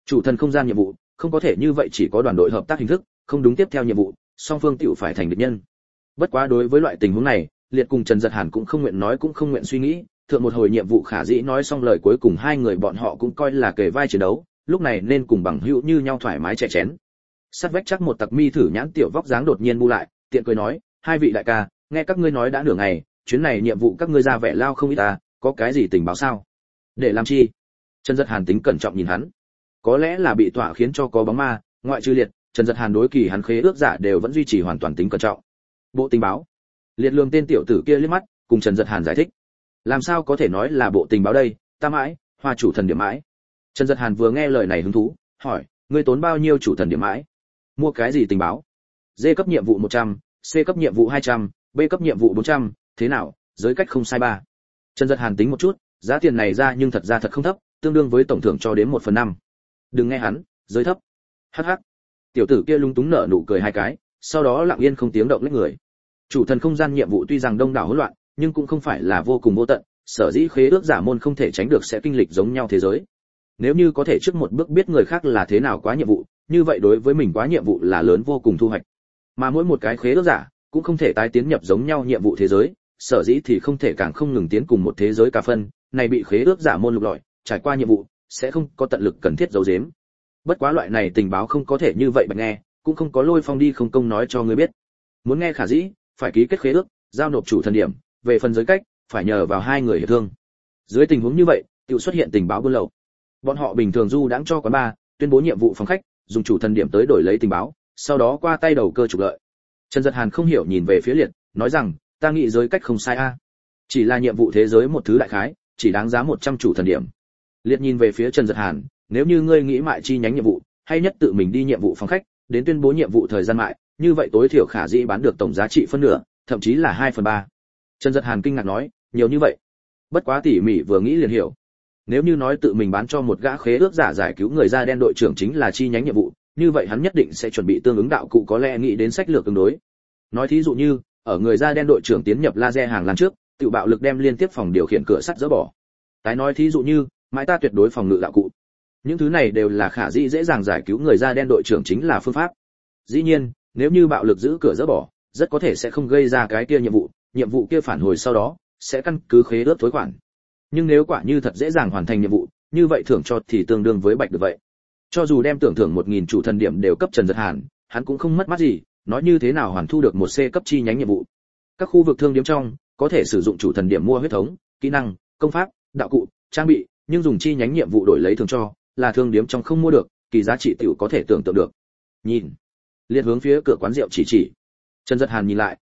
Chủ thần không gian nhiệm vụ không có thể như vậy chỉ có đoàn đội hợp tác hình thức, không đúng tiếp theo nhiệm vụ song phương tựu phải thành địch nhân. Bất quá đối với loại tình huống này, Liệt cùng Trần Giật Hàn cũng không nguyện nói cũng không nguyện suy nghĩ, thượng một hồi nhiệm vụ khả dĩ nói xong lời cuối cùng hai người bọn họ cũng coi là kề vai chiến đấu, lúc này nên cùng bằng hữu như nhau thoải mái chè chén. Sát vách chắc một tặc mi thử nhãn tiểu vóc dáng đột nhiên bu lại, tiện cười nói, hai vị đại ca, nghe các ngươi nói đã nửa ngày, chuyến này nhiệm vụ các ngươi ra vẻ lao không ít ta, có cái gì tình báo sao? Để làm chi? Trần Giật Hàn tính cẩn trọng nhìn hắn. Có lẽ là bị tọa khiến cho có bóng ma, ngoại trừ Liệt, Trần Giật Hàn đối kỳ hắn khế ước giả đều vẫn duy trì hoàn toàn tính cẩn trọng. Bộ tình báo. Liệt lường tên tiểu tử kia liếc mắt, cùng Trần Giật Hàn giải thích. Làm sao có thể nói là bộ tình báo đây, ta mãi, Hoa chủ thần điểm mãi. Trần Giật Hàn vừa nghe lời này hứng thú, hỏi, ngươi tốn bao nhiêu chủ thần điểm mãi? Mua cái gì tình báo? D cấp nhiệm vụ 100, C cấp nhiệm vụ 200, B cấp nhiệm vụ 400, thế nào, giới cách không sai ba. Trần Giật Hàn tính một chút, giá tiền này ra nhưng thật ra thật không thấp, tương đương với tổng thưởng cho đến 1/5. Đừng nghe hắn, giới thấp. Hắc hắc. Tiểu tử kia lung túng nở nụ cười hai cái, sau đó lặng yên không tiếng động lách người. Chủ thần không gian nhiệm vụ tuy rằng đông đảo hỗn loạn, nhưng cũng không phải là vô cùng vô tận, sở dĩ khế ước giả môn không thể tránh được sẽ kinh lịch giống nhau thế giới. Nếu như có thể trước một bước biết người khác là thế nào quá nhiệm vụ, như vậy đối với mình quá nhiệm vụ là lớn vô cùng thu hoạch. Mà mỗi một cái khế ước giả cũng không thể tái tiến nhập giống nhau nhiệm vụ thế giới, sở dĩ thì không thể càng không ngừng tiến cùng một thế giới cả phân, này bị khế ước giả môn lục lọi, trải qua nhiệm vụ sẽ không có tận lực cần thiết giấu giếm. Bất quá loại này tình báo không có thể như vậy bạch nghe, cũng không có Lôi Phong đi không công nói cho ngươi biết. Muốn nghe khả dĩ, phải ký kết khế ước, giao nộp chủ thần điểm, về phần giới cách, phải nhờ vào hai người hiệp thương. Dưới tình huống như vậy, tự xuất hiện tình báo buôn lậu. Bọn họ bình thường du đãng cho quán bar, tuyên bố nhiệm vụ phòng khách, dùng chủ thần điểm tới đổi lấy tình báo, sau đó qua tay đầu cơ trục lợi. Trần Giật Hàn không hiểu nhìn về phía Liệt, nói rằng, ta nghĩ giới cách không sai a. Chỉ là nhiệm vụ thế giới một thứ đại khái, chỉ đáng giá 100 chủ thần điểm. Liệt nhìn về phía Trần Giật Hàn, nếu như ngươi nghĩ mại chi nhánh nhiệm vụ, hay nhất tự mình đi nhiệm vụ phòng khách, đến tuyên bố nhiệm vụ thời gian mại, như vậy tối thiểu khả dĩ bán được tổng giá trị phân nửa, thậm chí là 2/3. Trần Giật Hàn kinh ngạc nói, nhiều như vậy. Bất quá tỉ mỉ vừa nghĩ liền hiểu. Nếu như nói tự mình bán cho một gã khế ước giả giải cứu người da đen đội trưởng chính là chi nhánh nhiệm vụ, như vậy hắn nhất định sẽ chuẩn bị tương ứng đạo cụ, có lẽ nghĩ đến sách lược tương đối. Nói thí dụ như, ở người da đen đội trưởng tiến nhập laser hàng lan trước, tự bạo lực đem liên tiếp phòng điều khiển cửa sắt dỡ bỏ. Tái nói thí dụ như, mãi ta tuyệt đối phòng ngự đạo cụ. Những thứ này đều là khả dĩ dễ dàng giải cứu người da đen đội trưởng chính là phương pháp. Dĩ nhiên, nếu như bạo lực giữ cửa dỡ bỏ, rất có thể sẽ không gây ra cái kia nhiệm vụ kia phản hồi sau đó sẽ căn cứ khế ước thối khoản. Nhưng nếu quả như thật dễ dàng hoàn thành nhiệm vụ, như vậy thưởng cho thì tương đương với bạch được vậy. Cho dù đem thưởng 1000 chủ thần điểm đều cấp Trần Giật Hàn, hắn cũng không mất mát gì, nói như thế nào hoàn thu được một C cấp chi nhánh nhiệm vụ. Các khu vực thương điểm trong có thể sử dụng chủ thần điểm mua huyết thống, kỹ năng, công pháp, đạo cụ, trang bị, nhưng dùng chi nhánh nhiệm vụ đổi lấy thưởng cho, là thương điểm trong không mua được, kỳ giá trị tiểu có thể tưởng tượng được. Nhìn, Liệt hướng phía cửa quán rượu chỉ. Trần Giật Hàn nhìn lại,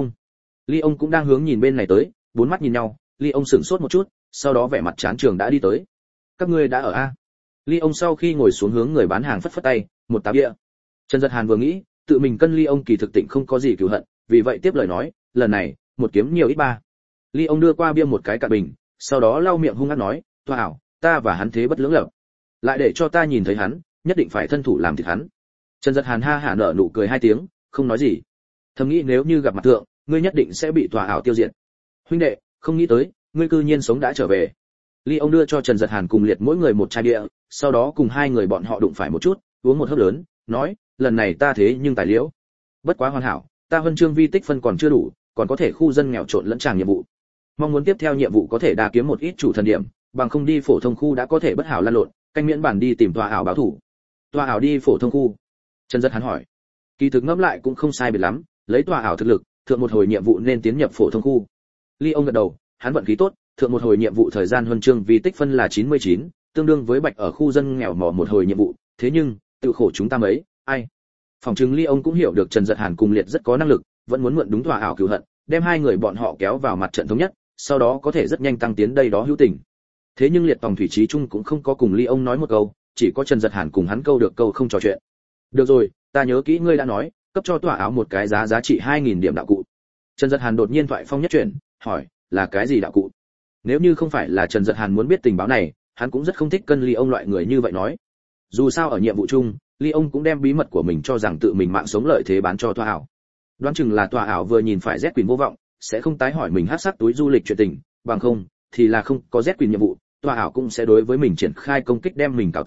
Ly ông cũng đang hướng nhìn bên này tới, bốn mắt nhìn nhau, Ly ông sững sốt một chút, sau đó vẻ mặt chán trường đã đi tới. Các ngươi đã ở a? Ly ông sau khi ngồi xuống hướng người bán hàng phất phất tay, một tá bia. Trần Giật Hàn vừa nghĩ, tự mình cân Ly ông kỳ thực tịnh không có gì cừu hận, vì vậy tiếp lời nói, lần này, một kiếm nhiều ít ba. Ly ông đưa qua bia một cái cạn bình, sau đó lau miệng hung hăng nói, "Toa ảo, ta và hắn thế bất lưỡng lập. Lại để cho ta nhìn thấy hắn, nhất định phải thân thủ làm thịt hắn." Trần Giật Hàn ha hả nở nụ cười hai tiếng, không nói gì. Thầm nghĩ nếu như gặp mặt thượng, ngươi nhất định sẽ bị Toa ảo tiêu diệt. Huynh đệ, không nghĩ tới, ngươi cư nhiên sống đã trở về. Ly ông đưa cho Trần Giật Hàn cùng Liệt mỗi người một chai bia, sau đó cùng hai người bọn họ đụng phải một chút, uống một hớp lớn, nói, lần này ta thế nhưng tài liễu. Bất quá hoàn hảo, ta huân chương vi tích phân còn chưa đủ, còn có thể khu dân nghèo trộn lẫn tràng nhiệm vụ. Mong muốn tiếp theo nhiệm vụ có thể đa kiếm một ít chủ thần điểm, bằng không đi phổ thông khu đã có thể bất hảo lan lộn, canh miễn bản đi tìm Toa ảo báo thủ. Toa ảo đi phổ thông khu. Trần Giật Hàn hỏi. Kỳ thực ngẫm lại cũng không sai biệt lắm, lấy Toa ảo thực lực, thượng một hồi nhiệm vụ nên tiến nhập phổ thông khu. Ly ông gật đầu, hắn vận khí tốt, thượng một hồi nhiệm vụ thời gian huân chương vì tích phân là 99, tương đương với bạch ở khu dân nghèo mò một hồi nhiệm vụ, thế nhưng, tự khổ chúng ta mấy, ai. Phòng chứng Ly ông cũng hiểu được Trần Giật Hàn cùng Liệt rất có năng lực, vẫn muốn mượn đúng Toa ảo cứu hận, đem hai người bọn họ kéo vào mặt trận thống nhất, sau đó có thể rất nhanh tăng tiến đây đó hữu tình. Thế nhưng Liệt Tòng Thủy Chí Trung cũng không có cùng Ly ông nói một câu, chỉ có Trần Giật Hàn cùng hắn câu được câu không trò chuyện. Được rồi, ta nhớ kỹ ngươi đã nói, cấp cho Toa ảo một cái giá trị 2000 điểm đạo cụ. Trần Giật Hàn đột nhiên thoại phong nhất chuyển, hỏi, là cái gì đạo cụ? Nếu như không phải là Trần Giật Hàn muốn biết tình báo này, hắn cũng rất không thích cân Ly ông loại người như vậy nói. Dù sao ở nhiệm vụ chung, Ly ông cũng đem bí mật của mình cho rằng tự mình mạng sống lợi thế bán cho Toa ảo. Đoán chừng là Toa ảo vừa nhìn phải Z Quỳnh vô vọng, sẽ không tái hỏi mình hắc sắc túi du lịch chuyện tình, bằng không thì là không có Z Quỳnh nhiệm vụ, Toa ảo cũng sẽ đối với mình triển khai công kích đem mình cào tàn,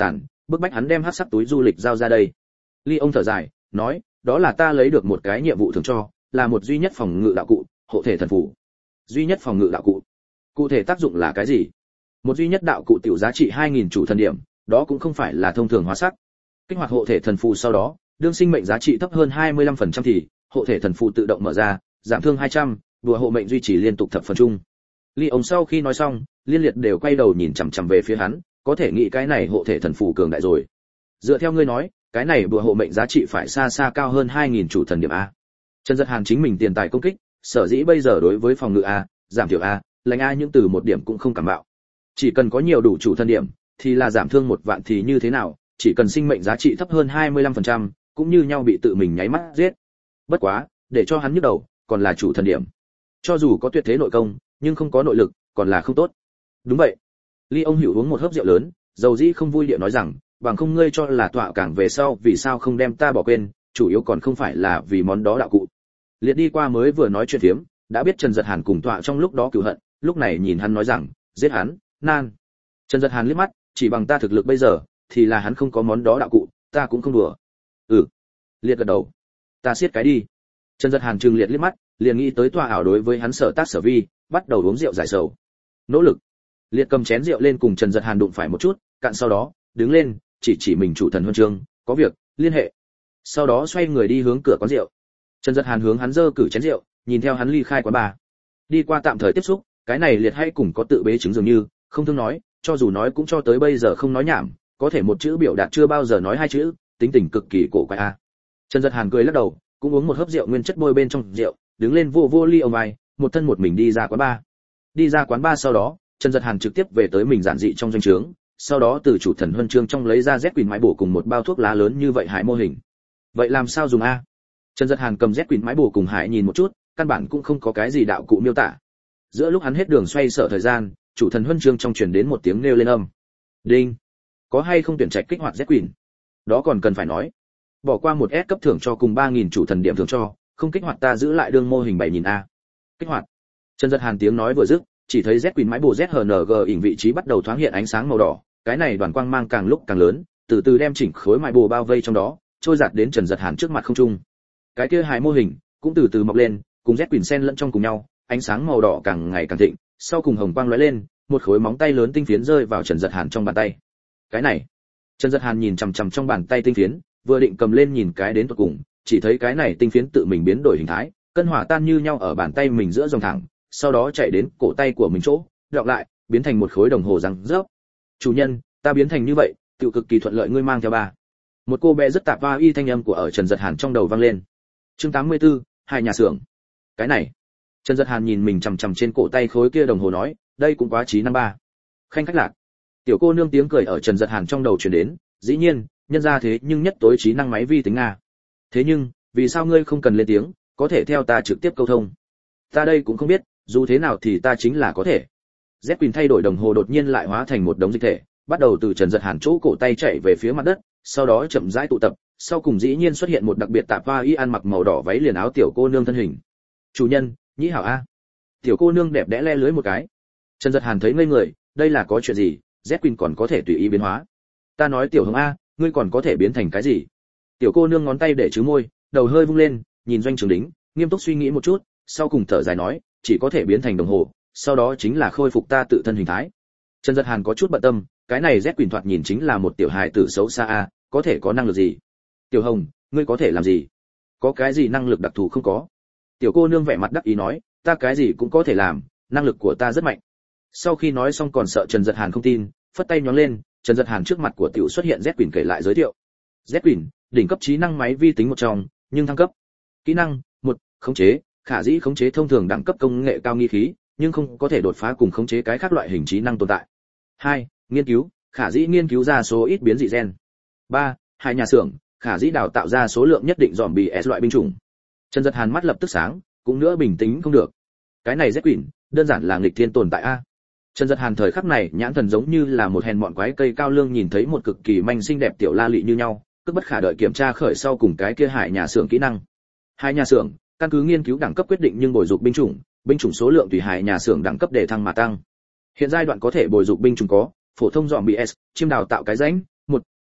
bức bách hắn đem hắc sắc túi du lịch giao ra đây. Ly ông thở dài, nói, đó là ta lấy được một cái nhiệm vụ thường cho, là một duy nhất phòng ngự đạo cụ, hộ thể thần phù. Duy nhất phòng ngự đạo cụ. Cụ thể tác dụng là cái gì? Một duy nhất đạo cụ tiểu giá trị 2000 chủ thần điểm, đó cũng không phải là thông thường hóa sắc. Kích hoạt hộ thể thần phù sau đó, đương sinh mệnh giá trị thấp hơn 25% thì hộ thể thần phù tự động mở ra, giảm thương 200, đùa hộ mệnh duy trì liên tục thập phần chung. Ly ông sau khi nói xong, liên liệt đều quay đầu nhìn chằm chằm về phía hắn, có thể nghĩ cái này hộ thể thần phù cường đại rồi. Dựa theo ngươi nói, cái này đùa hộ mệnh giá trị phải xa xa cao hơn 2000 chủ thần điểm a. Trần Dật Hàn chính mình tiền tài công kích, sở dĩ bây giờ đối với phòng ngự a, giảm thiểu a, lành a những từ một điểm cũng không cảm bạo. Chỉ cần có nhiều đủ chủ thần điểm, thì là giảm thương 1 vạn thì như thế nào, chỉ cần sinh mệnh giá trị thấp hơn 25%, cũng như nhau bị tự mình nháy mắt giết. Bất quá, để cho hắn nhức đầu, còn là chủ thần điểm. Cho dù có tuyệt thế nội công, nhưng không có nội lực, còn là không tốt. Đúng vậy. Ly ông Hữu uống một hớp rượu lớn, dầu dĩ không vui địa nói rằng, bằng không ngươi cho là tọa cảng về sau, vì sao không đem ta bỏ quên, chủ yếu còn không phải là vì món đó đạo cụ. Liệt đi qua mới vừa nói chuyện phiếm, đã biết Trần Dật Hàn cùng tọa trong lúc đó cừu hận, lúc này nhìn hắn nói rằng, giết hắn, nan. Trần Dật Hàn liếc mắt, chỉ bằng ta thực lực bây giờ, thì là hắn không có món đó đạo cụ, ta cũng không đùa. Liệt gật đầu. Ta siết cái đi. Trần Dật Hàn trừng Liệt liếc mắt, liền nghĩ tới tọa ảo đối với hắn sở tác sở vi, bắt đầu uống rượu giải sầu. Nỗ lực. Liệt cầm chén rượu lên cùng Trần Dật Hàn đụng phải một chút, cạn sau đó, đứng lên, chỉ mình chủ thần huân chương, có việc, liên hệ. Sau đó xoay người đi hướng cửa quán rượu. Trần Dật Hàn hướng hắn giơ cử chén rượu, nhìn theo hắn ly khai quán bar. Đi qua tạm thời tiếp xúc, cái này Liệt hay cùng có tự bế chứng dường như, không thương nói, cho dù nói cũng cho tới bây giờ không nói nhảm, có thể một chữ biểu đạt chưa bao giờ nói hai chữ, tính tình cực kỳ cổ quái a. Trần Dật Hàn cười lắc đầu, cũng uống một hớp rượu nguyên chất bôi bên trong rượu, đứng lên vô ly ông vai, một thân một mình đi ra quán bar. Đi ra quán bar sau đó, Trần Dật Hàn trực tiếp về tới mình giản dị trong doanh trướng, sau đó từ chủ thần huân chương trong lấy ra Z Quỳnh mái bổ cùng một bao thuốc lá lớn như vậy hải mô hình. Vậy làm sao dùng a? Trần Dật Hàn cầm Z Quỳnh mái bổ cùng hải nhìn một chút, căn bản cũng không có cái gì đạo cụ miêu tả. Giữa lúc hắn hết đường xoay sở thời gian, chủ thần huân chương trong truyền đến một tiếng nêu lên âm. Đinh. Có hay không tuyển trạch kích hoạt Z Quỳnh? Đó còn cần phải nói. Bỏ qua một S cấp thưởng cho cùng 3000 chủ thần điểm thưởng cho, không kích hoạt ta giữ lại đương mô hình 7000 a. Kích hoạt. Trần Dật Hàn tiếng nói vừa dứt, chỉ thấy Z Quỳnh mái bổ ZHNG ỉn vị trí bắt đầu thoáng hiện ánh sáng màu đỏ, cái này đoàn quang mang càng lúc càng lớn, từ từ đem chỉnh khối mái bổ bao vây trong đó, trôi giạt đến Trần Dật Hàn trước mặt không trung. Cái kia hài mô hình cũng từ từ mọc lên, cùng Z Quỳnh xen lẫn trong cùng nhau, ánh sáng màu đỏ càng ngày càng thịnh, sau cùng hồng quang lóe lên, một khối móng tay lớn tinh phiến rơi vào Trần Dật Hàn trong bàn tay. Cái này, Trần Dật Hàn nhìn chằm chằm trong bàn tay tinh phiến, vừa định cầm lên nhìn cái đến tận cùng, chỉ thấy cái này tinh phiến tự mình biến đổi hình thái, cân hỏa tan như nhau ở bàn tay mình giữa dòng thẳng, sau đó chạy đến cổ tay của mình chỗ, đọng lại, biến thành một khối đồng hồ răng rớp. Chủ nhân, ta biến thành như vậy, tự cực kỳ thuận lợi, ngươi mang theo bà. Một cô bé rất tạp va y thanh âm của ở Trần Dật Hàn trong đầu vang lên. Chương 84, hai nhà xưởng. Cái này. Trần Dật Hàn nhìn mình chằm chằm trên cổ tay khối kia đồng hồ nói, đây cũng quá trí năng ba. Khanh khách lạc. Tiểu cô nương tiếng cười ở Trần Dật Hàn trong đầu truyền đến, dĩ nhiên, nhân ra thế nhưng nhất tối trí năng máy vi tính nga. Thế nhưng, vì sao ngươi không cần lên tiếng, có thể theo ta trực tiếp câu thông? Ta đây cũng không biết, dù thế nào thì ta chính là có thể. Z Quỳnh thay đổi đồng hồ đột nhiên lại hóa thành một đống dịch thể, bắt đầu từ Trần Dật Hàn chỗ cổ tay chạy về phía mặt đất, sau đó chậm rãi tụ tập, sau cùng dĩ nhiên xuất hiện một đặc biệt tạp va y ăn mặc màu đỏ váy liền áo tiểu cô nương thân hình. Chủ nhân, nhĩ hảo a. Tiểu cô nương đẹp đẽ le lưới một cái. Trần Dật Hàn thấy ngây người, đây là có chuyện gì? Z Quỳnh còn có thể tùy ý biến hóa. Ta nói tiểu hồng a, ngươi còn có thể biến thành cái gì? Tiểu cô nương ngón tay để trứ môi, đầu hơi vung lên, nhìn doanh trường đính, nghiêm túc suy nghĩ một chút, sau cùng thở dài nói, chỉ có thể biến thành đồng hồ, sau đó chính là khôi phục ta tự thân hình thái. Trần Dật Hàn có chút bận tâm, cái này Z Quỳnh thoạt nhìn chính là một tiểu hài tử xấu xa a, có thể có năng lực gì? Tiểu Hồng, ngươi có thể làm gì? Có cái gì năng lực đặc thù không có? Tiểu cô nương vẻ mặt đắc ý nói, ta cái gì cũng có thể làm, năng lực của ta rất mạnh. Sau khi nói xong còn sợ Trần Dật Hàn không tin, phất tay nhón lên, Trần Dật Hàn trước mặt của tiểu xuất hiện Z Quỳnh kể lại giới thiệu. Z Quỳnh, đỉnh cấp trí năng máy vi tính một trong, nhưng thăng cấp. Kỹ năng: 1, khống chế, khả dĩ khống chế thông thường đẳng cấp công nghệ cao nghi khí, nhưng không có thể đột phá cùng khống chế cái khác loại hình trí năng tồn tại. 2, nghiên cứu, khả dĩ nghiên cứu ra số ít biến dị gen. 3, hai nhà xưởng, khả dĩ đào tạo ra số lượng nhất định zombie S loại binh chủng. Trần Dật Hàn mắt lập tức sáng, cũng nữa bình tĩnh không được. Cái này Z Quỳnh, đơn giản là nghịch thiên tồn tại a. Trần Dật Hàn thời khắc này nhãn thần giống như là một hèn mọn quái cây cao lương nhìn thấy một cực kỳ manh xinh đẹp tiểu la lị như nhau, cứ bất khả đợi kiểm tra khởi sau cùng cái kia hải nhà xưởng kỹ năng. Hai nhà xưởng, căn cứ nghiên cứu đẳng cấp quyết định nhưng bồi dục binh chủng số lượng tùy hải nhà xưởng đẳng cấp để thăng mà tăng. Hiện giai đoạn có thể bồi dục binh chủng có phổ thông zombie S, chim đào tạo cái rãnh, 1,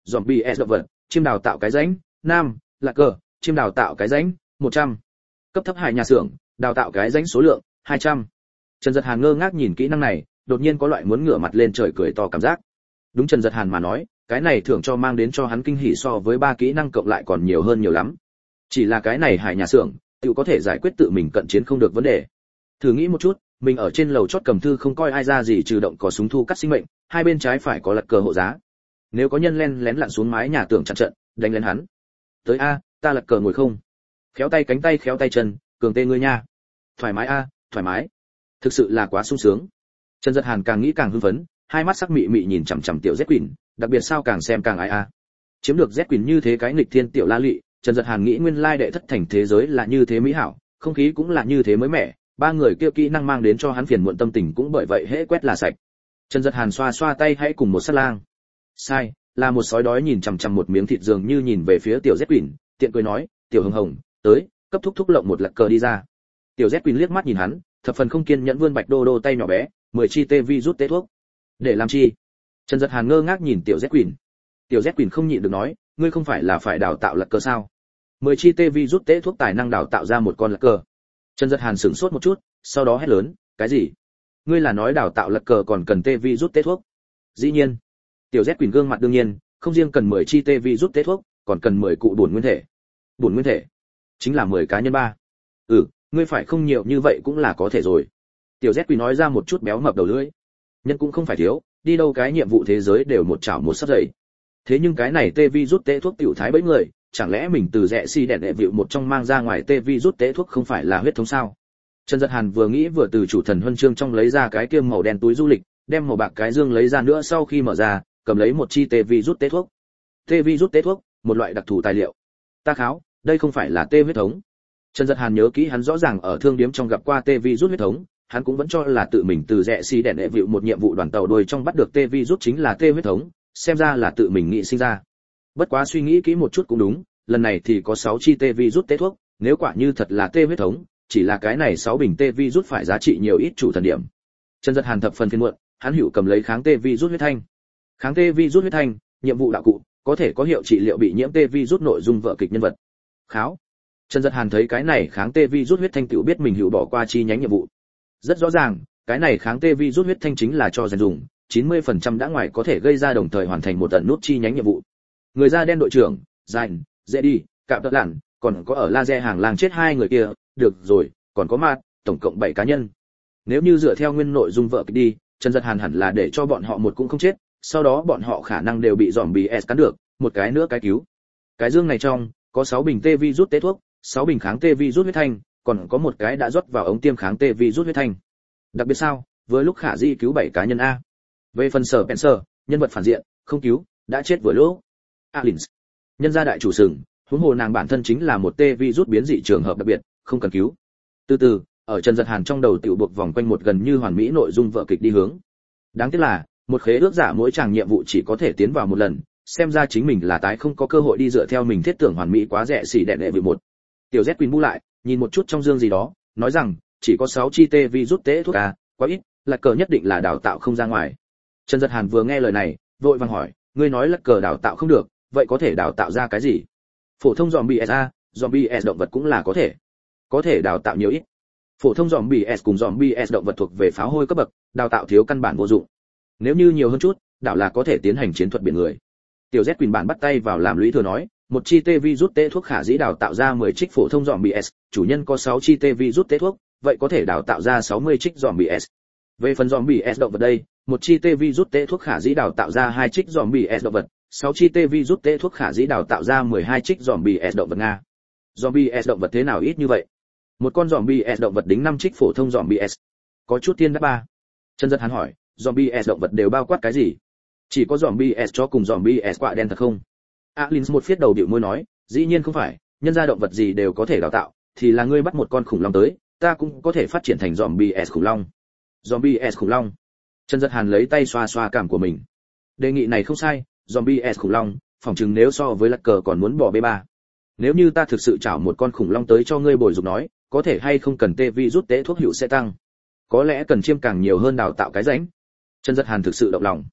zombie s động vật, chim đào tạo cái rãnh, nam, lạc cờ, chim đào tạo cái rãnh, 100. Cấp thấp hải nhà xưởng, đào tạo cái rãnh số lượng, 200. Trần Dật Hàn ngơ ngác nhìn kỹ năng này, đột nhiên có loại muốn ngửa mặt lên trời cười to cảm giác. Đúng Trần Dật Hàn mà nói, cái này thưởng cho mang đến cho hắn kinh hỉ so với 3 kỹ năng cộng lại còn nhiều hơn nhiều lắm. Chỉ là cái này hải nhà xưởng, tự có thể giải quyết tự mình cận chiến không được vấn đề. Thử nghĩ một chút, mình ở trên lầu chót cầm thư không coi ai ra gì trừ động có súng thu cắt sinh mệnh, hai bên trái phải có lật cờ hộ giá. Nếu có nhân len lén lặn xuống mái nhà tường chặn trận, đánh lên hắn. Tới a, ta lật cờ ngồi không. Khéo tay cánh tay khéo tay chân, cường tê ngươi nha. Thoải mái a, thoải mái. Thực sự là quá sung sướng. Trần Dật Hàn càng nghĩ càng hưng phấn, hai mắt sắc mị mị nhìn chằm chằm tiểu Z Quỷ, đặc biệt sao càng xem càng ai a. Chiếm được Z Quỷ như thế cái nghịch thiên tiểu la lị, Trần Dật Hàn nghĩ nguyên lai đệ thất thành thế giới là như thế mỹ hảo, không khí cũng là như thế mới mẻ, ba người kia kỹ năng mang đến cho hắn phiền muộn tâm tình cũng bởi vậy hễ quét là sạch. Trần Dật Hàn xoa xoa tay hãy cùng một sát lang. Sai, là một sói đói nhìn chằm chằm một miếng thịt dường như nhìn về phía tiểu Z Quỷ, tiện cười nói, "Tiểu Hồng Hồng, tới, cấp thúc thúc lộng một lật cờ đi ra." Tiểu Z Quỷ liếc mắt nhìn hắn, thập phần không kiên nhẫn vươn bạch đô đô tay nhỏ bé, 10 chi tê vi rút tế thuốc. "Để làm chi?" Trần Dật Hàn ngơ ngác nhìn tiểu Z Quỷ. Tiểu Z Quỷ không nhịn được nói, "Ngươi không phải là phải đào tạo lật cờ sao? 10 chi tê vi rút tế thuốc tài năng đào tạo ra một con lật cờ." Trần Dật Hàn sửng sốt một chút, sau đó hét lớn, "Cái gì? Ngươi là nói đào tạo lật cờ còn cần tê vi rút tế thuốc?" "Dĩ nhiên." Tiểu Z Quỷ gương mặt đương nhiên, không riêng cần 10 chi tê vi rút tế thuốc, còn cần 10 cụ bổn nguyên thể. Bổn nguyên thể chính là 10 cá nhân 3. Ngươi phải không nhiều như vậy cũng là có thể rồi. Tiểu Z Quỷ nói ra một chút béo mập đầu lưỡi. Nhân cũng không phải thiếu, đi đâu cái nhiệm vụ thế giới đều một chảo một sắp dậy. Thế nhưng cái này tê vi rút tế thuốc tiểu thái bẫy người, chẳng lẽ mình từ rẻ si đèn đệ vịu một trong mang ra ngoài tê vi rút tế thuốc không phải là huyết thống sao? Trần Dật Hàn vừa nghĩ vừa từ chủ thần huân chương trong lấy ra cái kiêm màu đen túi du lịch, đem màu bạc cái dương lấy ra nữa sau khi mở ra, cầm lấy một chi tê vi rút tế thuốc. Tê vi rút tế thuốc, một loại đặc thù tài liệu. Ta kháo, đây không phải là tê huyết thống. Trần Dật Hàn nhớ kỹ hắn rõ ràng ở thương điếm trong gặp qua tê vi rút huyết thống, hắn cũng vẫn cho là tự mình từ rẻ si đèn đệ vịu một nhiệm vụ đoàn tàu đuôi trong bắt được tê vi rút chính là tê huyết thống, xem ra là tự mình nghĩ sinh ra. Bất quá suy nghĩ kỹ một chút cũng đúng, lần này thì có 6 chi tê vi rút tế thuốc, nếu quả như thật là tê huyết thống, chỉ là cái này 6 bình tê vi rút phải giá trị nhiều ít chủ thần điểm. Trần Dật Hàn thập phần phiền muộn, hắn hữu cầm lấy kháng tê vi rút huyết thanh. Kháng tê vi rút huyết thanh, nhiệm vụ đạo cụ, có thể có hiệu trị liệu bị nhiễm tê vi rút nội dung vở kịch nhân vật. Kháo. Trần Dật Hàn thấy cái này kháng tê vi rút huyết thanh tiểu biết mình hữu bỏ qua chi nhánh nhiệm vụ. Rất rõ ràng, cái này kháng tê vi rút huyết thanh chính là cho rèn dùng, 90% đã ngoài có thể gây ra đồng thời hoàn thành một tận nút chi nhánh nhiệm vụ. Người da đen đội trưởng, Ryan, dễ đi, cạm tật lặn, còn có ở laser hàng lang chết 2 người kia, được rồi, còn có Mạt, tổng cộng 7 cá nhân. Nếu như dựa theo nguyên nội dung vợ kịch đi, Trần Dật Hàn hẳn là để cho bọn họ một cũng không chết, sau đó bọn họ khả năng đều bị zombie S cắn được, một cái nữa cái cứu. Cái dương này trong có 6 bình tê vi rút tế thuốc, 6 bình kháng tê vi rút huyết thanh, còn có một cái đã rót vào ống tiêm kháng tê vi rút huyết thanh. Đặc biệt sao, với lúc khả di cứu 7 cá nhân a. Về phần sở Spencer, nhân vật phản diện, không cứu, đã chết vừa lỗ. Alins, nhân gia đại chủ sừng, huống hồ nàng bản thân chính là một tê vi rút biến dị trường hợp đặc biệt, không cần cứu. Từ từ, ở Trần Dật Hàn trong đầu tiểu buộc vòng quanh một gần như hoàn mỹ nội dung vở kịch đi hướng. Đáng tiếc là, một khế ước giả mỗi chàng nhiệm vụ chỉ có thể tiến vào một lần, xem ra chính mình là tái không có cơ hội đi dựa theo mình thiết tưởng hoàn mỹ quá rẻ xỉ đẹn đệ vị một. Tiểu Z Quỳnh bu lại, nhìn một chút trong dương gì đó, nói rằng, chỉ có 6 chi tê vi rút tế thuốc à, quá ít, lật cờ nhất định là đào tạo không ra ngoài. Trần Dật Hàn vừa nghe lời này, vội vàng hỏi, ngươi nói lật cờ đào tạo không được, vậy có thể đào tạo ra cái gì? Phổ thông zombie S, zombie S động vật cũng là có thể đào tạo nhiều ít. Phổ thông zombie S cùng zombie S động vật thuộc về pháo hôi cấp bậc, đào tạo thiếu căn bản vô dụng. Nếu như nhiều hơn chút, đảo là có thể tiến hành chiến thuật biển người. Tiểu Z Quỳnh bản bắt tay vào làm lũy thừa nói, một chi tê vi rút tế thuốc khả dĩ đào tạo ra 10 trích phổ thông zombie S, chủ nhân có 6 chi tê vi rút tế thuốc, vậy có thể đào tạo ra 60 trích zombie S. Về phần zombie S động vật đây, một chi tê vi rút tế thuốc khả dĩ đào tạo ra 2 trích zombie S động vật, 6 chi tê vi rút tế thuốc khả dĩ đào tạo ra 12 trích zombie S động vật Nga. Zombie S động vật thế nào ít như vậy? Một con zombie S động vật đính 5 trích phổ thông zombie S. Có chút tiên đáp ba. Trần Dật Hàn hỏi, zombie S động vật đều bao quát cái gì? Chỉ có zombie S cho cùng zombie S quạ đen thật không? Alins một phiết đầu điệu môi nói, dĩ nhiên không phải, nhân gia động vật gì đều có thể đào tạo, thì là ngươi bắt một con khủng long tới, ta cũng có thể phát triển thành zombie S khủng long. Zombie S khủng long. Trần Dật Hàn lấy tay xoa xoa cảm của mình. Đề nghị này không sai, zombie S khủng long, phỏng chừng nếu so với lật cờ còn muốn bỏ B3. Nếu như ta thực sự chảo một con khủng long tới cho ngươi bồi dục nói, có thể hay không cần tê vi rút tế thuốc hữu sẽ tăng. Có lẽ cần chiêm càng nhiều hơn đào tạo cái rãnh. Trần Dật Hàn thực sự động lòng.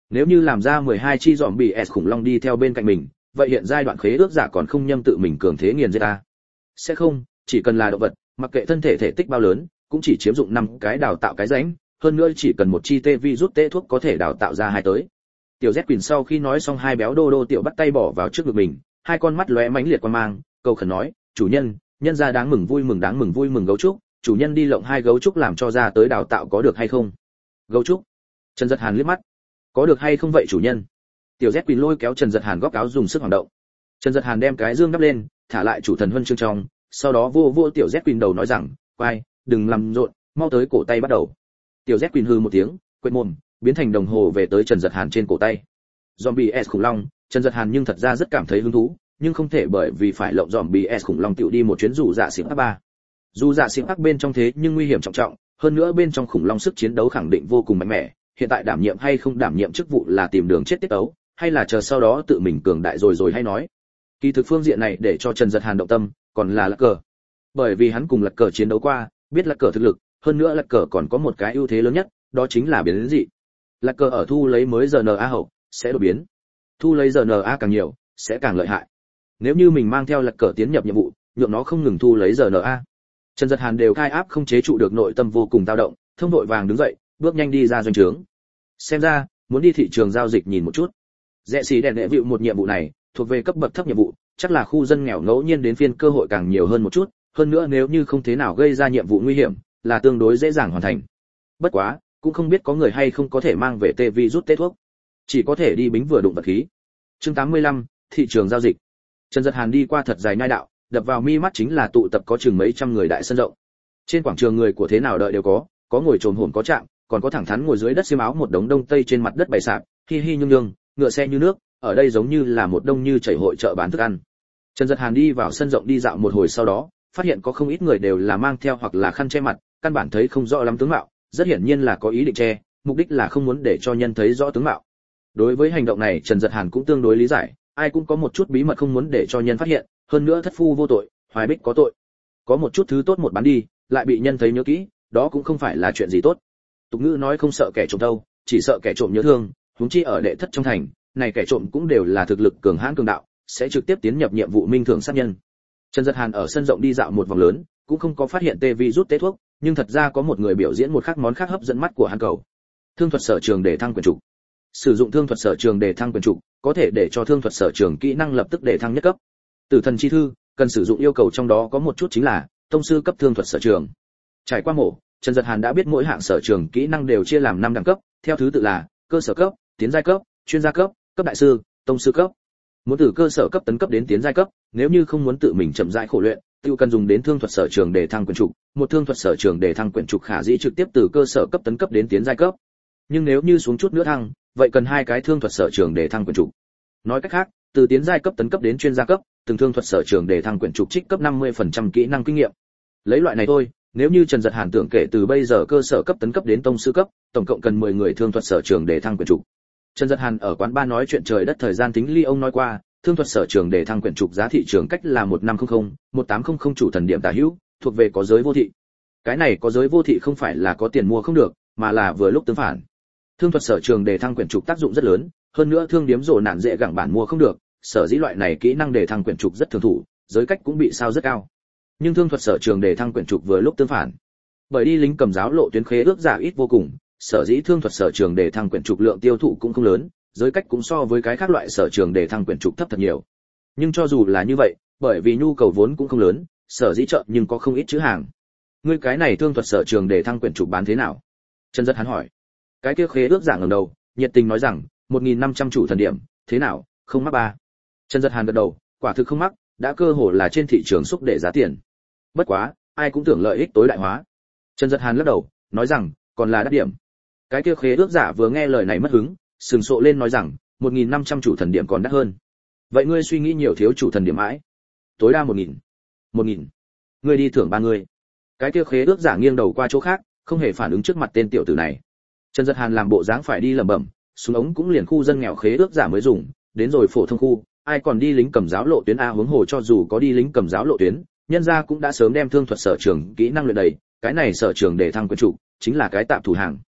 Nếu như làm ra 12 chi zombie S khủng long đi theo bên cạnh mình, vậy hiện giai đoạn khế ước giả còn không nhâm tự mình cường thế nghiền giết ta. Sẽ không, chỉ cần là động vật, mặc kệ thân thể thể tích bao lớn, cũng chỉ chiếm dụng 5 cái đào tạo cái rãnh, hơn nữa chỉ cần một chi tê virus tê thuốc có thể đào tạo ra hai tới. Tiểu Z Quỳnh sau khi nói xong hai béo đô đô tiểu bắt tay bỏ vào trước ngực mình, hai con mắt lóe mãnh liệt quan mang, cầu khẩn nói, chủ nhân, nhân gia đáng mừng vui mừng gấu trúc, chủ nhân đi lộng hai gấu trúc làm cho ra tới đào tạo có được hay không? Gấu trúc? Trần Dật Hàn liếc mắt, có được hay không vậy chủ nhân? Tiểu Z Quỳnh lôi kéo Trần Dật Hàn góc áo dùng sức hoạt động. Trần Dật Hàn đem cái dương đắp lên, thả lại chủ thần huân chương trong, sau đó vô Tiểu Z Quỳnh đầu nói rằng, quay, đừng làm rộn, mau tới cổ tay bắt đầu. Tiểu Z Quỳnh hừ một tiếng, quệt mồm, biến thành đồng hồ về tới Trần Dật Hàn trên cổ tay. Zombie S khủng long, Trần Dật Hàn nhưng thật ra rất cảm thấy hứng thú, nhưng không thể bởi vì phải lộng zombie S khủng long tiểu đi một chuyến rủ dạ xỉm ba. Dù dạ xỉm bên trong thế nhưng nguy hiểm trọng trọng, hơn nữa bên trong khủng long sức chiến đấu khẳng định vô cùng mạnh mẽ, hiện tại đảm nhiệm hay không đảm nhiệm chức vụ là tìm đường chết tiết tấu, hay là chờ sau đó tự mình cường đại rồi hay nói. Kỳ thực phương diện này để cho Trần Dật Hàn động tâm, còn là Lật Cờ. Bởi vì hắn cùng Lật Cờ chiến đấu qua, biết Lật Cờ thực lực, hơn nữa Lật Cờ còn có một cái ưu thế lớn nhất, đó chính là biến dị. Lật Cờ ở thu lấy mới RNA hậu, sẽ đột biến. Thu lấy RNA càng nhiều, sẽ càng lợi hại. Nếu như mình mang theo Lật Cờ tiến nhập nhiệm vụ, nhượng nó không ngừng thu lấy RNA. Trần Dật Hàn đều khai áp không chế trụ được nội tâm vô cùng dao động, thông đội vàng đứng dậy, bước nhanh đi ra doanh trướng. Xem ra, muốn đi thị trường giao dịch nhìn một chút. Rẽ xì đèn đệ vịu một nhiệm vụ này, thuộc về cấp bậc thấp nhiệm vụ, chắc là khu dân nghèo ngẫu nhiên đến phiên cơ hội càng nhiều hơn một chút, hơn nữa nếu như không thế nào gây ra nhiệm vụ nguy hiểm, là tương đối dễ dàng hoàn thành. Bất quá, cũng không biết có người hay không có thể mang về tê virus tê thuốc. Chỉ có thể đi bính vừa đụng vật khí. Chương 85, thị trường giao dịch. Trần Dật Hàn đi qua thật dài nhai đạo, đập vào mi mắt chính là tụ tập có chừng mấy trăm người đại sân rộng. Trên quảng trường người của thế nào đợi đều có ngồi trồm hổm có chạm, còn có thẳng thắn ngồi dưới đất xiêm áo một đống đông tây trên mặt đất bày sạp, hi hi nhung nhung, ngựa xe như nước, ở đây giống như là một đông như chảy hội chợ bán thức ăn. Trần Dật Hàn đi vào sân rộng đi dạo một hồi sau đó, phát hiện có không ít người đều là mang theo hoặc là khăn che mặt, căn bản thấy không rõ lắm tướng mạo, rất hiển nhiên là có ý định che, mục đích là không muốn để cho nhân thấy rõ tướng mạo. Đối với hành động này Trần Dật Hàn cũng tương đối lý giải, ai cũng có một chút bí mật không muốn để cho nhân phát hiện, hơn nữa thất phu vô tội, hoài bích có tội. Có một chút thứ tốt một bán đi, lại bị nhân thấy nhớ kỹ, đó cũng không phải là chuyện gì tốt. Tục ngữ nói không sợ kẻ trộm đâu, chỉ sợ kẻ trộm nhớ thương, huống chi ở đệ thất trong thành, này kẻ trộm cũng đều là thực lực cường hãn cường đạo, sẽ trực tiếp tiến nhập nhiệm vụ minh thường sát nhân. Trần Dật Hàn ở sân rộng đi dạo một vòng lớn, cũng không có phát hiện tê virus tế thuốc, nhưng thật ra có một người biểu diễn một khác món khác hấp dẫn mắt của hắn cầu. Thương thuật sở trường để thăng quyền trục. Sử dụng thương thuật sở trường để thăng quyền trục, có thể để cho thương thuật sở trường kỹ năng lập tức để thăng nhất cấp. Tử thần chi thư, cần sử dụng yêu cầu trong đó có một chút chính là tông sư cấp thương thuật sở trường. Trải qua mổ, Trần Dật Hàn đã biết mỗi hạng sở trường kỹ năng đều chia làm 5 đẳng cấp, theo thứ tự là cơ sở cấp, tiến giai cấp, chuyên gia cấp, cấp đại sư, tông sư cấp. Muốn từ cơ sở cấp tấn cấp đến tiến giai cấp, nếu như không muốn tự mình chậm rãi khổ luyện, tiêu cần dùng đến thương thuật sở trường để thăng quyền trục, một thương thuật sở trường để thăng quyền trục khả dĩ trực tiếp từ cơ sở cấp tấn cấp đến tiến giai cấp. Nhưng nếu như xuống chút nữa thăng, vậy cần 2 cái thương thuật sở trường để thăng quyền trục. Nói cách khác, từ tiến giai cấp tấn cấp đến chuyên gia cấp, từng thương thuật sở trường để thăng quyền trục trích cấp 50% kỹ năng kinh nghiệm. Lấy loại này thôi, nếu như Trần Dật Hàn tưởng kể từ bây giờ cơ sở cấp tấn cấp đến tông sư cấp, tổng cộng cần 10 người thương thuật sở trường để thăng quyền trục. Trần Dật Hàn ở quán bar nói chuyện trời đất thời gian tính ly ông nói qua, thương thuật sở trường để thăng quyền trục giá thị trường cách là 1500, 1800 chủ thần điểm tả hữu, thuộc về có giới vô thị. Cái này có giới vô thị không phải là có tiền mua không được, mà là vừa lúc tương phản. Thương thuật sở trường để thăng quyền trục tác dụng rất lớn, hơn nữa thương điếm rồ nạn dễ gặng bản mua không được, sở dĩ loại này kỹ năng để thăng quyền trục rất thường thủ, giới cách cũng bị sao rất cao. Nhưng thương thuật sở trường để thăng quyền trục vừa lúc tương phản. Bởi đi lính cầm giáo lộ tuyến khế ước giả ít vô cùng, sở dĩ thương thuật sở trường để thăng quyền trục lượng tiêu thụ cũng không lớn, giới cách cũng so với cái khác loại sở trường để thăng quyền trục thấp thật nhiều. Nhưng cho dù là như vậy, bởi vì nhu cầu vốn cũng không lớn, sở dĩ chợ nhưng có không ít chữ hàng. Ngươi cái này thương thuật sở trường để thăng quyền trục bán thế nào? Trần Dật Hàn hỏi. Cái kia khế ước giả ngẩng đầu, nhiệt tình nói rằng, 1500 chủ thần điểm, thế nào, không mắc ba. Trần Dật Hàn gật đầu, quả thực không mắc, đã cơ hồ là trên thị trường xúc để giá tiền. Bất quá, ai cũng tưởng lợi ích tối đại hóa. Trần Dật Hàn lắc đầu, nói rằng, còn là đắt điểm. Cái kia khế ước giả vừa nghe lời này mất hứng, sừng sộ lên nói rằng, 1500 chủ thần điểm còn đắt hơn. Vậy ngươi suy nghĩ nhiều thiếu chủ thần điểm mãi. Tối đa 1000. 1000. Ngươi đi thưởng 3 người. Cái kia khế ước giả nghiêng đầu qua chỗ khác, không hề phản ứng trước mặt tên tiểu tử này. Trần Dật Hàn làm bộ dáng phải đi lẩm bẩm, súng ống cũng liền khu dân nghèo khế ước giả mới dùng, đến rồi phổ thông khu, ai còn đi lính cầm giáo lộ tuyến a, huống hồ cho dù có đi lính cầm giáo lộ tuyến, nhân gia cũng đã sớm đem thương thuật sở trường kỹ năng luyện đầy, cái này sở trường để thăng quyền trụ, chính là cái tạm thủ hàng.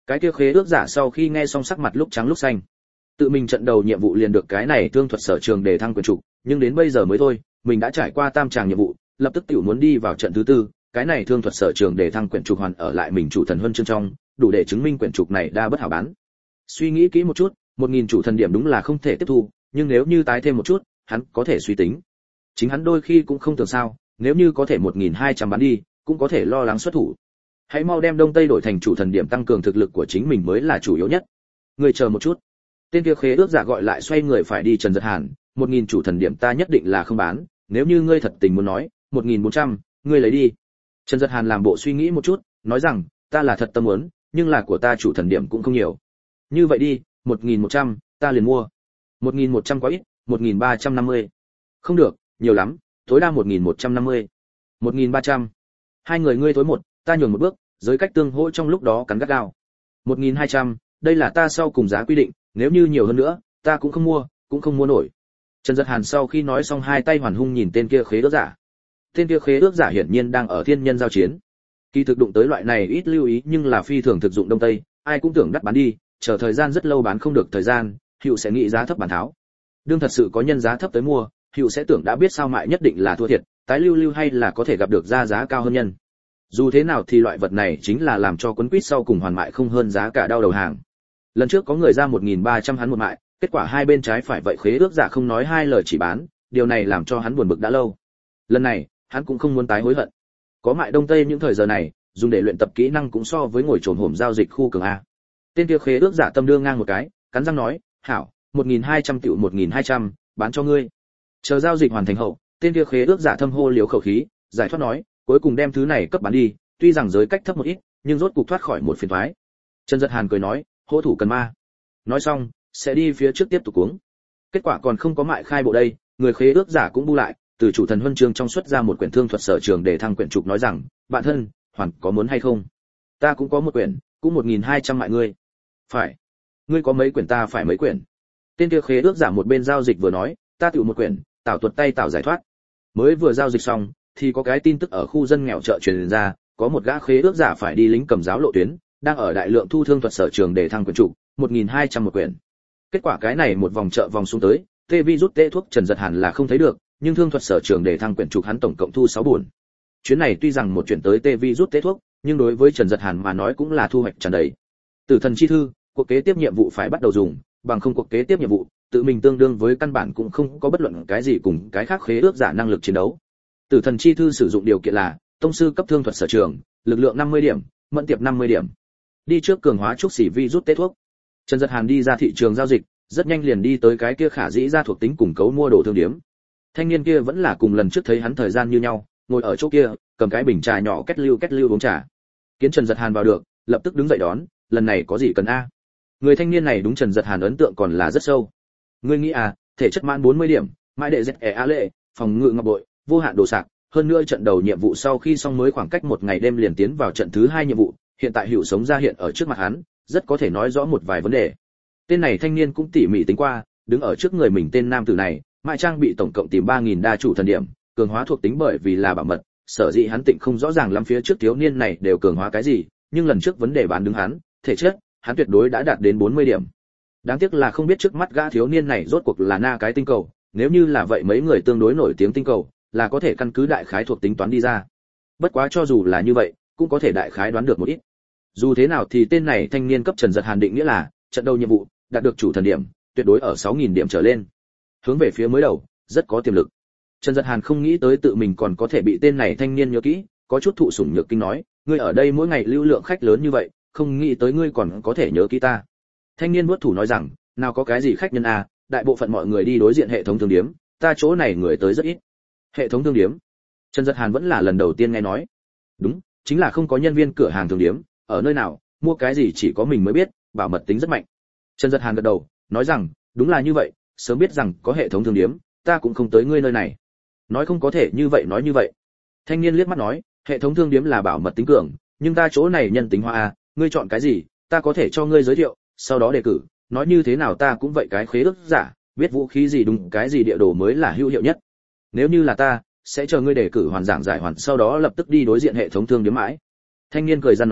Cái kia khế ước giả sau khi nghe xong sắc mặt lúc trắng lúc xanh. Tự mình trận đầu nhiệm vụ liền được cái này thương thuật sở trường để thăng quyền trục, nhưng đến bây giờ mới thôi, mình đã trải qua tam tràng nhiệm vụ, lập tức tiểu muốn đi vào trận thứ tư, cái này thương thuật sở trường để thăng quyển trục hoàn ở lại mình chủ thần huân chương trong, đủ để chứng minh quyển trục này đa bất hảo bán. Suy nghĩ kỹ một chút, 1000 chủ thần điểm đúng là không thể tiếp thu, nhưng nếu như tái thêm một chút, hắn có thể suy tính. Chính hắn đôi khi cũng không tưởng sao, nếu như có thể 1200 bán đi, cũng có thể lo lắng xuất thủ. Hãy mau đem Đông Tây đổi thành chủ thần điểm tăng cường thực lực của chính mình mới là chủ yếu nhất. Người chờ một chút. Tên kia khế ước giả gọi lại xoay người phải đi Trần Giật Hàn, 1000 chủ thần điểm ta nhất định là không bán, nếu như ngươi thật tình muốn nói, 1400, ngươi lấy đi. Trần Giật Hàn làm bộ suy nghĩ một chút, nói rằng, ta là thật tâm muốn, nhưng là của ta chủ thần điểm cũng không nhiều. Như vậy đi, 1100, ta liền mua. 1100 quá ít, 1350. Không được, nhiều lắm, tối đa 1150. 1300. Hai người ngươi tối một, ta nhường một bước, giới cách tương hỗ trong lúc đó cắn gắt gao. 1200, đây là ta sau cùng giá quy định, nếu như nhiều hơn nữa, ta cũng không mua nổi. Trần Giật Hàn sau khi nói xong hai tay hoàn hung nhìn tên kia khế ước giả. Tên kia khế ước giả hiển nhiên đang ở thiên nhân giao chiến. Kỳ thực đụng tới loại này ít lưu ý nhưng là phi thường thực dụng Đông Tây, ai cũng tưởng đắt bán đi, chờ thời gian rất lâu bán không được thời gian, Hựu sẽ nghĩ giá thấp bán tháo. Đương thật sự có nhân giá thấp tới mua, Hựu sẽ tưởng đã biết sao mại nhất định là thua thiệt, tái lưu hay là có thể gặp được giá cao hơn nhân. Dù thế nào thì loại vật này chính là làm cho quấn quýt sau cùng hoàn mại không hơn giá cả đau đầu hàng. Lần trước có người ra 1300 hắn một mại, kết quả hai bên trái phải vậy khế ước giả không nói hai lời chỉ bán, điều này làm cho hắn buồn bực đã lâu. Lần này, hắn cũng không muốn tái hối hận. Có mại Đông Tây những thời giờ này, dùng để luyện tập kỹ năng cũng so với ngồi trồn hổm giao dịch khu cường a. Tên kia khế ước giả tâm đương ngang một cái, cắn răng nói, "Hảo, 1200 tiểu 1200, bán cho ngươi." Chờ giao dịch hoàn thành hậu, tên kia khế ước giả thâm hô liếu khẩu khí, giải thoát nói, cuối cùng đem thứ này cấp bán đi, tuy rằng giới cách thấp một ít, nhưng rốt cục thoát khỏi một phiền toái. Trần Giật Hàn cười nói, hỗ thủ cần ma. Nói xong, sẽ đi phía trước tiếp tục cuống. Kết quả còn không có mại khai bộ đây, người khế ước giả cũng bu lại, từ chủ thần huân chương trong xuất ra một quyển thương thuật sở trường để thăng quyển trục nói rằng, bạn thân, hoàn có muốn hay không? Ta cũng có một quyển, cũng 1200 mại ngươi. Phải. Ngươi có mấy quyển ta phải mấy quyển. Tên kia khế ước giả một bên giao dịch vừa nói, ta tự một quyển, tảo tuột tay tảo giải thoát. Mới vừa giao dịch xong, thì có cái tin tức ở khu dân nghèo chợ truyền ra, có một gã khế ước giả phải đi lính cầm giáo lộ tuyến, đang ở đại lượng thu thương thuật sở trường để thăng quyển trục, 1200 một quyển. Kết quả cái này một vòng chợ vòng xuống tới, tê vi rút tê thuốc Trần Giật Hàn là không thấy được, nhưng thương thuật sở trường để thăng quyển trục hắn tổng cộng thu 6 buồn. Chuyến này tuy rằng một chuyển tới tê vi rút tê thuốc, nhưng đối với Trần Giật Hàn mà nói cũng là thu hoạch tràn đầy. Tử thần chi thư, cuộc kế tiếp nhiệm vụ phải bắt đầu dùng, bằng không cuộc kế tiếp nhiệm vụ, tự mình tương đương với căn bản cũng không có bất luận cái gì cùng cái khác khế ước giả năng lực chiến đấu. Tử thần chi thư sử dụng điều kiện là tông sư cấp thương thuật sở trường, lực lượng 50 điểm, mẫn tiệp 50 điểm. Đi trước cường hóa trúc xỉ vi rút tê thuốc. Trần Giật Hàn đi ra thị trường giao dịch, rất nhanh liền đi tới cái kia khả dĩ ra thuộc tính cùng cấu mua đồ thương điếm. Thanh niên kia vẫn là cùng lần trước thấy hắn thời gian như nhau, ngồi ở chỗ kia, cầm cái bình trà nhỏ két lưu uống trà. Kiến Trần Giật Hàn vào được, lập tức đứng dậy đón, lần này có gì cần a? Người thanh niên này đúng Trần Giật Hàn ấn tượng còn là rất sâu. Ngươi nghĩ à, thể chất mãn 40 điểm, mãi đệ dẹt a lệ, phòng ngự ngọc bội, vô hạn đồ sạc, hơn nữa trận đầu nhiệm vụ sau khi xong mới khoảng cách một ngày đêm liền tiến vào trận thứ 2 nhiệm vụ, hiện tại hữu sống ra hiện ở trước mặt hắn, rất có thể nói rõ một vài vấn đề. Tên này thanh niên cũng tỉ mỉ tính qua, đứng ở trước người mình tên nam tử này, mại trang bị tổng cộng tìm 3000 đa chủ thần điểm, cường hóa thuộc tính bởi vì là bảo mật, sở dĩ hắn tịnh không rõ ràng lắm phía trước thiếu niên này đều cường hóa cái gì, nhưng lần trước vấn đề bán đứng hắn, thể chất, hắn tuyệt đối đã đạt đến 40 điểm. Đáng tiếc là không biết trước mắt gã thiếu niên này rốt cuộc là na cái tinh cầu, nếu như là vậy mấy người tương đối nổi tiếng tinh cầu, là có thể căn cứ đại khái thuộc tính toán đi ra. Bất quá cho dù là như vậy, cũng có thể đại khái đoán được một ít. Dù thế nào thì tên này thanh niên cấp Trần Giật Hàn định nghĩa là trận đầu nhiệm vụ, đạt được chủ thần điểm, tuyệt đối ở 6000 điểm trở lên. Hướng về phía mới đầu, rất có tiềm lực. Trần Giật Hàn không nghĩ tới tự mình còn có thể bị tên này thanh niên nhớ kỹ, có chút thụ sủng nhược kinh nói, ngươi ở đây mỗi ngày lưu lượng khách lớn như vậy, không nghĩ tới ngươi còn có thể nhớ kỹ ta. Thanh niên vuốt thủ nói rằng, nào có cái gì khách nhân a, đại bộ phận mọi người đi đối diện hệ thống thương điếm, ta chỗ này người tới rất ít. Hệ thống thương điếm? Trần Giật Hàn vẫn là lần đầu tiên nghe nói. Đúng, chính là không có nhân viên cửa hàng thương điếm, ở nơi nào, mua cái gì chỉ có mình mới biết, bảo mật tính rất mạnh. Trần Giật Hàn gật đầu, nói rằng, đúng là như vậy, sớm biết rằng có hệ thống thương điếm, ta cũng không tới ngươi nơi này. Nói không có thể như vậy nói như vậy. Thanh niên liếc mắt nói, hệ thống thương điếm là bảo mật tính cường, nhưng ta chỗ này nhân tính hóa a, ngươi chọn cái gì, ta có thể cho ngươi giới thiệu, sau đó đề cử, nói như thế nào ta cũng vậy cái khế ước giả, biết vũ khí gì đúng cái gì địa đồ mới là hữu hiệu nhất. Nếu như là ta, sẽ chờ ngươi đề cử hoàn giảng giải hoàn sau đó lập tức đi đối diện hệ thống thương điếm mãi. Thanh niên cười ra nói,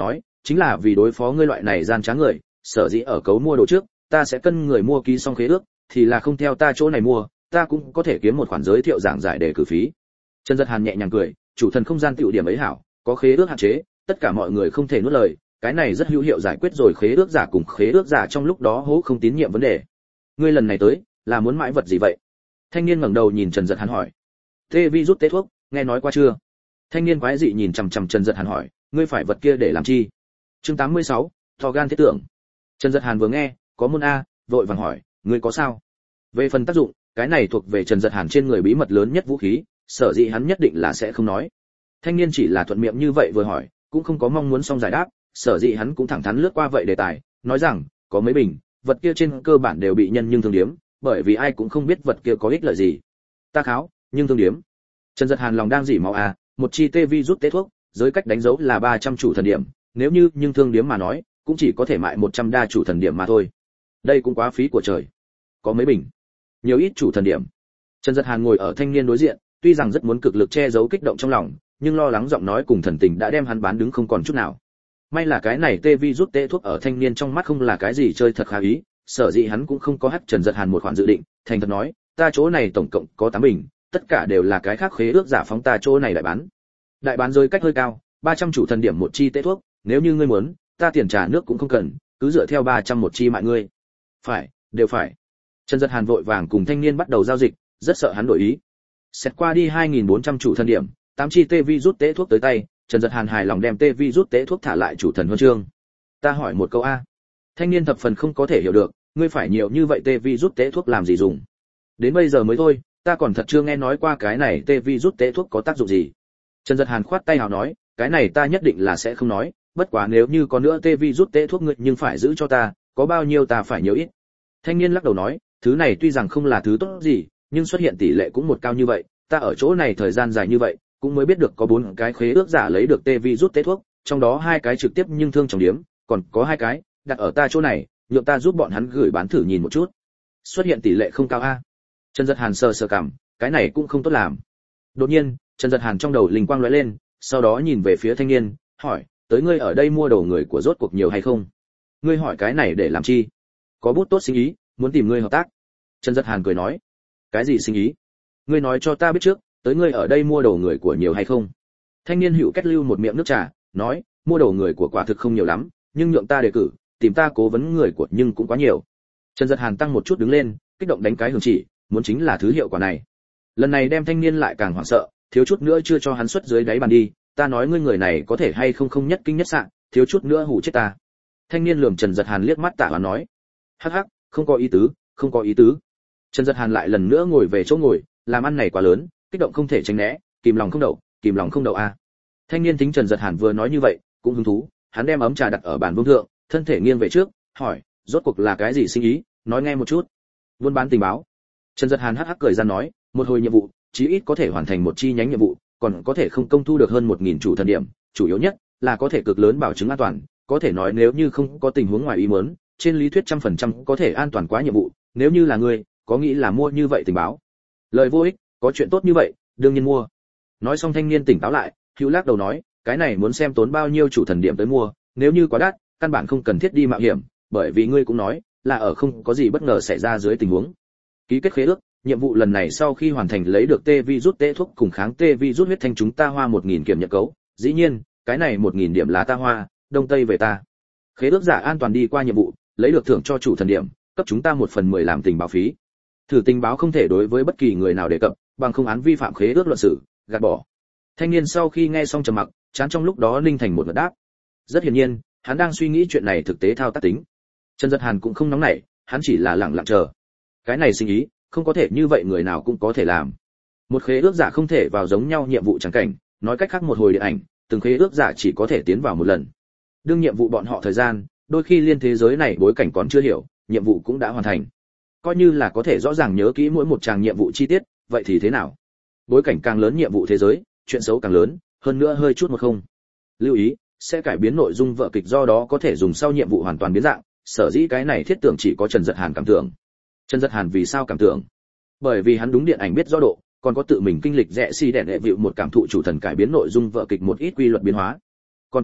chính là vì đối phó ngươi loại này gian trá người, sở dĩ ở cấu mua đồ trước, ta sẽ cân người mua ký xong khế ước, thì là không theo ta chỗ này mua, ta cũng có thể kiếm một khoản giới thiệu giảng giải để cử phí. Trần Dật Hàn nhẹ nhàng cười, chủ thần không gian tiểu điểm ấy hảo, có khế ước hạn chế, tất cả mọi người không thể nuốt lời, cái này rất hữu hiệu giải quyết rồi khế ước giả cùng khế ước giả trong lúc đó hố không tín nhiệm vấn đề. Ngươi lần này tới, là muốn mãi vật gì vậy? Thanh niên ngẩng đầu nhìn Trần Dật Hàn hỏi. Tê vi rút tế thuốc, nghe nói qua chưa? Thanh niên quái dị nhìn chằm chằm Trần Dật Hàn hỏi, ngươi phải vật kia để làm chi? Chương 86, to gan thiết tưởng. Trần Dật Hàn vừa nghe, có môn a, vội vàng hỏi, ngươi có sao? Về phần tác dụng, cái này thuộc về Trần Dật Hàn trên người bí mật lớn nhất vũ khí, sở dĩ hắn nhất định là sẽ không nói. Thanh niên chỉ là thuận miệng như vậy vừa hỏi, cũng không có mong muốn xong giải đáp, sở dĩ hắn cũng thẳng thắn lướt qua vậy đề tài, nói rằng, có mấy bình, vật kia trên cơ bản đều bị nhân nhưng thương điếm, bởi vì ai cũng không biết vật kia có ích lợi gì. Ta kháo, nhưng thương điếm. Trần Dật Hàn lòng đang dỉ máu à, một chi tê vi rút tế thuốc, giới cách đánh dấu là 300 chủ thần điểm, nếu như nhưng thương điếm mà nói, cũng chỉ có thể mại 100 đa chủ thần điểm mà thôi. Đây cũng quá phí của trời. Có mấy bình, nhiều ít chủ thần điểm. Trần Dật Hàn ngồi ở thanh niên đối diện, tuy rằng rất muốn cực lực che giấu kích động trong lòng, nhưng lo lắng giọng nói cùng thần tình đã đem hắn bán đứng không còn chút nào. May là cái này tê vi rút tế thuốc ở thanh niên trong mắt không là cái gì chơi thật khá ý, sở dĩ hắn cũng không có hắt Trần Dật Hàn một khoản dự định, thành thật nói, ta chỗ này tổng cộng có 8 bình, tất cả đều là cái khác khế ước giả phóng ta chỗ này đại bán. Đại bán rơi cách hơi cao, 300 chủ thần điểm một chi tế thuốc, nếu như ngươi muốn, ta tiền trả nước cũng không cần, cứ dựa theo 300 một chi mọi ngươi. Phải, đều phải. Trần Dật Hàn vội vàng cùng thanh niên bắt đầu giao dịch, rất sợ hắn đổi ý. Xét qua đi 2400 chủ thần điểm, 8 chi tê vi rút tế thuốc tới tay, Trần Dật Hàn hài lòng đem tê vi rút tế thuốc thả lại chủ thần huân chương. Ta hỏi một câu a. Thanh niên thập phần không có thể hiểu được, ngươi phải nhiều như vậy tê vi rút tế thuốc làm gì dùng? Đến bây giờ mới thôi, ta còn thật chưa nghe nói qua cái này tê vi rút tế thuốc có tác dụng gì. Trần Dật Hàn khoát tay hào nói, cái này ta nhất định là sẽ không nói, bất quá nếu như có nữa tê vi rút tế thuốc ngươi nhưng phải giữ cho ta, có bao nhiêu ta phải nhiều ít. Thanh niên lắc đầu nói, thứ này tuy rằng không là thứ tốt gì, nhưng xuất hiện tỷ lệ cũng một cao như vậy, ta ở chỗ này thời gian dài như vậy, cũng mới biết được có 4 cái khế ước giả lấy được tê vi rút tế thuốc, trong đó 2 cái trực tiếp nhưng thương trọng điểm, còn có 2 cái đặt ở ta chỗ này, nhượng ta giúp bọn hắn gửi bán thử nhìn một chút. Xuất hiện tỷ lệ không cao a. Trần Dật Hàn sờ cảm, cái này cũng không tốt làm. Đột nhiên, Trần Dật Hàn trong đầu linh quang lóe lên, sau đó nhìn về phía thanh niên, hỏi, tới ngươi ở đây mua đồ người của rốt cuộc nhiều hay không? Ngươi hỏi cái này để làm chi? Có bút tốt sinh ý, muốn tìm ngươi hợp tác. Trần Dật Hàn cười nói, cái gì sinh ý? Ngươi nói cho ta biết trước, tới ngươi ở đây mua đồ người của nhiều hay không? Thanh niên hữu kết lưu một miệng nước trà, nói, mua đồ người của quả thực không nhiều lắm, nhưng nhượng ta đề cử, tìm ta cố vấn người của nhưng cũng quá nhiều. Trần Dật Hàn tăng một chút đứng lên, kích động đánh cái hưởng chỉ, muốn chính là thứ hiệu quả này. Lần này đem thanh niên lại càng hoảng sợ, thiếu chút nữa chưa cho hắn xuất dưới đáy bàn đi, ta nói ngươi người này có thể hay không không nhất kinh nhất sạng, thiếu chút nữa hù chết ta. Thanh niên lườm Trần Dật Hàn liếc mắt tạ và nói, hắc hắc, không có ý tứ, không có ý tứ. Trần Dật Hàn lại lần nữa ngồi về chỗ ngồi, làm ăn này quá lớn, kích động không thể tránh né, kìm lòng không đậu a. Thanh niên tính Trần Dật Hàn vừa nói như vậy, cũng hứng thú, hắn đem ấm trà đặt ở bàn vương thượng, thân thể nghiêng về trước, hỏi, rốt cuộc là cái gì sinh ý, nói nghe một chút. Buôn bán tình báo. Trần Dật Hàn hắc hắc cười ra nói, một hồi nhiệm vụ, chí ít có thể hoàn thành một chi nhánh nhiệm vụ, còn có thể không công thu được hơn 1000 chủ thần điểm, chủ yếu nhất là có thể cực lớn bảo chứng an toàn, có thể nói nếu như không có tình huống ngoài ý muốn, trên lý thuyết 100% có thể an toàn quá nhiệm vụ, nếu như là ngươi, có nghĩ là mua như vậy tình báo. Lời vô ích, có chuyện tốt như vậy, đương nhiên mua. Nói xong thanh niên tỉnh táo lại, hữu lắc đầu nói, cái này muốn xem tốn bao nhiêu chủ thần điểm tới mua, nếu như quá đắt, căn bản không cần thiết đi mạo hiểm, bởi vì ngươi cũng nói, là ở không có gì bất ngờ xảy ra dưới tình huống. Ký kết khế ước, nhiệm vụ lần này sau khi hoàn thành lấy được tê vi rút tế thuốc cùng kháng tê vi rút huyết thanh chúng ta hoa 1000 kiểm nhận cấu, dĩ nhiên, cái này 1000 điểm là ta hoa, đông tây về ta. Khế ước giả an toàn đi qua nhiệm vụ, lấy được thưởng cho chủ thần điểm, cấp chúng ta 1/10 làm tình báo phí. Thử tình báo không thể đối với bất kỳ người nào đề cập, bằng không án vi phạm khế ước luận xử, gạt bỏ. Thanh niên sau khi nghe xong trầm mặc, chán trong lúc đó linh thành một ngật đáp. Rất hiển nhiên, hắn đang suy nghĩ chuyện này thực tế thao tác tính. Trần Dật Hàn cũng không nóng nảy, hắn chỉ là lặng lặng chờ. Cái này sinh ý, không có thể như vậy người nào cũng có thể làm. Một khế ước giả không thể vào giống nhau nhiệm vụ chẳng cảnh, nói cách khác một hồi điện ảnh, từng khế ước giả chỉ có thể tiến vào một lần. Đương nhiệm vụ bọn họ thời gian, đôi khi liên thế giới này bối cảnh còn chưa hiểu, nhiệm vụ cũng đã hoàn thành. Coi như là có thể rõ ràng nhớ kỹ mỗi một tràng nhiệm vụ chi tiết, vậy thì thế nào? Bối cảnh càng lớn nhiệm vụ thế giới, chuyện xấu càng lớn, hơn nữa hơi chút một không. Lưu ý, sẽ cải biến nội dung vở kịch do đó có thể dùng sau nhiệm vụ hoàn toàn biến dạng, sở dĩ cái này thiết tưởng chỉ có Trần Dật Hàn cảm tưởng. Trần Dật Hàn vì sao cảm tưởng? Bởi vì hắn đúng điện ảnh biết rõ độ, còn có tự mình kinh lịch rẽ si đèn đệ vịu một cảm thụ chủ thần cải biến nội dung vở kịch một ít quy luật biến hóa. Còn có,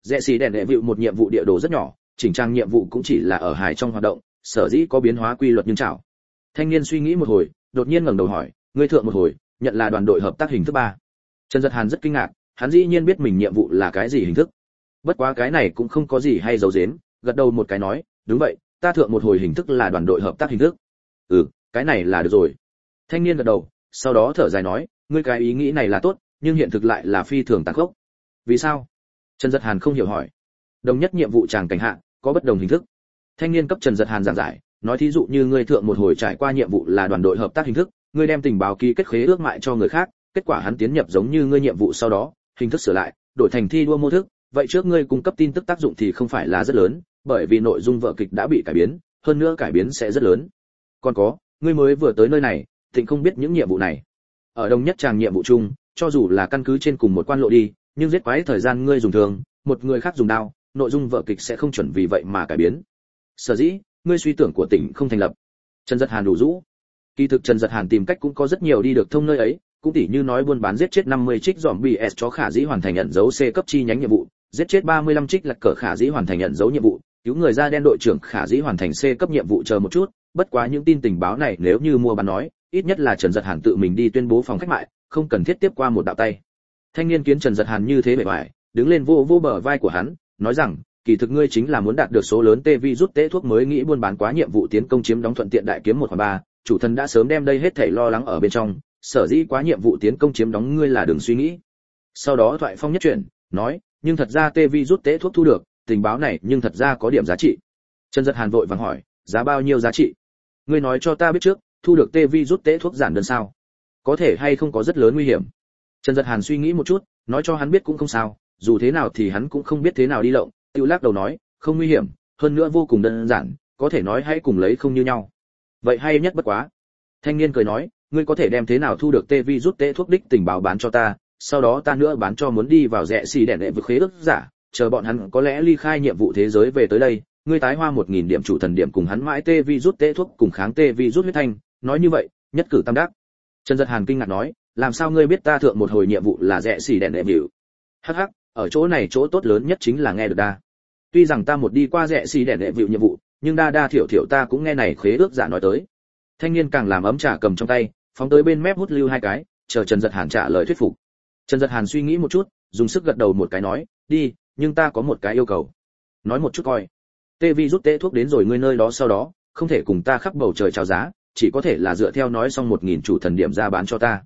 Rẽ xì đèn đệ vịu một nhiệm vụ địa đồ rất nhỏ, chỉnh trang nhiệm vụ cũng chỉ là ở hài trong hoạt động, sở dĩ có biến hóa quy luật nhưng chảo. Thanh niên suy nghĩ một hồi, đột nhiên ngẩng đầu hỏi, ngươi thượng một hồi, nhận là đoàn đội hợp tác hình thức 3. Trần Dật Hàn rất kinh ngạc, hắn dĩ nhiên biết mình nhiệm vụ là cái gì hình thức. Bất quá cái này cũng không có gì hay giấu giếm, gật đầu một cái nói, đúng vậy, ta thượng một hồi hình thức là đoàn đội hợp tác hình thức. Cái này là được rồi. Thanh niên gật đầu, sau đó thở dài nói, ngươi cái ý nghĩ này là tốt, nhưng hiện thực lại là phi thường tàn khốc. Vì sao? Trần Dật Hàn không hiểu hỏi. Đồng nhất nhiệm vụ tràng cảnh hạ, có bất đồng hình thức. Thanh niên cấp Trần Dật Hàn giảng giải, nói thí dụ như ngươi thượng một hồi trải qua nhiệm vụ là đoàn đội hợp tác hình thức, ngươi đem tình báo ký kết khế ước mại cho người khác, kết quả hắn tiến nhập giống như ngươi nhiệm vụ sau đó, hình thức sửa lại, đổi thành thi đua mô thức, vậy trước ngươi cung cấp tin tức tác dụng thì không phải là rất lớn, bởi vì nội dung vở kịch đã bị cải biến, hơn nữa cải biến sẽ rất lớn. Còn có, ngươi mới vừa tới nơi này, thịnh không biết những nhiệm vụ này. Ở đồng nhất tràng nhiệm vụ chung, cho dù là căn cứ trên cùng một quan lộ đi, nhưng giết quái thời gian ngươi dùng thường, một người khác dùng đao, nội dung vở kịch sẽ không chuẩn vì vậy mà cải biến. Sở dĩ, ngươi suy tưởng của tỉnh không thành lập. Trần Dật Hàn đủ rũ. Kỳ thực Trần Dật Hàn tìm cách cũng có rất nhiều đi được thông nơi ấy, cũng tỉ như nói buôn bán giết chết 50 trích zombie S chó khả dĩ hoàn thành nhận dấu C cấp chi nhánh nhiệm vụ, giết chết 35 trích lật cờ khả dĩ hoàn thành nhận dấu nhiệm vụ, cứu người da đen đội trưởng khả dĩ hoàn thành C cấp nhiệm vụ chờ một chút, bất quá những tin tình báo này nếu như mua bán nói, ít nhất là Trần Dật Hàn tự mình đi tuyên bố phòng khách mại, không cần thiết tiếp qua một đạo tay. Thanh niên kiến Trần Dật Hàn như thế bề ngoài, đứng lên vô vô bờ vai của hắn, nói rằng, kỳ thực ngươi chính là muốn đạt được số lớn tê vi rút tế thuốc mới nghĩ buôn bán quá nhiệm vụ tiến công chiếm đóng thuận tiện đại kiếm 1/3, chủ thần đã sớm đem đây hết thảy lo lắng ở bên trong, sở dĩ quá nhiệm vụ tiến công chiếm đóng ngươi là đừng suy nghĩ. Sau đó thoại phong nhất chuyển, nói, nhưng thật ra tê vi rút tế thuốc thu được, tình báo này nhưng thật ra có điểm giá trị. Trần Dật Hàn vội vàng hỏi, giá bao nhiêu giá trị? Ngươi nói cho ta biết trước, thu được tê vi rút tế thuốc giản đơn sao? Có thể hay không có rất lớn nguy hiểm. Trần Dật Hàn suy nghĩ một chút, nói cho hắn biết cũng không sao, dù thế nào thì hắn cũng không biết thế nào đi lộng, Tiêu lắc đầu nói, không nguy hiểm, hơn nữa vô cùng đơn giản, có thể nói hãy cùng lấy không như nhau. Vậy hay nhất bất quá. Thanh niên cười nói, ngươi có thể đem thế nào thu được tê vi rút tế thuốc đích tình báo bán cho ta, sau đó ta nữa bán cho muốn đi vào rẽ xì đèn đệ vực khế ước giả, chờ bọn hắn có lẽ ly khai nhiệm vụ thế giới về tới đây, ngươi tái hoa 1000 điểm chủ thần điểm cùng hắn mãi tê vi rút tế thuốc cùng kháng tê vi rút huyết thanh, nói như vậy, nhất cử tam đắc. Trần Dật Hàn kinh ngạc nói, làm sao ngươi biết ta thượng một hồi nhiệm vụ là rẽ xì đèn đệ vịu? Hắc hắc, ở chỗ này chỗ tốt lớn nhất chính là nghe được đa. Tuy rằng ta một đi qua rẽ xì đèn đệ vịu nhiệm vụ, nhưng đa thiểu thiểu ta cũng nghe này khế ước giả nói tới. Thanh niên càng làm ấm trà cầm trong tay, phóng tới bên mép hút lưu 2 cái, chờ Trần Dật Hàn trả lời thuyết phục. Trần Dật Hàn suy nghĩ một chút, dùng sức gật đầu một cái nói, đi, nhưng ta có một cái yêu cầu. Nói một chút coi. Tê vi rút tế thuốc đến rồi ngươi nơi đó sau đó, không thể cùng ta khắp bầu trời chào giá, chỉ có thể là dựa theo nói xong 1000 chủ thần điểm ra bán cho ta.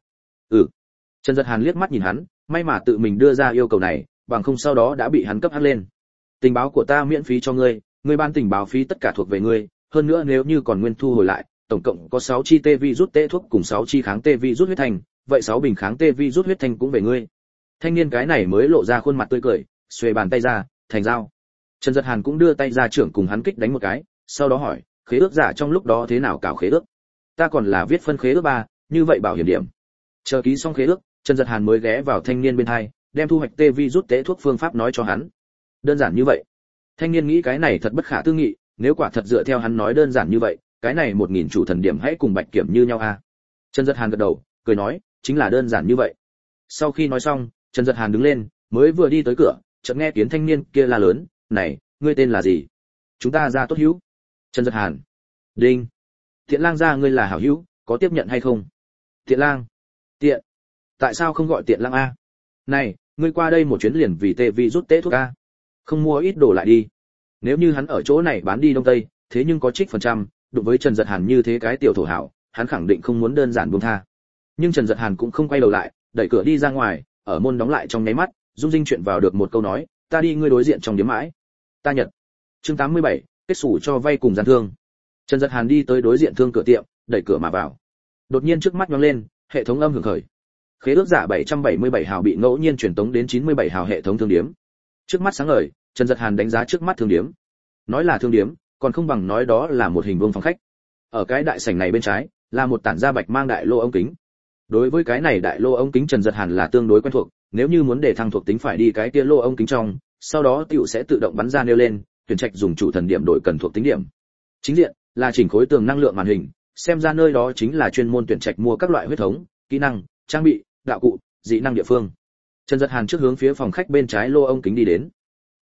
Trần Dật Hàn liếc mắt nhìn hắn, may mà tự mình đưa ra yêu cầu này, bằng không sau đó đã bị hắn cấp hắt lên. Tình báo của ta miễn phí cho ngươi, ngươi ban tình báo phí tất cả thuộc về ngươi, hơn nữa nếu như còn nguyên thu hồi lại, tổng cộng có 6 chi tê vi rút tế thuốc cùng 6 chi kháng tê vi rút huyết thanh, vậy 6 bình kháng tê vi rút huyết thanh cũng về ngươi. Thanh niên cái này mới lộ ra khuôn mặt tươi cười, xuề bàn tay ra, thành giao. Trần Dật Hàn cũng đưa tay ra trưởng cùng hắn kích đánh một cái, sau đó hỏi, khế ước giả trong lúc đó thế nào cào khế ước? Ta còn là viết phân khế ước 3, như vậy bảo hiểm điểm. Chờ ký xong khế ước, Trần Dật Hàn mới ghé vào thanh niên bên hai, đem thu hoạch tê vi rút tế thuốc phương pháp nói cho hắn. Đơn giản như vậy. Thanh niên nghĩ cái này thật bất khả tư nghị, nếu quả thật dựa theo hắn nói đơn giản như vậy, cái này 1000 chủ thần điểm hãy cùng Bạch Kiểm như nhau à? Trần Dật Hàn gật đầu, cười nói, chính là đơn giản như vậy. Sau khi nói xong, Trần Dật Hàn đứng lên, mới vừa đi tới cửa, chợt nghe tiếng thanh niên kia la lớn, "Này, ngươi tên là gì? Chúng ta ra tốt hữu." Trần Dật Hàn. Đinh. Tiện Lang gia ngươi là hảo hữu, có tiếp nhận hay không? Tiện Lang. Tiện. Tại sao không gọi Tiện Lang a? Này, ngươi qua đây một chuyến liền vì tê vi rút tế thuốc a. Không mua ít đồ lại đi. Nếu như hắn ở chỗ này bán đi đông tây, thế nhưng có trích phần trăm, đụng với Trần Dật Hàn như thế cái tiểu thổ hảo, hắn khẳng định không muốn đơn giản buông tha. Nhưng Trần Dật Hàn cũng không quay đầu lại, đẩy cửa đi ra ngoài, ở môn đóng lại trong nháy mắt, Dung Dinh chuyện vào được một câu nói, "Ta đi ngươi đối diện trong điếm mãi." Ta Nhật. Chương 87, kết sủ cho vay cùng gian thương. Trần Dật Hàn đi tới đối diện thương cửa tiệm, đẩy cửa mà vào. Đột nhiên trước mắt nhóng lên, hệ thống âm hưởng khởi. Khế ước giả 777 hào bị ngẫu nhiên truyền tống đến 97 hào hệ thống thương điếm. Trước mắt sáng ngời, Trần Dật Hàn đánh giá trước mắt thương điếm. Nói là thương điếm, còn không bằng nói đó là một hình vuông phòng khách. Ở cái đại sảnh này bên trái, là một tản da bạch mang đại lô ống kính. Đối với cái này đại lô ống kính Trần Dật Hàn là tương đối quen thuộc, nếu như muốn để thăng thuộc tính phải đi cái kia lô ống kính trong, sau đó tiểu sẽ tự động bắn ra nêu lên, tuyển trạch dùng chủ thần điểm đổi cần thuộc tính điểm. Chính diện là chỉnh khối tường năng lượng màn hình, xem ra nơi đó chính là chuyên môn tuyển trạch mua các loại huyết thống, kỹ năng, trang bị, đạo cụ, dị năng địa phương. Trần Dật Hàn trước hướng phía phòng khách bên trái lô ống kính đi đến.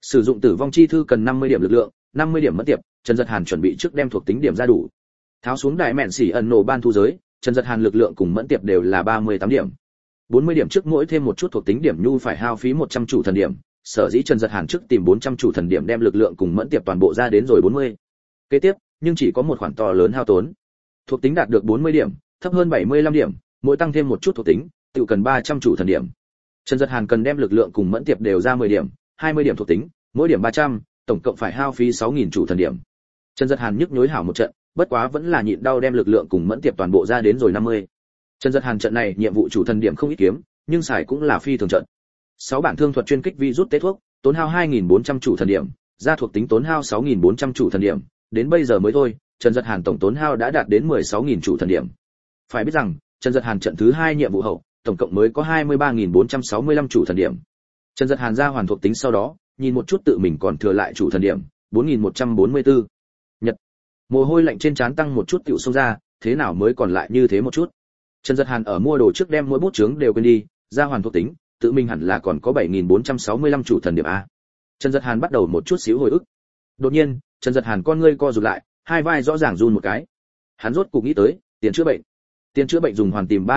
Sử dụng tử vong chi thư cần 50 điểm lực lượng, 50 điểm mẫn tiệp, Trần Dật Hàn chuẩn bị trước đem thuộc tính điểm ra đủ. Tháo xuống đại mện xỉ ẩn nổ ban thu giới, Trần Dật Hàn lực lượng cùng mẫn tiệp đều là 38 điểm. 40 điểm trước mỗi thêm một chút thuộc tính điểm nhu phải hao phí 100 chủ thần điểm, sở dĩ Trần Dật Hàn trước tìm 400 chủ thần điểm đem lực lượng cùng mẫn tiệp toàn bộ ra đến rồi 40. Kế tiếp, nhưng chỉ có một khoản to lớn hao tốn. Thuộc tính đạt được 40 điểm, thấp hơn 75 điểm, mỗi tăng thêm một chút thuộc tính, tự cần 300 chủ thần điểm. Trần Dật Hàn cần đem lực lượng cùng mẫn tiệp đều ra 10 điểm, 20 điểm thuộc tính, mỗi điểm 300, tổng cộng phải hao phí 6000 chủ thần điểm. Trần Dật Hàn nhức nhối hảo một trận, bất quá vẫn là nhịn đau đem lực lượng cùng mẫn tiệp toàn bộ ra đến rồi 50. Trần Dật Hàn trận này nhiệm vụ chủ thần điểm không ít kiếm, nhưng xài cũng là phi thường trận. 6 bản thương thuật chuyên kích vi rút tế thuốc, tốn hao 2400 chủ thần điểm, ra thuộc tính tốn hao 6400 chủ thần điểm, đến bây giờ mới thôi, Trần Dật Hàn tổng tốn hao đã đạt đến 16000 chủ thần điểm. Phải biết rằng, Trần Dật Hàn trận thứ 2 nhiệm vụ hậu, tổng cộng mới có 23465 chủ thần điểm. Trần Dật Hàn ra hoàn thuộc tính sau đó, nhìn một chút tự mình còn thừa lại chủ thần điểm, 4144. Nhật. Mồ hôi lạnh trên trán tăng một chút tựu xông ra, thế nào mới còn lại như thế một chút. Trần Dật Hàn ở mua đồ trước đem mỗi bút chướng đều quên đi, ra hoàn thuộc tính, tự mình hẳn là còn có 7465 chủ thần điểm a. Trần Dật Hàn bắt đầu một chút xíu hồi ức. Đột nhiên, Trần Dật Hàn con ngươi co rụt lại, hai vai rõ ràng run một cái. Hắn rốt cục nghĩ tới, tiền chữa bệnh. Tiền chữa bệnh dùng hoàn tìm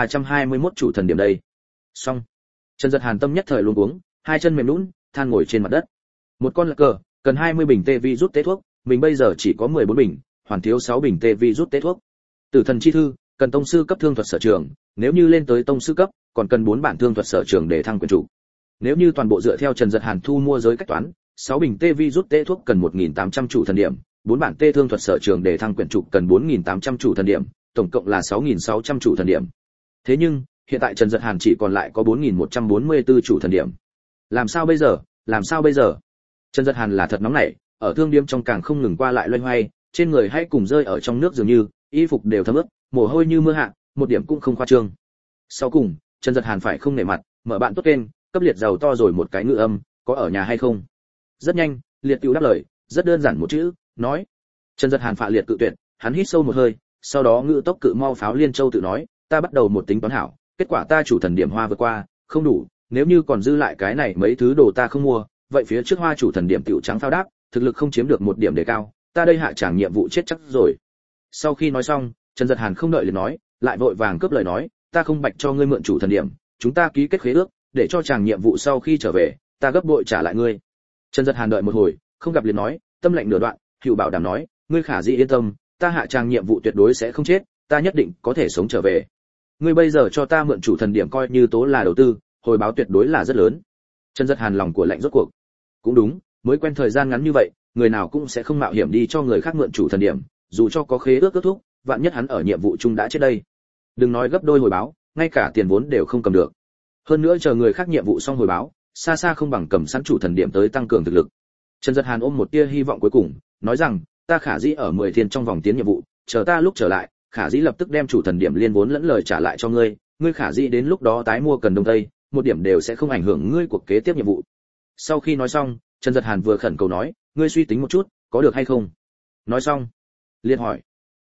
3321 chủ thần điểm đây. Xong. Trần Dật Hàn tâm nhất thời luống cuống, hai chân mềm nhũn, than ngồi trên mặt đất. Một con lật cờ, cần 20 bình tê vi rút tế thuốc, mình bây giờ chỉ có 14 bình, hoàn thiếu 6 bình tê vi rút tế thuốc. Tử thần chi thư, cần tông sư cấp thương thuật sở trường, nếu như lên tới tông sư cấp, còn cần 4 bản thương thuật sở trường để thăng quyền chủ. Nếu như toàn bộ dựa theo Trần Dật Hàn thu mua giới cách toán, 6 bình tê vi rút tế thuốc cần 1800 chủ thần điểm, 4 bản tê thương thuật sở trường để thăng quyền chủ cần 4800 chủ thần điểm, tổng cộng là 6600 chủ thần điểm. Thế nhưng, hiện tại Trần Dật Hàn chỉ còn lại có 4144 chủ thần điểm. Làm sao bây giờ? Làm sao bây giờ? Trần Dật Hàn là thật nóng nảy, ở thương điếm trong càng không ngừng qua lại loay hoay, trên người hay cùng rơi ở trong nước dường như, y phục đều thấm ướt, mồ hôi như mưa hạ, một điểm cũng không khoa trương. Sau cùng, Trần Dật Hàn phải không nể mặt, mở bạn tốt kênh, cấp liệt giàu to rồi một cái ngữ âm, có ở nhà hay không? Rất nhanh, liệt tiểu đáp lời, rất đơn giản một chữ, nói. Trần Dật Hàn phạ liệt cự tuyệt, hắn hít sâu một hơi, sau đó ngữ tốc cự mau pháo liên châu tự nói, ta bắt đầu một tính toán hảo, kết quả ta chủ thần điểm hoa vượt qua, không đủ, nếu như còn dư lại cái này mấy thứ đồ ta không mua, vậy phía trước hoa chủ thần điểm tiểu trắng phao đáp, thực lực không chiếm được một điểm đề cao, ta đây hạ tràng nhiệm vụ chết chắc rồi. Sau khi nói xong, Trần Dật Hàn không đợi liền nói, lại vội vàng cướp lời nói, ta không bạch cho ngươi mượn chủ thần điểm, chúng ta ký kết khế ước, để cho chàng nhiệm vụ sau khi trở về, ta gấp bội trả lại ngươi. Trần Dật Hàn đợi một hồi, không gặp liền nói, tâm lệnh nửa đoạn, hữu bảo đảm nói, ngươi khả dĩ yên tâm, ta hạ chàng nhiệm vụ tuyệt đối sẽ không chết, ta nhất định có thể sống trở về. Ngươi bây giờ cho ta mượn chủ thần điểm coi như tố là đầu tư, hồi báo tuyệt đối là rất lớn. Trần Dật Hàn lòng của lạnh rốt cuộc. Cũng đúng, mới quen thời gian ngắn như vậy, người nào cũng sẽ không mạo hiểm đi cho người khác mượn chủ thần điểm, dù cho có khế ước kết thúc, vạn nhất hắn ở nhiệm vụ chung đã chết đây. Đừng nói gấp đôi hồi báo, ngay cả tiền vốn đều không cầm được. Hơn nữa chờ người khác nhiệm vụ xong hồi báo, xa xa không bằng cầm sẵn chủ thần điểm tới tăng cường thực lực. Trần Dật Hàn ôm một tia hy vọng cuối cùng, nói rằng, ta khả dĩ ở 10 thiên trong vòng tiến nhiệm vụ, chờ ta lúc trở lại, khả dĩ lập tức đem chủ thần điểm liên vốn lẫn lời trả lại cho ngươi, ngươi khả dĩ đến lúc đó tái mua cần đông tây, một điểm đều sẽ không ảnh hưởng ngươi cuộc kế tiếp nhiệm vụ. Sau khi nói xong, Trần Dật Hàn vừa khẩn cầu nói, ngươi suy tính một chút, có được hay không? Nói xong, liệt hỏi,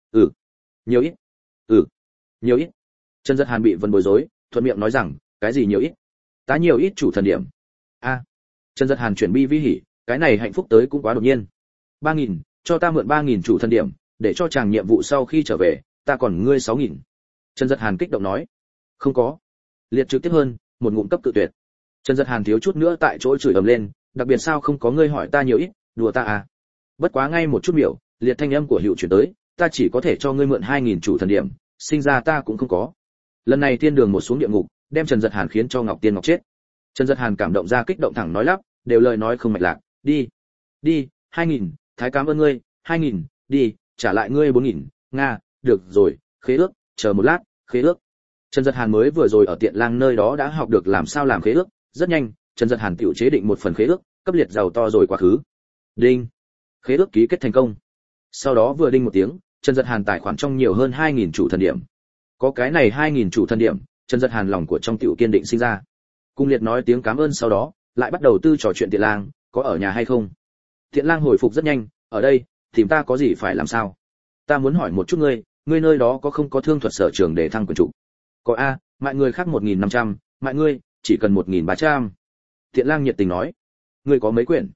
nhiều ít, nhiều ít. Trần Dật Hàn bị vần bối rối, thuận miệng nói rằng, cái gì nhiều ít? Ta nhiều ít chủ thần điểm? Trần Dật Hàn chuyển bi vi hỉ, cái này hạnh phúc tới cũng quá đột nhiên. 3000, cho ta mượn 3000 chủ thần điểm, để cho chàng nhiệm vụ sau khi trở về, ta còn ngươi 6000. Trần Dật Hàn kích động nói, không có. Liệt trực tiếp hơn, một ngụm cấp tự tuyệt. Trần Dật Hàn thiếu chút nữa tại chỗ chửi ầm lên, đặc biệt sao không có ngươi hỏi ta nhiều ít, đùa ta à? Bất quá ngay một chút biểu, liệt thanh âm của Hựu chuyển tới, ta chỉ có thể cho ngươi mượn 2000 chủ thần điểm, sinh ra ta cũng không có. Lần này thiên đường một xuống địa ngục, đem Trần Dật Hàn khiến cho Ngọc Tiên Ngọc chết. Trần Dật Hàn cảm động ra kích động thẳng nói lắp, đều lời nói không mạch lạc, đi, 2000, thái cảm ơn ngươi, 2000, đi, trả lại ngươi 4000, nga, được rồi, khế ước, chờ một lát, khế ước. Trần Dật Hàn mới vừa rồi ở Tiện Lang nơi đó đã học được làm sao làm khế ước, rất nhanh, Trần Dật Hàn tiểu chế định một phần khế ước, cấp liệt giàu to rồi quá khứ. Đinh. Khế ước ký kết thành công. Sau đó vừa đinh một tiếng, Trần Dật Hàn tài khoản trong nhiều hơn 2000 chủ thần điểm. Có cái này 2000 chủ thần điểm, Trần Dật Hàn lòng của trong tiểu kiên định sinh ra. Cung liệt nói tiếng cảm ơn sau đó, lại bắt đầu tư trò chuyện Tiện Lang, có ở nhà hay không? Tiện Lang hồi phục rất nhanh, ở đây, tìm ta có gì phải làm sao? Ta muốn hỏi một chút ngươi nơi đó có không có thương thuật sở trường để thăng quyền chủ? Có a, mại người khác 1500, mại ngươi chỉ cần 1300. Tiện Lang nhiệt tình nói, ngươi có mấy quyển?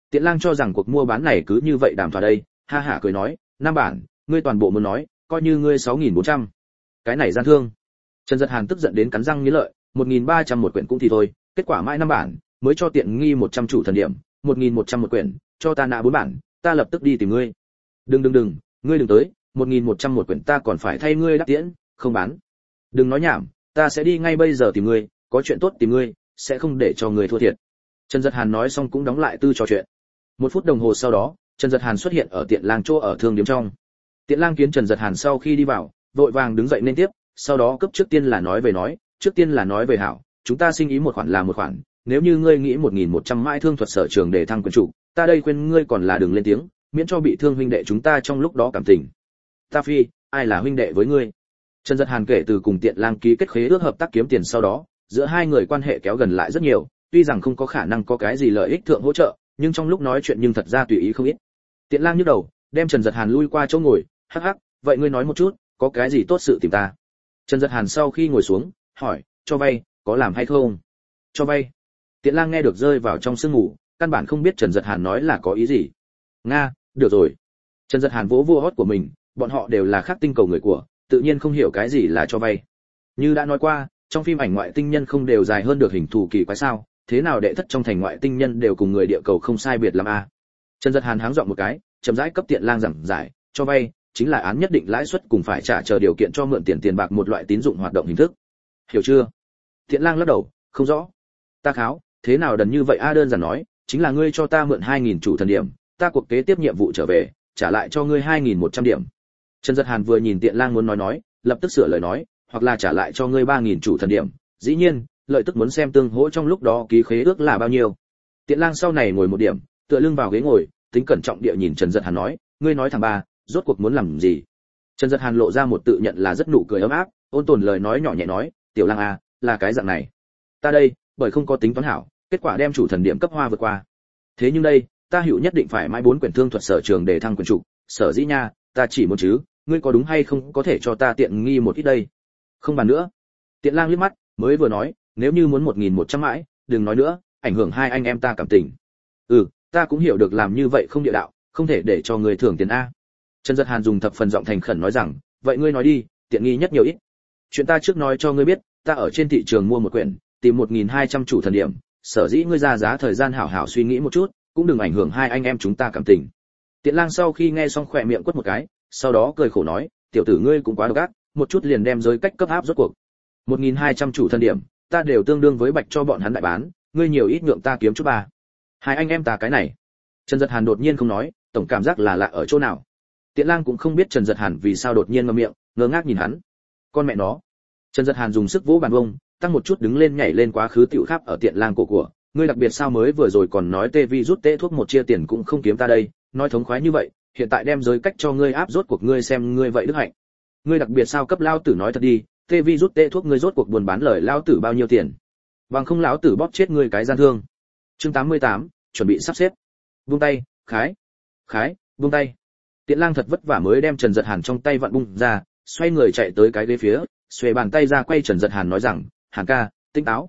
Tiện Lang cho rằng cuộc mua bán này cứ như vậy đàm thỏa đây, ha hả cười nói, 5 bản, ngươi toàn bộ muốn nói, coi như ngươi 6.400. Cái này gian thương. Trần Giật Hàn tức giận đến cắn răng nghiến lợi, 1.300 một quyển cũng thì thôi, kết quả mãi 5 bản, mới cho tiện nghi 100 chủ thần điểm, 1.100 một quyển, cho ta nã 4 bản, ta lập tức đi tìm ngươi. Đừng, ngươi đừng tới, 1.100 một quyển ta còn phải thay ngươi đáp tiễn, không bán. Đừng nói nhảm, ta sẽ đi ngay bây giờ tìm ngươi, có chuyện tốt tìm ngươi, sẽ không để cho ngươi thua thiệt. Trần Giật Hàn nói xong cũng đóng lại tư trò chuyện. 1 phút đồng hồ sau đó, Trần Giật Hàn xuất hiện ở Tiện Lang chỗ ở thương điếm trong. Tiện Lang kiến Trần Giật Hàn sau khi đi vào, vội vàng đứng dậy nên tiếp, sau đó cấp trước tiên là nói về hảo, chúng ta sinh ý một khoản là một khoản, nếu như ngươi nghĩ 1.100 mãi thương thuật sở trường để thăng quyền chủ, ta đây khuyên ngươi còn là đừng lên tiếng, miễn cho bị thương huynh đệ chúng ta trong lúc đó cảm tình. Ta phi, ai là huynh đệ với ngươi? Trần Giật Hàn kể từ cùng Tiện Lang ký kết khế ước hợp tác kiếm tiền sau đó, giữa hai người quan hệ kéo gần lại rất nhiều, tuy rằng không có khả năng có cái gì lợi ích thượng hỗ trợ, nhưng trong lúc nói chuyện nhưng thật ra tùy ý không ít. Tiện Lang nhức đầu, đem Trần Giật Hàn lui qua chỗ ngồi, hắc hắc, vậy ngươi nói một chút, có cái gì tốt sự tìm ta? Trần Giật Hàn sau khi ngồi xuống, hỏi, cho vay, có làm hay không? Cho vay. Tiện Lang nghe được rơi vào trong sương ngủ, căn bản không biết Trần Giật Hàn nói là có ý gì. Nga, được rồi. Trần Giật Hàn vỗ vua hót của mình, bọn họ đều là khác tinh cầu người của, tự nhiên không hiểu cái gì là cho vay. Như đã nói qua, trong phim ảnh ngoại tinh nhân không đều dài hơn được hình thù kỳ quái sao? Thế nào đệ thất trong thành ngoại tinh nhân đều cùng người địa cầu không sai biệt lắm a? Trần Giật Hàn háng giọng một cái, chậm rãi cấp Tiện Lang giảng giải, cho vay chính là án nhất định lãi suất cùng phải trả chờ điều kiện cho mượn tiền bạc một loại tín dụng hoạt động hình thức. Hiểu chưa? Tiện Lang lắc đầu, không rõ. Ta kháo, thế nào đần như vậy a? Đơn giản nói, chính là ngươi cho ta mượn 2.000 chủ thần điểm, ta cuộc kế tiếp nhiệm vụ trở về, trả lại cho ngươi 2.100 điểm. Trần Giật Hàn vừa nhìn Tiện Lang muốn nói, lập tức sửa lời nói, hoặc là trả lại cho ngươi 3.000 chủ thần điểm. Dĩ nhiên, lợi tức muốn xem tương hỗ trong lúc đó ký khế ước là bao nhiêu. Tiện Lang sau này ngồi một điểm, tựa lưng vào ghế ngồi, tính cẩn trọng địa nhìn Trần Giật Hàn nói, ngươi nói thằng ba, rốt cuộc muốn làm gì? Trần Giật Hàn lộ ra một tự nhận là rất nụ cười ấm áp, ôn tồn lời nói nhỏ nhẹ nói, tiểu Lang à, là cái dạng này. Ta đây, bởi không có tính toán hảo, kết quả đem chủ thần điểm cấp hoa vượt qua. Thế nhưng đây, ta hữu nhất định phải mãi 4 quyển thương thuật sở trường để thăng quyền chủ, sở dĩ nha, ta chỉ muốn chứ, ngươi có đúng hay không có thể cho ta tiện nghi một ít đây. Không bàn nữa. Tiện Lang liếc mắt, mới vừa nói, nếu như muốn 1.100 mãi, đừng nói nữa, ảnh hưởng hai anh em ta cảm tình. Ta cũng hiểu được làm như vậy không địa đạo, không thể để cho người thưởng tiền a. Trần Giật Hàn dùng thập phần giọng thành khẩn nói rằng, vậy ngươi nói đi, tiện nghi nhất nhiều ít. Chuyện ta trước nói cho ngươi biết, ta ở trên thị trường mua một quyển, tìm 1.200 chủ thần điểm, sở dĩ ngươi ra giá thời gian hảo hảo suy nghĩ một chút, cũng đừng ảnh hưởng hai anh em chúng ta cảm tình. Tiện Lang sau khi nghe xong khỏe miệng quất một cái, sau đó cười khổ nói, tiểu tử ngươi cũng quá độc ác, một chút liền đem giới cách cấp áp rốt cuộc. 1.200 chủ thần điểm, ta đều tương đương với bạch cho bọn hắn đại bán, ngươi nhiều ít nhượng ta kiếm chút ba. Hai anh em ta cái này. Trần Giật Hàn đột nhiên không nói, tổng cảm giác là lạ ở chỗ nào. Tiện Lang cũng không biết Trần Giật Hàn vì sao đột nhiên ngậm miệng, ngơ ngác nhìn hắn. Con mẹ nó. Trần Giật Hàn dùng sức vỗ bàn vông, tăng một chút đứng lên nhảy lên quá khứ tiểu khắp ở Tiện Lang cổ của, ngươi đặc biệt sao mới vừa rồi còn nói tê vi rút tê thuốc một chia tiền cũng không kiếm ta đây, nói thống khoái như vậy, hiện tại đem giới cách cho ngươi áp rốt cuộc ngươi xem ngươi vậy đức hạnh. Ngươi đặc biệt sao cấp lao tử nói thật đi, tê vi rút tê thuốc ngươi rốt cuộc buồn bán lời lao tử bao nhiêu tiền? Bằng không lão tử bóp chết ngươi cái gian thương. Chương 88, chuẩn bị sắp xếp. Buông tay, khái, buông tay. Tiện Lang thật vất vả mới đem Trần Giật Hàn trong tay vặn bung ra, xoay người chạy tới cái ghế phía, xuề bàn tay ra quay Trần Giật Hàn nói rằng, Hàn ca, tỉnh táo.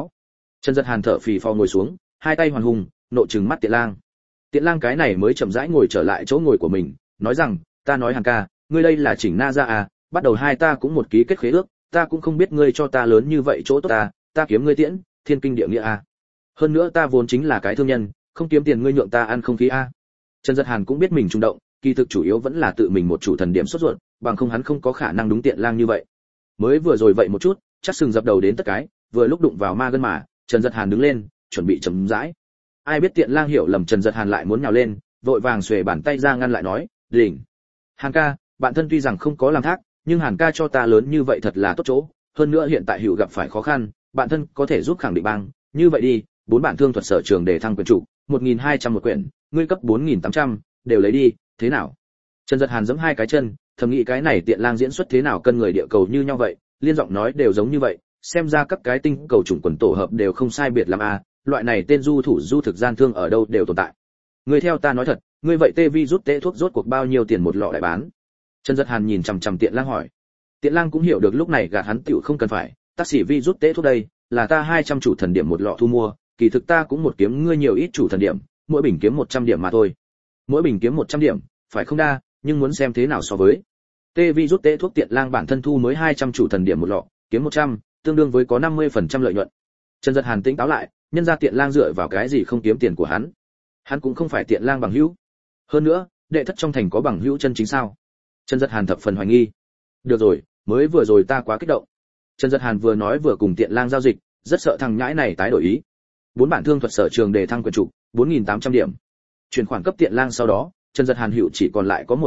Trần Giật Hàn thở phì phò ngồi xuống, hai tay hoàn hùng, nộ trừng mắt Tiện Lang. Tiện Lang cái này mới chậm rãi ngồi trở lại chỗ ngồi của mình, nói rằng, ta nói Hàn ca, ngươi đây là chỉnh na ra à, bắt đầu hai ta cũng một ký kết khế ước, ta cũng không biết ngươi cho ta lớn như vậy chỗ tốt ta kiếm ngươi tiễn, thiên kinh địa nghĩa à. Hơn nữa ta vốn chính là cái thương nhân, không kiếm tiền ngươi nhượng ta ăn không khí a. Trần Giật Hàn cũng biết mình trung động, kỳ thực chủ yếu vẫn là tự mình một chủ thần điểm sốt ruột, bằng không hắn không có khả năng đúng Tiện Lang như vậy. Mới vừa rồi vậy một chút, chắc sừng dập đầu đến tất cái, vừa lúc đụng vào ma gân mà, Trần Giật Hàn đứng lên, chuẩn bị chấm dãi. Ai biết Tiện Lang hiểu lầm Trần Giật Hàn lại muốn nhào lên, vội vàng xuề bàn tay ra ngăn lại nói, "Đỉnh. Hàn ca, bạn thân tuy rằng không có làm thác, nhưng Hàn ca cho ta lớn như vậy thật là tốt chỗ, hơn nữa hiện tại hữu gặp phải khó khăn, bạn thân có thể giúp khẳng định bang, như vậy đi, 4 bản thương thuật sở trường để thăng quyền chủ, 1.200 một quyển, ngươi cấp 4.800, đều lấy đi, thế nào?" Trần Giật Hàn giẫm hai cái chân, thầm nghĩ cái này Tiện Lang diễn xuất thế nào cân người địa cầu như nhau vậy, liên giọng nói đều giống như vậy, xem ra các cái tinh cầu chủng quần tổ hợp đều không sai biệt lắm a, loại này tên du thủ du thực gian thương ở đâu đều tồn tại. Ngươi theo ta nói thật, ngươi vậy tê vi rút tê thuốc rốt cuộc bao nhiêu tiền một lọ đại bán? Trần Giật Hàn nhìn chằm chằm Tiện Lang hỏi. Tiện Lang cũng hiểu được lúc này gạt hắn tiểu không cần phải, tác sĩ vi rút tê thuốc đây, là ta 200 chủ thần điểm một lọ thu mua, kỳ thực ta cũng một kiếm ngươi nhiều ít chủ thần điểm, mỗi bình kiếm 100 điểm mà thôi. Mỗi bình kiếm 100 điểm, phải không đa, nhưng muốn xem thế nào so với. Tê vi rút tế thuốc Tiện Lang bản thân thu mới 200 chủ thần điểm một lọ, kiếm 100, tương đương với có 50% lợi nhuận. Trần Dật Hàn tỉnh táo lại, nhân ra Tiện Lang dựa vào cái gì không kiếm tiền của hắn? Hắn cũng không phải Tiện Lang bằng hữu. Hơn nữa, đệ thất trong thành có bằng hữu chân chính sao? Trần Dật Hàn thập phần hoài nghi. Được rồi, mới vừa rồi ta quá kích động. Trần Dật Hàn vừa nói vừa cùng Tiện Lang giao dịch, rất sợ thằng nhãi này tái đổi ý. 4 bản thương thuật sở trường đề thăng quyền trụ, 4800 điểm. Chuyển khoản cấp Tiện Lang sau đó, Trần Dật Hàn hữu chỉ còn lại có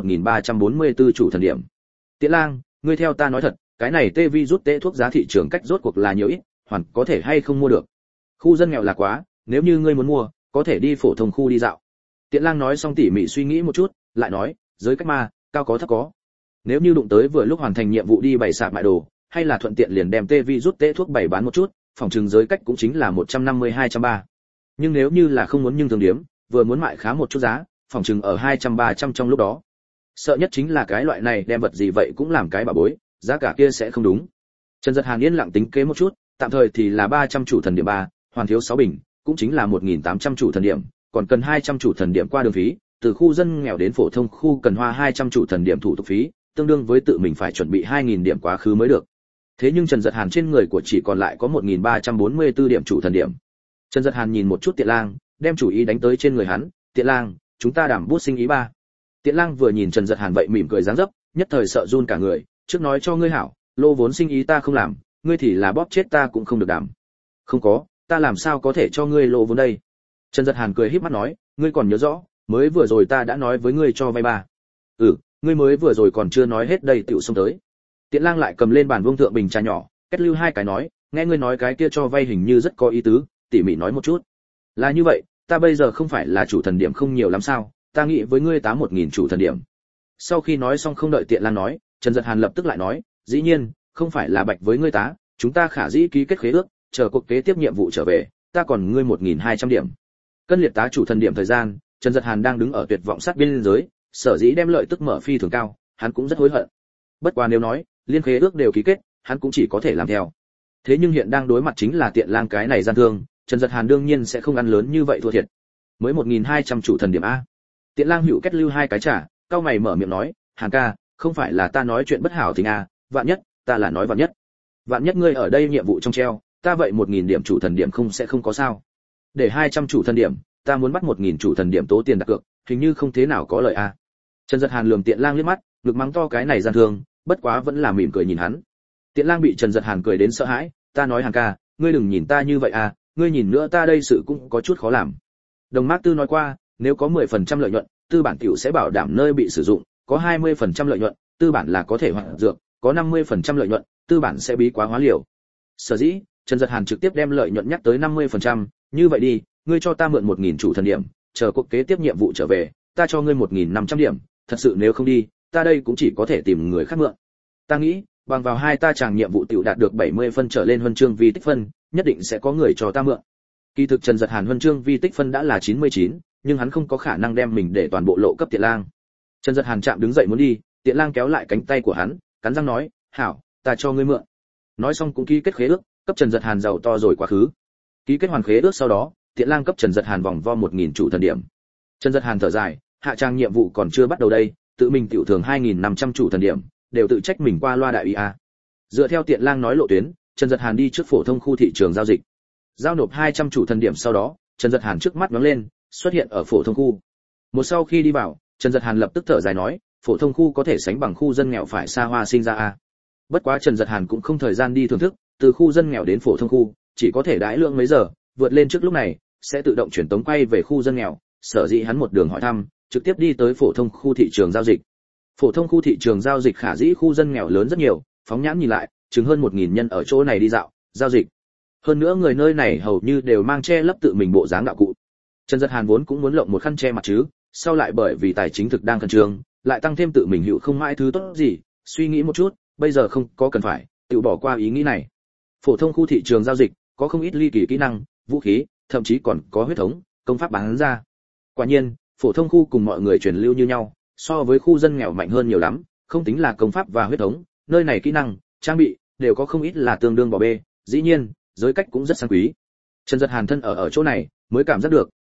1344 chủ thần điểm. Tiện Lang, ngươi theo ta nói thật, cái này tê vi rút tế thuốc giá thị trường cách rốt cuộc là nhiều ít, hoàn có thể hay không mua được? Khu dân nghèo là quá, nếu như ngươi muốn mua, có thể đi phổ thông khu đi dạo. Tiện Lang nói xong tỉ mỉ suy nghĩ một chút, lại nói, giới cách ma, cao có thấp có. Nếu như đụng tới vừa lúc hoàn thành nhiệm vụ đi bày sạp mại đồ, hay là thuận tiện liền đem tê vi rút tế thuốc bày bán một chút, phòng trừng giới cách cũng chính là 150-230. Nhưng nếu như là không muốn nhưng thường điếm, vừa muốn mại khá một chút giá, phòng trừng ở 200-300 trong lúc đó. Sợ nhất chính là cái loại này đem vật gì vậy cũng làm cái bà bối, giá cả kia sẽ không đúng. Trần Dật Hàn yên lặng tính kế một chút, tạm thời thì là 300 chủ thần điểm 3, hoàn thiếu 6 bình, cũng chính là 1800 chủ thần điểm, còn cần 200 chủ thần điểm qua đường phí, từ khu dân nghèo đến phổ thông khu cần hoa 200 chủ thần điểm thủ tục phí, tương đương với tự mình phải chuẩn bị 2000 điểm quá khứ mới được. Thế nhưng Trần Dật Hàn trên người của chỉ còn lại có 1344 điểm chủ thần điểm. Trần Dật Hàn nhìn một chút Tiện Lang, đem chủ ý đánh tới trên người hắn, "Tiện Lang, chúng ta đảm bút sinh ý ba." Tiện Lang vừa nhìn Trần Dật Hàn vậy mỉm cười dáng dấp, nhất thời sợ run cả người, "Trước nói cho ngươi hảo, lô vốn sinh ý ta không làm, ngươi thì là bóp chết ta cũng không được đảm." "Không có, ta làm sao có thể cho ngươi lô vốn đây?" Trần Dật Hàn cười híp mắt nói, "Ngươi còn nhớ rõ, mới vừa rồi ta đã nói với ngươi cho vay ba." "Ừ, ngươi mới vừa rồi còn chưa nói hết đây tiểu xông tới." Tiện Lang lại cầm lên bàn vuông thượng bình trà nhỏ, kết lưu hai cái nói, "Nghe ngươi nói cái kia cho vay hình như rất có ý tứ, tỉ mỉ nói một chút." "Là như vậy, ta bây giờ không phải là chủ thần điểm không nhiều lắm sao, ta nghĩ với ngươi 1000 chủ thần điểm." Sau khi nói xong không đợi Tiện Lang nói, Trần Dật Hàn lập tức lại nói, "Dĩ nhiên, không phải là bạch với ngươi tá, chúng ta khả dĩ ký kết khế ước, chờ cuộc kế tiếp nhiệm vụ trở về, ta còn ngươi 1200 điểm." Cân liệt tá chủ thần điểm thời gian, Trần Dật Hàn đang đứng ở tuyệt vọng sát biên giới, sở dĩ đem lợi tức mở phi thường cao, hắn cũng rất hối hận. Bất quá nếu nói, liên khế ước đều ký kết, hắn cũng chỉ có thể làm theo. Thế nhưng hiện đang đối mặt chính là Tiện Lang cái này gian thương, Trần Dật Hàn đương nhiên sẽ không ăn lớn như vậy thua thiệt. Mới 1200 chủ thần điểm a. Tiện Lang hữu kết lưu hai cái trả, cao mày mở miệng nói, "Hàn ca, không phải là ta nói chuyện bất hảo tình a, vạn nhất, ta là nói vạn nhất. Vạn nhất ngươi ở đây nhiệm vụ trong treo, ta vậy 1000 điểm chủ thần điểm không sẽ không có sao? Để 200 chủ thần điểm, ta muốn bắt 1000 chủ thần điểm tố tiền đặt cược, hình như không thế nào có lợi a." Trần Dật Hàn lườm Tiện Lang liếc mắt, ngực mắng to cái này gian thương, bất quá vẫn là mỉm cười nhìn hắn. Tiện Lang bị Trần Dật Hàn cười đến sợ hãi, "Ta nói Hàn ca, ngươi đừng nhìn ta như vậy a, ngươi nhìn nữa ta đây sự cũng có chút khó làm. Đồng Mác Tư nói qua, nếu có 10% lợi nhuận, tư bản tiểu sẽ bảo đảm nơi bị sử dụng, có 20% lợi nhuận, tư bản là có thể hoạt dược, có 50% lợi nhuận, tư bản sẽ bí quá hóa liều." Sở dĩ, Trần Dật Hàn trực tiếp đem lợi nhuận nhắc tới 50%, "Như vậy đi, ngươi cho ta mượn 1000 chủ thần điểm, chờ cuộc kế tiếp nhiệm vụ trở về, ta cho ngươi 1500 điểm, thật sự nếu không đi, ta đây cũng chỉ có thể tìm người khác mượn. Ta nghĩ, bằng vào hai ta chàng nhiệm vụ tiểu đạt được 70 phân trở lên huân chương vi tích phân, nhất định sẽ có người cho ta mượn." Kỳ thực Trần Dật Hàn huân chương vi tích phân đã là 99, nhưng hắn không có khả năng đem mình để toàn bộ lộ cấp Tiện Lang. Trần Dật Hàn chạm đứng dậy muốn đi, Tiện Lang kéo lại cánh tay của hắn, cắn răng nói, "Hảo, ta cho ngươi mượn." Nói xong cũng ký kết khế ước, cấp Trần Dật Hàn giàu to rồi quá khứ. Ký kết hoàn khế ước sau đó, Tiện Lang cấp Trần Dật Hàn vòng vo 1000 chủ thần điểm. Trần Dật Hàn thở dài, hạ trang nhiệm vụ còn chưa bắt đầu đây, tự mình tiểu thường 2500 chủ thần điểm, đều tự trách mình qua loa đại ý a. Dựa theo Tiện Lang nói lộ tuyến, Trần Dật Hàn đi trước phổ thông khu thị trường giao dịch. Giao nộp 200 chủ thần điểm sau đó, Trần Dật Hàn trước mắt nhoáng lên, xuất hiện ở phổ thông khu. Một sau khi đi vào, Trần Dật Hàn lập tức thở dài nói, phổ thông khu có thể sánh bằng khu dân nghèo phải xa hoa sinh ra a. Bất quá Trần Dật Hàn cũng không thời gian đi thưởng thức, từ khu dân nghèo đến phổ thông khu, chỉ có thể đãi lượng mấy giờ, vượt lên trước lúc này, sẽ tự động chuyển tống quay về khu dân nghèo, sở dĩ hắn một đường hỏi thăm, trực tiếp đi tới phổ thông khu thị trường giao dịch. Phổ thông khu thị trường giao dịch khả dĩ khu dân nghèo lớn rất nhiều, phóng nhãn nhìn lại, chừng hơn 1000 nhân ở chỗ này đi dạo, giao dịch. Hơn nữa người nơi này hầu như đều mang che lấp tự mình bộ dáng đạo cụ. Trần Dật Hàn vốn cũng muốn lộng một khăn che mặt chứ, sau lại bởi vì tài chính thực đang khẩn trương, lại tăng thêm tự mình hữu không mãi thứ tốt gì, suy nghĩ một chút, bây giờ không có cần phải, tự bỏ qua ý nghĩ này. Phổ thông khu thị trường giao dịch có không ít ly kỳ kỹ năng, vũ khí, thậm chí còn có huyết thống, công pháp bán ra. Quả nhiên, phổ thông khu cùng mọi người truyền lưu như nhau, so với khu dân nghèo mạnh hơn nhiều lắm, không tính là công pháp và huyết thống, nơi này kỹ năng, trang bị đều có không ít là tương đương bỏ bê, dĩ nhiên, giới cách cũng rất sang quý. Trần Dật Hàn thân ở chỗ này, mới cảm giác được,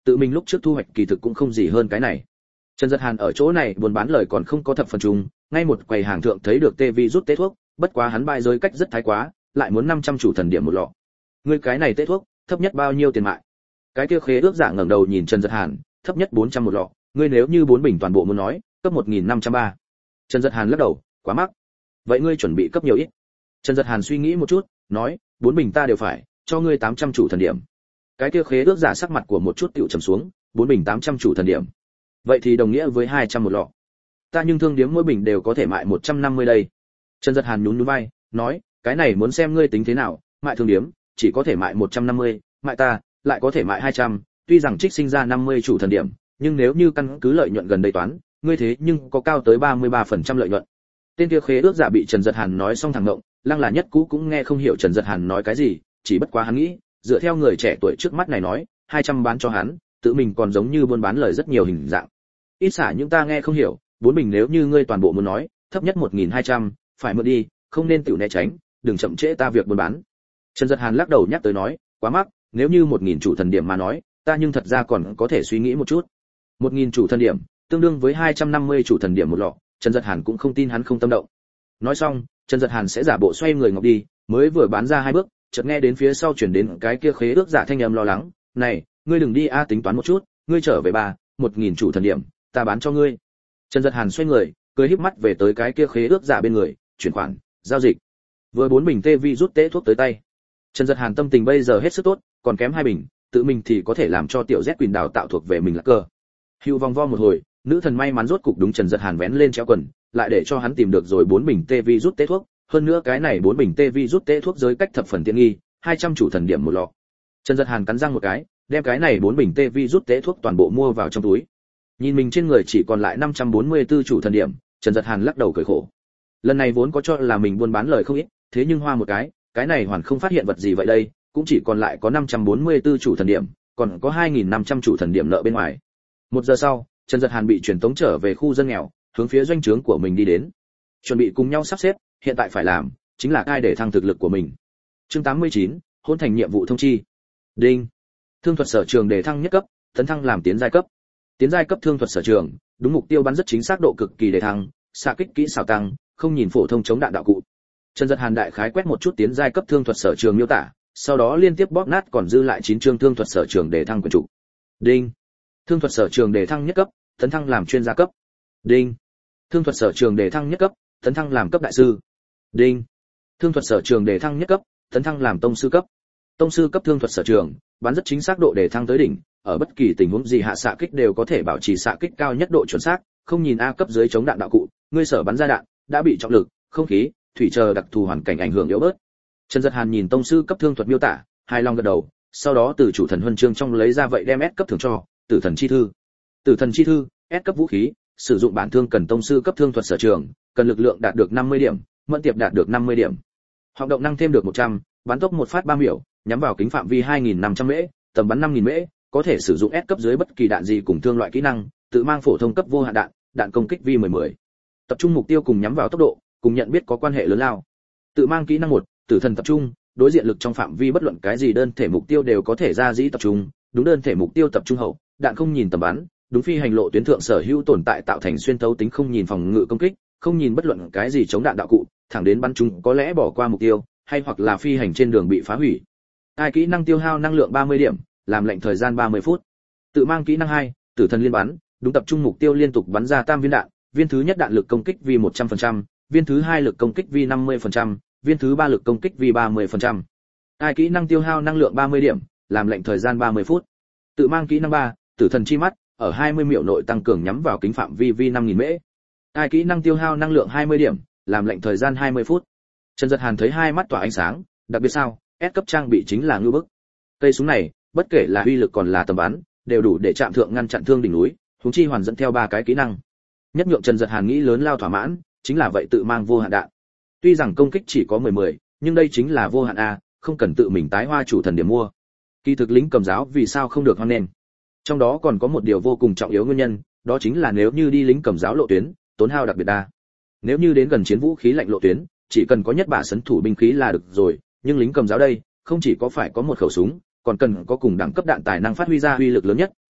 tự mình lúc trước thu hoạch kỳ thực cũng không gì hơn cái này. Trần Dật Hàn ở chỗ này buôn bán lời còn không có thập phần trùng, ngay một quầy hàng thượng thấy được tê vi rút tế thuốc, bất quá hắn bại giới cách rất thái quá, lại muốn 500 chủ thần điểm một lọ. Ngươi cái này tế thuốc, thấp nhất bao nhiêu tiền mại? Cái kia khế ước giả ngẩng đầu nhìn Trần Dật Hàn, thấp nhất 400 một lọ, ngươi nếu như 4 bình toàn bộ muốn nói, cấp 1503. Trần Dật Hàn lắc đầu, quá mắc. Vậy ngươi chuẩn bị cấp nhiều ít? Trần Dật Hàn suy nghĩ một chút, nói, 4 bình ta đều phải, cho ngươi 800 chủ thần điểm. Cái kia khế ước giả sắc mặt của một chút tiểu trầm xuống, 4 bình 800 chủ thần điểm. Vậy thì đồng nghĩa với 200 một lọ. Ta nhưng thương điếm mỗi bình đều có thể mại 150 đây. Trần Dật Hàn nhún nhún vai, nói, cái này muốn xem ngươi tính thế nào, mại thương điếm chỉ có thể mại 150, mại ta lại có thể mại 200, tuy rằng trích sinh ra 50 chủ thần điểm, nhưng nếu như căn cứ lợi nhuận gần đây toán, ngươi thế nhưng có cao tới 33% lợi nhuận. Tên kia khế ước giả bị Trần Dật Hàn nói xong thẳng ngộng, Lăng là nhất cũ cũng nghe không hiểu Trần Dật Hàn nói cái gì, chỉ bất quá hắn nghĩ, dựa theo người trẻ tuổi trước mắt này nói, 200 bán cho hắn, tự mình còn giống như buôn bán lời rất nhiều hình dạng. Ít xả những ta nghe không hiểu, 4 bình nếu như ngươi toàn bộ muốn nói, thấp nhất 1200, phải mượn đi, không nên tiểu né tránh, đừng chậm trễ ta việc buôn bán. Trần Dật Hàn lắc đầu nhắc tới nói, quá mắc, nếu như 1000 chủ thần điểm mà nói, ta nhưng thật ra còn có thể suy nghĩ một chút. 1000 chủ thần điểm, tương đương với 250 chủ thần điểm một lọ, Trần Dật Hàn cũng không tin hắn không tâm động. Nói xong, Trần Dật Hàn sẽ giả bộ xoay người ngọc đi, mới vừa bán ra 2 bước, chợt nghe đến phía sau chuyển đến cái kia khế ước giả thanh âm lo lắng, "Này, ngươi đừng đi a, tính toán một chút, ngươi trở về 1000 chủ thần điểm, ta bán cho ngươi." Trần Dật Hàn xoay người, cười híp mắt về tới cái kia khế ước giả bên người, chuyển khoản, giao dịch. Vừa 4 bình tê vi rút tế thuốc tới tay. Trần Dật Hàn tâm tình bây giờ hết sức tốt, còn kém 2 bình, tự mình thì có thể làm cho tiểu Z Quỳnh đào tạo thuộc về mình là cơ. Hưu vòng vo một hồi, nữ thần may mắn rốt cục đúng Trần Dật Hàn vén lên treo quần, lại để cho hắn tìm được rồi 4 bình tê vi rút tế thuốc, hơn nữa cái này 4 bình tê vi rút tế thuốc giới cách thập phần tiện nghi, 200 chủ thần điểm một lọ. Trần Dật Hàn cắn răng một cái, đem cái này 4 bình tê vi rút tế thuốc toàn bộ mua vào trong túi. Nhìn mình trên người chỉ còn lại 544 chủ thần điểm, Trần Dật Hàn lắc đầu cười khổ. Lần này vốn có cho là mình buôn bán lời không ít, thế nhưng hoa một cái này hoàn không phát hiện vật gì vậy đây, cũng chỉ còn lại có 544 chủ thần điểm, còn có 2500 chủ thần điểm nợ bên ngoài. 1 giờ sau, Trần Dật Hàn bị chuyển tống trở về khu dân nghèo, hướng phía doanh trướng của mình đi đến. Chuẩn bị cùng nhau sắp xếp, hiện tại phải làm chính là cai để thăng thực lực của mình. Chương 89, hôn thành nhiệm vụ thông chi. Đinh. Thương thuật sở trường để thăng nhất cấp, tấn thăng làm tiến giai cấp. Tiến giai cấp thương thuật sở trường, đúng mục tiêu bắn rất chính xác độ cực kỳ để thăng, xạ kích kỹ xảo tăng, không nhìn phổ thông chống đạn đạo cụ. Trần Dật Hàn đại khái quét một chút tiến giai cấp thương thuật sở trường miêu tả, sau đó liên tiếp bóp nát còn dư lại 9 chương thương thuật sở trường để thăng quyền chủ. Đinh. Thương thuật sở trường để thăng nhất cấp, tấn thăng làm chuyên gia cấp. Đinh. Thương thuật sở trường để thăng nhất cấp, tấn thăng làm cấp đại sư. Đinh. Thương thuật sở trường để thăng nhất cấp, tấn thăng làm tông sư cấp. Tông sư cấp thương thuật sở trường, bắn rất chính xác độ để thăng tới đỉnh, ở bất kỳ tình huống gì hạ xạ kích đều có thể bảo trì xạ kích cao nhất độ chuẩn xác, không nhìn A cấp dưới chống đạn đạo cụ, ngươi sở bắn ra đạn đã bị trọng lực, không khí, thủy chờ đặc thù hoàn cảnh ảnh hưởng yếu bớt. Trần Dật Hàn nhìn tông sư cấp thương thuật miêu tả, hài lòng gật đầu, sau đó từ chủ thần huân chương trong lấy ra vậy đem S cấp thưởng cho, Tử thần chi thư. Tử thần chi thư, S cấp vũ khí, sử dụng bản thương cần tông sư cấp thương thuật sở trường, cần lực lượng đạt được 50 điểm, mẫn tiệp đạt được 50 điểm. Hoạt động năng thêm được 100, bắn tốc một phát 3 miểu, nhắm vào kính phạm vi 2500 mễ, tầm bắn 5000 mễ, có thể sử dụng S cấp dưới bất kỳ đạn gì cùng thương loại kỹ năng, tự mang phổ thông cấp vô hạn đạn, đạn công kích vi 10. Tập trung mục tiêu cùng nhắm vào tốc độ, cùng nhận biết có quan hệ lớn lao. Tự mang kỹ năng 1, Tử thần tập trung, đối diện lực trong phạm vi bất luận cái gì đơn thể mục tiêu đều có thể ra dĩ tập trung, đúng đơn thể mục tiêu tập trung hậu, đạn không nhìn tầm bắn, đúng phi hành lộ tuyến thượng sở hữu tồn tại tạo thành xuyên thấu tính không nhìn phòng ngự công kích, không nhìn bất luận cái gì chống đạn đạo cụ, thẳng đến bắn chúng có lẽ bỏ qua mục tiêu, hay hoặc là phi hành trên đường bị phá hủy. Ai kỹ năng tiêu hao năng lượng 30 điểm, làm lệnh thời gian 30 phút. Tự mang kỹ năng 2, Tử thần liên bắn, đúng tập trung mục tiêu liên tục bắn ra tam viên đạn, viên thứ nhất đạn lực công kích vi 100%, viên thứ hai lực công kích vi 50%, viên thứ ba lực công kích vi 30%. Ai kỹ năng tiêu hao năng lượng 30 điểm, làm lệnh thời gian 30 phút. Tự mang kỹ năng 3, Tử thần chi mắt, ở 20 miểu nội tăng cường nhắm vào kính phạm vi 5000 mễ. Ai kỹ năng tiêu hao năng lượng 20 điểm, làm lệnh thời gian 20 phút. Trần Dật Hàn thấy hai mắt tỏa ánh sáng, đặc biệt sao, S cấp trang bị chính là ngưu bức. Cây súng này, bất kể là uy lực còn là tầm bắn, đều đủ để chạm thượng ngăn chặn thương đỉnh núi, huống chi hoàn dẫn theo 3 cái kỹ năng. Nhất nhượng Trần Dật Hàn nghĩ lớn lao thỏa mãn, chính là vậy tự mang vô hạn đạn. Tuy rằng công kích chỉ có 10, nhưng đây chính là vô hạn a, không cần tự mình tái hoa chủ thần điểm mua. Kỳ thực lính cầm giáo vì sao không được hoan nghênh? Trong đó còn có một điều vô cùng trọng yếu nguyên nhân, đó chính là nếu như đi lính cầm giáo lộ tuyến, tốn hao đặc biệt đa. Nếu như đến gần chiến vũ khí lạnh lộ tuyến, chỉ cần có nhất bả sấn thủ binh khí là được rồi, nhưng lính cầm giáo đây, không chỉ có phải có một khẩu súng, còn cần có cùng đẳng cấp đạn tài năng phát huy ra uy lực lớn nhất,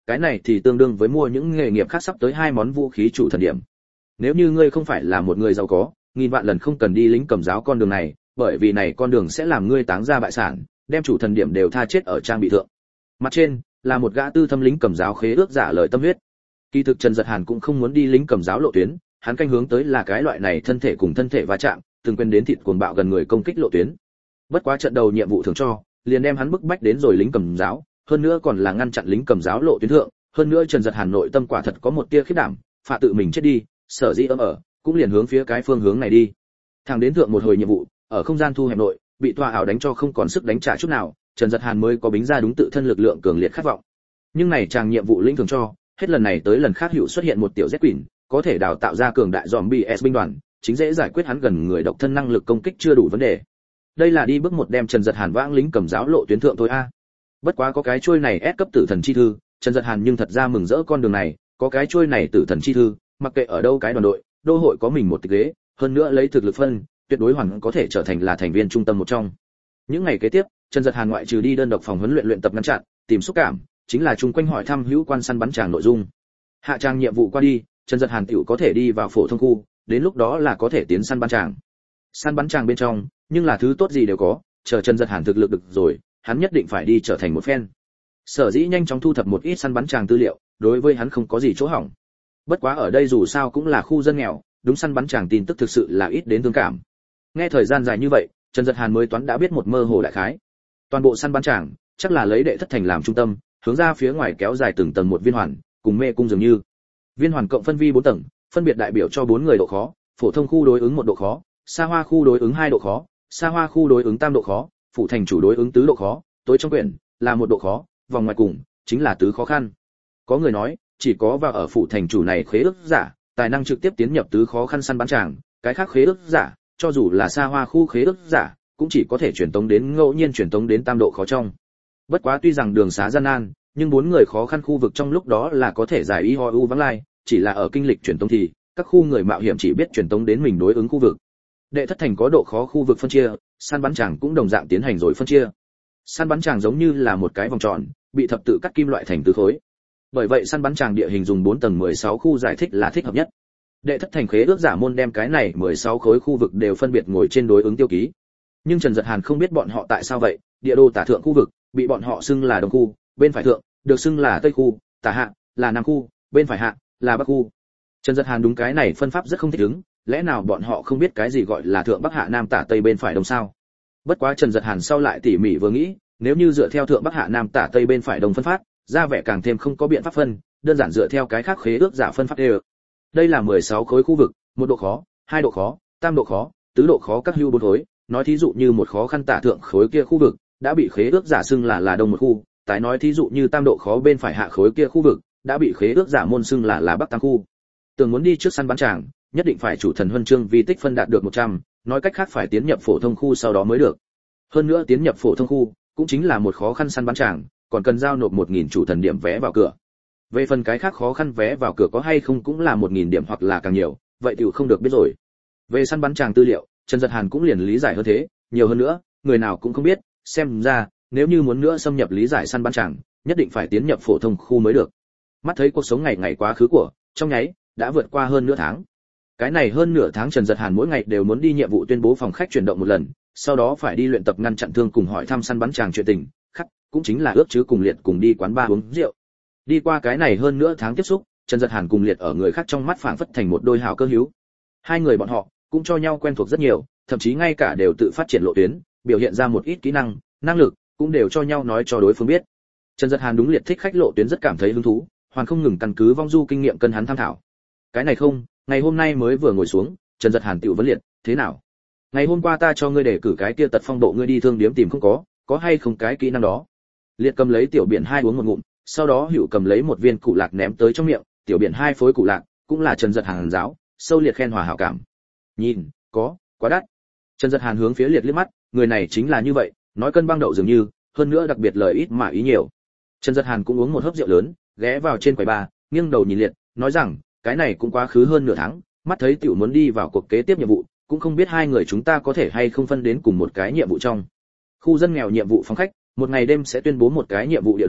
cái này thì tương đương với mua những nghề nghiệp khác sắp tới 2 món vũ khí chủ thần điểm. Nếu như ngươi không phải là một người giàu có, nghìn vạn lần không cần đi lính cầm giáo con đường này, bởi vì này con đường sẽ làm ngươi táng ra bại sản, đem chủ thần điểm đều tha chết ở trang bị thượng. Mặt trên là một gã tư thâm lính cầm giáo khế ước giả lời tâm huyết. Kỳ thực Trần Dật Hàn cũng không muốn đi lính cầm giáo lộ tuyến, hắn canh hướng tới là cái loại này thân thể cùng thân thể va chạm, từng quên đến thịt cuồng bạo gần người công kích lộ tuyến. Bất quá trận đầu nhiệm vụ thường cho, liền đem hắn bức bách đến rồi lính cầm giáo, hơn nữa còn là ngăn chặn lính cầm giáo lộ tuyến thượng, hơn nữa Trần Dật Hàn nội tâm quả thật có một tia khiếp đảm, phạ tự mình chết đi, sở dĩ ở, cũng liền hướng phía cái phương hướng này đi. Thẳng đến thượng một hồi nhiệm vụ, ở không gian thu hẹp nội, bị tòa ảo đánh cho không còn sức đánh trả chút nào, Trần Dật Hàn mới có bính ra đúng tự thân lực lượng cường liệt khát vọng. Nhưng này chàng nhiệm vụ lĩnh thường cho, hết lần này tới lần khác hữu xuất hiện một tiểu Z quỷ, có thể đào tạo ra cường đại zombie S binh đoàn, chính dễ giải quyết hắn gần người độc thân năng lực công kích chưa đủ vấn đề. Đây là đi bước một đem Trần Dật Hàn vãng lính cầm giáo lộ tuyến thượng thôi a. Bất quá có cái chuôi này S cấp tử thần chi thư, Trần Dật Hàn nhưng thật ra mừng rỡ con đường này, có cái chuôi này tử thần chi thư, mặc kệ ở đâu cái đoàn đội, đô hội có mình một tịch ghế, hơn nữa lấy thực lực phân, tuyệt đối hoàn có thể trở thành là thành viên trung tâm một trong. Những ngày kế tiếp, Trần Dật Hàn ngoại trừ đi đơn độc phòng huấn luyện tập ngăn chặn, tìm xúc cảm, chính là chung quanh hỏi thăm hữu quan săn bắn tràng nội dung. Hạ trang nhiệm vụ qua đi, Trần Dật Hàn tiểu có thể đi vào phổ thông khu, đến lúc đó là có thể tiến săn bắn tràng. Săn bắn tràng bên trong, nhưng là thứ tốt gì đều có, chờ Trần Dật Hàn thực lực được rồi, hắn nhất định phải đi trở thành một fan. Sở dĩ nhanh chóng thu thập một ít săn bắn tràng tư liệu, đối với hắn không có gì chỗ hỏng. Bất quá ở đây dù sao cũng là khu dân nghèo, đúng săn bắn tràng tin tức thực sự là ít đến thương cảm. Nghe thời gian dài như vậy, Trần Dật Hàn mới toán đã biết một mơ hồ đại khái. Toàn bộ săn bắn tràng, chắc là lấy đệ thất thành làm trung tâm, hướng ra phía ngoài kéo dài từng tầng một viên hoàn, cùng mê cung dường như. Viên hoàn cộng phân vi 4 tầng, phân biệt đại biểu cho 4 người độ khó, phổ thông khu đối ứng 1 độ khó, xa hoa khu đối ứng 2 độ khó, xa hoa khu đối ứng 3 độ khó, phủ thành chủ đối ứng 4 độ khó, tối trong quyển là 1 độ khó, vòng ngoài cùng chính là tứ khó khăn. Có người nói, chỉ có vào ở phủ thành chủ này khế ước giả, tài năng trực tiếp tiến nhập tứ khó khăn săn bắn tràng, cái khác khế ước giả, cho dù là xa hoa khu khế ước giả, cũng chỉ có thể truyền tống đến ngẫu nhiên truyền tống đến 3 độ khó trong. Bất quá tuy rằng đường xá gian nan, nhưng 4 người khó khăn khu vực trong lúc đó là có thể giải y ho u vắng lai, chỉ là ở kinh lịch truyền tống thì các khu người mạo hiểm chỉ biết truyền tống đến mình đối ứng khu vực. Đệ thất thành có độ khó khu vực phân chia, săn bắn tràng cũng đồng dạng tiến hành rồi phân chia. Săn bắn tràng giống như là một cái vòng tròn, bị thập tự cắt kim loại thành tứ khối. Bởi vậy săn bắn tràng địa hình dùng 4 tầng 16 khu giải thích là thích hợp nhất. Đệ thất thành khế ước giả môn đem cái này 16 khối khu vực đều phân biệt ngồi trên đối ứng tiêu ký. Nhưng Trần Dật Hàn không biết bọn họ tại sao vậy, địa đồ tả thượng khu vực bị bọn họ xưng là đông khu, bên phải thượng được xưng là tây khu, tả hạ là nam khu, bên phải hạ là bắc khu. Trần Dật Hàn đúng cái này phân pháp rất không thích ứng, lẽ nào bọn họ không biết cái gì gọi là thượng bắc hạ nam tả tây bên phải đông sao? Bất quá Trần Dật Hàn sau lại tỉ mỉ vừa nghĩ, nếu như dựa theo thượng bắc hạ nam tả tây bên phải đông phân pháp, ra vẻ càng thêm không có biện pháp phân, đơn giản dựa theo cái khác khế ước giả phân pháp đều. Đây là 16 khối khu vực, 1 độ khó, 2 độ khó, 3 độ khó, 4 độ khó các hưu 4 khối, nói thí dụ như một khó khăn tả thượng khối kia khu vực đã bị khế ước giả xưng là đông một khu, tái nói thí dụ như 3 độ khó bên phải hạ khối kia khu vực đã bị khế ước giả môn xưng là bắc tam khu. Tưởng muốn đi trước săn bắn tràng, nhất định phải chủ thần huân chương vi tích phân đạt được 100, nói cách khác phải tiến nhập phổ thông khu sau đó mới được. Hơn nữa tiến nhập phổ thông khu cũng chính là một khó khăn săn bắn tràng, còn cần giao nộp 1000 chủ thần điểm vé vào cửa. Về phần cái khác khó khăn vé vào cửa có hay không cũng là 1000 điểm hoặc là càng nhiều, vậy thì không được biết rồi. Về săn bắn tràng tư liệu, Trần Dật Hàn cũng liền lý giải hơn thế, nhiều hơn nữa, người nào cũng không biết, xem ra, nếu như muốn nữa xâm nhập lý giải săn bắn tràng, nhất định phải tiến nhập phổ thông khu mới được. Mắt thấy cuộc sống ngày ngày quá khứ của, trong nháy, đã vượt qua hơn nửa tháng. Cái này hơn nửa tháng Trần Dật Hàn mỗi ngày đều muốn đi nhiệm vụ tuyên bố phòng khách chuyển động một lần, sau đó phải đi luyện tập ngăn chặn thương cùng hỏi thăm săn bắn tràng chuyện tình, khắc, cũng chính là ước chứ cùng Liệt cùng đi quán bar uống rượu. Đi qua cái này hơn nửa tháng tiếp xúc, Trần Dật Hàn cùng Liệt ở người khác trong mắt phảng phất thành một đôi hảo cơ hữu. Hai người bọn họ cũng cho nhau quen thuộc rất nhiều, thậm chí ngay cả đều tự phát triển lộ tuyến, biểu hiện ra một ít kỹ năng, năng lực, cũng đều cho nhau nói cho đối phương biết. Trần Dật Hàn đúng Liệt thích khách lộ tuyến rất cảm thấy hứng thú, hoàn không ngừng căn cứ vong du kinh nghiệm cân hắn tham thảo. Cái này không, ngày hôm nay mới vừa ngồi xuống, Trần Dật Hàn tiểu vấn Liệt, thế nào? Ngày hôm qua ta cho ngươi để cử cái kia tật phong độ ngươi đi thương điếm tìm không có hay không cái kỹ năng đó? Liệt cầm lấy tiểu biển 2 uống một ngụm, sau đó Hữu cầm lấy một viên cụ lạc ném tới trong miệng, tiểu biển 2 phối cụ lạc, cũng là Trần Dật Hàn giáo, sâu Liệt khen hòa hảo cảm. Nhìn, có, quá đắt. Trần Dật Hàn hướng phía Liệt liếc mắt, người này chính là như vậy, nói cân băng đậu dường như, hơn nữa đặc biệt lời ít mà ý nhiều. Trần Dật Hàn cũng uống một hớp rượu lớn, ghé vào trên quầy bar, nghiêng đầu nhìn Liệt, nói rằng, cái này cũng quá khứ hơn nửa tháng, mắt thấy tiểu muốn đi vào cuộc kế tiếp nhiệm vụ, cũng không biết hai người chúng ta có thể hay không phân đến cùng một cái nhiệm vụ trong. Khu dân nghèo nhiệm vụ phòng khách, một ngày đêm sẽ tuyên bố một cái nhiệm vụ địa đồ,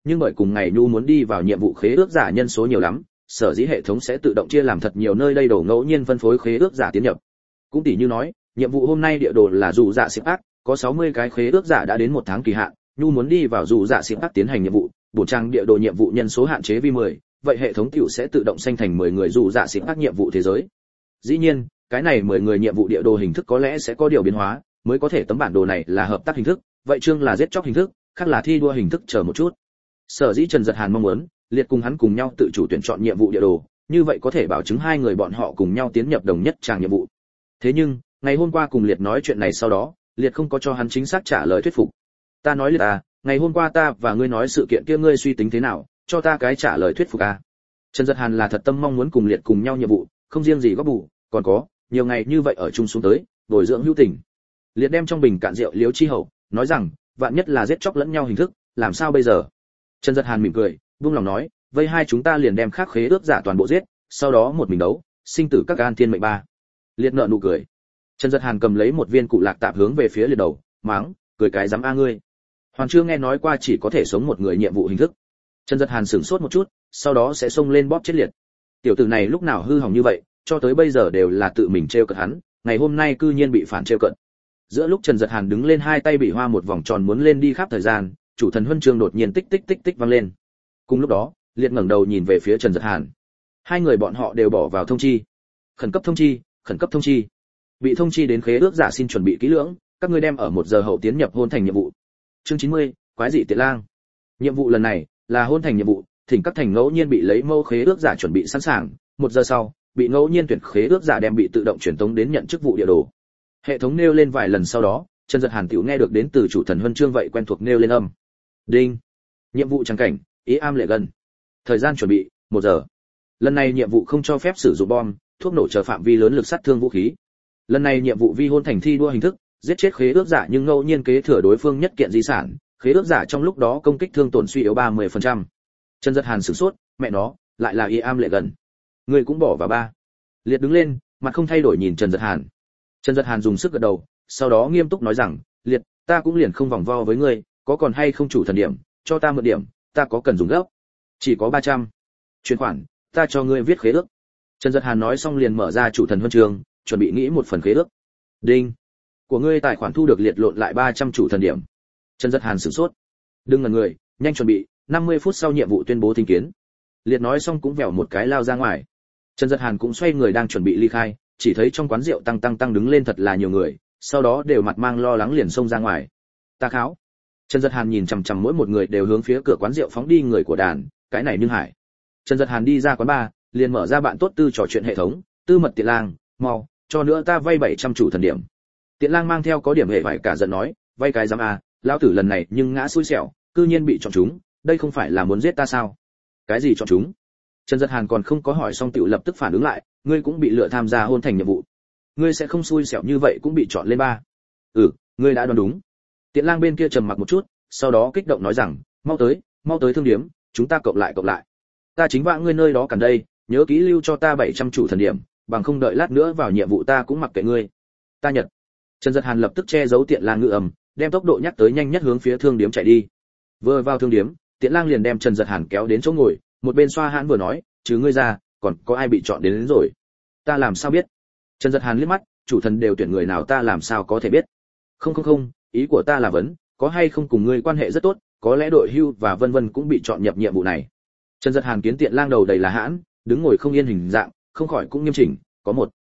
nhưng bởi cùng ngày nhu muốn đi vào nhiệm vụ khế ước giả nhân số nhiều lắm, sở dĩ hệ thống sẽ tự động chia làm thật nhiều nơi đây đổ ngẫu nhiên phân phối khế ước giả tiến nhập. Cũng tỷ như nói, nhiệm vụ hôm nay địa đồ là dù dạ xịp ác, có 60 cái khế ước giả đã đến 1 tháng kỳ hạn, nhu muốn đi vào dù dạ xịp ác tiến hành nhiệm vụ, bổ trang địa đồ nhiệm vụ nhân số hạn chế vi 10, vậy hệ thống tiểu sẽ tự động sinh thành 10 người dù dạ xịp ác nhiệm vụ thế giới. Dĩ nhiên, cái này 10 người nhiệm vụ địa đồ hình thức có lẽ sẽ có điều biến hóa, mới có thể tấm bản đồ này là hợp tác hình thức, vậy chương là giết chóc hình thức, khác là thi đua hình thức chờ một chút. Sở dĩ Trần Dật Hàn mong muốn, Liệt cùng hắn cùng nhau tự chủ tuyển chọn nhiệm vụ địa đồ, như vậy có thể bảo chứng hai người bọn họ cùng nhau tiến nhập đồng nhất tràng nhiệm vụ. Thế nhưng, ngày hôm qua cùng Liệt nói chuyện này sau đó, Liệt không có cho hắn chính xác trả lời thuyết phục. Ta nói Liệt à, ngày hôm qua ta và ngươi nói sự kiện kia ngươi suy tính thế nào, cho ta cái trả lời thuyết phục à. Trần Dật Hàn là thật tâm mong muốn cùng Liệt cùng nhau nhiệm vụ, không riêng gì góp bù, còn có nhiều ngày như vậy ở chung xuống tới, bồi dưỡng hữu tình. Liệt đem trong bình cạn rượu liếu chi hậu, nói rằng, vạn nhất là giết chóc lẫn nhau hình thức, làm sao bây giờ? Trần Dật Hàn mỉm cười, buông lòng nói, vây hai chúng ta liền đem khắc khế ước giả toàn bộ giết, sau đó một mình đấu, sinh tử các gan thiên mệnh ba. Liệt nợ nụ cười. Trần Dật Hàn cầm lấy một viên cụ lạc tạp hướng về phía Liệt đầu, mắng, cười cái dám a ngươi. Hoàn chưa nghe nói qua chỉ có thể sống một người nhiệm vụ hình thức. Trần Dật Hàn sửng sốt một chút, sau đó sẽ xông lên bóp chết Liệt. Tiểu tử này lúc nào hư hỏng như vậy, cho tới bây giờ đều là tự mình trêu cợt hắn, ngày hôm nay cư nhiên bị phản trêu cợt. Giữa lúc Trần Dật Hàn đứng lên hai tay bị hoa một vòng tròn muốn lên đi khắp thời gian, chủ thần huân chương đột nhiên tích tích tích tích vang lên. Cùng lúc đó, Liệt ngẩng đầu nhìn về phía Trần Dật Hàn. Hai người bọn họ đều bỏ vào thông chi. Khẩn cấp thông chi, khẩn cấp thông chi. Bị thông chi đến khế ước giả xin chuẩn bị kỹ lưỡng, các ngươi đem ở 1 giờ hậu tiến nhập hôn thành nhiệm vụ. Chương 90, quái dị tiện lang. Nhiệm vụ lần này là hôn thành nhiệm vụ, thỉnh các thành ngẫu nhiên bị lấy mâu khế ước giả chuẩn bị sẵn sàng, 1 giờ sau, bị ngẫu nhiên tuyển khế ước giả đem bị tự động truyền tống đến nhận chức vụ địa đồ. Hệ thống nêu lên vài lần sau đó, Trần Dật Hàn tiểu nghe được đến từ chủ thần huân chương vậy quen thuộc nêu lên âm. Đinh. Nhiệm vụ trắng cảnh, ý am lệ gần. Thời gian chuẩn bị, 1 giờ. Lần này nhiệm vụ không cho phép sử dụng bom, thuốc nổ chờ phạm vi lớn lực sát thương vũ khí. Lần này nhiệm vụ vi hôn thành thi đua hình thức, giết chết khế ước giả nhưng ngẫu nhiên kế thừa đối phương nhất kiện di sản, khế ước giả trong lúc đó công kích thương tổn suy yếu 30%. Trần Dật Hàn sửng sốt, mẹ nó, lại là ý am lệ gần. Người cũng bỏ vào ba. Liệt đứng lên, mặt không thay đổi nhìn Trần Dật Hàn. Trần Dật Hàn dùng sức gật đầu, sau đó nghiêm túc nói rằng, Liệt, ta cũng liền không vòng vo với ngươi, có còn hay không chủ thần điểm, cho ta mượn điểm, ta có cần dùng gấp. Chỉ có 300. Chuyển khoản, ta cho ngươi viết khế ước. Trần Dật Hàn nói xong liền mở ra chủ thần huân chương, chuẩn bị nghĩ một phần khế ước. Đinh. Của ngươi tài khoản thu được liệt lộn lại 300 chủ thần điểm. Trần Dật Hàn sửng sốt. Đừng ngần người, nhanh chuẩn bị, 50 phút sau nhiệm vụ tuyên bố thính kiến. Liệt nói xong cũng vèo một cái lao ra ngoài. Trần Dật Hàn cũng xoay người đang chuẩn bị ly khai, chỉ thấy trong quán rượu tăng đứng lên thật là nhiều người, sau đó đều mặt mang lo lắng liền xông ra ngoài. Ta kháo. Trần Dật Hàn nhìn chằm chằm mỗi một người đều hướng phía cửa quán rượu phóng đi người của đàn, cái này nhưng hải. Trần Dật Hàn đi ra quán bar, liền mở ra bạn tốt tư trò chuyện hệ thống, tư mật Tiện Lang, mau, cho nữa ta vay 700 chủ thần điểm. Tiện Lang mang theo có điểm hệ phải cả giận nói, vay cái giám a, lão tử lần này nhưng ngã xui xẻo, cư nhiên bị chọn chúng, đây không phải là muốn giết ta sao? Cái gì chọn chúng? Trần Dật Hàn còn không có hỏi xong tiểu lập tức phản ứng lại, ngươi cũng bị lựa tham gia hôn thành nhiệm vụ. Ngươi sẽ không xui xẻo như vậy cũng bị chọn lên ba. Ngươi đã đoán đúng. Tiện Lang bên kia trầm mặc một chút, sau đó kích động nói rằng, mau tới thương điếm, chúng ta cộng lại. Ta chính vã ngươi nơi đó cần đây, nhớ kỹ lưu cho ta 700 chủ thần điểm, bằng không đợi lát nữa vào nhiệm vụ ta cũng mặc kệ ngươi. Ta nhật. Trần Dật Hàn lập tức che giấu Tiện Lang ngữ ầm, đem tốc độ nhắc tới nhanh nhất hướng phía thương điếm chạy đi. Vừa vào thương điếm, Tiện Lang liền đem Trần Dật Hàn kéo đến chỗ ngồi, một bên xoa hãn vừa nói, chứ ngươi ra, còn có ai bị chọn đến rồi? Ta làm sao biết? Trần Dật Hàn liếc mắt, chủ thần đều tuyển người nào ta làm sao có thể biết? Không, ý của ta là vấn, có hay không cùng ngươi quan hệ rất tốt, có lẽ đội hưu và vân vân cũng bị chọn nhập nhiệm vụ này. Trần Dật Hàn kiến Tiện Lang đầu đầy là hãn, đứng ngồi không yên hình dạng, không khỏi cũng nghiêm chỉnh, có một.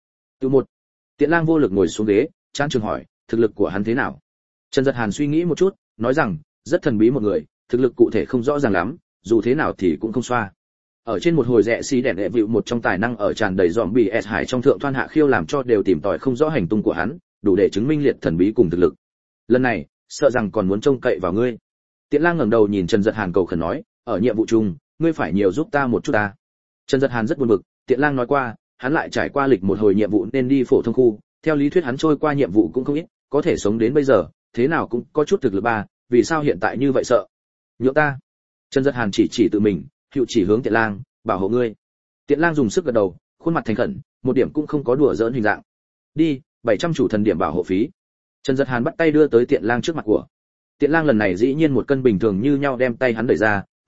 Tiện Lang vô lực ngồi xuống ghế, Trang Trường hỏi, thực lực của hắn thế nào? Trần Dật Hàn suy nghĩ một chút, nói rằng, rất thần bí một người, thực lực cụ thể không rõ ràng lắm, dù thế nào thì cũng không xoa. Ở trên một hồi rẽ xí đèn đệ vịu một trong tài năng ở tràn đầy zombie S hải trong thượng thoan hạ khiêu làm cho đều tìm tòi không rõ hành tung của hắn, đủ để chứng minh liệt thần bí cùng thực lực. Lần này, sợ rằng còn muốn trông cậy vào ngươi. Tiện Lang ngẩng đầu nhìn Trần Dật Hàn cầu khẩn nói, ở nhiệm vụ chung, ngươi phải nhiều giúp ta một chút ta. Trần Dật Hàn rất buồn bực, Tiện Lang nói qua, hắn lại trải qua lịch một hồi nhiệm vụ nên đi phổ thông khu, theo lý thuyết hắn trôi qua nhiệm vụ cũng không ít, có thể sống đến bây giờ, thế nào cũng có chút thực lực ba, vì sao hiện tại như vậy sợ? Nhượng ta. Trần Dật Hàn chỉ tự mình, hiệu chỉ hướng Tiện Lang, bảo hộ ngươi. Tiện Lang dùng sức gật đầu, khuôn mặt thành khẩn, một điểm cũng không có đùa giỡn hình dạng. Đi, 700 chủ thần điểm bảo hộ phí. Trần Dật Hàn bắt tay đưa tới Tiện Lang trước mặt của. Tiện Lang lần này dĩ nhiên một cân bình thường như nhau đem tay hắn đẩy ra,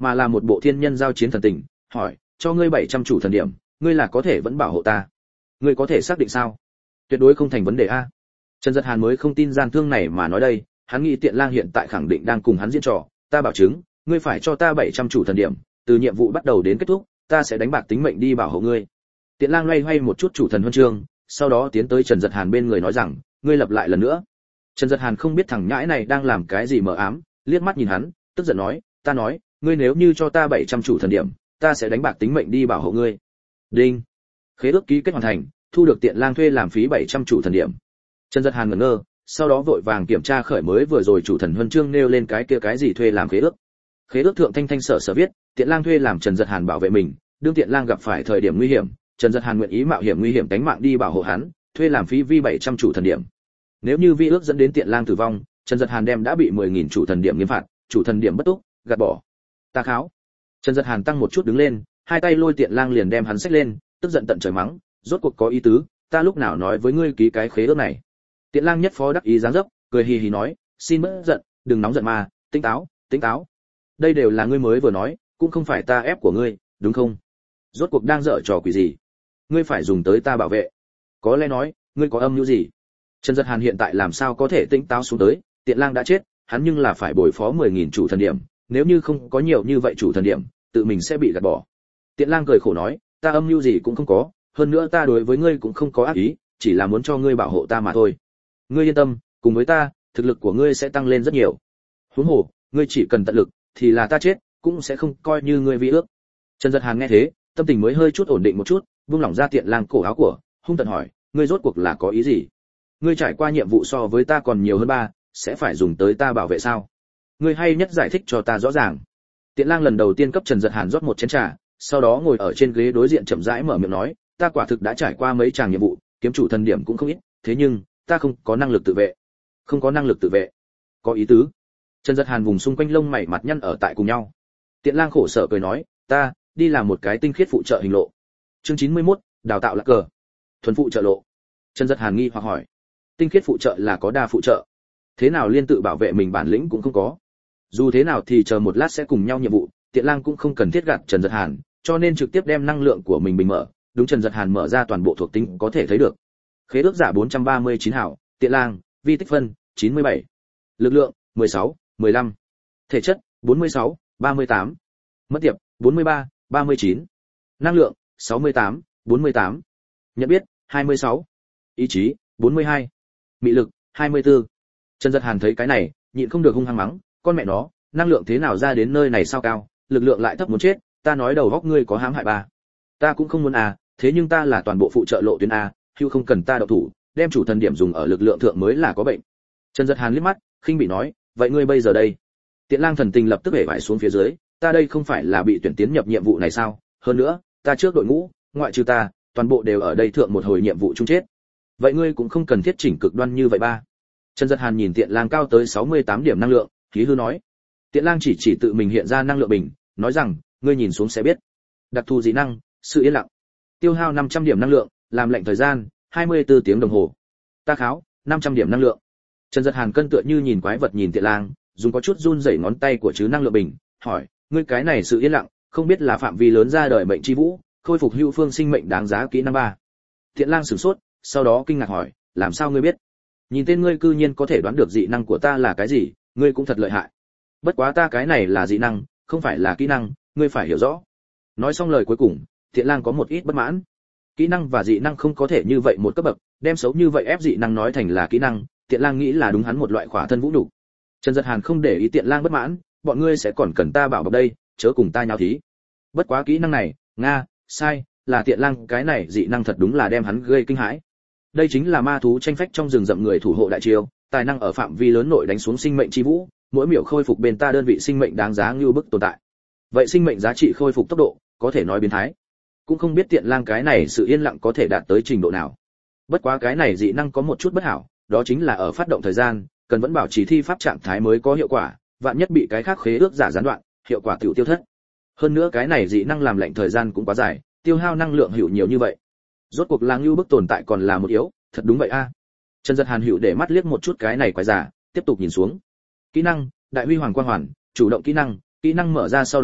mà là một bộ thiên nhân giao chiến thần tình, hỏi, cho ngươi 700 chủ thần điểm, ngươi là có thể vẫn bảo hộ ta. Ngươi có thể xác định sao? Tuyệt đối không thành vấn đề a. Trần Dật Hàn mới không tin gian thương này mà nói đây, hắn nghĩ Tiện Lang hiện tại khẳng định đang cùng hắn diễn trò, ta bảo chứng, ngươi phải cho ta 700 chủ thần điểm, từ nhiệm vụ bắt đầu đến kết thúc, ta sẽ đánh bạc tính mệnh đi bảo hộ ngươi. Tiện Lang loay hoay một chút chủ thần huân chương, sau đó tiến tới Trần Dật Hàn bên người nói rằng, ngươi lặp lại lần nữa. Trần Dật Hàn không biết thằng nhãi này đang làm cái gì mờ ám, liếc mắt nhìn hắn, tức giận nói, ta nói, ngươi nếu như cho ta 700 chủ thần điểm, ta sẽ đánh bạc tính mệnh đi bảo hộ ngươi. Đinh. Khế ước ký kết hoàn thành, thu được Tiện Lang thuê làm phí 700 chủ thần điểm. Trần Dật Hàn ngẩn ngơ, sau đó vội vàng kiểm tra khởi mới vừa rồi chủ thần huân chương nêu lên cái kia cái gì thuê làm khế ước. Khế ước thượng thanh thanh sở sở viết, Tiện Lang thuê làm Trần Dật Hàn bảo vệ mình, đương Tiện Lang gặp phải thời điểm nguy hiểm, Trần Dật Hàn nguyện ý mạo hiểm nguy hiểm tính mạng đi bảo hộ hắn, thuê làm phí vi 700 chủ thần điểm. Nếu như vi ước dẫn đến Tiện Lang tử vong, Trần Dật Hàn đem đã bị 10.000 chủ thần điểm nghiêm phạt, chủ thần điểm bất túc, gạt bỏ. Ta kháo. Trần Dật Hàn tăng một chút đứng lên, hai tay lôi Tiện Lang liền đem hắn xách lên, tức giận tận trời mắng, rốt cuộc có ý tứ, ta lúc nào nói với ngươi ký cái khế ước này. Tiện Lang nhất phó đắc ý dáng dấp, cười hì hì nói, xin bớt giận, đừng nóng giận mà, tỉnh táo, tỉnh táo. Đây đều là ngươi mới vừa nói, cũng không phải ta ép của ngươi, đúng không? Rốt cuộc đang dở trò quỷ gì? Ngươi phải dùng tới ta bảo vệ. Có lẽ nói, ngươi có âm mưu gì? Trần Dật Hàn hiện tại làm sao có thể tỉnh táo xuống tới, Tiện Lang đã chết, hắn nhưng là phải bồi phó 10.000 chủ thần điểm, nếu như không có nhiều như vậy chủ thần điểm, tự mình sẽ bị gạt bỏ. Tiện Lang cười khổ nói, ta âm mưu gì cũng không có, hơn nữa ta đối với ngươi cũng không có ác ý, chỉ là muốn cho ngươi bảo hộ ta mà thôi. Ngươi yên tâm, cùng với ta, thực lực của ngươi sẽ tăng lên rất nhiều. Huống hồ, ngươi chỉ cần tận lực, thì là ta chết, cũng sẽ không coi như ngươi vi ước. Trần Dật Hàn nghe thế, tâm tình mới hơi chút ổn định một chút, buông lỏng ra Tiện Lang cổ áo của, hung tợn hỏi, ngươi rốt cuộc là có ý gì? Ngươi trải qua nhiệm vụ so với ta còn nhiều hơn ba, sẽ phải dùng tới ta bảo vệ sao? Ngươi hay nhất giải thích cho ta rõ ràng. Tiện Lang lần đầu tiên cấp Trần Dật Hàn rót một chén trà, sau đó ngồi ở trên ghế đối diện chậm rãi mở miệng nói, ta quả thực đã trải qua mấy tràng nhiệm vụ, kiếm chủ thần điểm cũng không ít, thế nhưng ta không có năng lực tự vệ. Không có năng lực tự vệ? Có ý tứ? Trần Dật Hàn vùng xung quanh lông mày mặt nhăn ở tại cùng nhau. Tiện Lang khổ sở cười nói, ta đi làm một cái tinh khiết phụ trợ hình lộ. Chương 91, đào tạo lạc cờ. Thuần phụ trợ lộ. Trần Dật Hàn nghi hoặc hỏi, tinh khiết phụ trợ là có đa phụ trợ, thế nào liên tự bảo vệ mình bản lĩnh cũng không có. Dù thế nào thì chờ một lát sẽ cùng nhau nhiệm vụ, Tiện Lang cũng không cần thiết gạt Trần Dật Hàn, cho nên trực tiếp đem năng lượng của mình bình mở, đúng Trần Dật Hàn mở ra toàn bộ thuộc tính có thể thấy được. Khế ước giả 439 hảo, Tiện Lang, vi tích phân 97, lực lượng 16, 15, thể chất 46, 38, mất tiệp 43, 39, năng lượng 68, 48, nhận biết 26, ý chí 42, mị lực 24. Trần Dật Hàn thấy cái này, nhịn không được hung hăng mắng, con mẹ nó, năng lượng thế nào ra đến nơi này sao cao, lực lượng lại thấp muốn chết, ta nói đầu góc ngươi có hãm hại ba. Ta cũng không muốn à, thế nhưng ta là toàn bộ phụ trợ lộ tuyến a, hưu không cần ta động thủ, đem chủ thần điểm dùng ở lực lượng thượng mới là có bệnh. Trần Dật Hàn liếc mắt, khinh bị nói, vậy ngươi bây giờ đây? Tiện Lang thần tình lập tức hể vải xuống phía dưới, ta đây không phải là bị tuyển tiến nhập nhiệm vụ này sao? Hơn nữa, ta trước đội ngũ, ngoại trừ ta, toàn bộ đều ở đây thượng một hồi nhiệm vụ chung chết. Vậy ngươi cũng không cần thiết chỉnh cực đoan như vậy ba. Trần Dật Hàn nhìn Tiện Lang cao tới 68 điểm năng lượng, khí hư nói. Tiện Lang chỉ tự mình hiện ra năng lượng bình, nói rằng, ngươi nhìn xuống sẽ biết. Đặc thù dị năng, sự yên lặng. Tiêu hao 500 điểm năng lượng, làm lệnh thời gian 24 tiếng đồng hồ. Ta kháo, 500 điểm năng lượng. Trần Dật Hàn cân tựa như nhìn quái vật nhìn Tiện Lang, dùng có chút run rẩy ngón tay của chứ năng lượng bình, hỏi, ngươi cái này sự yên lặng, không biết là phạm vi lớn ra đời mệnh chi vũ, khôi phục hữu phương sinh mệnh đáng giá kỹ năng 3. Tiện Lang sửng sốt, sau đó kinh ngạc hỏi, làm sao ngươi biết? Nhìn tên ngươi cư nhiên có thể đoán được dị năng của ta là cái gì, ngươi cũng thật lợi hại. Bất quá ta cái này là dị năng, không phải là kỹ năng, ngươi phải hiểu rõ. Nói xong lời cuối cùng, Tiện Lang có một ít bất mãn. Kỹ năng và dị năng không có thể như vậy một cấp bậc, đem xấu như vậy ép dị năng nói thành là kỹ năng, Tiện Lang nghĩ là đúng hắn một loại khỏa thân vũ nhục. Trần Dật Hàn không để ý Tiện Lang bất mãn, bọn ngươi sẽ còn cần ta bảo bọc đây, chớ cùng ta nháo thí. Bất quá kỹ năng này, nga, sai, là Tiện Lang cái này dị năng thật đúng là đem hắn gây kinh hãi. Đây chính là ma thú tranh phách trong rừng rậm người thủ hộ đại triều, tài năng ở phạm vi lớn nội đánh xuống sinh mệnh chi vũ, mỗi miểu khôi phục bên ta đơn vị sinh mệnh đáng giá như bức tồn tại. Vậy sinh mệnh giá trị khôi phục tốc độ, có thể nói biến thái. Cũng không biết Tiện Lang cái này sự yên lặng có thể đạt tới trình độ nào. Bất quá cái này dị năng có một chút bất hảo, đó chính là ở phát động thời gian, cần vẫn bảo trì thi pháp trạng thái mới có hiệu quả, vạn nhất bị cái khác khế ước giả gián đoạn, hiệu quả tiểu tiêu thất. Hơn nữa cái này dị năng làm lệnh thời gian cũng quá dài, tiêu hao năng lượng hữu nhiều như vậy. Rốt cuộc lang lưu bức tồn tại còn là một yếu, thật đúng vậy a. Trần Dật Hàn hữu để mắt liếc một chút cái này quái giả, tiếp tục nhìn xuống. Kỹ năng, Đại Huy Hoàng Quang Hoàn, chủ động kỹ năng mở ra sau đó,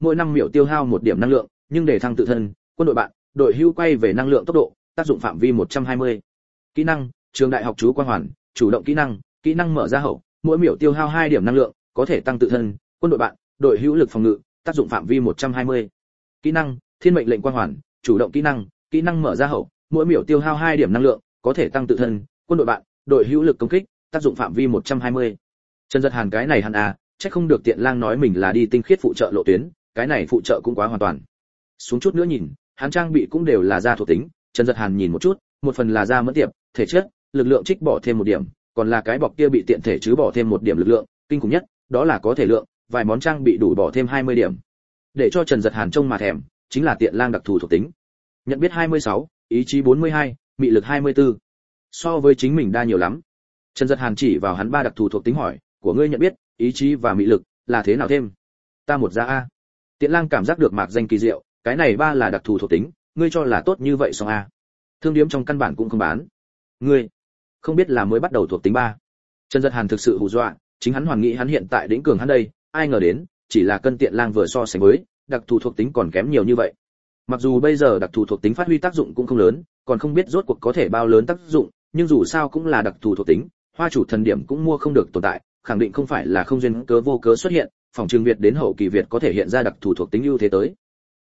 mỗi 5 miểu tiêu hao 1 điểm năng lượng, nhưng để thăng tự thân, quân đội bạn, đội hữu quay về năng lượng tốc độ, tác dụng phạm vi 120. Kỹ năng, trường đại học chú quang hoàn, chủ động kỹ năng mở ra hậu, mỗi miểu tiêu hao 2 điểm năng lượng, có thể tăng tự thân, quân đội bạn, đội hữu lực phòng ngự, tác dụng phạm vi 120. Kỹ năng, thiên mệnh lệnh quang hoàn, chủ động kỹ năng mở ra hậu, mỗi miểu tiêu hao 2 điểm năng lượng, có thể tăng tự thân, quân đội bạn, đội hữu lực công kích, tác dụng phạm vi 120. Trần Dật Hàn cái này hắn à, chắc không được Tiện Lang nói mình là đi tinh khiết phụ trợ lộ tuyến, cái này phụ trợ cũng quá hoàn toàn. Xuống chút nữa nhìn, hắn trang bị cũng đều là ra thuộc tính, Trần Dật Hàn nhìn một chút, một phần là ra mẫn tiệp, thể chất, lực lượng trích bỏ thêm 1 điểm, còn là cái bọc kia bị tiện thể chứ bỏ thêm 1 điểm lực lượng, kinh khủng nhất, đó là có thể lượng, vài món trang bị đủ bỏ thêm 20 điểm. Để cho Trần Dật Hàn trông mà thèm, chính là Tiện Lang đặc thù thuộc tính. Nhận biết 26, ý chí 42, mị lực 24. So với chính mình đa nhiều lắm. Trần Dật Hàn chỉ vào hắn 3 đặc thù thuộc tính hỏi, của ngươi nhận biết, ý chí và mị lực là thế nào thêm? Ta một ra a. Tiện Lang cảm giác được mạc danh kỳ diệu, cái này 3 là đặc thù thuộc tính, ngươi cho là tốt như vậy xong a? Thương điếm trong căn bản cũng không bán. Ngươi không biết là mới bắt đầu thuộc tính 3. Trần Dật Hàn thực sự hù dọa, chính hắn hoàn nghĩ hắn hiện tại đỉnh cường hắn đây, ai ngờ đến, chỉ là cân Tiện Lang vừa so sánh với, đặc thù thuộc tính còn kém nhiều như vậy. Mặc dù bây giờ đặc thù thuộc tính phát huy tác dụng cũng không lớn, còn không biết rốt cuộc có thể bao lớn tác dụng, nhưng dù sao cũng là đặc thù thuộc tính, Hoa chủ thần điểm cũng mua không được tồn tại, khẳng định không phải là không duyên cớ vô cớ xuất hiện, phòng trường Việt đến hậu kỳ Việt có thể hiện ra đặc thù thuộc tính ưu thế tới.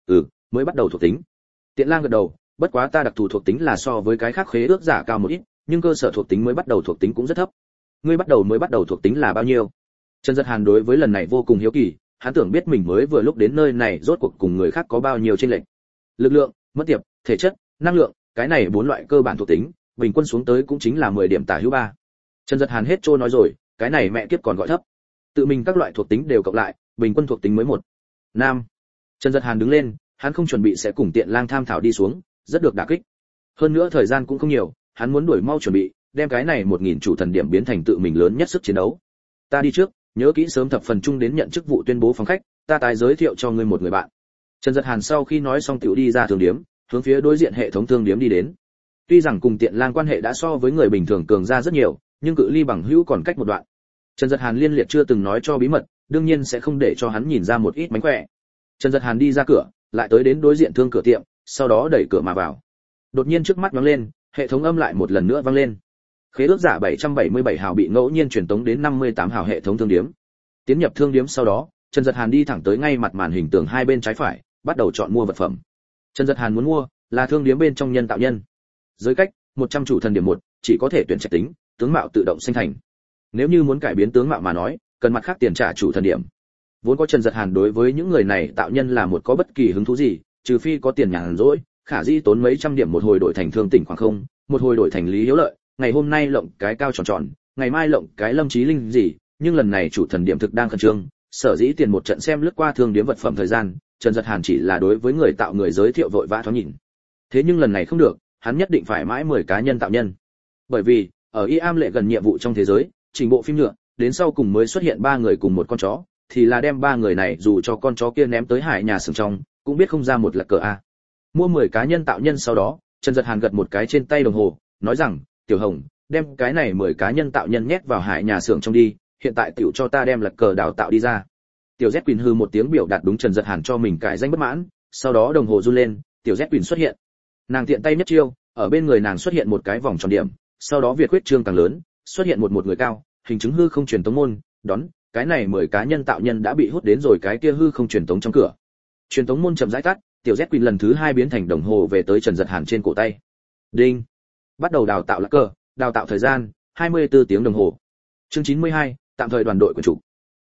Mới bắt đầu thuộc tính. Tiện Lang gật đầu, bất quá ta đặc thù thuộc tính là so với cái khác khế ước giả cao một ít, nhưng cơ sở thuộc tính mới bắt đầu thuộc tính cũng rất thấp. Ngươi mới bắt đầu thuộc tính là bao nhiêu? Trần Dật Hàn đối với lần này vô cùng hiếu kỳ, hắn tưởng biết mình mới vừa lúc đến nơi này rốt cuộc cùng người khác có bao nhiêu chênh lệch. Lực lượng, mất tiệp, thể chất, năng lượng, cái này 4 loại cơ bản thuộc tính, bình quân xuống tới cũng chính là 10 điểm tả hữu 3. Trần Dật Hàn hết trôi nói rồi, cái này mẹ kiếp còn gọi thấp. Tự mình các loại thuộc tính đều cộng lại, bình quân thuộc tính mới 1. Nam. Trần Dật Hàn đứng lên, hắn không chuẩn bị sẽ cùng Tiện Lang tham thảo đi xuống, rất được đả kích. Hơn nữa thời gian cũng không nhiều, hắn muốn đuổi mau chuẩn bị, đem cái này 1000 chủ thần điểm biến thành tự mình lớn nhất sức chiến đấu. Ta đi trước, nhớ kỹ sớm thập phần chung đến nhận chức vụ tuyên bố phòng khách, ta tái giới thiệu cho ngươi một người bạn. Trần Dật Hàn sau khi nói xong tiểu đi ra thương điếm, hướng phía đối diện hệ thống thương điếm đi đến. Tuy rằng cùng Tiện Lang quan hệ đã so với người bình thường cường ra rất nhiều, nhưng cự ly bằng hữu còn cách một đoạn. Trần Dật Hàn liên liệt chưa từng nói cho bí mật, đương nhiên sẽ không để cho hắn nhìn ra một ít mánh khỏe. Trần Dật Hàn đi ra cửa, lại tới đến đối diện thương cửa tiệm, sau đó đẩy cửa mà vào. Đột nhiên trước mắt vang lên, hệ thống âm lại một lần nữa vang lên. Khế ước giả 777 hào bị ngẫu nhiên truyền tống đến 58 hào hệ thống thương điếm. Tiến nhập thương điếm sau đó, Trần Dật Hàn đi thẳng tới ngay mặt màn hình tường hai bên trái phải, bắt đầu chọn mua vật phẩm. Trần Dật Hàn muốn mua là thương điếm bên trong nhân tạo nhân. Giới cách 100 chủ thần điểm 1, chỉ có thể tuyển trạch tính, tướng mạo tự động sinh thành. Nếu như muốn cải biến tướng mạo mà nói, cần mặt khác tiền trả chủ thần điểm. Vốn có Trần Dật Hàn đối với những người này tạo nhân là một có bất kỳ hứng thú gì, trừ phi có tiền nhàn rỗi, khả dĩ tốn mấy trăm điểm một hồi đổi thành thương tỉnh khoảng không, một hồi đổi thành lý hiếu lợi, ngày hôm nay lộng cái cao tròn tròn, ngày mai lộng cái lâm chí linh gì, nhưng lần này chủ thần điểm thực đang khẩn trương, sở dĩ tiền một trận xem lướt qua thương điếm vật phẩm thời gian, Trần Dật Hàn chỉ là đối với người tạo người giới thiệu vội vã thoáng nhìn. Thế nhưng lần này không được, hắn nhất định phải mãi 10 cá nhân tạo nhân. Bởi vì, ở Iam lệ gần nhiệm vụ trong thế giới, trình bộ phim nhựa, đến sau cùng mới xuất hiện 3 người cùng một con chó, thì là đem 3 người này dù cho con chó kia ném tới hải nhà xưởng trong, cũng biết không ra một lật cờ a. Mua 10 cá nhân tạo nhân sau đó, Trần Dật Hàn gật một cái trên tay đồng hồ, nói rằng, "Tiểu Hồng, đem cái này 10 cá nhân tạo nhân nhét vào hải nhà xưởng trong đi, hiện tại tiểu cho ta đem lật cờ đào tạo đi ra." Tiểu Z Quỳnh hư một tiếng biểu đạt đúng Trần Dật Hàn cho mình cải danh bất mãn, sau đó đồng hồ run lên, Tiểu Z Quỳnh xuất hiện. Nàng tiện tay nhất chiêu, ở bên người nàng xuất hiện một cái vòng tròn điểm, sau đó việt huyết trương càng lớn, xuất hiện một người cao, hình chứng hư không truyền tống môn, đón, cái này 10 cá nhân tạo nhân đã bị hút đến rồi cái kia hư không truyền tống trong cửa. Truyền tống môn chậm rãi tắt, Tiểu Z Quỳnh lần thứ 2 biến thành đồng hồ về tới Trần Dật Hàn trên cổ tay. Đinh. Bắt đầu đào tạo lá cờ, đào tạo thời gian 24 tiếng đồng hồ. Chương 92, tạm thời đoàn đội của chủ.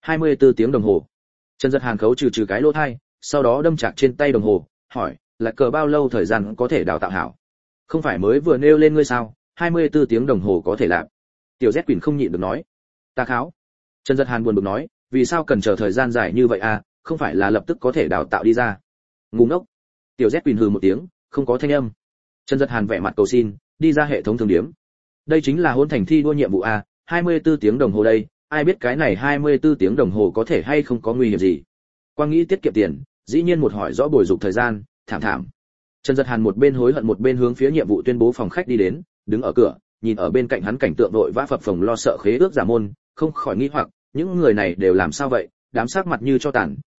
24 tiếng đồng hồ. Trần Dật Hàn khấu trừ cái lỗ thai, sau đó đâm chạc trên tay đồng hồ, hỏi, lá cờ bao lâu thời gian có thể đào tạo hảo? Không phải mới vừa nêu lên ngươi sao, 24 tiếng đồng hồ có thể làm. Tiểu Z Quỳnh không nhịn được nói. Ta kháo. Trần Dật Hàn buồn bực nói, vì sao cần chờ thời gian dài như vậy à, không phải là lập tức có thể đào tạo đi ra. Ngu ngốc. Tiểu Z Quỳnh hừ một tiếng, không có thanh âm. Trần Dật Hàn vẻ mặt cầu xin, đi ra hệ thống thương điếm. Đây chính là hôn thành thi đua nhiệm vụ a, 24 tiếng đồng hồ đây, ai biết cái này 24 tiếng đồng hồ có thể hay không có nguy hiểm gì. Quang nghĩ tiết kiệm tiền, dĩ nhiên một hỏi rõ bồi dục thời gian, thảm. Trần Dật Hàn một bên hối hận một bên hướng phía nhiệm vụ tuyên bố phòng khách đi đến, đứng ở cửa, nhìn ở bên cạnh hắn cảnh tượng đội vã phập phồng lo sợ khế ước giả môn, không khỏi nghi hoặc, những người này đều làm sao vậy, đám sắc mặt như cho tàn,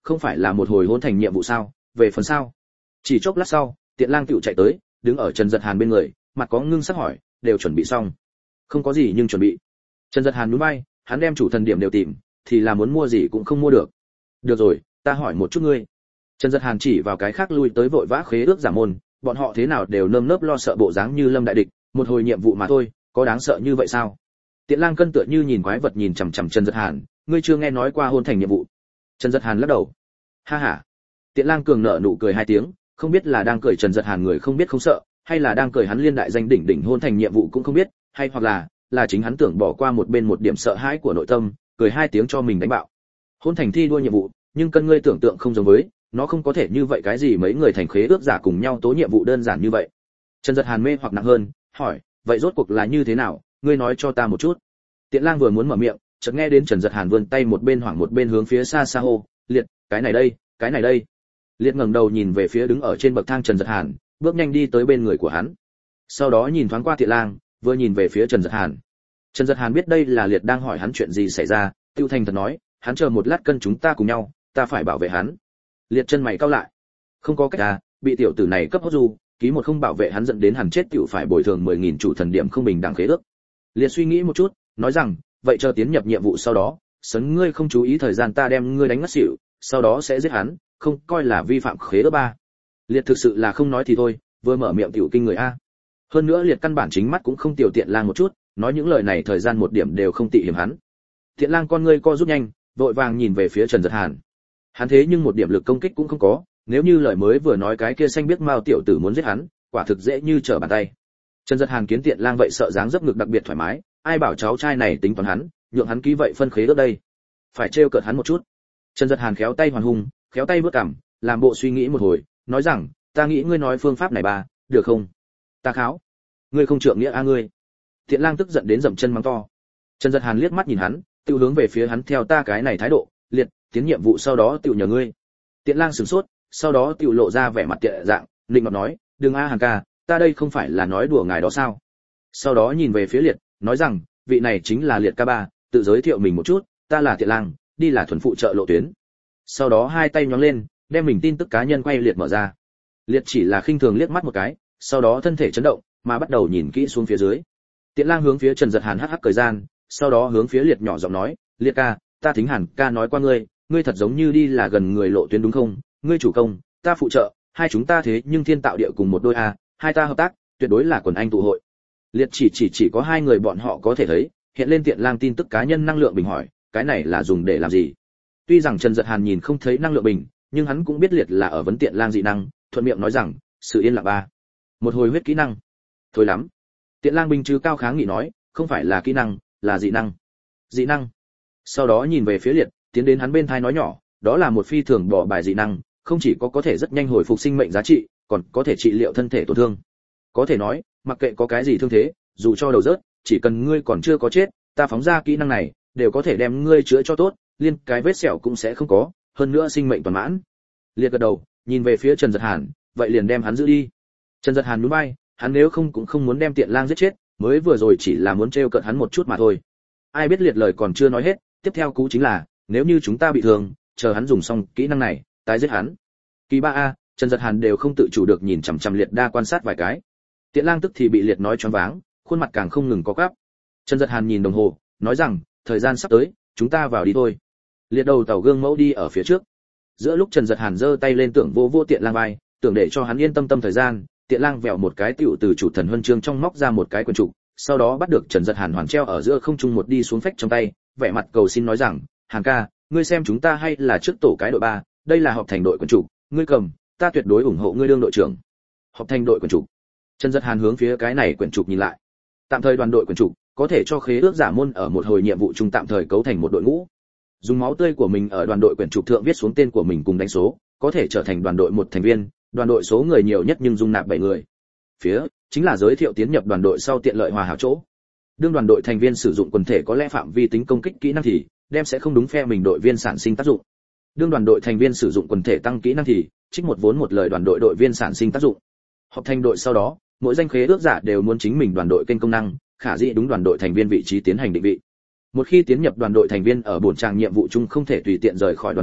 không phải là một hồi hôn thành nhiệm vụ sao, về phần sao? Chỉ chốc lát sau, Tiện Lang tựu chạy tới, đứng ở Trần Giật Hàn bên người, mặt có ngưng sắc hỏi, đều chuẩn bị xong? Không có gì nhưng chuẩn bị. Trần Giật Hàn nhún vai, hắn đem chủ thần điểm đều tìm, thì là muốn mua gì cũng không mua được. Được rồi, ta hỏi một chút ngươi. Trần Giật Hàn chỉ vào cái khác lui tới vội vã khế ước giả môn, bọn họ thế nào đều nơm nớp lo sợ bộ dáng như lâm đại địch, một hồi nhiệm vụ mà thôi, có đáng sợ như vậy sao? Tiện Lang cân tựa như nhìn quái vật nhìn chằm chằm Trần Giật Hàn, ngươi chưa nghe nói qua hôn thành nhiệm vụ? Trần Giật Hàn lắc đầu. Ha ha. Tiện Lang cường nở nụ cười hai tiếng, không biết là đang cười Trần Giật Hàn người không biết không sợ, hay là đang cười hắn liên đại danh đỉnh đỉnh hôn thành nhiệm vụ cũng không biết, hay hoặc là chính hắn tưởng bỏ qua một bên một điểm sợ hãi của nội tâm, cười hai tiếng cho mình đánh bạo. Hôn thành thi đua nhiệm vụ, nhưng cân ngươi tưởng tượng không giống với, nó không có thể như vậy cái gì mấy người thành khế ước giả cùng nhau tố nhiệm vụ đơn giản như vậy. Trần Giật Hàn mê hoặc nặng hơn, hỏi, vậy rốt cuộc là như thế nào, ngươi nói cho ta một chút. Tiện Lang vừa muốn mở miệng, chợt nghe đến Trần Giật Hàn vươn tay một bên hoảng một bên hướng phía xa xa hô, Liệt, cái này đây, cái này đây. Liệt ngẩng đầu nhìn về phía đứng ở trên bậc thang Trần Giật Hàn, bước nhanh đi tới bên người của hắn. Sau đó nhìn thoáng qua Tiện Lang, vừa nhìn về phía Trần Giật Hàn. Trần Giật Hàn biết đây là Liệt đang hỏi hắn chuyện gì xảy ra, tiêu thành thật nói, hắn chờ một lát cân chúng ta cùng nhau, ta phải bảo vệ hắn. Liệt chân mày cau lại. Không có cách à, bị tiểu tử này cấp hốt du, ký một không bảo vệ hắn dẫn đến hẳn chết tiểu phải bồi thường 10.000 chủ thần điểm không bình đẳng khế ước. Liệt suy nghĩ một chút, nói rằng, vậy chờ tiến nhập nhiệm vụ sau đó, sấn ngươi không chú ý thời gian ta đem ngươi đánh ngất xỉu, sau đó sẽ giết hắn, không coi là vi phạm khế ước ba. Liệt thực sự là không nói thì thôi, vừa mở miệng tiểu kinh người a. Hơn nữa Liệt căn bản chính mắt cũng không tiểu Tiện Lang một chút, nói những lời này thời gian một điểm đều không tị hiểm hắn. Tiện Lang con ngươi co rút nhanh, vội vàng nhìn về phía Trần Giật Hàn. Hắn thế nhưng một điểm lực công kích cũng không có, nếu như lời mới vừa nói cái kia xanh biết mao tiểu tử muốn giết hắn, quả thực dễ như trở bàn tay. Trần Giật Hàn kiến Tiện Lang vậy sợ dáng dấp ngực đặc biệt thoải mái, ai bảo cháu trai này tính toán hắn, nhượng hắn ký vậy phân khế ước đây. Phải trêu cợt hắn một chút. Trần Giật Hàn khéo tay hoàn hung, khéo tay vớt cằm, làm bộ suy nghĩ một hồi, nói rằng, ta nghĩ ngươi nói phương pháp này ba, được không? Ta kháo. Ngươi không trượng nghĩa a ngươi. Tiện Lang tức giận đến dậm chân mắng to. Trần Giật Hàn liếc mắt nhìn hắn, tiêu hướng về phía hắn theo ta cái này thái độ, Liệt, tiến nhiệm vụ sau đó tiểu nhờ ngươi. Tiện Lang sửng sốt, sau đó tiểu lộ ra vẻ mặt tiện dạng, định nọt nói, đừng a Hàn ca, ta đây không phải là nói đùa ngài đó sao? Sau đó nhìn về phía Liệt, nói rằng, vị này chính là Liệt ca ba, tự giới thiệu mình một chút, ta là Tiện Lang, đi là thuần phụ trợ lộ tuyến. Sau đó hai tay nhón lên, đem mình tin tức cá nhân quay Liệt mở ra. Liệt chỉ là khinh thường liếc mắt một cái, sau đó thân thể chấn động, mà bắt đầu nhìn kỹ xuống phía dưới. Tiện Lang hướng phía Trần Giật Hàn hắc hắc cười gian, sau đó hướng phía Liệt nhỏ giọng nói, Liệt ca, ta thính Hàn ca nói qua ngươi, ngươi thật giống như đi là gần người lộ tuyến đúng không? Ngươi chủ công, ta phụ trợ, hai chúng ta thế nhưng thiên tạo địa cùng một đôi a, hai ta hợp tác, tuyệt đối là quần anh tụ hội. Liệt chỉ có hai người bọn họ có thể thấy, hiện lên Tiện Lang tin tức cá nhân năng lượng bình hỏi, cái này là dùng để làm gì? Tuy rằng Trần Giật Hàn nhìn không thấy năng lượng bình, nhưng hắn cũng biết Liệt là ở vấn Tiện Lang dị năng, thuận miệng nói rằng, sự yên lặng ba. Một hồi huyết kỹ năng. Thôi lắm. Tiện Lang bình chứ cao kháng nghị nói, không phải là kỹ năng, là dị năng. Dị năng. Sau đó nhìn về phía Liệt, tiến đến hắn bên tai nói nhỏ, đó là một phi thường bỏ bài dị năng, không chỉ có thể rất nhanh hồi phục sinh mệnh giá trị, còn có thể trị liệu thân thể tổn thương. Có thể nói, mặc kệ có cái gì thương thế, dù cho đầu rớt, chỉ cần ngươi còn chưa có chết, ta phóng ra kỹ năng này, đều có thể đem ngươi chữa cho tốt, liên cái vết sẹo cũng sẽ không có, hơn nữa sinh mệnh toàn mãn. Liệt gật đầu, nhìn về phía Trần Giật Hàn, vậy liền đem hắn giữ đi. Trần Giật Hàn nhún vai, hắn nếu không cũng không muốn đem Tiện Lang giết chết, mới vừa rồi chỉ là muốn trêu cợt hắn một chút mà thôi. Ai biết Liệt lời còn chưa nói hết, tiếp theo cú chính là, nếu như chúng ta bị thương, chờ hắn dùng xong kỹ năng này, tái giết hắn. Kỳ 3A, Trần Giật Hàn đều không tự chủ được nhìn chằm chằm Liệt đa quan sát vài cái. Tiện Lang tức thì bị Liệt nói choáng váng, khuôn mặt càng không ngừng có quắp. Trần Giật Hàn nhìn đồng hồ, nói rằng, thời gian sắp tới, chúng ta vào đi thôi. Liệt đầu tàu gương mẫu đi ở phía trước. Giữa lúc Trần Giật Hàn giơ tay lên tưởng vô Tiện Lang vai, tưởng để cho hắn yên tâm thời gian, Tiện Lang vẹo một cái tiểu từ chủ thần huân chương trong móc ra một cái quyển trục, sau đó bắt được Trần Giật Hàn hoàn treo ở giữa không trung một đi xuống phách trong tay, vẻ mặt cầu xin nói rằng, Hàn ca, ngươi xem chúng ta hay là trước tổ cái đội 3, đây là họp thành đội quyển trục, ngươi cầm, ta tuyệt đối ủng hộ ngươi đương đội trưởng. Họp thành đội quyển trục. Trần Giật Hàn hướng phía cái này quyển trục nhìn lại. Tạm thời đoàn đội quyển trục, có thể cho khế ước giả môn ở một hồi nhiệm vụ chung tạm thời cấu thành một đội ngũ. Dùng máu tươi của mình ở đoàn đội quyển trục thượng viết xuống tên của mình cùng đánh số, có thể trở thành đoàn đội một thành viên, đoàn đội số người nhiều nhất nhưng dung nạp 7 người. Phía chính là giới thiệu tiến nhập đoàn đội sau tiện lợi hòa hảo chỗ. Đương đoàn đội thành viên sử dụng quần thể có lẽ phạm vi tính công kích kỹ năng thì đem sẽ không đúng phe mình đội viên sản sinh tác dụng. Đương đoàn đội thành viên sử dụng quần thể tăng kỹ năng thì trích một vốn một lời đoàn đội đội viên sản sinh tác dụng. Họp thành đội sau đó, mỗi danh khế ước giả đều muốn chính mình đoàn đội kênh công năng, khả dĩ đúng đoàn đội thành viên vị trí tiến hành định vị. Một khi tiến nhập đoàn đội thành viên ở bổn tràng nhiệm vụ chung không thể tùy tiện rời khỏi đoàn đội,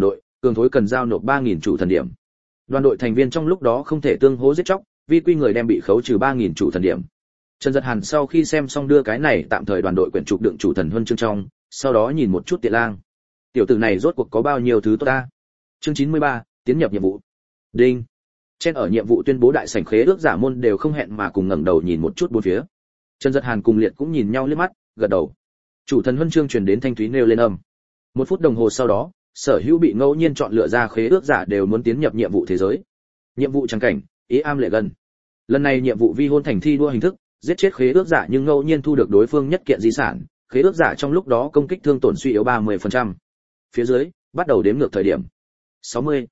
cường thối cần giao nộp 3000 chủ thần điểm. Đoàn đội thành viên trong lúc đó không thể tương hỗ giết chóc, vi quy người đem bị khấu trừ 3000 chủ thần điểm. Trần Dật Hàn sau khi xem xong đưa cái này tạm thời đoàn đội quyển trục đựng chủ thần huân chương trong, sau đó nhìn một chút Tiện Lang. Tiểu tử này rốt cuộc có bao nhiêu thứ tốt ta. Chương 93, tiến nhập nhiệm vụ. Đinh. Trên ở nhiệm vụ tuyên bố đại sảnh khế ước giả môn đều không hẹn mà cùng ngẩng đầu nhìn một chút bốn phía. Trần Dật Hàn cùng Liệt cũng nhìn nhau liếc mắt, gật đầu. Chủ thần huân chương truyền đến thanh thúy nêu lên âm. 1 phút đồng hồ sau đó, sở hữu bị ngẫu nhiên chọn lựa ra khế ước giả đều muốn tiến nhập nhiệm vụ thế giới. Nhiệm vụ trắng cảnh, ý am lệ gần. Lần này nhiệm vụ vi hôn thành thi đua hình thức, giết chết khế ước giả nhưng ngẫu nhiên thu được đối phương nhất kiện di sản, khế ước giả trong lúc đó công kích thương tổn suy yếu 30%. Phía dưới, bắt đầu đếm ngược thời điểm. 60,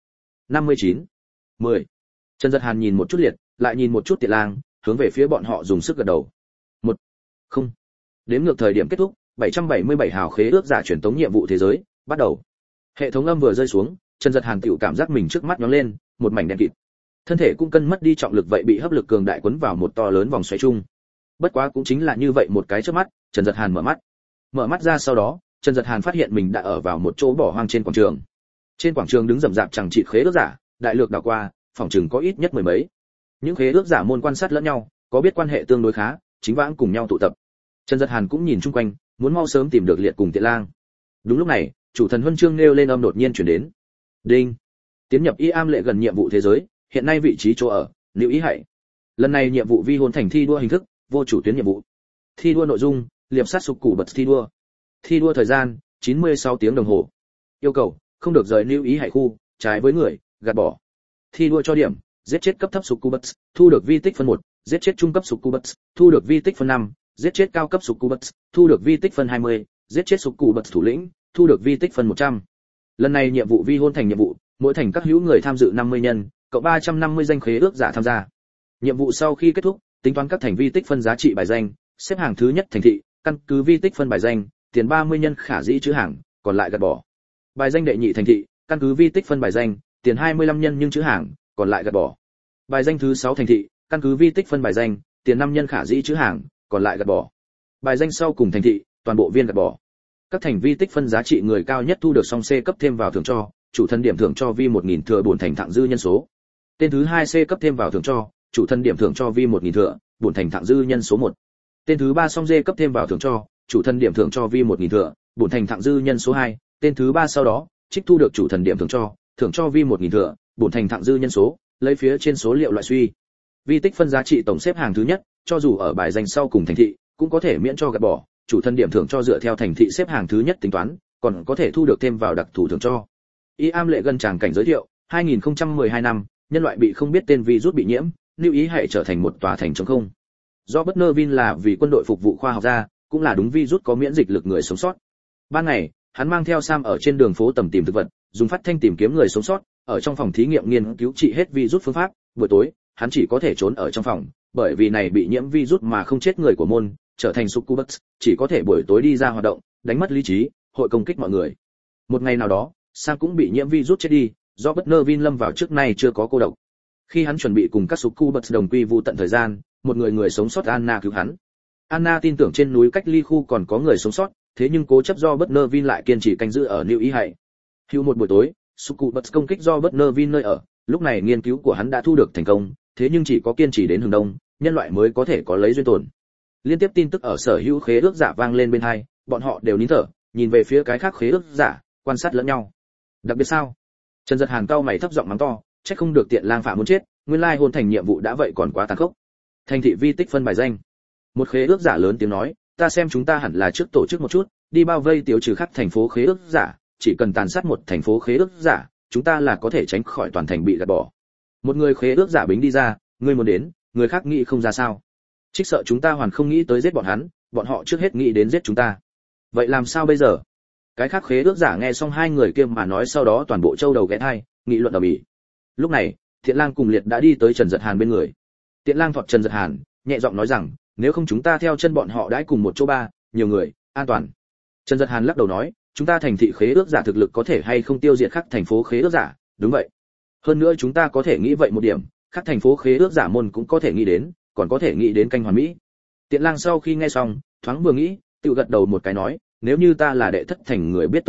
59, 10. Trần Dật Hàn nhìn một chút Liệt, lại nhìn một chút Tiện Lang, hướng về phía bọn họ dùng sức gật đầu. 1, 0. Đếm ngược thời điểm kết thúc, 777 hào khế ước giả truyền tống nhiệm vụ thế giới, bắt đầu. Hệ thống âm vừa rơi xuống, Trần Dật Hàn tiểu cảm giác mình trước mắt nhóng lên, một mảnh đen kịt. Thân thể cũng cân mất đi trọng lực vậy bị hấp lực cường đại quấn vào một to lớn vòng xoáy chung. Bất quá cũng chính là như vậy một cái chớp mắt, Trần Dật Hàn mở mắt. Mở mắt ra sau đó, Trần Dật Hàn phát hiện mình đã ở vào một chỗ bỏ hoang trên quảng trường. Trên quảng trường đứng rậm rạp chẳng chịt khế ước giả, đại lược đảo qua, phòng trường có ít nhất mười mấy. Những khế ước giả môn quan sát lẫn nhau, có biết quan hệ tương đối khá, chính vãng cùng nhau tụ tập. Trần Dật Hàn cũng nhìn chung quanh, muốn mau sớm tìm được Liệt cùng Tiện Lang. Đúng lúc này, chủ thần huân chương nêu lên âm đột nhiên truyền đến. Đinh. Tiến nhập y am lệ gần nhiệm vụ thế giới, hiện nay vị trí chỗ ở, lưu ý hãy. Lần này nhiệm vụ vi hôn thành thi đua hình thức, vô chủ tuyến nhiệm vụ. Thi đua nội dung, liệp sát sục củ bật thi đua. Thi đua thời gian, 96 tiếng đồng hồ. Yêu cầu, không được rời lưu ý hãy khu, trái với người, gạt bỏ. Thi đua cho điểm, giết chết cấp thấp sục củ bật, thu được vi tích phân 1, giết chết trung cấp sục củ bật, thu được vi tích phân 5, giết chết cao cấp sục củ bật, thu được vi tích phân 20, giết chết sục củ bật thủ lĩnh, thu được vi tích phân 100. Lần này nhiệm vụ vi hôn thành nhiệm vụ, mỗi thành các hữu người tham dự 50 nhân, cộng 350 danh khế ước giả tham gia. Nhiệm vụ sau khi kết thúc, tính toán các thành vi tích phân giá trị bài danh, xếp hàng thứ nhất thành thị, căn cứ vi tích phân bài danh, tiền 30 nhân khả dĩ chữ hàng, còn lại gạt bỏ. Bài danh đệ nhị thành thị, căn cứ vi tích phân bài danh, tiền 25 nhân nhưng chữ hàng, còn lại gạt bỏ. Bài danh thứ 6 thành thị, căn cứ vi tích phân bài danh, tiền 5 nhân khả dĩ chữ hàng, còn lại gạt bỏ. Bài danh sau cùng thành thị, toàn bộ viên gạt bỏ. Các thành vi tích phân giá trị người cao nhất thu được song C cấp thêm vào thưởng cho, chủ thân điểm thưởng cho vi 1000 thừa bổn thành thặng dư nhân số. Tên thứ 2 C cấp thêm vào thưởng cho, chủ thân điểm thưởng cho vi 1000 thừa, bổn thành thặng dư nhân số 1. Tên thứ 3 song D cấp thêm vào thưởng cho, chủ thân điểm thưởng cho vi 1000 thừa, bổn thành thặng dư nhân số 2. Tên thứ 3 sau đó, trích thu được chủ thần điểm thưởng cho vi 1000 thừa, bổn thành thặng dư nhân số, lấy phía trên số liệu loại suy. Vi tích phân giá trị tổng xếp hàng thứ nhất, cho dù ở bài danh sau cùng thành thị, cũng có thể miễn cho gạt bỏ, chủ thân điểm thưởng cho dựa theo thành thị xếp hàng thứ nhất tính toán, còn có thể thu được thêm vào đặc thù thưởng cho. Y am lệ gần tràng cảnh giới thiệu, 2012 năm, nhân loại bị không biết tên virus bị nhiễm, lưu ý hệ trở thành một tòa thành trống không. Do Butnervin là vì quân đội phục vụ khoa học gia, cũng là đúng virus có miễn dịch lực người sống sót. Ban ngày, hắn mang theo Sam ở trên đường phố tầm tìm thực vật, dùng phát thanh tìm kiếm người sống sót, ở trong phòng thí nghiệm nghiên cứu trị hết virus phương pháp. Buổi tối, hắn chỉ có thể trốn ở trong phòng, bởi vì này bị nhiễm virus mà không chết người của môn, trở thành succubus, chỉ có thể buổi tối đi ra hoạt động, đánh mất lý trí, hội công kích mọi người. Một ngày nào đó, Sam cũng bị nhiễm virus chết đi, do Butnervin lâm vào trước nay chưa có cô độc. Khi hắn chuẩn bị cùng các succubus đồng quy vu tận thời gian, một người sống sót Anna cứu hắn. Anna tin tưởng trên núi cách ly khu còn có người sống sót, thế nhưng cố chấp do Butnervin lại kiên trì canh giữ ở New Ý Hạy. Hưu một buổi tối, succubus công kích do Butnervin nơi ở, lúc này nghiên cứu của hắn đã thu được thành công, thế nhưng chỉ có kiên trì đến hướng đông, nhân loại mới có thể có lấy duyên tồn. Liên tiếp tin tức ở sở hữu khế ước giả vang lên bên hai, bọn họ đều nín thở, nhìn về phía cái khác khế ước giả, quan sát lẫn nhau. Đặc biệt sao? Trần Dật Hàn cau mày thấp giọng mắng to, chắc không được Tiện Lang phạm muốn chết, nguyên lai hôn thành nhiệm vụ đã vậy còn quá tàn khốc. Thành thị vi tích phân bài danh. Một khế ước giả lớn tiếng nói, ta xem chúng ta hẳn là trước tổ chức một chút, đi bao vây tiêu trừ khắp thành phố khế ước giả, chỉ cần tàn sát một thành phố khế ước giả, chúng ta là có thể tránh khỏi toàn thành bị gạt bỏ. Một người khế ước giả bính đi ra, ngươi muốn đến, người khác nghĩ không ra sao? Trích sợ chúng ta hoàn không nghĩ tới giết bọn hắn, bọn họ trước hết nghĩ đến giết chúng ta. Vậy làm sao bây giờ? Cái khác khế ước giả nghe xong hai người kia mà nói, sau đó toàn bộ châu đầu ghé thai, nghị luận ầm ĩ. Lúc này, Thiện Lang cùng Liệt đã đi tới Trần Dật Hàn bên người. Tiện Lang thọt Trần Dật Hàn, nhẹ giọng nói rằng, nếu không chúng ta theo chân bọn họ đãi cùng một chỗ ba, nhiều người, an toàn. Trần Dật Hàn lắc đầu nói, chúng ta thành thị khế ước giả thực lực có thể hay không tiêu diệt khắc thành phố khế ước giả, đúng vậy. Hơn nữa chúng ta có thể nghĩ vậy một điểm, khắc thành phố khế ước giả môn cũng có thể nghĩ đến, còn có thể nghĩ đến canh hoàn mỹ. Tiện Lang sau khi nghe xong, thoáng vừa nghĩ, tự gật đầu một cái nói, nếu như ta là đệ thất thành người biết tổ chức,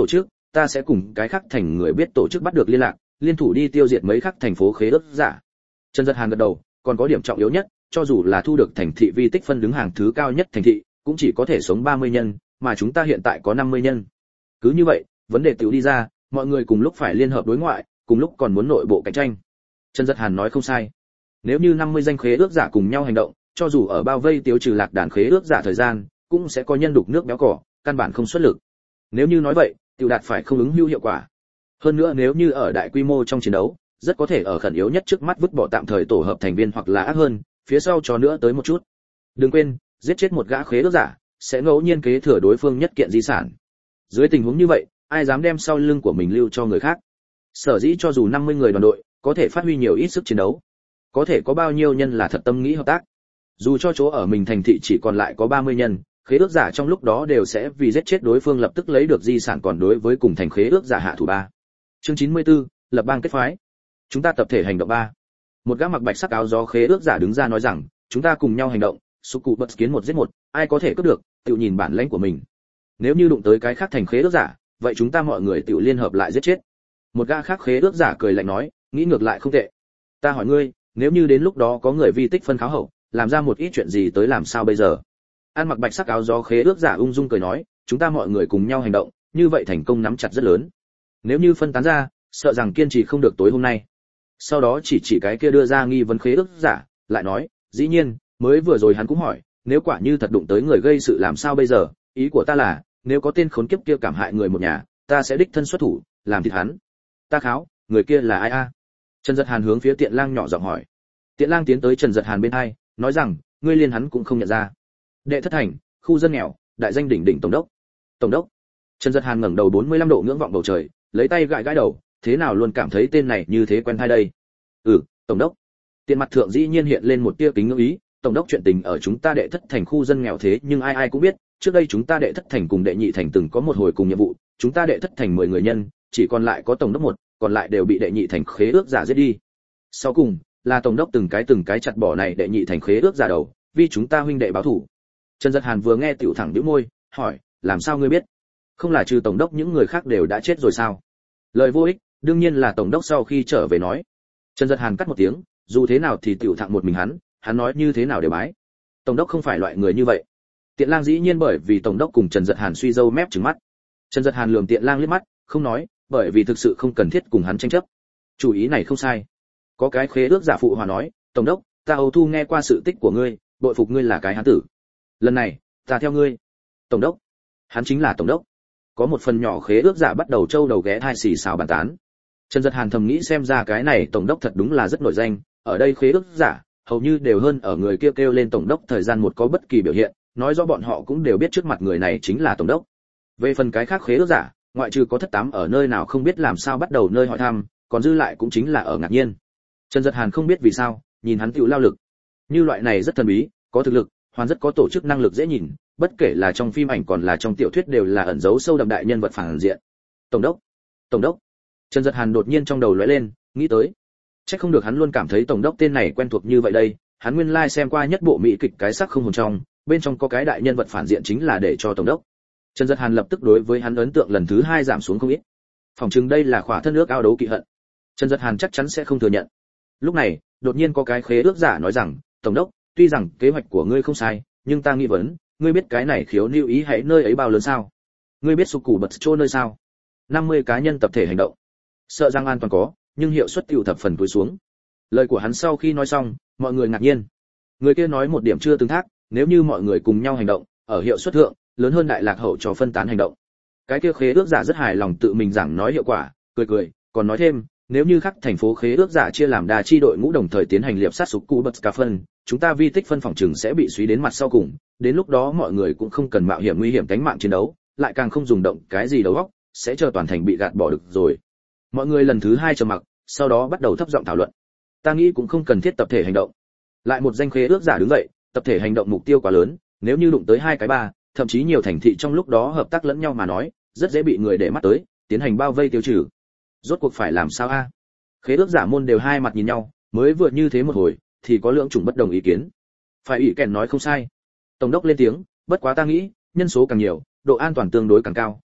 ta sẽ cùng cái khác thành người biết tổ chức bắt được liên lạc, liên thủ đi tiêu diệt mấy khác thành phố khế ước giả. Trần Dật Hàn gật đầu, còn có điểm trọng yếu nhất, cho dù là thu được thành thị vi tích phân đứng hàng thứ cao nhất thành thị, cũng chỉ có thể sống 30 nhân, mà chúng ta hiện tại có 50 nhân. Cứ như vậy, vấn đề tiểu đi ra, mọi người cùng lúc phải liên hợp đối ngoại, cùng lúc còn muốn nội bộ cạnh tranh. Trần Dật Hàn nói không sai. Nếu như 50 danh khế ước giả cùng nhau hành động, cho dù ở bao vây tiêu trừ lạc đàn khế ước giả thời gian, cũng sẽ có nhân đục nước béo cỏ, căn bản không xuất lực. Nếu như nói vậy, tiểu đạt phải không ứng hữu hiệu quả. Hơn nữa nếu như ở đại quy mô trong chiến đấu, rất có thể ở khẩn yếu nhất trước mắt vứt bỏ tạm thời tổ hợp thành viên hoặc là ác hơn, phía sau cho nữa tới một chút. Đừng quên, giết chết một gã khế ước giả, sẽ ngẫu nhiên kế thừa đối phương nhất kiện di sản. Dưới tình huống như vậy, ai dám đem sau lưng của mình lưu cho người khác? Sở dĩ cho dù 50 người đoàn đội, có thể phát huy nhiều ít sức chiến đấu, có thể có bao nhiêu nhân là thật tâm nghĩ hợp tác. Dù cho chỗ ở mình thành thị chỉ còn lại có 30 nhân, khế ước giả trong lúc đó đều sẽ vì giết chết đối phương lập tức lấy được di sản, còn đối với cùng thành khế ước giả hạ thủ 3. Chương 94, lập bang kết phái. Chúng ta tập thể hành động 3. Một gã mặc bạch sắc áo gió khế ước giả đứng ra nói rằng, chúng ta cùng nhau hành động, súc cụ bật kiến một giết một, ai có thể cướp được, tự nhìn bản lãnh của mình. Nếu như đụng tới cái khác thành khế ước giả, vậy chúng ta mọi người tự liên hợp lại giết chết. Một gã khác khế ước giả cười lạnh nói, nghĩ ngược lại không tệ. Ta hỏi ngươi, nếu như đến lúc đó có người vi tích phân kháo hậu, làm ra một ít chuyện gì tới làm sao bây giờ? An mặc bạch sắc áo gió khế ước giả ung dung cười nói, chúng ta mọi người cùng nhau hành động, như vậy thành công nắm chặt rất lớn. Nếu như phân tán ra, sợ rằng kiên trì không được tối hôm nay. Sau đó chỉ cái kia đưa ra nghi vấn khế ước giả, lại nói, dĩ nhiên, mới vừa rồi hắn cũng hỏi, nếu quả như thật đụng tới người gây sự làm sao bây giờ? Ý của ta là, nếu có tên khốn kiếp kia cảm hại người một nhà, ta sẽ đích thân xuất thủ, làm thịt hắn. Ta kháo, người kia là ai a? Trần Dật Hàn hướng phía Tiện Lang nhỏ giọng hỏi. Tiện Lang tiến tới Trần Dật Hàn bên hai, nói rằng, ngươi liên hắn cũng không nhận ra. Đệ Thất Thành, khu dân nghèo, đại danh đỉnh đỉnh tổng đốc. Tổng đốc. Trần Dật Hàn ngẩng đầu 45 độ ngưỡng vọng bầu trời, lấy tay gãi gãi đầu, thế nào luôn cảm thấy tên này như thế quen tai đây. Tổng đốc. Tiện mặt thượng dĩ nhiên hiện lên một tia kính ngưỡng ý, tổng đốc chuyện tình ở chúng ta Đệ Thất Thành khu dân nghèo thế nhưng ai ai cũng biết, trước đây chúng ta Đệ Thất Thành cùng Đệ Nhị Thành từng có một hồi cùng nhiệm vụ, chúng ta Đệ Thất Thành 10 người nhân, chỉ còn lại có tổng đốc một, còn lại đều bị Đệ Nhị Thành khế ước giả giết đi. Sau cùng, là tổng đốc từng cái chặt bỏ này Đệ Nhị Thành khế ước giả đầu, vì chúng ta huynh đệ báo thủ. Trần Dật Hàn vừa nghe tiểu thẳng nhíu môi, hỏi, làm sao ngươi biết? Không là trừ tổng đốc những người khác đều đã chết rồi sao? Lời vô ích, đương nhiên là tổng đốc sau khi trở về nói. Trần Dật Hàn cắt một tiếng, dù thế nào thì tiểu thẳng một mình hắn nói như thế nào đều bái. Tổng đốc không phải loại người như vậy. Tiện Lang dĩ nhiên bởi vì tổng đốc cùng Trần Dật Hàn suy dâu mép trừng mắt. Trần Dật Hàn lườm Tiện Lang liếc mắt, không nói, bởi vì thực sự không cần thiết cùng hắn tranh chấp. Chủ ý này không sai. Có cái khế ước giả phụ hòa nói, tổng đốc, ta Âu Thu nghe qua sự tích của ngươi, bội phục ngươi là cái hán tử. Lần này, ta theo ngươi. Tổng đốc. Hắn chính là tổng đốc. Có một phần nhỏ khế ước giả bắt đầu trâu đầu ghé thai xì xào bàn tán. Trần Dật Hàn thầm nghĩ xem ra cái này tổng đốc thật đúng là rất nổi danh, ở đây khế ước giả hầu như đều hơn ở người kia kêu lên tổng đốc thời gian một có bất kỳ biểu hiện, nói rõ bọn họ cũng đều biết trước mặt người này chính là tổng đốc. Về phần cái khác khế ước giả, ngoại trừ có thất tám ở nơi nào không biết làm sao bắt đầu nơi hỏi thăm, còn dư lại cũng chính là ở ngạc nhiên. Trần Dật Hàn không biết vì sao, nhìn hắn tiểu lao lực. Như loại này rất thần bí, có thực lực, hoàn rất có tổ chức năng lực dễ nhìn, bất kể là trong phim ảnh còn là trong tiểu thuyết đều là ẩn giấu sâu đậm đại nhân vật phản diện. Tổng đốc, tổng đốc. Trần Dật Hàn đột nhiên trong đầu lóe lên, nghĩ tới. Chắc không được hắn luôn cảm thấy tổng đốc tên này quen thuộc như vậy đây, hắn nguyên lai xem qua nhất bộ mỹ kịch cái sắc không hồn trong, bên trong có cái đại nhân vật phản diện chính là để cho tổng đốc. Trần Dật Hàn lập tức đối với hắn ấn tượng lần thứ 2 giảm xuống không ít. Phòng chừng đây là khỏa thân ước ao đấu kỵ hận. Trần Dật Hàn chắc chắn sẽ không thừa nhận. Lúc này, đột nhiên có cái khế ước giả nói rằng, tổng đốc, tuy rằng kế hoạch của ngươi không sai, nhưng ta nghi vấn, ngươi biết cái này khiếu lưu ý hãy nơi ấy bao lớn sao? Ngươi biết sục củ bật trô nơi sao? 50 cá nhân tập thể hành động. Sợ rằng an toàn có, nhưng hiệu suất tiêu thập phần túi xuống. Lời của hắn sau khi nói xong, mọi người ngạc nhiên. Người kia nói một điểm chưa tương thác, nếu như mọi người cùng nhau hành động, ở hiệu suất thượng, lớn hơn đại lạc hậu cho phân tán hành động. Cái kia khế ước giả rất hài lòng tự mình giảng nói hiệu quả, cười, còn nói thêm, nếu như các thành phố khế ước giả chia làm đa chi đội ngũ đồng thời tiến hành liệp sát sục cũ bật cả phân, chúng ta vi tích phân phòng trừng sẽ bị suy đến mặt sau cùng, đến lúc đó mọi người cũng không cần mạo hiểm nguy hiểm tính mạng chiến đấu, lại càng không dùng động cái gì đầu óc, sẽ chờ toàn thành bị gạt bỏ được rồi. Mọi người lần thứ 2 trầm mặc, sau đó bắt đầu thấp giọng thảo luận. Ta nghĩ cũng không cần thiết tập thể hành động. Lại một danh khế ước giả đứng dậy, tập thể hành động mục tiêu quá lớn, nếu như đụng tới 2 cái 3, thậm chí nhiều thành thị trong lúc đó hợp tác lẫn nhau mà nói, rất dễ bị người để mắt tới, tiến hành bao vây tiêu trừ. Rốt cuộc phải làm sao a? Khế ước giả môn đều hai mặt nhìn nhau, mới vừa như thế một hồi, thì có lượng chủng bất đồng ý kiến. Phải ủy kèn nói không sai. Tổng đốc lên tiếng, bất quá ta nghĩ, nhân số càng nhiều, độ an toàn tương đối càng cao,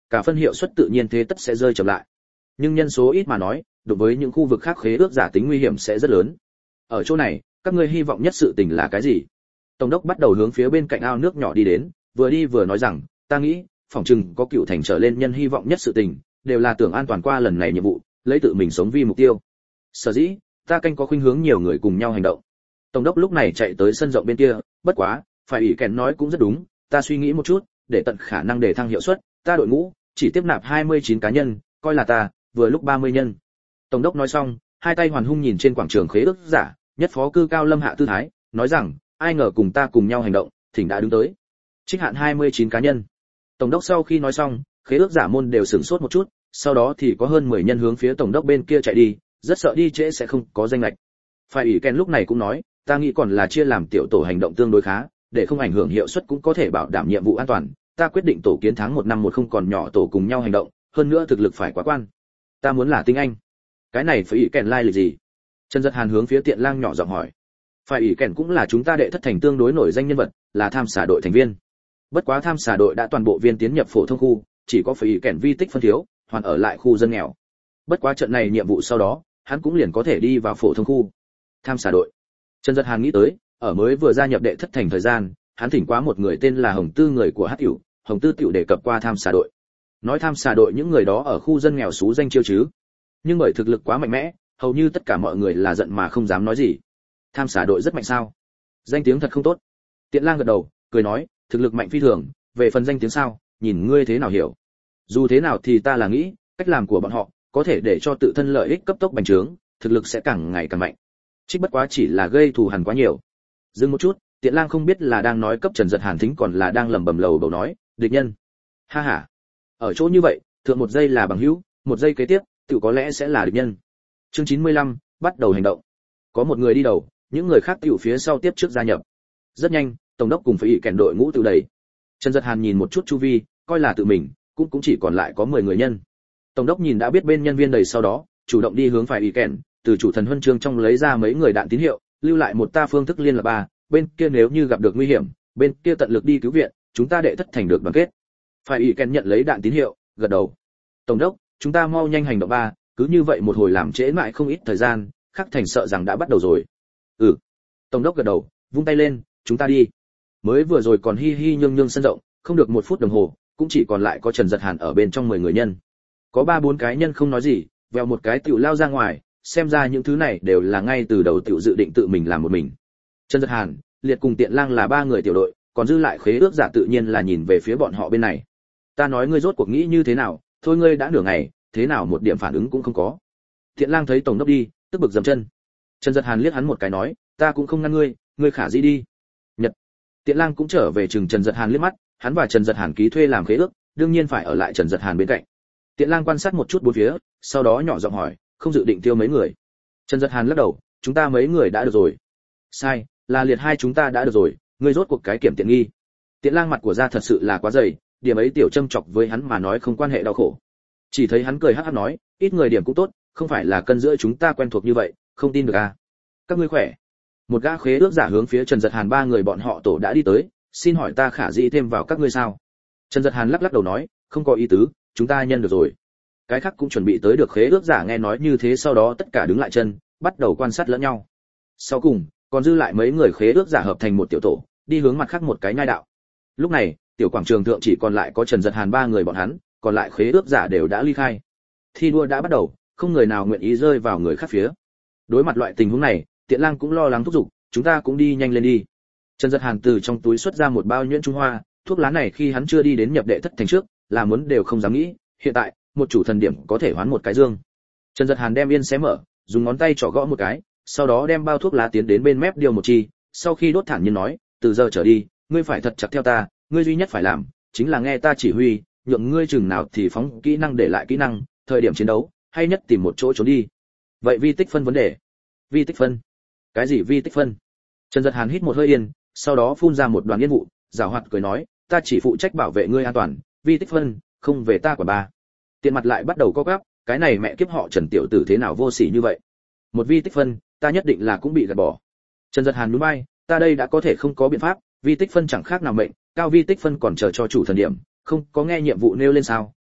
cả phân hiệu suất tự nhiên thế tất sẽ rơi chậm lại. Nhưng nhân số ít mà nói, đối với những khu vực khác khế ước giả tính nguy hiểm sẽ rất lớn. Ở chỗ này, các ngươi hy vọng nhất sự tình là cái gì? Tổng đốc bắt đầu hướng phía bên cạnh ao nước nhỏ đi đến, vừa đi vừa nói rằng, ta nghĩ, phỏng chừng có cựu thành trở lên nhân hy vọng nhất sự tình, đều là tưởng an toàn qua lần này nhiệm vụ, lấy tự mình sống vì mục tiêu. Sở dĩ, ta canh có khuynh hướng nhiều người cùng nhau hành động. Tổng đốc lúc này chạy tới sân rộng bên kia, bất quá, phải ủy kèn nói cũng rất đúng, ta suy nghĩ một chút, để tận khả năng để thăng hiệu suất, ta đội ngũ chỉ tiếp nạp 29 cá nhân, coi là ta, vừa lúc 30 nhân. Tổng đốc nói xong, hai tay hoàn hung nhìn trên quảng trường khế ước giả, nhất phó cư cao lâm hạ tư thái, nói rằng, ai ngờ cùng ta cùng nhau hành động, thỉnh đã đứng tới. Trích hạn 29 cá nhân. Tổng đốc sau khi nói xong, khế ước giả môn đều sửng sốt một chút, sau đó thì có hơn 10 nhân hướng phía tổng đốc bên kia chạy đi, rất sợ đi trễ sẽ không có danh lệch. Phải ủy Ken lúc này cũng nói, ta nghĩ còn là chia làm tiểu tổ hành động tương đối khá, để không ảnh hưởng hiệu suất cũng có thể bảo đảm nhiệm vụ an toàn. Ta quyết định tổ kiến tháng 1 năm 10 còn nhỏ tổ cùng nhau hành động, hơn nữa thực lực phải quá quan. Ta muốn là tinh anh. Cái này phải ủy Ken lai lịch gì? Trần Dật Hàn hướng phía Tiện Lang nhỏ giọng hỏi. Phải ủy Ken cũng là chúng ta đệ thất thành tương đối nổi danh nhân vật, là tham xả đội thành viên. Bất quá tham xả đội đã toàn bộ viên tiến nhập phổ thông khu, chỉ có phải ủy Ken vi tích phân thiếu, hoàn ở lại khu dân nghèo. Bất quá trận này nhiệm vụ sau đó, hắn cũng liền có thể đi vào phổ thông khu. Tham xả đội. Trần Dật Hàn nghĩ tới, ở mới vừa gia nhập đệ thất thành thời gian, hắn thỉnh quá một người tên là Hồng Tư người của Hắc Cửu, Hồng Tư tiểu đề cập qua tham xả đội. Nói tham xả đội những người đó ở khu dân nghèo xú danh chiêu chứ. Nhưng bởi thực lực quá mạnh mẽ, hầu như tất cả mọi người là giận mà không dám nói gì. Tham xả đội rất mạnh sao? Danh tiếng thật không tốt. Tiện Lang gật đầu, cười nói, thực lực mạnh phi thường, về phần danh tiếng sao, nhìn ngươi thế nào hiểu. Dù thế nào thì ta là nghĩ, cách làm của bọn họ có thể để cho tự thân lợi ích cấp tốc bành trướng, thực lực sẽ càng ngày càng mạnh. Trích bất quá chỉ là gây thù hằn quá nhiều. Dừng một chút, Tiện Lang không biết là đang nói cấp Trần Dật Hàn thính còn là đang lẩm bẩm lầu bầu nói, địch nhân. Ha ha. Ở chỗ như vậy, thượng một giây là bằng hữu, một giây kế tiếp, tự có lẽ sẽ là địch nhân. Chương 95, bắt đầu hành động. Có một người đi đầu, những người khác tiểu phía sau tiếp trước gia nhập. Rất nhanh, tổng đốc cùng phải ủy kèn đội ngũ tự đầy. Trần Dật Hàn nhìn một chút chu vi, coi là tự mình, cũng chỉ còn lại có 10 người nhân. Tổng đốc nhìn đã biết bên nhân viên đầy sau đó, chủ động đi hướng phải ủy kèn, từ chủ thần huân chương trong lấy ra mấy người đạn tín hiệu, lưu lại một ta phương thức liên lạc ba, bên kia nếu như gặp được nguy hiểm, bên kia tận lực đi cứu viện, chúng ta đệ thất thành được đoàn kết. Phải ủy kèn nhận lấy đạn tín hiệu, gật đầu. Tổng đốc, chúng ta mau nhanh hành động ba, cứ như vậy một hồi làm trễ mãi không ít thời gian, khắc thành sợ rằng đã bắt đầu rồi. Ừ. Tổng đốc gật đầu, vung tay lên, chúng ta đi. Mới vừa rồi còn hi hi nhương nhương sân rộng, không được 1 phút đồng hồ, cũng chỉ còn lại có Trần Dật Hàn ở bên trong 10 người nhân. Có 3-4 cái nhân không nói gì, vèo một cái tiểu lao ra ngoài, xem ra những thứ này đều là ngay từ đầu tiểu dự định tự mình làm một mình. Trần Dật Hàn, Liệt cùng Tiện Lang là 3 người tiểu đội, còn dư lại khế ước giả tự nhiên là nhìn về phía bọn họ bên này. Ta nói ngươi rốt cuộc nghĩ như thế nào, thôi ngươi đã nửa ngày, thế nào một điểm phản ứng cũng không có. Tiện Lang thấy tổng đốc đi, tức bực dậm chân. Trần Dật Hàn liếc hắn một cái nói, ta cũng không ngăn ngươi, ngươi khả dĩ đi. Nhật. Tiện Lang cũng trở về chừng Trần Dật Hàn liếc mắt, hắn và Trần Dật Hàn ký thuê làm khế ước, đương nhiên phải ở lại Trần Dật Hàn bên cạnh. Tiện Lang quan sát một chút bốn phía, sau đó nhỏ giọng hỏi, không dự định tiêu mấy người. Trần Dật Hàn lắc đầu, chúng ta mấy người đã được rồi. Sai, là Liệt hai chúng ta đã được rồi, ngươi rốt cuộc cái kiểm tiện nghi. Tiện Lang mặt của ra thật sự là quá dày, điểm ấy tiểu châm chọc với hắn mà nói không quan hệ đau khổ. Chỉ thấy hắn cười hắc hắc nói, ít người điểm cũng tốt, không phải là cân giữa chúng ta quen thuộc như vậy, không tin được à? Các ngươi khỏe. Một gã khế ước giả hướng phía Trần Dật Hàn 3 người bọn họ tổ đã đi tới, xin hỏi ta khả dĩ thêm vào các ngươi sao? Trần Dật Hàn lắc lắc đầu nói, không có ý tứ, chúng ta nhân được rồi. Cái khác cũng chuẩn bị tới được khế ước giả nghe nói như thế sau đó tất cả đứng lại chân, bắt đầu quan sát lẫn nhau. Sau cùng, còn dư lại mấy người khế ước giả hợp thành một tiểu tổ, đi hướng mặt khác một cái nhai đạo. Lúc này, tiểu quảng trường thượng chỉ còn lại có Trần Dật Hàn 3 người bọn hắn, còn lại khế ước giả đều đã ly khai. Thi đua đã bắt đầu, không người nào nguyện ý rơi vào người khác phía. Đối mặt loại tình huống này, Tiện Lang cũng lo lắng thúc giục, chúng ta cũng đi nhanh lên đi. Trần Dật Hàn từ trong túi xuất ra một bao nhuyễn trung hoa, thuốc lá này khi hắn chưa đi đến nhập đệ thất thành trước, là muốn đều không dám nghĩ, hiện tại, một chủ thần điểm có thể hoán một cái dương. Trần Dật Hàn đem yên xé mở, dùng ngón tay trỏ gõ một cái, sau đó đem bao thuốc lá tiến đến bên mép điều một chi, sau khi đốt thản nhiên nói, từ giờ trở đi, ngươi phải thật chặt theo ta, ngươi duy nhất phải làm chính là nghe ta chỉ huy, nhượng ngươi chừng nào thì phóng kỹ năng để lại kỹ năng, thời điểm chiến đấu, hay nhất tìm một chỗ trốn đi. Vậy vi tích phân vấn đề? Vi tích phân? Cái gì vi tích phân? Trần Dật Hàn hít một hơi yên, sau đó phun ra một đoàn yên vụ, giảo hoạt cười nói, ta chỉ phụ trách bảo vệ ngươi an toàn, vi tích phân, không về ta quản ba. Tiện mặt lại bắt đầu co quắp, cái này mẹ kiếp họ Trần tiểu tử thế nào vô sỉ như vậy? Một vi tích phân, ta nhất định là cũng bị gạt bỏ. Trần Dật Hàn nhún vai, ta đây đã có thể không có biện pháp, vi tích phân chẳng khác nào mệnh, cao vi tích phân còn chờ cho chủ thần điểm, không có nghe nhiệm vụ nêu lên sao?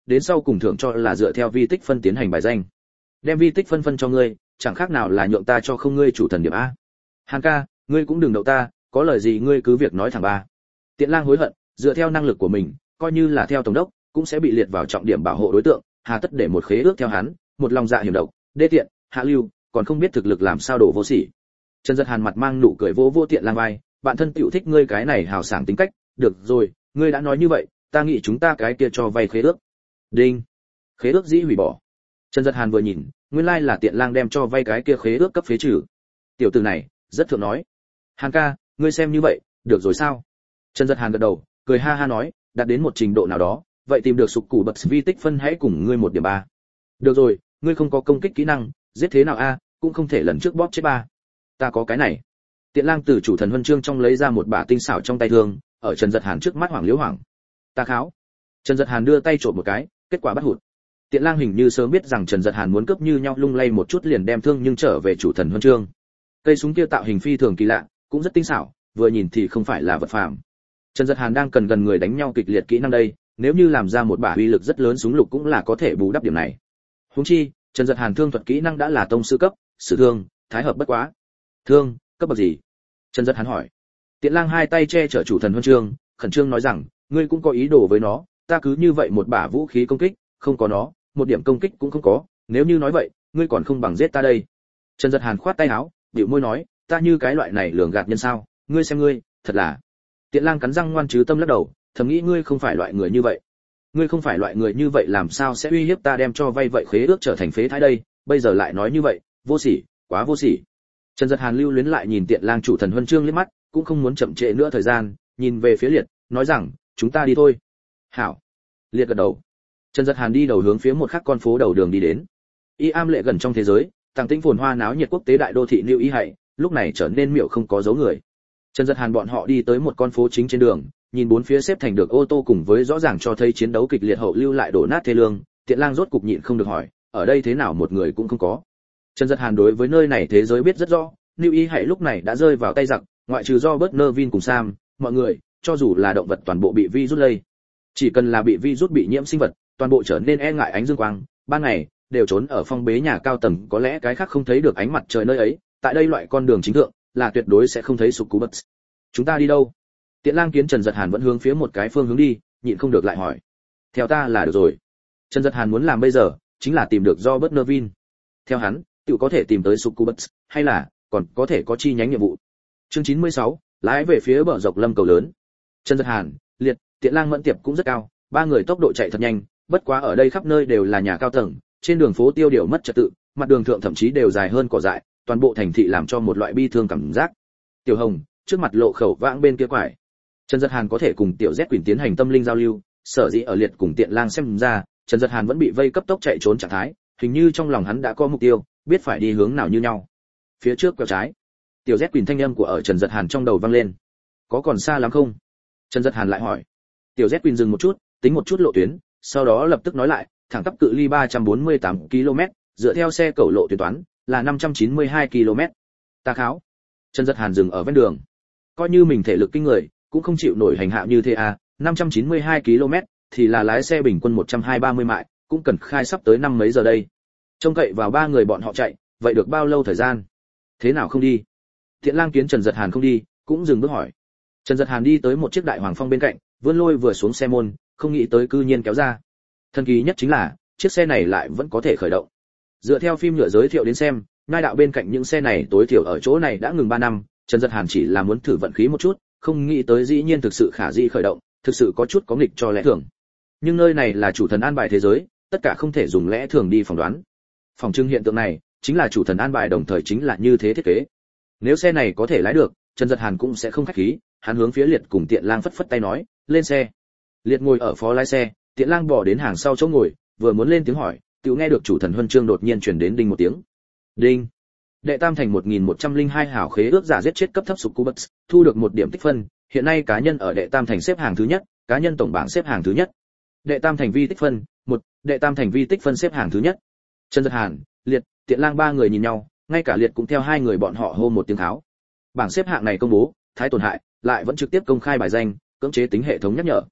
đến sau cùng thưởng cho là dựa theo vi tích phân tiến hành bài danh. Đem vi tích phân cho ngươi, chẳng khác nào là nhượng ta cho không ngươi chủ thần điểm a. Hàn ca, ngươi cũng đừng đậu ta, có lời gì ngươi cứ việc nói thẳng ba. Tiện Lang hối hận, dựa theo năng lực của mình, coi như là theo tổng đốc, cũng sẽ bị liệt vào trọng điểm bảo hộ đối tượng, hà tất để một khế ước theo hắn, một lòng dạ hiểm độc, đê tiện, hạ lưu, còn không biết thực lực làm sao đổ vô sỉ. Trần Dật Hàn mặt mang nụ cười vô vô Tiện Lang vai, bạn thân tiểu thích ngươi cái này hào sảng tính cách, được rồi, ngươi đã nói như vậy, ta nghĩ chúng ta cái kia cho vay khế ước. Đinh. Khế ước dĩ hủy bỏ. Trần Dật Hàn vừa nhìn, nguyên lai là Tiện Lang đem cho vay cái kia khế ước cấp phế trừ. Tiểu tử này, rất thượng nói. Hàn ca, ngươi xem như vậy, được rồi sao? Trần Dật Hàn gật đầu, cười ha ha nói, đạt đến một trình độ nào đó, vậy tìm được sục củ bậc vi tích phân hãy cùng ngươi 1.3. Được rồi, ngươi không có công kích kỹ năng, giết thế nào a, cũng không thể lần trước bóp chết ba. Ta có cái này. Tiện Lang từ chủ thần huân chương trong lấy ra một bả tinh xảo trong tay thương, ở Trần Dật Hàn trước mắt hoảng liếu hoảng. Ta kháo. Trần Dật Hàn đưa tay trộm một cái, kết quả bắt hụt. Tiện Lang hình như sớm biết rằng Trần Dật Hàn muốn cướp như nhau lung lay một chút liền đem thương nhưng trở về chủ thần huân chương. Cây súng kia tạo hình phi thường kỳ lạ, cũng rất tinh xảo, vừa nhìn thì không phải là vật phàm. Trần Dật Hàn đang cần gần người đánh nhau kịch liệt kỹ năng đây, nếu như làm ra một bả uy lực rất lớn súng lục cũng là có thể bù đắp điểm này. Huống chi, Trần Dật Hàn thương thuật kỹ năng đã là tông sư cấp, sử thương, thái hợp bất quá. Thương, cấp bậc gì? Trần Dật Hàn hỏi. Tiện Lang hai tay che chở chủ thần huân chương, khẩn trương nói rằng, ngươi cũng có ý đồ với nó, ta cứ như vậy một bả vũ khí công kích, không có nó, một điểm công kích cũng không có, nếu như nói vậy, ngươi còn không bằng giết ta đây. Trần Dật Hàn khoát tay áo, bĩu môi nói, ta như cái loại này lường gạt nhân sao, ngươi xem ngươi, thật là. Tiện Lang cắn răng ngoan trứ tâm lắc đầu, thầm nghĩ ngươi không phải loại người như vậy. Ngươi không phải loại người như vậy làm sao sẽ uy hiếp ta đem cho vay vậy khế ước trở thành phế thái đây, bây giờ lại nói như vậy, vô sỉ, quá vô sỉ. Trần Dật Hàn lưu luyến lại nhìn Tiện Lang chủ thần huân chương liếc mắt, cũng không muốn chậm trễ nữa thời gian, nhìn về phía Liệt, nói rằng, chúng ta đi thôi. Hảo. Liệt gật đầu. Trần Dật Hàn đi đầu hướng phía một khắc con phố đầu đường đi đến. Y am lệ gần trong thế giới, tàng tĩnh phồn hoa náo nhiệt quốc tế đại đô thị New Y Hạy, lúc này trở nên miệu không có dấu người. Trần Dật Hàn bọn họ đi tới một con phố chính trên đường, nhìn bốn phía xếp thành được ô tô cùng với rõ ràng cho thấy chiến đấu kịch liệt hậu lưu lại đổ nát thê lương, Tiện Lang rốt cục nhịn không được hỏi, ở đây thế nào một người cũng không có. Trần Dật Hàn đối với nơi này thế giới biết rất rõ, New Y Hạy lúc này đã rơi vào tay giặc, ngoại trừ do Bert Vin cùng Sam, mọi người, cho dù là động vật toàn bộ bị virus lây. Chỉ cần là bị virus bị nhiễm sinh vật, toàn bộ trở nên e ngại ánh dương quang, ban ngày đều trốn ở phong bế nhà cao tầng, có lẽ cái khác không thấy được ánh mặt trời nơi ấy, tại đây loại con đường chính thượng, là tuyệt đối sẽ không thấy succubus. Chúng ta đi đâu? Tiện Lang kiến Trần Dật Hàn vẫn hướng phía một cái phương hướng đi, nhịn không được lại hỏi. Theo ta là được rồi. Trần Dật Hàn muốn làm bây giờ, chính là tìm được do Bert Vin. Theo hắn, tự có thể tìm tới succubus, hay là còn có thể có chi nhánh nhiệm vụ. Chương 96, lái về phía bờ dọc lâm cầu lớn. Trần Dật Hàn, Liệt, Tiện Lang mẫn tiệp cũng rất cao, ba người tốc độ chạy thật nhanh, bất quá ở đây khắp nơi đều là nhà cao tầng, trên đường phố tiêu điều mất trật tự, mặt đường thượng thậm chí đều dài hơn cỏ dại, toàn bộ thành thị làm cho một loại bi thương cảm giác. Tiểu Hồng, trước mặt lộ khẩu vãng bên kia quải. Trần Dật Hàn có thể cùng Tiểu Z Quỷ tiến hành tâm linh giao lưu, sở dĩ ở Liệt cùng Tiện Lang xem ra, Trần Dật Hàn vẫn bị vây cấp tốc chạy trốn trạng thái, hình như trong lòng hắn đã có mục tiêu, biết phải đi hướng nào như nhau. Phía trước quẹo trái. Tiểu Z Quỷ thanh âm của ở Trần Dật Hàn trong đầu vang lên. Có còn xa lắm không? Trần Dật Hàn lại hỏi. Tiểu Z Quỷ dừng một chút, tính một chút lộ tuyến, sau đó lập tức nói lại, thẳng tắp cự ly 348 km, dựa theo xe cẩu lộ tuyến toán, là 592 km. Ta kháo. Trần Dật Hàn dừng ở ven đường. Coi như mình thể lực kinh người, cũng không chịu nổi hành hạ như thế à, 592 km thì là lái xe bình quân 120-130 mại, cũng cần khai sắp tới năm mấy giờ đây. Trông cậy vào ba người bọn họ chạy, vậy được bao lâu thời gian? Thế nào không đi? Tiện Lang kiến Trần Dật Hàn không đi, cũng dừng bước hỏi. Trần Dật Hàn đi tới một chiếc đại hoàng phong bên cạnh, vươn lôi vừa xuống xe môn, không nghĩ tới cư nhiên kéo ra. Thần kỳ nhất chính là, chiếc xe này lại vẫn có thể khởi động. Dựa theo phim nhựa giới thiệu đến xem, ngai đạo bên cạnh những xe này tối thiểu ở chỗ này đã ngừng 3 năm, Trần Dật Hàn chỉ là muốn thử vận khí một chút, không nghĩ tới dĩ nhiên thực sự khả dĩ khởi động, thực sự có chút có nghịch cho lẽ thường. Nhưng nơi này là chủ thần an bài thế giới, tất cả không thể dùng lẽ thường đi phỏng đoán. Phòng trưng hiện tượng này, chính là chủ thần an bài đồng thời chính là như thế thiết kế. Nếu xe này có thể lái được, Trần Dật Hàn cũng sẽ không khách khí, hắn hướng phía Liệt cùng Tiện Lang phất phất tay nói, lên xe. Liệt ngồi ở phó lái xe, Tiện Lang bỏ đến hàng sau chỗ ngồi, vừa muốn lên tiếng hỏi, tự nghe được chủ thần huân chương đột nhiên truyền đến đinh một tiếng. Đinh. Đệ Tam thành 1102 hảo khế ước giả giết chết cấp thấp succubus, thu được 1 điểm tích phân, hiện nay cá nhân ở Đệ Tam thành xếp hàng thứ nhất, cá nhân tổng bảng xếp hàng thứ nhất. Đệ Tam thành vi tích phân, 1, Đệ Tam thành vi tích phân xếp hàng thứ nhất. Trần Dật Hàn, Liệt, Tiện Lang ba người nhìn nhau, ngay cả Liệt cũng theo hai người bọn họ hô một tiếng tháo. Bảng xếp hạng này công bố, thái tổn hại, lại vẫn trực tiếp công khai bài danh, cưỡng chế tính hệ thống nhắc nhở.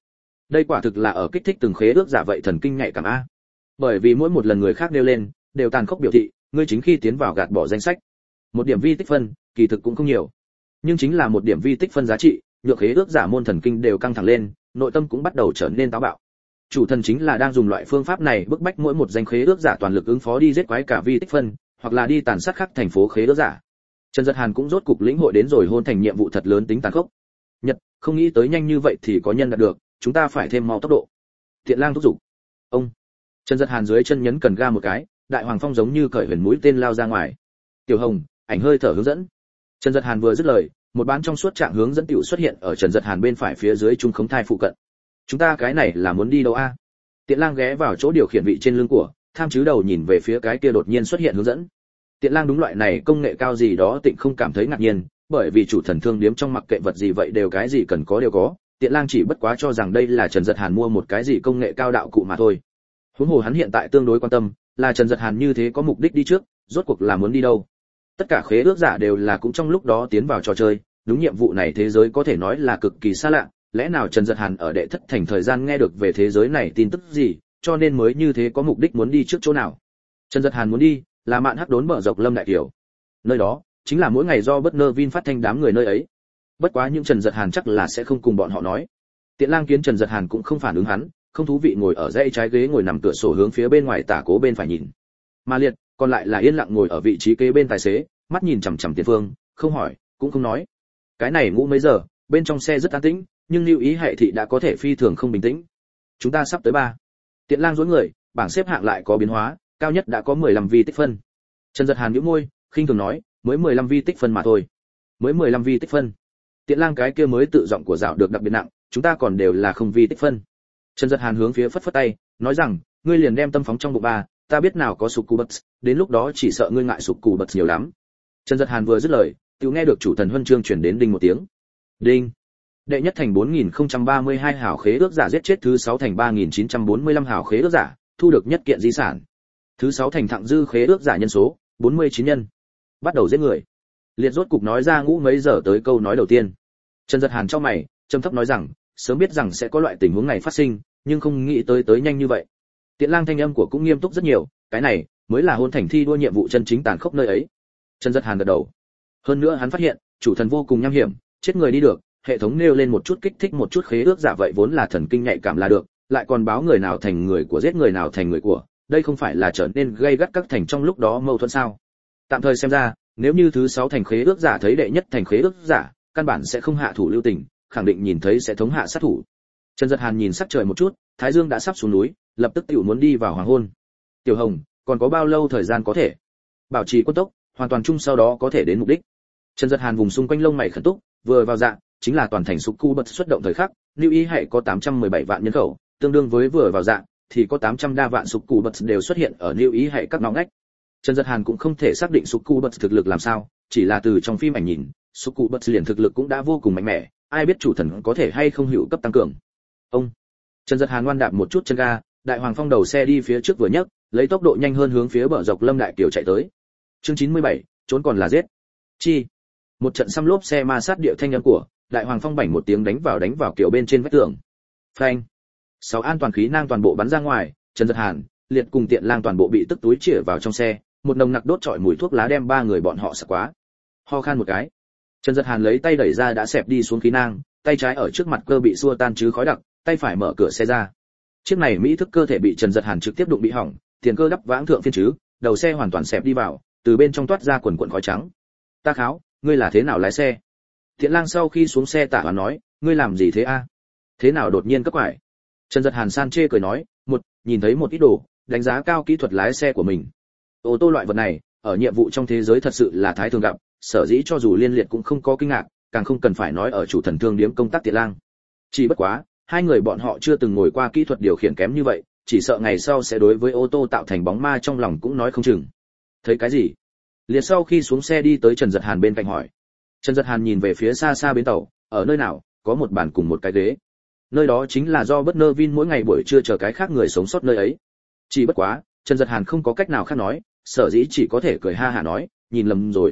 Đây quả thực là ở kích thích từng khế ước giả vậy thần kinh nhạy cảm a. Bởi vì mỗi một lần người khác nêu lên, đều tàn khốc biểu thị, ngươi chính khi tiến vào gạt bỏ danh sách. Một điểm vi tích phân, kỳ thực cũng không nhiều, nhưng chính là một điểm vi tích phân giá trị, nhượng khế ước giả môn thần kinh đều căng thẳng lên, nội tâm cũng bắt đầu trở nên táo bạo. Chủ thần chính là đang dùng loại phương pháp này bức bách mỗi một danh khế ước giả toàn lực ứng phó đi giết quái cả vi tích phân, hoặc là đi tàn sát khắp thành phố khế ước giả. Trần Dật Hàn cũng rốt cục lĩnh hội đến rồi hôn thành nhiệm vụ thật lớn tính tàn khốc. Nhật, không nghĩ tới nhanh như vậy thì có nhân đạt được, chúng ta phải thêm mau tốc độ. Tiện Lang thúc giục. Ông. Trần Dật Hàn dưới chân nhấn cần ga một cái, đại hoàng phong giống như cởi huyền mũi tên lao ra ngoài. Tiểu Hồng, ảnh hơi thở hướng dẫn. Trần Dật Hàn vừa dứt lời, một bán trong suốt trạng hướng dẫn tiểu xuất hiện ở Trần Dật Hàn bên phải phía dưới trung khống thai phụ cận. Chúng ta cái này là muốn đi đâu a? Tiện Lang ghé vào chỗ điều khiển vị trên lưng của, tham chứ đầu nhìn về phía cái kia đột nhiên xuất hiện hướng dẫn. Tiện Lang đúng loại này công nghệ cao gì đó tịnh không cảm thấy ngạc nhiên, bởi vì chủ thần thương điếm trong mặc kệ vật gì vậy đều cái gì cần có đều có, Tiện Lang chỉ bất quá cho rằng đây là Trần Dật Hàn mua một cái gì công nghệ cao đạo cụ mà thôi. Huống hồ hắn hiện tại tương đối quan tâm, là Trần Dật Hàn như thế có mục đích đi trước, rốt cuộc là muốn đi đâu. Tất cả khế ước giả đều là cũng trong lúc đó tiến vào trò chơi, đúng nhiệm vụ này thế giới có thể nói là cực kỳ xa lạ, lẽ nào Trần Dật Hàn ở đệ thất thành thời gian nghe được về thế giới này tin tức gì, cho nên mới như thế có mục đích muốn đi trước chỗ nào. Trần Dật Hàn muốn đi là Mạn Hắc Đốn mở dọc Lâm Đại Kiều. Nơi đó chính là mỗi ngày do Butner Vin phát thanh đám người nơi ấy. Bất quá những Trần Dật Hàn chắc là sẽ không cùng bọn họ nói. Tiện Lang kiến Trần Dật Hàn cũng không phản ứng hắn, không thú vị ngồi ở dãy trái ghế ngồi nằm tựa sổ hướng phía bên ngoài tả cố bên phải nhìn. Mà Liệt còn lại là yên lặng ngồi ở vị trí kế bên tài xế, mắt nhìn chằm chằm tiền phương, không hỏi cũng không nói. Cái này ngủ mấy giờ, bên trong xe rất an tĩnh, nhưng lưu ý hệ thị đã có thể phi thường không bình tĩnh. Chúng ta sắp tới 3. Tiện Lang duỗi người, bảng xếp hạng lại có biến hóa, cao nhất đã có 15 vi tích phân. Trần Dật Hàn nhíu môi, khinh thường nói, mới 15 vi tích phân mà thôi. Mới 15 vi tích phân. Tiện Lang cái kia mới tự giọng của dạo được đặc biệt nặng, chúng ta còn đều là không vi tích phân. Trần Dật Hàn hướng phía phất phất tay, nói rằng, ngươi liền đem tâm phóng trong bụng ba, ta biết nào có sục cù bật, đến lúc đó chỉ sợ ngươi ngại sục cù bật nhiều lắm. Trần Dật Hàn vừa dứt lời, tiểu nghe được chủ thần huân chương truyền đến đinh một tiếng. Đinh. Đệ nhất thành 4032 hảo khế ước giả giết chết thứ 6 thành 3945 hảo khế ước giả, thu được nhất kiện di sản. Thứ 6 thành thặng dư khế ước giả nhân số 49 nhân. Bắt đầu giết người. Liệt rốt cục nói ra ngũ mấy giờ tới câu nói đầu tiên. Trần Dật Hàn trong mày, trầm thấp nói rằng, sớm biết rằng sẽ có loại tình huống này phát sinh, nhưng không nghĩ tới nhanh như vậy. Tiện Lang thanh âm của cũng nghiêm túc rất nhiều, cái này mới là hôn thành thi đua nhiệm vụ chân chính tàn khốc nơi ấy. Trần Dật Hàn gật đầu. Hơn nữa hắn phát hiện, chủ thần vô cùng nham hiểm, chết người đi được, hệ thống nêu lên một chút kích thích một chút khế ước giả vậy vốn là thần kinh nhạy cảm là được, lại còn báo người nào thành người của giết người nào thành người của, đây không phải là trở nên gây gắt các thành trong lúc đó mâu thuẫn sao? Tạm thời xem ra, nếu như thứ 6 thành khế ước giả thấy đệ nhất thành khế ước giả, căn bản sẽ không hạ thủ lưu tình, khẳng định nhìn thấy sẽ thống hạ sát thủ. Trần Dật Hàn nhìn sắc trời một chút, Thái Dương đã sắp xuống núi, lập tức tiểu muốn đi vào hoàng hôn. Tiểu Hồng, còn có bao lâu thời gian có thể bảo trì quân tốc, hoàn toàn chung sau đó có thể đến mục đích. Trần Dật Hàn vùng xung quanh lông mày khẩn túc, vừa vào dạng, chính là toàn thành Sục Cu bật xuất động thời khắc, lưu ý hệ có 817 vạn nhân khẩu, tương đương với vừa vào dạng thì có 800 đa vạn Sục Cu bật đều xuất hiện ở lưu ý hệ các ngõ ngách. Trần Dật Hàn cũng không thể xác định Sục Cu bật thực lực làm sao, chỉ là từ trong phim ảnh nhìn, Sục Cu bật liền thực lực cũng đã vô cùng mạnh mẽ, ai biết chủ thần có thể hay không hữu cấp tăng cường. Ông Trần Dật Hàn ngoan đạp một chút chân ga, đại hoàng phong đầu xe đi phía trước vừa nhấc, lấy tốc độ nhanh hơn hướng phía bờ dọc Lâm Đại Kiều chạy tới. Chương 97, trốn còn là giết. Chi. Một trận xăm lốp xe ma sát địa thanh âm của, đại hoàng phong bảnh một tiếng đánh vào kiểu bên trên vách tường. Phanh. 6 an toàn khí nang toàn bộ bắn ra ngoài, Trần Dật Hàn, Liệt cùng Tiện Lang toàn bộ bị tức túi chĩa vào trong xe, một nồng nặc đốt trọi mùi thuốc lá đem 3 người bọn họ sợ quá. Ho khan một cái. Trần Dật Hàn lấy tay đẩy ra đã xẹp đi xuống khí nang, tay trái ở trước mặt cơ bị xua tan chứ khói đặc, tay phải mở cửa xe ra. Chiếc này mỹ thức cơ thể bị Trần Dật Hàn trực tiếp đụng bị hỏng, tiền cơ đắp vãng thượng phiên chứ, đầu xe hoàn toàn xẹp đi vào, từ bên trong toát ra quần quần khói trắng. Ta kháo, ngươi là thế nào lái xe? Tiện Lang sau khi xuống xe tạ và nói, ngươi làm gì thế a? Thế nào đột nhiên cấp quải? Trần Dật Hàn san chê cười nói, nhìn thấy một ít đồ, đánh giá cao kỹ thuật lái xe của mình. Ô tô loại vật này, ở nhiệm vụ trong thế giới thật sự là thái thường gặp, sở dĩ cho dù liên liệt cũng không có kinh ngạc, càng không cần phải nói ở chủ thần thương điếm công tác Tiện Lang. Chỉ bất quá, hai người bọn họ chưa từng ngồi qua kỹ thuật điều khiển kém như vậy, chỉ sợ ngày sau sẽ đối với ô tô tạo thành bóng ma trong lòng cũng nói không chừng. Thấy cái gì? Liệt sau khi xuống xe đi tới Trần Dật Hàn bên cạnh hỏi. Trần Dật Hàn nhìn về phía xa xa bến tàu, ở nơi nào có một bàn cùng một cái ghế. Nơi đó chính là do Butner Vin mỗi ngày buổi trưa chờ cái khác người sống sót nơi ấy. Chỉ bất quá, Trần Dật Hàn không có cách nào khác nói, sở dĩ chỉ có thể cười ha hả nói, nhìn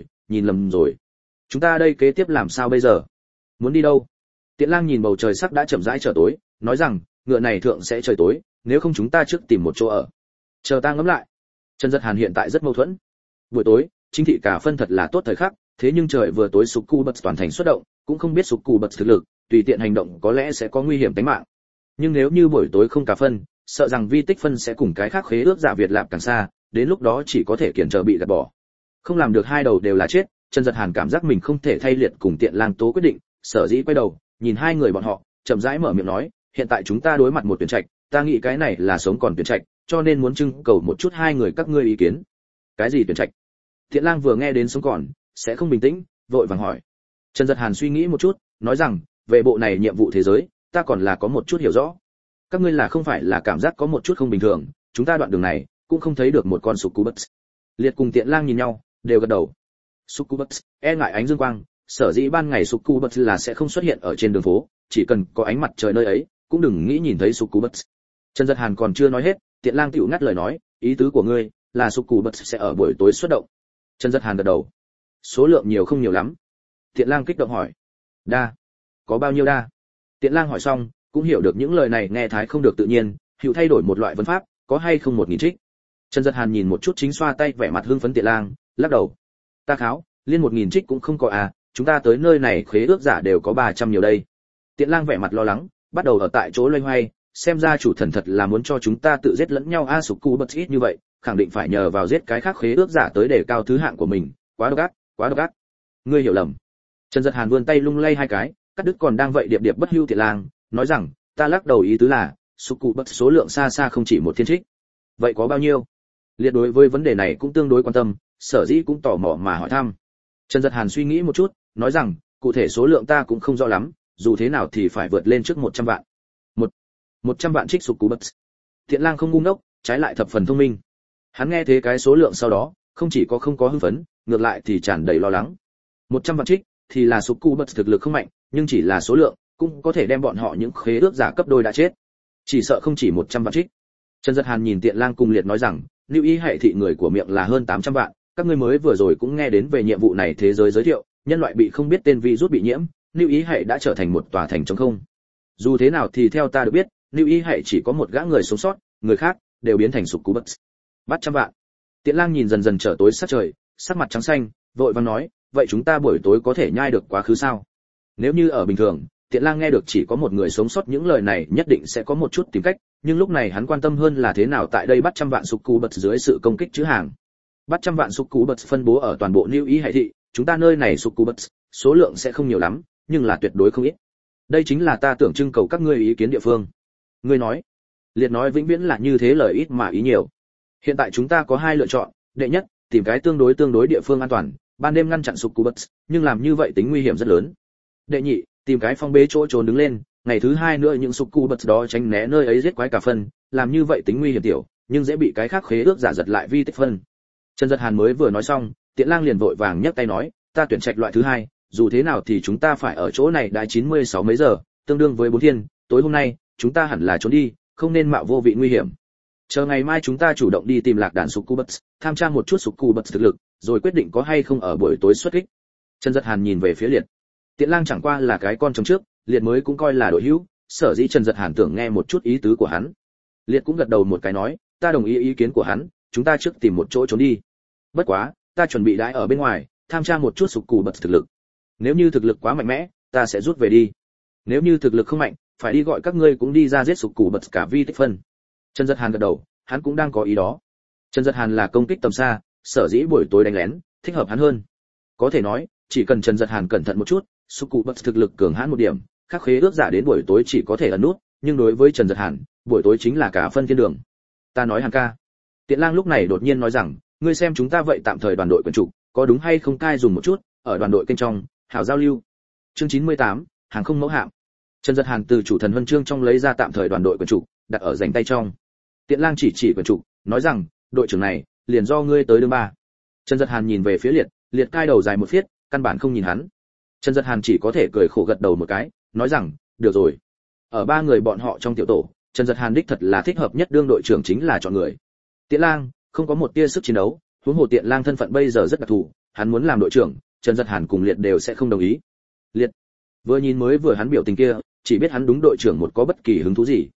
lầm rồi. Chúng ta đây kế tiếp làm sao bây giờ? Muốn đi đâu? Tiện Lang nhìn bầu trời sắc đã chậm rãi trở tối, nói rằng, ngựa này thượng sẽ trời tối, nếu không chúng ta trước tìm một chỗ ở. Chờ ta ngẫm lại. Trần Dật Hàn hiện tại rất mâu thuẫn. Buổi tối, chính thị cả phân thật là tốt thời khắc, thế nhưng trời vừa tối Succubus toàn thành xuất động, cũng không biết Succubus thực lực, tùy tiện hành động có lẽ sẽ có nguy hiểm tính mạng. Nhưng nếu như buổi tối không cả phân, sợ rằng vi tích phân sẽ cùng cái khác khế ước giả Việt Lạp càng xa, đến lúc đó chỉ có thể kiển chờ bị gạt bỏ. Không làm được hai đầu đều là chết, Trần Dật Hàn cảm giác mình không thể thay liệt cùng Tiện Lang Tố quyết định, sở dĩ quay đầu, nhìn hai người bọn họ, chậm rãi mở miệng nói, hiện tại chúng ta đối mặt một tuyển trạch, ta nghĩ cái này là sống còn tuyển trạch, cho nên muốn trưng cầu một chút hai người các ngươi ý kiến. Cái gì tuyển trạch? Tiện Lang vừa nghe đến sống còn, sẽ không bình tĩnh, vội vàng hỏi. Trần Dật Hàn suy nghĩ một chút, nói rằng, về bộ này nhiệm vụ thế giới, ta còn là có một chút hiểu rõ. Các ngươi là không phải là cảm giác có một chút không bình thường, chúng ta đoạn đường này cũng không thấy được một con Succubus. Liệt cùng Tiện Lang nhìn nhau, đều gật đầu. Succubus e ngại ánh dương quang, sở dĩ ban ngày Succubus là sẽ không xuất hiện ở trên đường phố, chỉ cần có ánh mặt trời nơi ấy, cũng đừng nghĩ nhìn thấy Succubus. Trần Dật Hàn còn chưa nói hết, Tiện Lang tiểu ngắt lời nói, ý tứ của ngươi là Succubus sẽ ở buổi tối xuất động. Trần Dật Hàn gật đầu. Số lượng nhiều không nhiều lắm? Tiện Lang kích động hỏi. Đa. Có bao nhiêu đa? Tiện Lang hỏi xong, cũng hiểu được những lời này nghe thái không được tự nhiên, hữu thay đổi một loại vấn pháp, có hay không 1000 trích. Trần Dật Hàn nhìn một chút chính xoa tay vẻ mặt hưng phấn Tiện Lang, lắc đầu. Ta kháo, liên 1000 trích cũng không có à, chúng ta tới nơi này khế ước giả đều có 300 nhiều đây. Tiện Lang vẻ mặt lo lắng, bắt đầu ở tại chỗ loay hoay, xem ra chủ thần thật là muốn cho chúng ta tự giết lẫn nhau a Succubus ít như vậy, khẳng định phải nhờ vào giết cái khác khế ước giả tới để cao thứ hạng của mình, quá độc ác, quá độc ác. Ngươi hiểu lầm. Trần Dật Hàn vươn tay lung lay hai cái, cắt đứt còn đang vậy điệp điệp bất hưu Tiện Lang, nói rằng, ta lắc đầu ý tứ là, Succubus số lượng xa xa không chỉ một thiên trích. Vậy có bao nhiêu? Liệt đối với vấn đề này cũng tương đối quan tâm, sở dĩ cũng tò mò mà hỏi thăm. Trần Dật Hàn suy nghĩ một chút, nói rằng, cụ thể số lượng ta cũng không rõ lắm, dù thế nào thì phải vượt lên trước 100 vạn. 100 vạn trích Succubus. Tiện Lang không ngu ngốc, trái lại thập phần thông minh. Hắn nghe thế cái số lượng sau đó, không chỉ có không có hưng phấn, ngược lại thì tràn đầy lo lắng. 100 vạn trích thì là Succubus thực lực không mạnh, nhưng chỉ là số lượng, cũng có thể đem bọn họ những khế ước giả cấp đôi đã chết. Chỉ sợ không chỉ 100 vạn trích. Trần Dật Hàn nhìn Tiện Lang cùng Liệt nói rằng, lưu ý hệ thị người của miệng là hơn 800 vạn, các ngươi mới vừa rồi cũng nghe đến về nhiệm vụ này thế giới giới thiệu, nhân loại bị không biết tên virus bị nhiễm, lưu ý hệ đã trở thành một tòa thành trống không. Dù thế nào thì theo ta được biết, lưu ý hệ chỉ có một gã người sống sót, người khác đều biến thành Succubus. 300 vạn. Tiện Lang nhìn dần dần trở tối sát trời, sắc mặt trắng xanh, vội vàng nói, vậy chúng ta buổi tối có thể nhai được quá khứ sao? Nếu như ở bình thường, Tiện Lang nghe được chỉ có một người sống sót những lời này nhất định sẽ có một chút tìm cách, nhưng lúc này hắn quan tâm hơn là thế nào tại đây bắt trăm vạn Succubus dưới sự công kích chữ hàng. Bắt trăm vạn Succubus phân bố ở toàn bộ New Ý hệ thị, chúng ta nơi này Succubus, số lượng sẽ không nhiều lắm, nhưng là tuyệt đối không ít. Đây chính là ta tưởng trưng cầu các ngươi ý kiến địa phương. Ngươi nói. Liệt nói vĩnh viễn là như thế, lời ít mà ý nhiều. Hiện tại chúng ta có hai lựa chọn, đệ nhất, tìm cái tương đối địa phương an toàn, ban đêm ngăn chặn Succubus, nhưng làm như vậy tính nguy hiểm rất lớn. Đệ nhị, tìm cái phong bế chỗ trốn đứng lên, ngày thứ hai nữa những Succubus đó tránh né nơi ấy giết quái cả phân, làm như vậy tính nguy hiểm tiểu, nhưng dễ bị cái khác khế ước giả giật lại vi tích phân. Trần Dật Hàn mới vừa nói xong, Tiện Lang liền vội vàng nhấc tay nói, ta tuyển trạch loại thứ hai, dù thế nào thì chúng ta phải ở chỗ này đã 96 mấy giờ, tương đương với 4 thiên, tối hôm nay, chúng ta hẳn là trốn đi, không nên mạo vô vị nguy hiểm. Chờ ngày mai chúng ta chủ động đi tìm lạc đàn Succubus, tham tra một chút Succubus thực lực, rồi quyết định có hay không ở buổi tối xuất kích. Trần Dật Hàn nhìn về phía Liệt. Tiện Lang chẳng qua là cái con trống trước, Liệt mới cũng coi là đội hữu, sở dĩ Trần Dật Hàn tưởng nghe một chút ý tứ của hắn. Liệt cũng gật đầu một cái nói, ta đồng ý ý kiến của hắn, chúng ta trước tìm một chỗ trốn đi. Bất quá, ta chuẩn bị đãi ở bên ngoài, tham tra một chút Succubus thực lực. Nếu như thực lực quá mạnh mẽ, ta sẽ rút về đi. Nếu như thực lực không mạnh, phải đi gọi các ngươi cũng đi ra giết Succubus cả vi tích phân. Trần Dật Hàn gật đầu, hắn cũng đang có ý đó. Trần Dật Hàn là công kích tầm xa, sở dĩ buổi tối đánh lén, thích hợp hắn hơn. Có thể nói, chỉ cần Trần Dật Hàn cẩn thận một chút, Succubus thực lực cường hãn một điểm, khắc khế ước giả đến buổi tối chỉ có thể ẩn nút, nhưng đối với Trần Dật Hàn, buổi tối chính là cả phân thiên đường. Ta nói Hàn ca. Tiện Lang lúc này đột nhiên nói rằng, ngươi xem chúng ta vậy tạm thời đoàn đội quân chủ, có đúng hay không cai dùng một chút, ở đoàn đội kênh trong, hảo giao lưu. Chương 98, hàng không mẫu hạm. Trần Dật Hàn từ chủ thần huân chương trong lấy ra tạm thời đoàn đội quân chủ, đặt ở rảnh tay trong. Tiện Lang chỉ quân chủ, nói rằng, đội trưởng này, liền do ngươi tới đương ba. Trần Dật Hàn nhìn về phía Liệt, Liệt cai đầu dài một phiết, căn bản không nhìn hắn. Trần Dật Hàn chỉ có thể cười khổ gật đầu một cái, nói rằng, được rồi. Ở ba người bọn họ trong tiểu tổ, Trần Dật Hàn đích thật là thích hợp nhất đương đội trưởng chính là chọn người. Tiện Lang không có một tia sức chiến đấu, huống hồ Tiện Lang thân phận bây giờ rất đặc thù, hắn muốn làm đội trưởng, Trần Dật Hàn cùng Liệt đều sẽ không đồng ý. Liệt vừa nhìn mới vừa hắn biểu tình kia, chỉ biết hắn đúng đội trưởng một có bất kỳ hứng thú gì.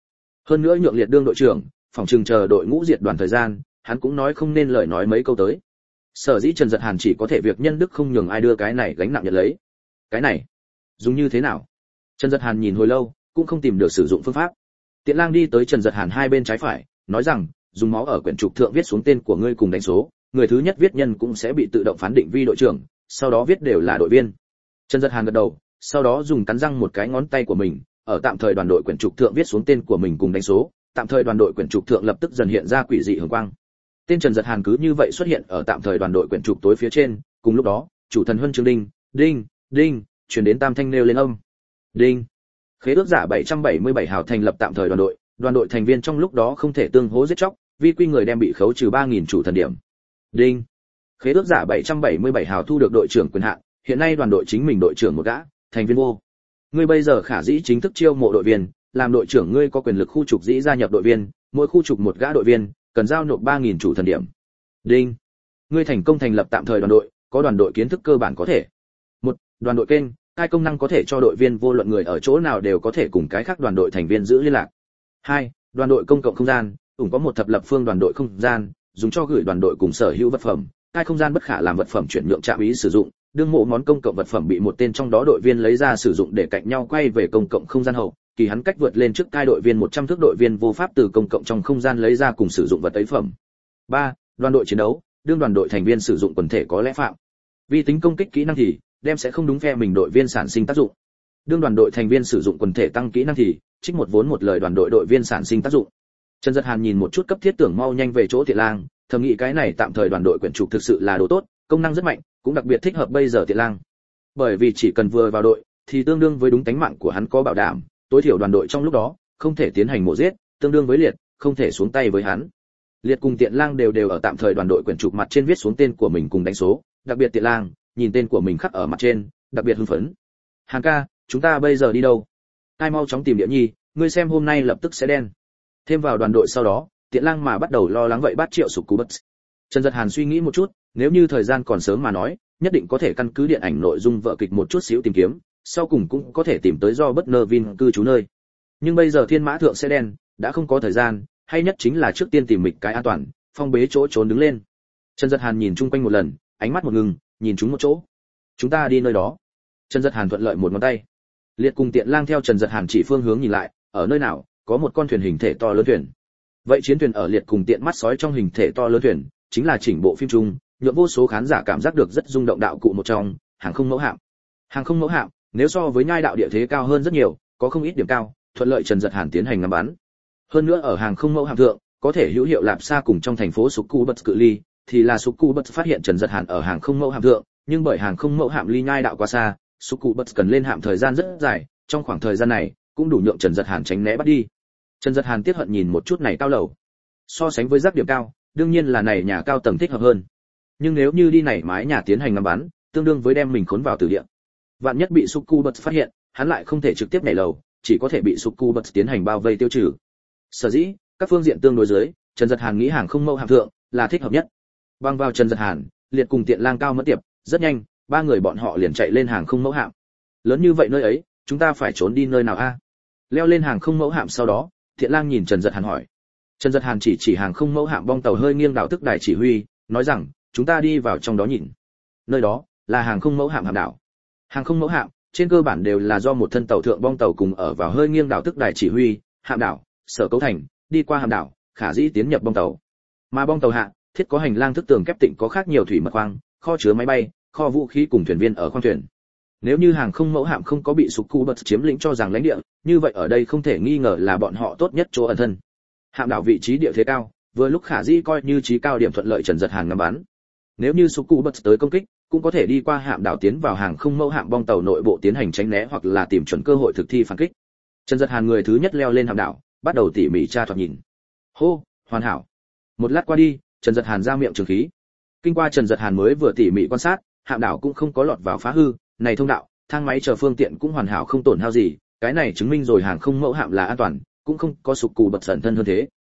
Hơn nữa nhượng liệt đương đội trưởng, phòng trừng chờ đội ngũ diệt đoàn thời gian, hắn cũng nói không nên lời nói mấy câu tới. Sở dĩ Trần Dật Hàn chỉ có thể việc nhân đức không nhường ai đưa cái này gánh nặng nhận lấy. Cái này, dùng như thế nào? Trần Dật Hàn nhìn hồi lâu, cũng không tìm được sử dụng phương pháp. Tiện Lang đi tới Trần Dật Hàn hai bên trái phải, nói rằng, dùng máu ở quyển trục thượng viết xuống tên của ngươi cùng đánh số, người thứ nhất viết nhân cũng sẽ bị tự động phán định vi đội trưởng, sau đó viết đều là đội viên. Trần Dật Hàn gật đầu, sau đó dùng cắn răng một cái ngón tay của mình, ở tạm thời đoàn đội quyển trục thượng viết xuống tên của mình cùng đánh số, tạm thời đoàn đội quyển trục thượng lập tức dần hiện ra quỷ dị hường quang. Tên Trần Dật Hàn cứ như vậy xuất hiện ở tạm thời đoàn đội quyển trục tối phía trên, cùng lúc đó, chủ thần huân chương đinh, đinh, truyền đến tam thanh nêu lên âm. Đinh. Khế ước giả 777 hào thành lập tạm thời đoàn đội thành viên trong lúc đó không thể tương hỗ giết chóc, vi quy người đem bị khấu trừ 3000 chủ thần điểm. Đinh. Khế ước giả 777 hào thu được đội trưởng quyền hạn, hiện nay đoàn đội chính mình đội trưởng một gã, thành viên vô. Ngươi bây giờ khả dĩ chính thức chiêu mộ đội viên, làm đội trưởng ngươi có quyền lực khu trục dĩ gia nhập đội viên, mỗi khu trục một gã đội viên, cần giao nộp 3000 chủ thần điểm. Đinh. Ngươi thành công thành lập tạm thời đoàn đội, có đoàn đội kiến thức cơ bản có thể. 1. Đoàn đội kênh, hai công năng có thể cho đội viên vô luận người ở chỗ nào đều có thể cùng cái khác đoàn đội thành viên giữ liên lạc. 2. Đoàn đội công cộng không gian, ủng có một thập lập phương đoàn đội không gian, dùng cho gửi đoàn đội cùng sở hữu vật phẩm, hai không gian bất khả làm vật phẩm chuyển nhượng trạm ý sử dụng, đương mộ món công cộng vật phẩm bị một tên trong đó đội viên lấy ra sử dụng để cạnh nhau quay về công cộng không gian hậu, kỳ hắn cách vượt lên trước cai đội viên 100 thước đội viên vô pháp từ công cộng trong không gian lấy ra cùng sử dụng vật ấy phẩm. 3. Đoàn đội chiến đấu, đương đoàn đội thành viên sử dụng quần thể có lẽ phạm vi tính công kích kỹ năng thì đem sẽ không đúng phe mình đội viên sản sinh tác dụng. Đương đoàn đội thành viên sử dụng quần thể tăng kỹ năng thì trích một vốn một lời đoàn đội viên sản sinh tác dụng. Trần Dật Hàn nhìn một chút cấp thiết tưởng mau nhanh về chỗ Tiện Lang, thầm nghĩ cái này tạm thời đoàn đội quyển trục thực sự là đồ tốt, công năng rất mạnh, cũng đặc biệt thích hợp bây giờ Tiện Lang. Bởi vì chỉ cần vừa vào đội thì tương đương với đúng tánh mạng của hắn có bảo đảm, tối thiểu đoàn đội trong lúc đó không thể tiến hành mổ giết, tương đương với liệt, không thể xuống tay với hắn. Liệt cùng Tiện Lang đều ở tạm thời đoàn đội quyển trục mặt trên viết xuống tên của mình cùng đánh số, đặc biệt Tiện Lang nhìn tên của mình khắc ở mặt trên, đặc biệt hưng phấn. Hàn ca, chúng ta bây giờ đi đâu? Ai mau chóng tìm Địa Nhi, ngươi xem hôm nay lập tức sẽ đen. Thêm vào đoàn đội sau đó, Tiện Lang mà bắt đầu lo lắng vậy bắt triệu sục cú bất. Trần Dật Hàn suy nghĩ một chút, nếu như thời gian còn sớm mà nói, nhất định có thể căn cứ điện ảnh nội dung vở kịch một chút xíu tìm kiếm, sau cùng cũng có thể tìm tới do bất nơ vin cư trú nơi. Nhưng bây giờ thiên mã thượng sẽ đen, đã không có thời gian, hay nhất chính là trước tiên tìm mịch cái an toàn, phong bế chỗ trốn đứng lên. Trần Dật Hàn nhìn chung quanh một lần, ánh mắt một ngừng, nhìn chúng một chỗ. Chúng ta đi nơi đó. Trần Dật Hàn thuận lợi một ngón tay. Liệt cùng Tiện Lang theo Trần Dật Hàn chỉ phương hướng nhìn lại, ở nơi nào có một con thuyền hình thể to lớn thuyền. Vậy chiến thuyền ở Liệt cùng Tiện mắt sói trong hình thể to lớn thuyền, chính là chỉnh bộ phim chung, nhượng vô số khán giả cảm giác được rất rung động đạo cụ một trong, hàng không mẫu hạm. Hàng không mẫu hạm, nếu so với nhai đạo địa thế cao hơn rất nhiều, có không ít điểm cao, thuận lợi Trần Dật Hàn tiến hành ngắm bắn. Hơn nữa ở hàng không mẫu hạm thượng, có thể hữu hiệu lạp xa cùng trong thành phố Succubus cự ly, thì là Succubus phát hiện Trần Dật Hàn ở hàng không mẫu hạm thượng, nhưng bởi hàng không mẫu hạm ly nhai đạo quá xa, Succubus cần lên hạm thời gian rất dài, trong khoảng thời gian này, cũng đủ nhượng Trần Dật Hàn tránh né bắt đi. Trần Dật Hàn tiếc hận nhìn một chút này cao lầu. So sánh với giác điểm cao, đương nhiên là này nhà cao tầng thích hợp hơn. Nhưng nếu như đi này mái nhà tiến hành ngắm bắn, tương đương với đem mình khốn vào tử địa. Vạn nhất bị Succubus phát hiện, hắn lại không thể trực tiếp nhảy lầu, chỉ có thể bị Succubus tiến hành bao vây tiêu trừ. Sở dĩ, các phương diện tương đối dưới, Trần Dật Hàn nghĩ hàng không mẫu hạm thượng là thích hợp nhất. Băng vào Trần Dật Hàn, Liệt cùng Tiện Lang cao mất tiệp, rất nhanh, ba người bọn họ liền chạy lên hàng không mẫu hạm. Lớn như vậy nơi ấy, chúng ta phải trốn đi nơi nào a? Leo lên hàng không mẫu hạm sau đó, Tiện Lang nhìn Trần Dật Hàn hỏi. Trần Dật Hàn chỉ hàng không mẫu hạm bong tàu hơi nghiêng đảo tức đài chỉ huy, nói rằng, chúng ta đi vào trong đó nhìn. Nơi đó là hàng không mẫu hạm hạm đảo. Hàng không mẫu hạm trên cơ bản đều là do một thân tàu thượng bong tàu cùng ở vào hơi nghiêng đảo tức đài chỉ huy, hạm đảo, sở cấu thành, đi qua hạm đảo, khả dĩ tiến nhập bong tàu. Mà bong tàu hạ, thiết có hành lang thức tường kép tịnh có khác nhiều thủy mật khoang, kho chứa máy bay, kho vũ khí cùng thuyền viên ở khoang thuyền. Nếu như hàng không mẫu hạm không có bị Succubus chiếm lĩnh cho rằng lãnh địa, như vậy ở đây không thể nghi ngờ là bọn họ tốt nhất chỗ ẩn thân. Hạm đảo vị trí địa thế cao, vừa lúc khả dĩ coi như trí cao điểm thuận lợi Trần Dật Hàn ngắm bắn. Nếu như Succubus tới công kích, cũng có thể đi qua hạm đảo tiến vào hàng không mẫu hạm bong tàu nội bộ tiến hành tránh né hoặc là tìm chuẩn cơ hội thực thi phản kích. Trần Dật Hàn người thứ nhất leo lên hạm đảo, bắt đầu tỉ mỉ tra thoạt nhìn. Hô, hoàn hảo. Một lát qua đi, Trần Dật Hàn ra miệng trường khí. Kinh qua Trần Dật Hàn mới vừa tỉ mỉ quan sát, hạm đảo cũng không có lọt vào phá hư, này thông đạo, thang máy chờ phương tiện cũng hoàn hảo không tổn hao gì, cái này chứng minh rồi hàng không mẫu hạm là an toàn, cũng không có Succubus ẩn thân hơn thế.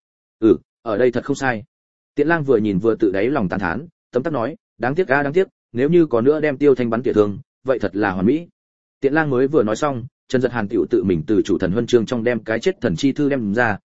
Ở đây thật không sai. Tiện Lang vừa nhìn vừa tự đáy lòng tán thán, tấm tắc nói, đáng tiếc đáng tiếc, nếu như có nữa đem Tiêu Thanh bắn tỉa thương, vậy thật là hoàn mỹ. Tiện Lang mới vừa nói xong, Trần Dật Hàn tiểu tự mình từ chủ thần huân chương trong đem cái chết thần chi thư đem ra,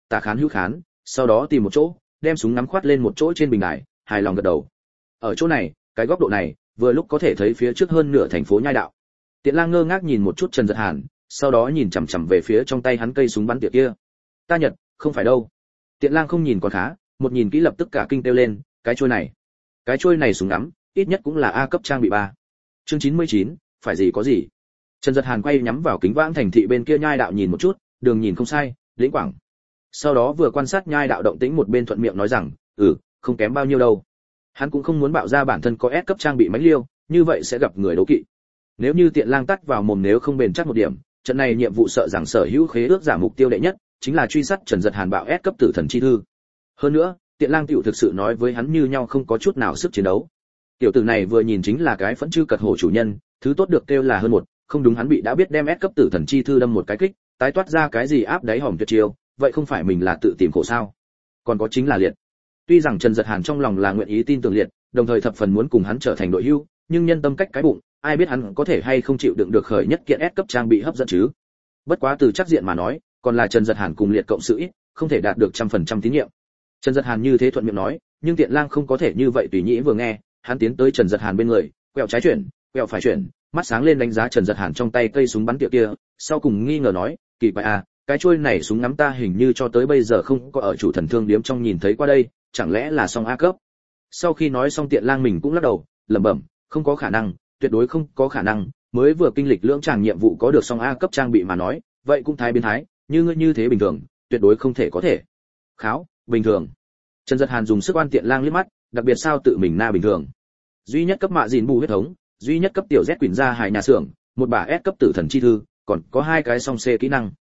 tả khán hữu khán, sau đó tìm một chỗ, đem súng ngắm khoát lên một chỗ trên bình đài, hài lòng gật đầu. Ở chỗ này, cái góc độ này, vừa lúc có thể thấy phía trước hơn nửa thành phố Nhai Đạo. Tiện Lang ngơ ngác nhìn một chút Trần Giật Hàn, sau đó nhìn chằm chằm về phía trong tay hắn cây súng bắn tỉa kia. Ta Nhật, không phải đâu. Tiện Lang không nhìn còn khá, một nhìn kỹ lập tức cả kinh kêu lên, cái trôi này súng ngắm, ít nhất cũng là A cấp trang bị 3. Chương 99, phải gì có gì. Trần Giật Hàn quay nhắm vào kính vãng thành thị bên kia Nhai Đạo nhìn một chút, đường nhìn không sai, lĩnh quảng. Sau đó vừa quan sát Nhai Đạo động tĩnh một bên thuận miệng nói rằng, không kém bao nhiêu đâu. Hắn cũng không muốn bạo ra bản thân có S cấp trang bị mãnh liêu, như vậy sẽ gặp người đấu kỵ. Nếu như Tiện Lang tắt vào mồm nếu không bền chắc một điểm, trận này nhiệm vụ sợ rằng sở hữu khế ước giả mục tiêu đệ nhất chính là truy sát Trần Giật Hàn bạo S cấp tử thần chi thư. Hơn nữa, Tiện Lang tiểu thực sự nói với hắn như nhau không có chút nào sức chiến đấu. Tiểu tử này vừa nhìn chính là cái phẫn chư cật hổ chủ nhân, thứ tốt được kêu là hơn một, không đúng hắn bị đã biết đem S cấp tử thần chi thư đâm một cái kích, tái toát ra cái gì áp đáy hòm tuyệt chiêu, vậy không phải mình là tự tìm khổ sao? Còn có chính là Liệt. Tuy rằng Trần Giật Hàn trong lòng là nguyện ý tin tưởng Liệt, đồng thời thập phần muốn cùng hắn trở thành đội hưu, nhưng nhân tâm cách cái bụng, ai biết hắn có thể hay không chịu đựng được khởi nhất kiện S cấp trang bị hấp dẫn chứ? Bất quá từ chắc diện mà nói, còn là Trần Giật Hàn cùng Liệt cộng sự ít, không thể đạt được 100% tín nhiệm. Trần Giật Hàn như thế thuận miệng nói, nhưng Tiện Lang không có thể như vậy tùy nhĩ vừa nghe, hắn tiến tới Trần Giật Hàn bên người, quẹo trái chuyển, quẹo phải chuyển, mắt sáng lên đánh giá Trần Giật Hàn trong tay cây súng bắn tỉa kia, sau cùng nghi ngờ nói, kỳ quái à, cái chuôi này súng ngắm ta hình như cho tới bây giờ không có ở chủ thần thương điếm trong nhìn thấy qua đây, chẳng lẽ là song A cấp? Sau khi nói xong Tiện Lang mình cũng lắc đầu, lẩm bẩm, không có khả năng, tuyệt đối không có khả năng, mới vừa kinh lịch lưỡng tràng nhiệm vụ có được song A cấp trang bị mà nói, vậy cũng thái biến thái, như ngươi như thế bình thường, tuyệt đối không thể có thể. Kháo, bình thường. Trần Giật Hàn dùng sức oan Tiện Lang liếc mắt, đặc biệt sao tự mình na bình thường. Duy nhất cấp mạ gìn bù huyết thống, duy nhất cấp tiểu Z quỷ ra hài nhà xưởng, một bả S cấp tử thần chi thư, còn có 2 cái song C kỹ năng.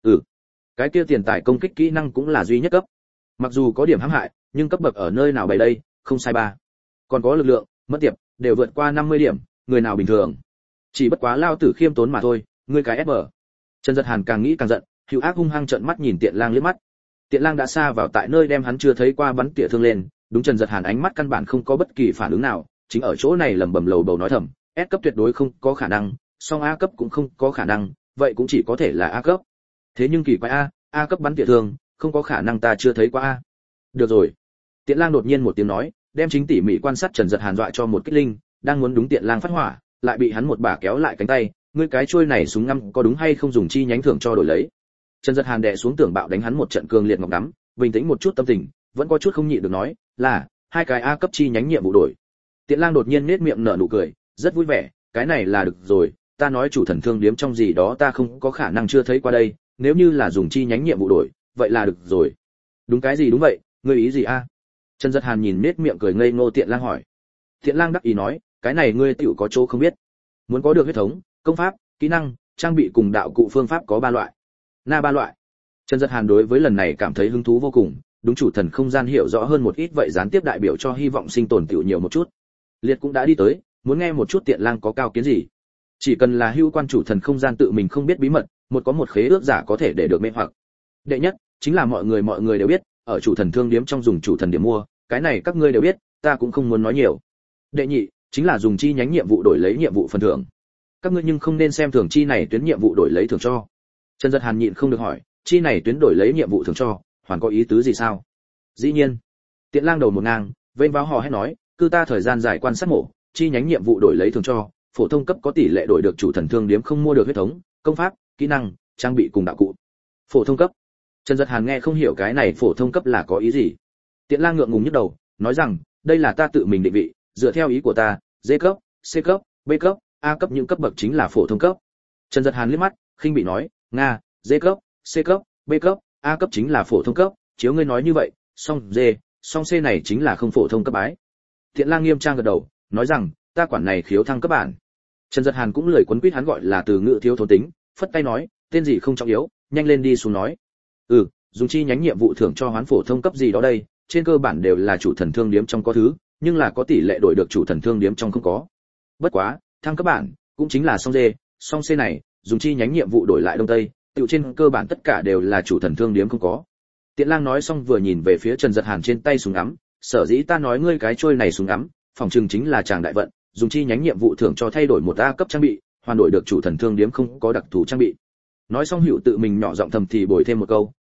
Cái kia tiền tài công kích kỹ năng cũng là duy nhất cấp. Mặc dù có điểm hãm hại, nhưng cấp bậc ở nơi nào bày đây, không sai ba. Còn có lực lượng, mất tiệp, đều vượt qua 50 điểm, người nào bình thường. Chỉ bất quá lao tử khiêm tốn mà thôi, ngươi cái FB. Trần Giật Hàn càng nghĩ càng giận, hữu ác hung hăng trợn mắt nhìn Tiện Lang liếc mắt. Tiện Lang đã xa vào tại nơi đem hắn chưa thấy qua bắn tỉa thương lên, đúng Trần Giật Hàn ánh mắt căn bản không có bất kỳ phản ứng nào, chính ở chỗ này lẩm bẩm lầu bầu nói thầm, S cấp tuyệt đối không có khả năng, song A cấp cũng không có khả năng, vậy cũng chỉ có thể là A cấp. Thế nhưng kỳ quái A cấp bắn tỉa thương, không có khả năng ta chưa thấy qua A. Được rồi. Tiện Lang đột nhiên một tiếng nói, đem chính tỉ mỉ quan sát Trần Giật Hàn dọa cho một kích linh, đang muốn đúng Tiện Lang phát hỏa, lại bị hắn một bà kéo lại cánh tay, ngươi cái chuôi này súng ngắm có đúng hay không dùng chi nhánh thưởng cho đổi lấy. Trần Giật Hàn đè xuống tưởng bạo đánh hắn một trận cường liệt ngọc nắm, bình tĩnh một chút tâm tình, vẫn có chút không nhịn được nói, là 2 cái A cấp chi nhánh nhiệm vụ đổi. Tiện Lang đột nhiên nhếch miệng nở nụ cười, rất vui vẻ, cái này là được rồi, ta nói chủ thần thương điếm trong gì đó ta không có khả năng chưa thấy qua đây, nếu như là dùng chi nhánh nhiệm vụ đổi, vậy là được rồi. Đúng cái gì đúng vậy, ngươi ý gì a? Trần Giật Hàn nhìn nhếch miệng cười ngây ngô Tiện Lang hỏi. Tiện Lang đắc ý nói, cái này ngươi tiểu có chỗ không biết. Muốn có được huyết thống, công pháp, kỹ năng, trang bị cùng đạo cụ phương pháp có 3 loại. Na 3 loại. Trần Giật Hàn đối với lần này cảm thấy hứng thú vô cùng, đúng chủ thần không gian hiểu rõ hơn một ít vậy gián tiếp đại biểu cho hy vọng sinh tồn tiểu nhiều một chút. Liệt cũng đã đi tới, muốn nghe một chút Tiện Lang có cao kiến gì. Chỉ cần là hữu quan chủ thần không gian tự mình không biết bí mật, có một khế ước giả có thể để được mê hoặc. Đệ nhất, chính là mọi người đều biết, ở chủ thần thương điếm trong dùng chủ thần điểm mua, cái này các ngươi đều biết, ta cũng không muốn nói nhiều. Đệ nhị, chính là dùng chi nhánh nhiệm vụ đổi lấy nhiệm vụ phần thưởng. Các ngươi nhưng không nên xem thường chi này tuyến nhiệm vụ đổi lấy thưởng cho. Trần Giật Hàn nhịn không được hỏi, chi này tuyến đổi lấy nhiệm vụ thưởng cho, hoàn có ý tứ gì sao? Dĩ nhiên. Tiện Lang đầu một ngang, vênh váo hò hét nói, cư ta thời gian dài quan sát mổ, chi nhánh nhiệm vụ đổi lấy thưởng cho, phổ thông cấp có tỷ lệ đổi được chủ thần thương điếm không mua được huyết thống, công pháp, kỹ năng, trang bị cùng đạo cụ. Phổ thông cấp. Trần Giật Hàn nghe không hiểu cái này phổ thông cấp là có ý gì. Tiện Lang ngượng ngùng nhức đầu, nói rằng, đây là ta tự mình định vị, dựa theo ý của ta, D cấp, C cấp, B cấp, A cấp những cấp bậc chính là phổ thông cấp. Trần Giật Hàn liếc mắt, khinh bị nói, nga, D cấp, C cấp, B cấp, A cấp chính là phổ thông cấp, chiếu ngươi nói như vậy, song D, song C này chính là không phổ thông cấp ái. Tiện Lang nghiêm trang gật đầu, nói rằng, ta quản này khiếu thăng cấp bản. Trần Giật Hàn cũng lười quấn quýt hắn gọi là từ ngữ thiếu thốn tính, phất tay nói, tên gì không trọng yếu, nhanh lên đi xuống nói. Dùng chi nhánh nhiệm vụ thưởng cho hoán phổ thông cấp gì đó đây, trên cơ bản đều là chủ thần thương điếm trong có thứ, nhưng là có tỷ lệ đổi được chủ thần thương điếm trong không có. Bất quá, thăng cấp bản cũng chính là song D, song C này, dùng chi nhánh nhiệm vụ đổi lại đông tây, tiểu trên cơ bản tất cả đều là chủ thần thương điếm không có. Tiện Lang nói xong vừa nhìn về phía Trần Giật Hàn trên tay súng ngắm, sở dĩ ta nói ngươi cái trôi này súng ngắm, phòng trường chính là chàng đại vận, dùng chi nhánh nhiệm vụ thưởng cho thay đổi một A cấp trang bị, hoàn đổi được chủ thần thương điếm không có đặc thù trang bị. Nói xong Hữu tự mình nhỏ giọng thầm thì bồi thêm một câu,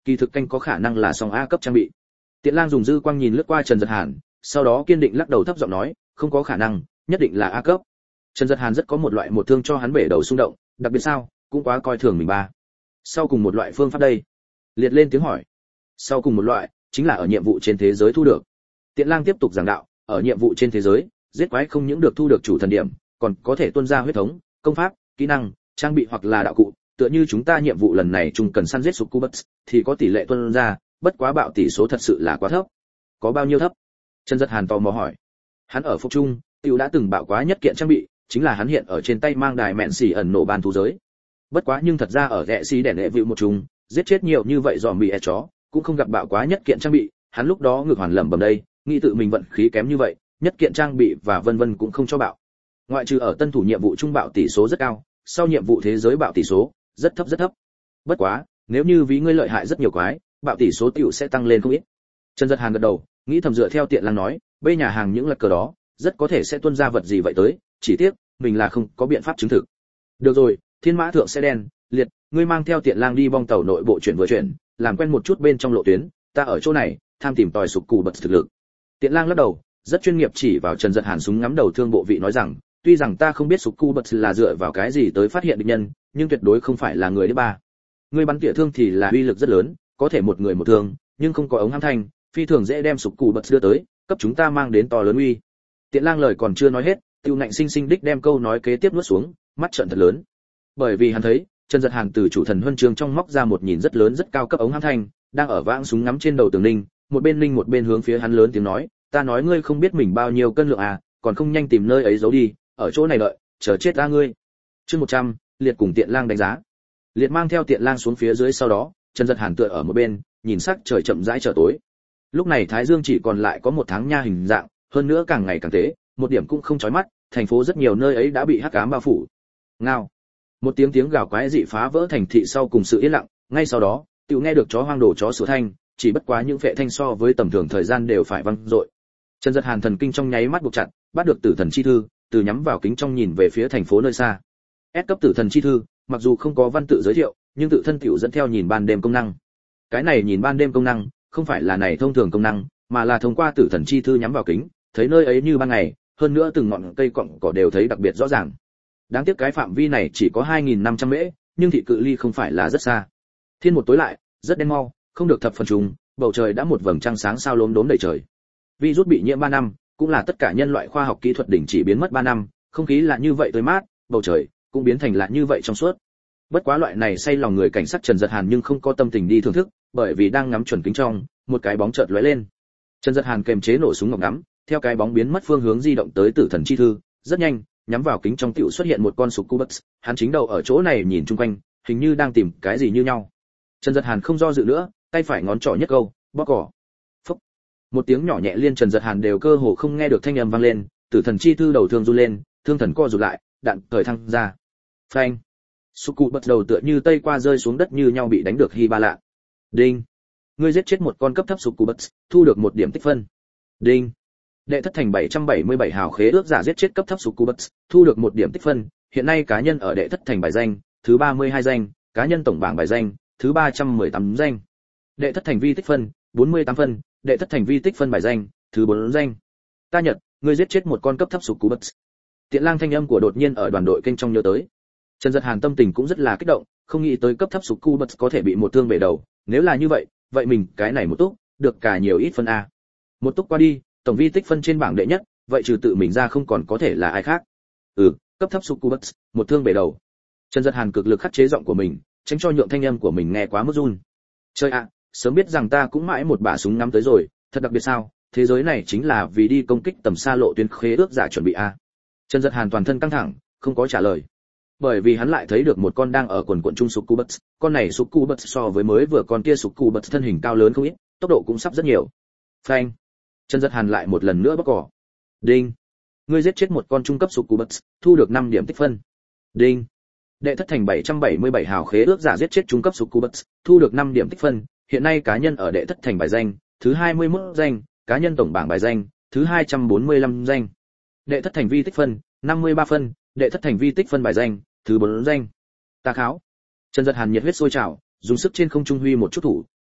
kỳ thực canh có khả năng là song A cấp trang bị. Tiện Lang dùng dư quang nhìn lướt qua Trần Giật Hàn, sau đó kiên định lắc đầu thấp giọng nói, không có khả năng, nhất định là A cấp. Trần Giật Hàn rất có một loại một thương cho hắn bể đầu xung động, đặc biệt sao, cũng quá coi thường mình ba. Sau cùng một loại phương pháp đây. Liệt lên tiếng hỏi. Sau cùng một loại, chính là ở nhiệm vụ trên thế giới thu được. Tiện Lang tiếp tục giảng đạo, ở nhiệm vụ trên thế giới, giết quái không những được thu được chủ thần điểm, còn có thể tuôn ra huyết thống, công pháp, kỹ năng, trang bị hoặc là đạo cụ, tựa như chúng ta nhiệm vụ lần này chung cần săn giết succubus thì có tỷ lệ tuôn ra, bất quá bạo tỷ số thật sự là quá thấp. Có bao nhiêu thấp? Trần Giật Hàn tò mò hỏi. Hắn ở Phục Trung, tiểu đã từng bạo quá nhất kiện trang bị, chính là hắn hiện ở trên tay mang đài mẹn xỉ ẩn nổ ban thú giới. Bất quá nhưng thật ra ở rẽ xí đẻ lệ vịu một chung, giết chết nhiều như vậy dòm bị chó, cũng không gặp bạo quá nhất kiện trang bị, hắn lúc đó ngược hoàn lẩm bẩm đây, nghĩ tự mình vận khí kém như vậy, nhất kiện trang bị và vân vân cũng không cho bạo. Ngoại trừ ở tân thủ nhiệm vụ trung bạo tỷ số rất cao, sau nhiệm vụ thế giới bạo tỷ số rất thấp rất thấp. Bất quá, nếu như ví ngươi lợi hại rất nhiều quái, bạo tỷ số tiểu sẽ tăng lên không ít. Trần Giật Hàn gật đầu, nghĩ thầm dựa theo Tiện Lang nói, bê nhà hàng những lật cờ đó, rất có thể sẽ tuôn ra vật gì vậy tới, chỉ tiếc mình là không có biện pháp chứng thực. Được rồi, Thiên Mã thượng sẽ đen, Liệt, ngươi mang theo Tiện Lang đi bong tàu nội bộ chuyển vừa chuyển, làm quen một chút bên trong lộ tuyến, ta ở chỗ này, tham tìm tòi sục cù bật thực lực. Tiện Lang lắc đầu, rất chuyên nghiệp chỉ vào Trần Giật Hàn súng ngắm đầu thương bộ vị nói rằng, tuy rằng ta không biết sục cù bật là dựa vào cái gì tới phát hiện địch nhân, nhưng tuyệt đối không phải là người đấy ba. Ngươi bắn tỉa thương thì là uy lực rất lớn, có thể một người một thương, nhưng không có ống hãm thanh, phi thường dễ đem sục cù bật đưa tới, cấp chúng ta mang đến to lớn uy. Tiện Lang lời còn chưa nói hết, Tiêu Nạnh sinh sinh đích đem câu nói kế tiếp nuốt xuống, mắt trợn thật lớn. Bởi vì hắn thấy, Trần Giật Hàn từ chủ thần huân chương trong móc ra một nhìn rất lớn rất cao cấp ống hãm thanh, đang ở vãng súng ngắm trên đầu tường ninh, một bên ninh một bên hướng phía hắn lớn tiếng nói, ta nói ngươi không biết mình bao nhiêu cân lượng à, còn không nhanh tìm nơi ấy giấu đi, ở chỗ này đợi, chờ chết ta ngươi. Chương 100, Liệt cùng Tiện Lang đánh giá. Liệt mang theo Tiện Lang xuống phía dưới, sau đó, Trần Giật Hàn tựa ở một bên, nhìn sắc trời chậm rãi trở tối. Lúc này Thái Dương chỉ còn lại có một tháng nha hình dạng, hơn nữa càng ngày càng tế, một điểm cũng không chói mắt, thành phố rất nhiều nơi ấy đã bị hắc ám bao phủ. Ngao. Một tiếng gào quái dị phá vỡ thành thị sau cùng sự yên lặng, ngay sau đó, tiểu nghe được chó hoang đổ chó sủa thanh, chỉ bất quá những phệ thanh so với tầm thường thời gian đều phải vang dội. Trần Giật Hàn thần kinh trong nháy mắt buộc chặt, bắt được tử thần chi thư, từ nhắm vào kính trong nhìn về phía thành phố nơi xa. S cấp tử thần chi thư, mặc dù không có văn tự giới thiệu, nhưng tự thân tiểu dẫn theo nhìn ban đêm công năng. Cái này nhìn ban đêm công năng, không phải là này thông thường công năng, mà là thông qua tử thần chi thư nhắm vào kính, thấy nơi ấy như ban ngày, hơn nữa từng ngọn cây cọng cỏ đều thấy đặc biệt rõ ràng. Đáng tiếc cái phạm vi này chỉ có 2500 mễ, nhưng thị cự ly không phải là rất xa. Thiên một tối lại, rất đen mau, không được thập phần trùng, bầu trời đã một vầng trăng sáng sao lốm đốm đầy trời. Virus bị nhiễm 3 năm, cũng là tất cả nhân loại khoa học kỹ thuật đỉnh chỉ biến mất 3 năm, không khí là như vậy tươi mát, bầu trời cũng biến thành là như vậy trong suốt. Bất quá loại này say lòng người cảnh sát Trần Giật Hàn nhưng không có tâm tình đi thưởng thức, bởi vì đang ngắm chuẩn kính trong, một cái bóng chợt lóe lên. Trần Giật Hàn kềm chế nổ súng ngọc ngắm, theo cái bóng biến mất phương hướng di động tới tử thần chi thư, rất nhanh, nhắm vào kính trong tiểu xuất hiện một con succubus, hắn chính đầu ở chỗ này nhìn chung quanh, hình như đang tìm cái gì như nhau. Trần Giật Hàn không do dự nữa, tay phải ngón trỏ nhất câu, bóp cỏ. Phốc. Một tiếng nhỏ nhẹ liên Trần Giật Hàn đều cơ hồ không nghe được thanh âm vang lên, tử thần chi thư đầu thương run lên, thương thần co rụt lại, đạn thời thăng ra. Phanh. Succubus đầu tựa như tây qua rơi xuống đất như nhau bị đánh được hy ba lạ. Đinh. Ngươi giết chết một con cấp thấp succubus, thu được 1 điểm tích phân. Đinh. Đệ thất thành 777 hào khế ước giả giết chết cấp thấp succubus, thu được 1 điểm tích phân, hiện nay cá nhân ở đệ thất thành bài danh, thứ 32 danh, cá nhân tổng bảng bài danh, thứ 318 danh. Đệ thất thành vi tích phân, 48 phân, đệ thất thành vi tích phân bài danh, thứ 4 danh. Ta Nhật, ngươi giết chết một con cấp thấp succubus. Tiện Lang thanh âm của đột nhiên ở đoàn đội kênh trong nhớ tới. Trần Giật Hàn tâm tình cũng rất là kích động, không nghĩ tới cấp thấp succubus có thể bị một thương bể đầu, nếu là như vậy, vậy mình cái này một túc, được cả nhiều ít phân a. Một túc qua đi, tổng vi tích phân trên bảng đệ nhất, vậy trừ tự mình ra không còn có thể là ai khác. Cấp thấp succubus, một thương bể đầu. Trần Giật Hàn cực lực khắc chế giọng của mình, tránh cho nhượng thanh âm của mình nghe quá mức run. Chơi ạ, sớm biết rằng ta cũng mãi một bả súng ngắm tới rồi, thật đặc biệt sao? Thế giới này chính là vì đi công kích tầm xa lộ tuyến khế ước giả chuẩn bị a. Trần Giật Hàn toàn thân căng thẳng, không có trả lời. Bởi vì hắn lại thấy được một con đang ở quần quần trung succubus, con này succubus so với mới vừa con kia succubus thân hình cao lớn không ít, tốc độ cũng sắp rất nhiều. Phanh. Trần Giật Hàn lại một lần nữa bóc cỏ. Đinh. Ngươi giết chết một con trung cấp succubus, thu được 5 điểm tích phân. Đinh. Đệ thất thành 777 hào khế ước giả giết chết trung cấp succubus, thu được 5 điểm tích phân, hiện nay cá nhân ở đệ thất thành bài danh, thứ 21 danh, cá nhân tổng bảng bài danh, thứ 245 danh. Đệ thất thành vi tích phân, 53 phân, đệ thất thành vi tích phân bài danh, thứ 4 danh. Ta kháo. Trần Giật Hàn nhiệt huyết sôi trào, dùng sức trên không trung huy một chút thủ,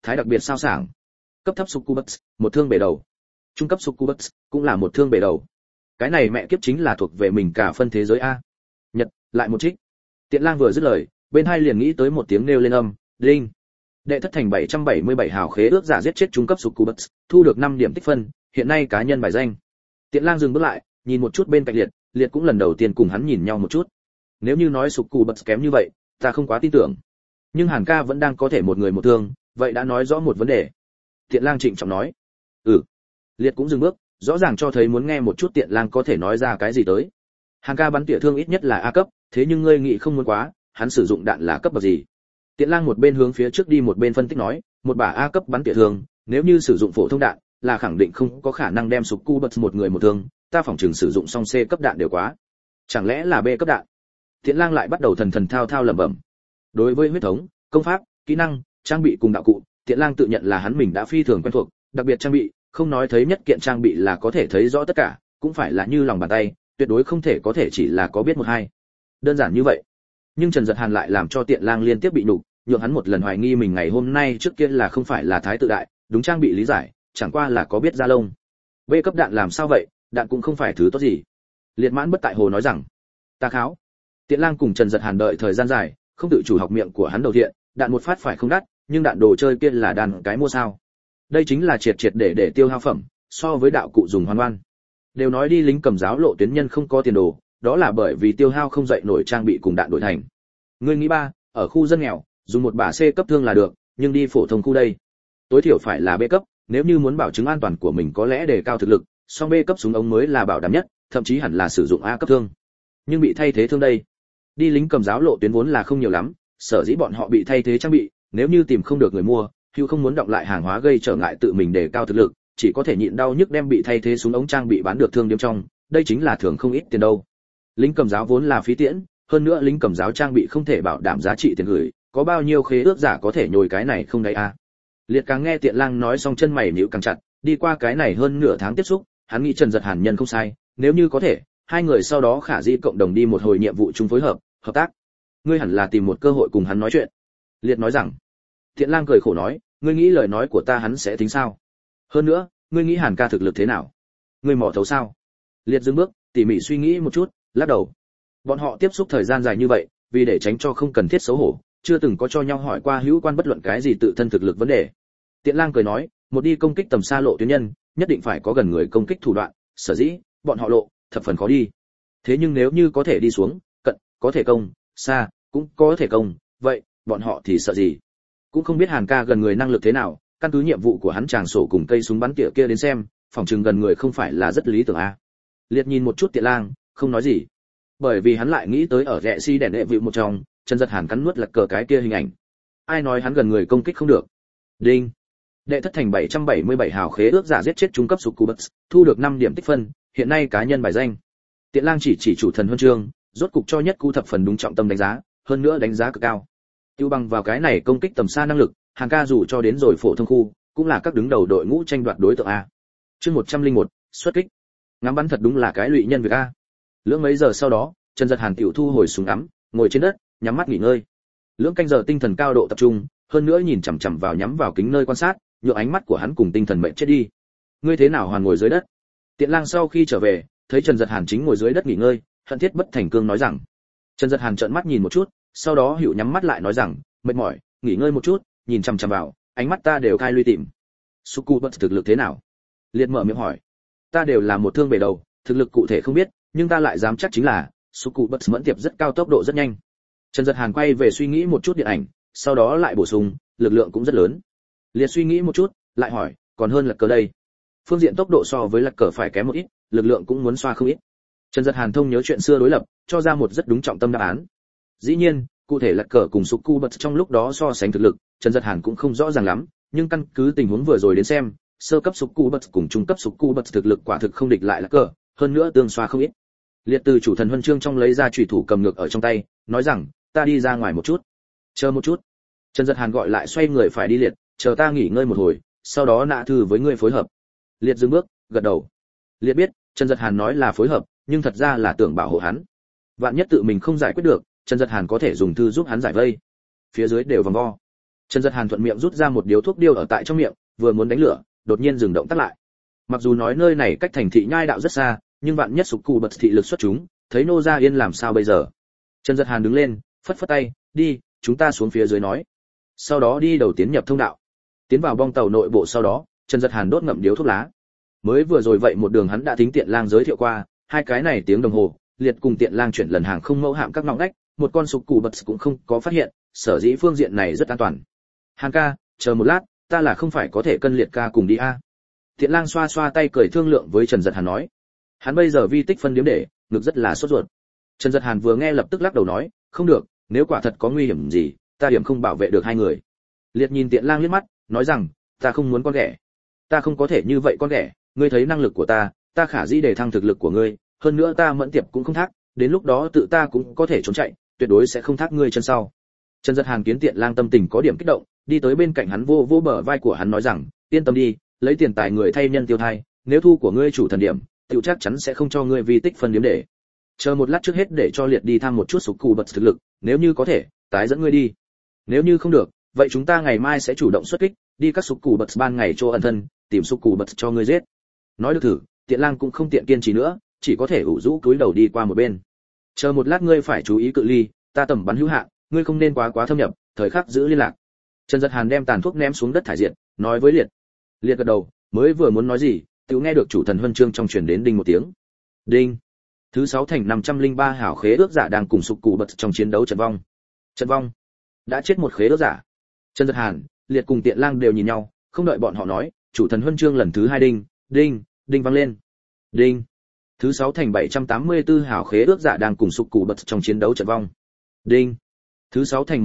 thái đặc biệt sao sảng. Cấp thấp Succubus, một thương bể đầu. Trung cấp Succubus, cũng là một thương bể đầu. Cái này mẹ kiếp chính là thuộc về mình cả phân thế giới a. Nhật, lại một trích. Tiện Lang vừa dứt lời, bên hai liền nghĩ tới một tiếng nêu lên âm, đinh. Đệ thất thành 777 hào khế ước giả giết chết trung cấp Succubus, thu được 5 điểm tích phân, hiện nay cá nhân bài danh. Tiện Lang dừng bước lại, nhìn một chút bên cạnh Liệt, Liệt cũng lần đầu tiên cùng hắn nhìn nhau một chút. Nếu như nói Succubus kém như vậy, ta không quá tin tưởng. Nhưng Hàn ca vẫn đang có thể một người một thương, vậy đã nói rõ một vấn đề. Tiện Lang trịnh trọng nói. Liệt cũng dừng bước, rõ ràng cho thấy muốn nghe một chút Tiện Lang có thể nói ra cái gì tới. Hàn ca bắn tỉa thương ít nhất là A cấp, thế nhưng ngươi nghĩ không muốn quá, hắn sử dụng đạn là cấp bậc gì? Tiện Lang một bên hướng phía trước đi một bên phân tích nói, một bả A cấp bắn tỉa thương, nếu như sử dụng phổ thông đạn, là khẳng định không có khả năng đem Succubus một người một thương, ta phỏng chừng sử dụng xong C cấp đạn đều quá. Chẳng lẽ là B cấp đạn? Tiện Lang lại bắt đầu thần thần thao thao lẩm bẩm. Đối với huyết thống, công pháp, kỹ năng, trang bị cùng đạo cụ, Tiện Lang tự nhận là hắn mình đã phi thường quen thuộc, đặc biệt trang bị, không nói thấy nhất kiện trang bị là có thể thấy rõ tất cả, cũng phải là như lòng bàn tay, tuyệt đối không thể có thể chỉ là có biết một hai. Đơn giản như vậy. Nhưng Trần Dật Hàn lại làm cho Tiện Lang liên tiếp bị nhục, nhượng hắn một lần hoài nghi mình ngày hôm nay trước kia là không phải là thái tự đại, đúng trang bị lý giải, chẳng qua là có biết ra lông. B cấp đạn làm sao vậy, đạn cũng không phải thứ tốt gì. Liệt Mãn bất tại hồ nói rằng, ta kháo. Tiện Lang cùng Trần Dật Hàn đợi thời gian dài, không tự chủ học miệng của hắn đầu thiện, đạn một phát phải không đắt, nhưng đạn đồ chơi kia là đàn cái mua sao? Đây chính là triệt triệt để tiêu hao phẩm, so với đạo cụ dùng hoan ngoan. Đều nói đi lính cầm giáo lộ tuyến nhân không có tiền đồ, đó là bởi vì tiêu hao không dậy nổi trang bị cùng đạn đổi thành. Ngươi nghĩ ba, ở khu dân nghèo, dùng một bả C cấp thương là được, nhưng đi phổ thông khu đây, tối thiểu phải là B cấp, nếu như muốn bảo chứng an toàn của mình có lẽ đề cao thực lực, song B cấp súng ống mới là bảo đảm nhất, thậm chí hẳn là sử dụng A cấp thương. Nhưng bị thay thế thương đây, đi lính cầm giáo lộ tuyến vốn là không nhiều lắm, sở dĩ bọn họ bị thay thế trang bị, nếu như tìm không được người mua, hữu không muốn đọng lại hàng hóa gây trở ngại tự mình đề cao thực lực, chỉ có thể nhịn đau nhức đem bị thay thế súng ống trang bị bán được thương điểm trong, đây chính là thường không ít tiền đâu. Lính cầm giáo vốn là phí tiễn, hơn nữa lính cầm giáo trang bị không thể bảo đảm giá trị tiền gửi, có bao nhiêu khế ước giả có thể nhồi cái này không đấy a. Liệt càng nghe Tiện Lang nói xong chân mày nhíu càng chặt, đi qua cái này hơn nửa tháng tiếp xúc, hắn nghĩ Trần Dật Hàn nhân không sai, nếu như có thể, hai người sau đó khả dĩ cộng đồng đi một hồi nhiệm vụ chung phối hợp, hợp tác. Ngươi hẳn là tìm một cơ hội cùng hắn nói chuyện. Liệt nói rằng. Tiện Lang cười khổ nói, ngươi nghĩ lời nói của ta hắn sẽ tính sao? Hơn nữa, ngươi nghĩ Hàn ca thực lực thế nào? Ngươi mò thấu sao? Liệt dừng bước, tỉ mỉ suy nghĩ một chút, lắc đầu. Bọn họ tiếp xúc thời gian dài như vậy, vì để tránh cho không cần thiết xấu hổ, chưa từng có cho nhau hỏi qua hữu quan bất luận cái gì tự thân thực lực vấn đề. Tiện Lang cười nói, một đi công kích tầm xa lộ tuyến nhân, nhất định phải có gần người công kích thủ đoạn, sở dĩ bọn họ lộ thập phần khó đi. Thế nhưng nếu như có thể đi xuống, cận, có thể công, xa, cũng có thể công, vậy bọn họ thì sợ gì? Cũng không biết Hàn ca gần người năng lực thế nào, căn cứ nhiệm vụ của hắn chàng sổ cùng cây súng bắn tỉa kia đến xem, phòng trường gần người không phải là rất lý tưởng a. Liệt nhìn một chút Tiện Lang, không nói gì, bởi vì hắn lại nghĩ tới ở rẽ si đèn đệ vịu một trong, Trần Dật Hàn cắn nuốt lật cờ cái kia hình ảnh. Ai nói hắn gần người công kích không được? Đinh. Đệ thất thành 777 hào khế ước giả giết chết trung cấp Succubus, thu được 5 điểm tích phân, hiện nay cá nhân bài danh. Tiện Lang chỉ chủ thần huân chương, rốt cục cho nhất cú thập phần đúng trọng tâm đánh giá, hơn nữa đánh giá cực cao. Tiêu bằng vào cái này công kích tầm xa năng lực, Hàn ca dù cho đến rồi phổ thông khu, cũng là các đứng đầu đội ngũ tranh đoạt đối tượng a. Chương 101, xuất kích. Ngắm bắn thật đúng là cái lụy nhân việc a. Lưỡng mấy giờ sau đó, Trần Dật Hàn tiểu thu hồi súng ngắm, ngồi trên đất, nhắm mắt nghỉ ngơi. Lưỡng canh giờ tinh thần cao độ tập trung, hơn nữa nhìn chằm chằm vào nhắm vào kính nơi quan sát, nhượng ánh mắt của hắn cùng tinh thần mệt chết đi. Ngươi thế nào Hoàn ngồi dưới đất? Tiện Lang sau khi trở về, thấy Trần Dật Hàn chính ngồi dưới đất nghỉ ngơi, hận thiết bất thành cương nói rằng. Trần Dật Hàn trợn mắt nhìn một chút, sau đó hữu nhắm mắt lại nói rằng, mệt mỏi, nghỉ ngơi một chút, nhìn chằm chằm vào, ánh mắt ta đều khai lui tìm. Succubus thực lực thế nào? Liệt mở miệng hỏi. Ta đều là một thương bể đầu, thực lực cụ thể không biết, nhưng ta lại dám chắc chính là Succubus mẫn tiệp rất cao, tốc độ rất nhanh. Trần Dật Hàn quay về suy nghĩ một chút điện ảnh, sau đó lại bổ sung, lực lượng cũng rất lớn. Liệt suy nghĩ một chút, lại hỏi, còn hơn Lật Cờ đây. Phương diện tốc độ so với Lật Cờ phải kém một ít, lực lượng cũng muốn xoa không ít. Trần Dật Hàn thông nhớ chuyện xưa đối lập, cho ra một rất đúng trọng tâm đáp án. Dĩ nhiên, cụ thể Lật Cờ cùng Succubus trong lúc đó so sánh thực lực, Trần Dật Hàn cũng không rõ ràng lắm, nhưng căn cứ tình huống vừa rồi đến xem, sơ cấp Succubus cùng trung cấp Succubus thực lực quả thực không địch lại Lật Cờ, hơn nữa tương xoa không ít. Liệt từ chủ thần huân chương trong lấy ra chủy thủ cầm ngược ở trong tay, nói rằng, ta đi ra ngoài một chút. Chờ một chút. Trần Dật Hàn gọi lại xoay người phải đi Liệt, chờ ta nghỉ ngơi một hồi, sau đó nạ thư với ngươi phối hợp. Liệt dừng bước, gật đầu. Liệt biết, Trần Dật Hàn nói là phối hợp, nhưng thật ra là tưởng bảo hộ hắn. Vạn nhất tự mình không giải quyết được, Trần Dật Hàn có thể dùng thư giúp hắn giải vây. Phía dưới đều vòng vo. Trần Dật Hàn thuận miệng rút ra một điếu thuốc điêu ở tại trong miệng, vừa muốn đánh lửa, đột nhiên dừng động tác lại. Mặc dù nói nơi này cách thành thị nhai đạo rất xa, nhưng vạn nhất sục cụ bật thị lực xuất chúng, thấy nô gia yên làm sao bây giờ? Trần Dật Hàn đứng lên, phất phất tay, đi, chúng ta xuống phía dưới nói. Sau đó đi đầu tiến nhập thông đạo. Tiến vào bong tàu nội bộ sau đó, Trần Dật Hàn đốt ngậm điếu thuốc lá. Mới vừa rồi vậy một đường hắn đã thính Tiện Lang giới thiệu qua, hai cái này tiếng đồng hồ, liệt cùng Tiện Lang chuyển lần hàng không mẫu hạm các ngõ ngách, một con sục cụ bật cũng không có phát hiện, sở dĩ phương diện này rất an toàn. Hàn ca, chờ một lát, ta là không phải có thể cân liệt ca cùng đi a? Tiện Lang xoa xoa tay cười thương lượng với Trần Dật Hàn nói. Hắn bây giờ vi tích phân điếm để, ngực rất là sốt ruột. Trần Dật Hàn vừa nghe lập tức lắc đầu nói, không được, nếu quả thật có nguy hiểm gì, ta điểm không bảo vệ được hai người. Liệt nhìn Tiện Lang liếc mắt, nói rằng, ta không muốn con ghẻ. Ta không có thể như vậy con ghẻ, ngươi thấy năng lực của ta khả dĩ để thăng thực lực của ngươi, hơn nữa ta mẫn tiệp cũng không thác, đến lúc đó tự ta cũng có thể trốn chạy, tuyệt đối sẽ không thác ngươi chân sau. Trần Dật Hàn kiến Tiện Lang tâm tình có điểm kích động, đi tới bên cạnh hắn vô vô bờ vai của hắn nói rằng, yên tâm đi, lấy tiền tài người thay nhân tiêu thai, nếu thu của ngươi chủ thần điểm, tiểu chắc chắn sẽ không cho ngươi vi tích phân điểm để. Chờ một lát trước hết để cho Liệt đi thăm một chút sục cụ bật thực lực, nếu như có thể, tái dẫn ngươi đi. Nếu như không được, vậy chúng ta ngày mai sẽ chủ động xuất kích, đi các sục cụ bật ban ngày cho ẩn thân, tìm sục cụ bật cho ngươi giết. Nói được thử, Tiện Lang cũng không tiện kiên trì nữa, chỉ có thể ủ rũ cúi đầu đi qua một bên. Chờ một lát ngươi phải chú ý cự ly, ta tầm bắn hữu hạn, ngươi không nên quá thâm nhập, thời khắc giữ liên lạc. Trần Dật Hàn đem tàn thuốc ném xuống đất thải diệt, nói với Liệt. Liệt gật đầu, mới vừa muốn nói gì, tiểu nghe được chủ thần huân chương trong truyền đến đinh một tiếng. Đinh. Thứ 6 thành 503 hảo khế ước giả đang cùng sục cụ bật trong chiến đấu trận vong. Trận vong. Đã chết một khế ước giả. Trần Dật Hàn, Liệt cùng Tiện Lang đều nhìn nhau, không đợi bọn họ nói, chủ thần huân chương lần thứ 2 đinh vang lên. Đinh. Thứ 6 thành 784 hảo khế ước giả đang cùng sục cụ bật trong chiến đấu trận vong. Đinh. Thứ 6 thành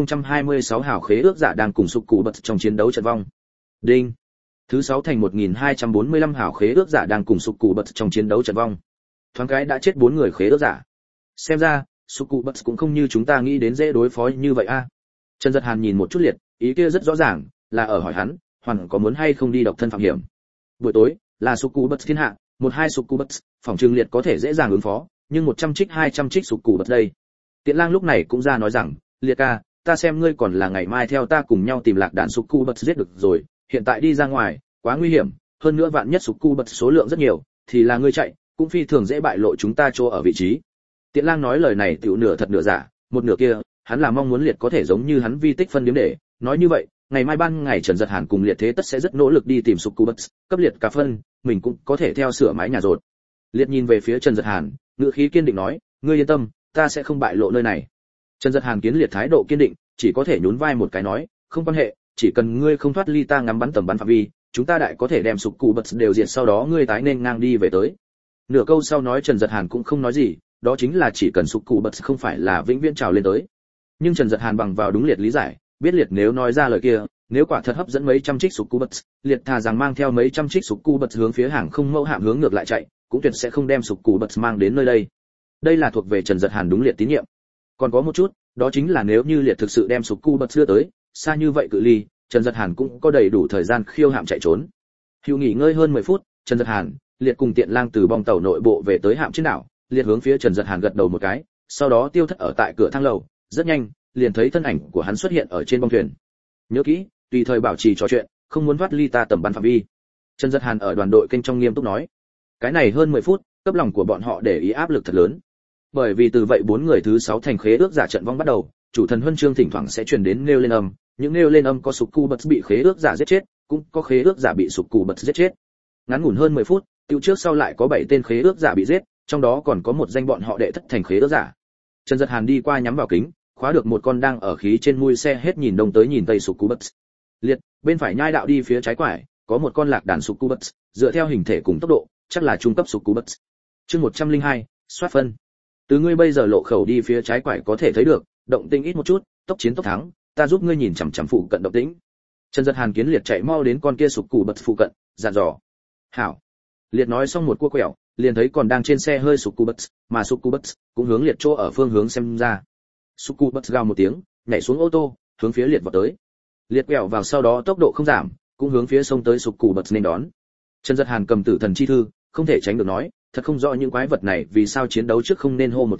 1026 hảo khế ước giả đang cùng sục cụ bật trong chiến đấu trận vong. Đinh. Thứ 6 thành 1245 hảo khế ước giả đang cùng sục cụ bật trong chiến đấu trận vong. Thoáng cái đã chết 4 người khế ước giả. Xem ra, sục cụ bật cũng không như chúng ta nghĩ đến dễ đối phó như vậy a. Trần Dật Hàn nhìn một chút Liệt, ý kia rất rõ ràng, là ở hỏi hắn, hoàn có muốn hay không đi độc thân phạm hiểm. Buổi tối, là sục cụ bật thiên hạ, 1-2 sục cụ bật, phòng trường Liệt có thể dễ dàng ứng phó, nhưng 100 trích 200 trích sục cụ bật đây. Tiện Lang lúc này cũng ra nói rằng, Liệt ca, ta xem ngươi còn là ngày mai theo ta cùng nhau tìm lạc đạn sục cụ bật giết được rồi, hiện tại đi ra ngoài, quá nguy hiểm, hơn nữa vạn nhất sục cụ bật số lượng rất nhiều, thì là ngươi chạy, cũng phi thường dễ bại lộ chúng ta chỗ ở vị trí. Tiện Lang nói lời này tiểu nửa thật nửa giả, một nửa kia, hắn là mong muốn Liệt có thể giống như hắn vi tích phân điểm để, nói như vậy, ngày mai ban ngày Trần Dật Hàn cùng Liệt thế tất sẽ rất nỗ lực đi tìm sục cụ bật, cấp Liệt cả phân, mình cũng có thể theo sửa mái nhà rột. Liệt nhìn về phía Trần Dật Hàn, ngữ khí kiên định nói, ngươi yên tâm, ta sẽ không bại lộ nơi này. Trần Dật Hàn kiến Liệt thái độ kiên định, chỉ có thể nhún vai một cái nói, không quan hệ, chỉ cần ngươi không thoát ly ta ngắm bắn tầm bắn phạm vi, chúng ta đại có thể đem sục cụ bật đều diệt, sau đó ngươi tái nên ngang đi về tới. Nửa câu sau nói Trần Dật Hàn cũng không nói gì, đó chính là chỉ cần sục cụ bật không phải là vĩnh viễn trào lên tới. Nhưng Trần Dật Hàn bằng vào đúng Liệt lý giải, biết Liệt nếu nói ra lời kia, nếu quả thật hấp dẫn mấy trăm trích sục cụ bật, Liệt thà rằng mang theo mấy trăm trích sục cụ bật hướng phía hàng không mẫu hạm hướng ngược lại chạy, cũng tuyệt sẽ không đem sục cụ bật mang đến nơi đây. Đây là thuộc về Trần Dật Hàn đúng Liệt tín nhiệm. Còn có một chút, đó chính là nếu như Liệt thực sự đem sục cụ bật đưa tới, xa như vậy cự ly, Trần Dật Hàn cũng có đầy đủ thời gian khiêu hạm chạy trốn. Hữu nghỉ ngơi hơn 10 phút, Trần Dật Hàn, Liệt cùng Tiện Lang từ bong tàu nội bộ về tới hạm trên đảo, Liệt hướng phía Trần Dật Hàn gật đầu một cái, sau đó tiêu thất ở tại cửa thang lầu, rất nhanh, liền thấy thân ảnh của hắn xuất hiện ở trên bong thuyền. Nhớ kỹ, tùy thời bảo trì trò chuyện, không muốn thoát ly ta tầm bắn phạm vi. Trần Dật Hàn ở đoàn đội kênh trong nghiêm túc nói. Cái này hơn 10 phút, cấp lòng của bọn họ để ý áp lực thật lớn. Bởi vì từ vậy 4 người thứ 6 thành khế ước giả trận vong bắt đầu, chủ thần huân chương thỉnh thoảng sẽ truyền đến nêu lên âm, những nêu lên âm có sục cụ bật bị khế ước giả giết chết, cũng có khế ước giả bị sục cụ bật giết chết. Ngắn ngủn hơn 10 phút, tiêu trước sau lại có 7 tên khế ước giả bị giết, trong đó còn có một danh bọn họ đệ thất thành khế ước giả. Trần Dật Hàn đi qua nhắm vào kính, khóa được một con đang ở khí trên mui xe hết nhìn đông tới nhìn tây sục cụ bật. Liệt, bên phải nhai đạo đi phía trái quải, có một con lạc đàn sục cụ bật, dựa theo hình thể cùng tốc độ, chắc là trung cấp sục cụ bật. Chương 102, soát phân. Từ ngươi bây giờ lộ khẩu đi phía trái quải có thể thấy được, động tĩnh ít một chút, tốc chiến tốc thắng, ta giúp ngươi nhìn chằm chằm phụ cận động tĩnh. Trần Dật Hàn kiến Liệt chạy mau đến con kia sục cụ bật phụ cận, dặn dò. Hảo. Liệt nói xong một cua quẹo, liền thấy còn đang trên xe hơi sục cụ bật, mà sục cụ bật cũng hướng Liệt chỗ ở phương hướng xem ra. Sục cụ bật gào một tiếng, nhảy xuống ô tô, hướng phía Liệt vọt tới. Liệt quẹo vào sau đó tốc độ không giảm, cũng hướng phía sông tới sục cụ bật nên đón. Trần Dật Hàn cầm tử thần chi thư, không thể tránh được nói, thật không rõ những quái vật này vì sao chiến đấu trước không nên hô một tiếng,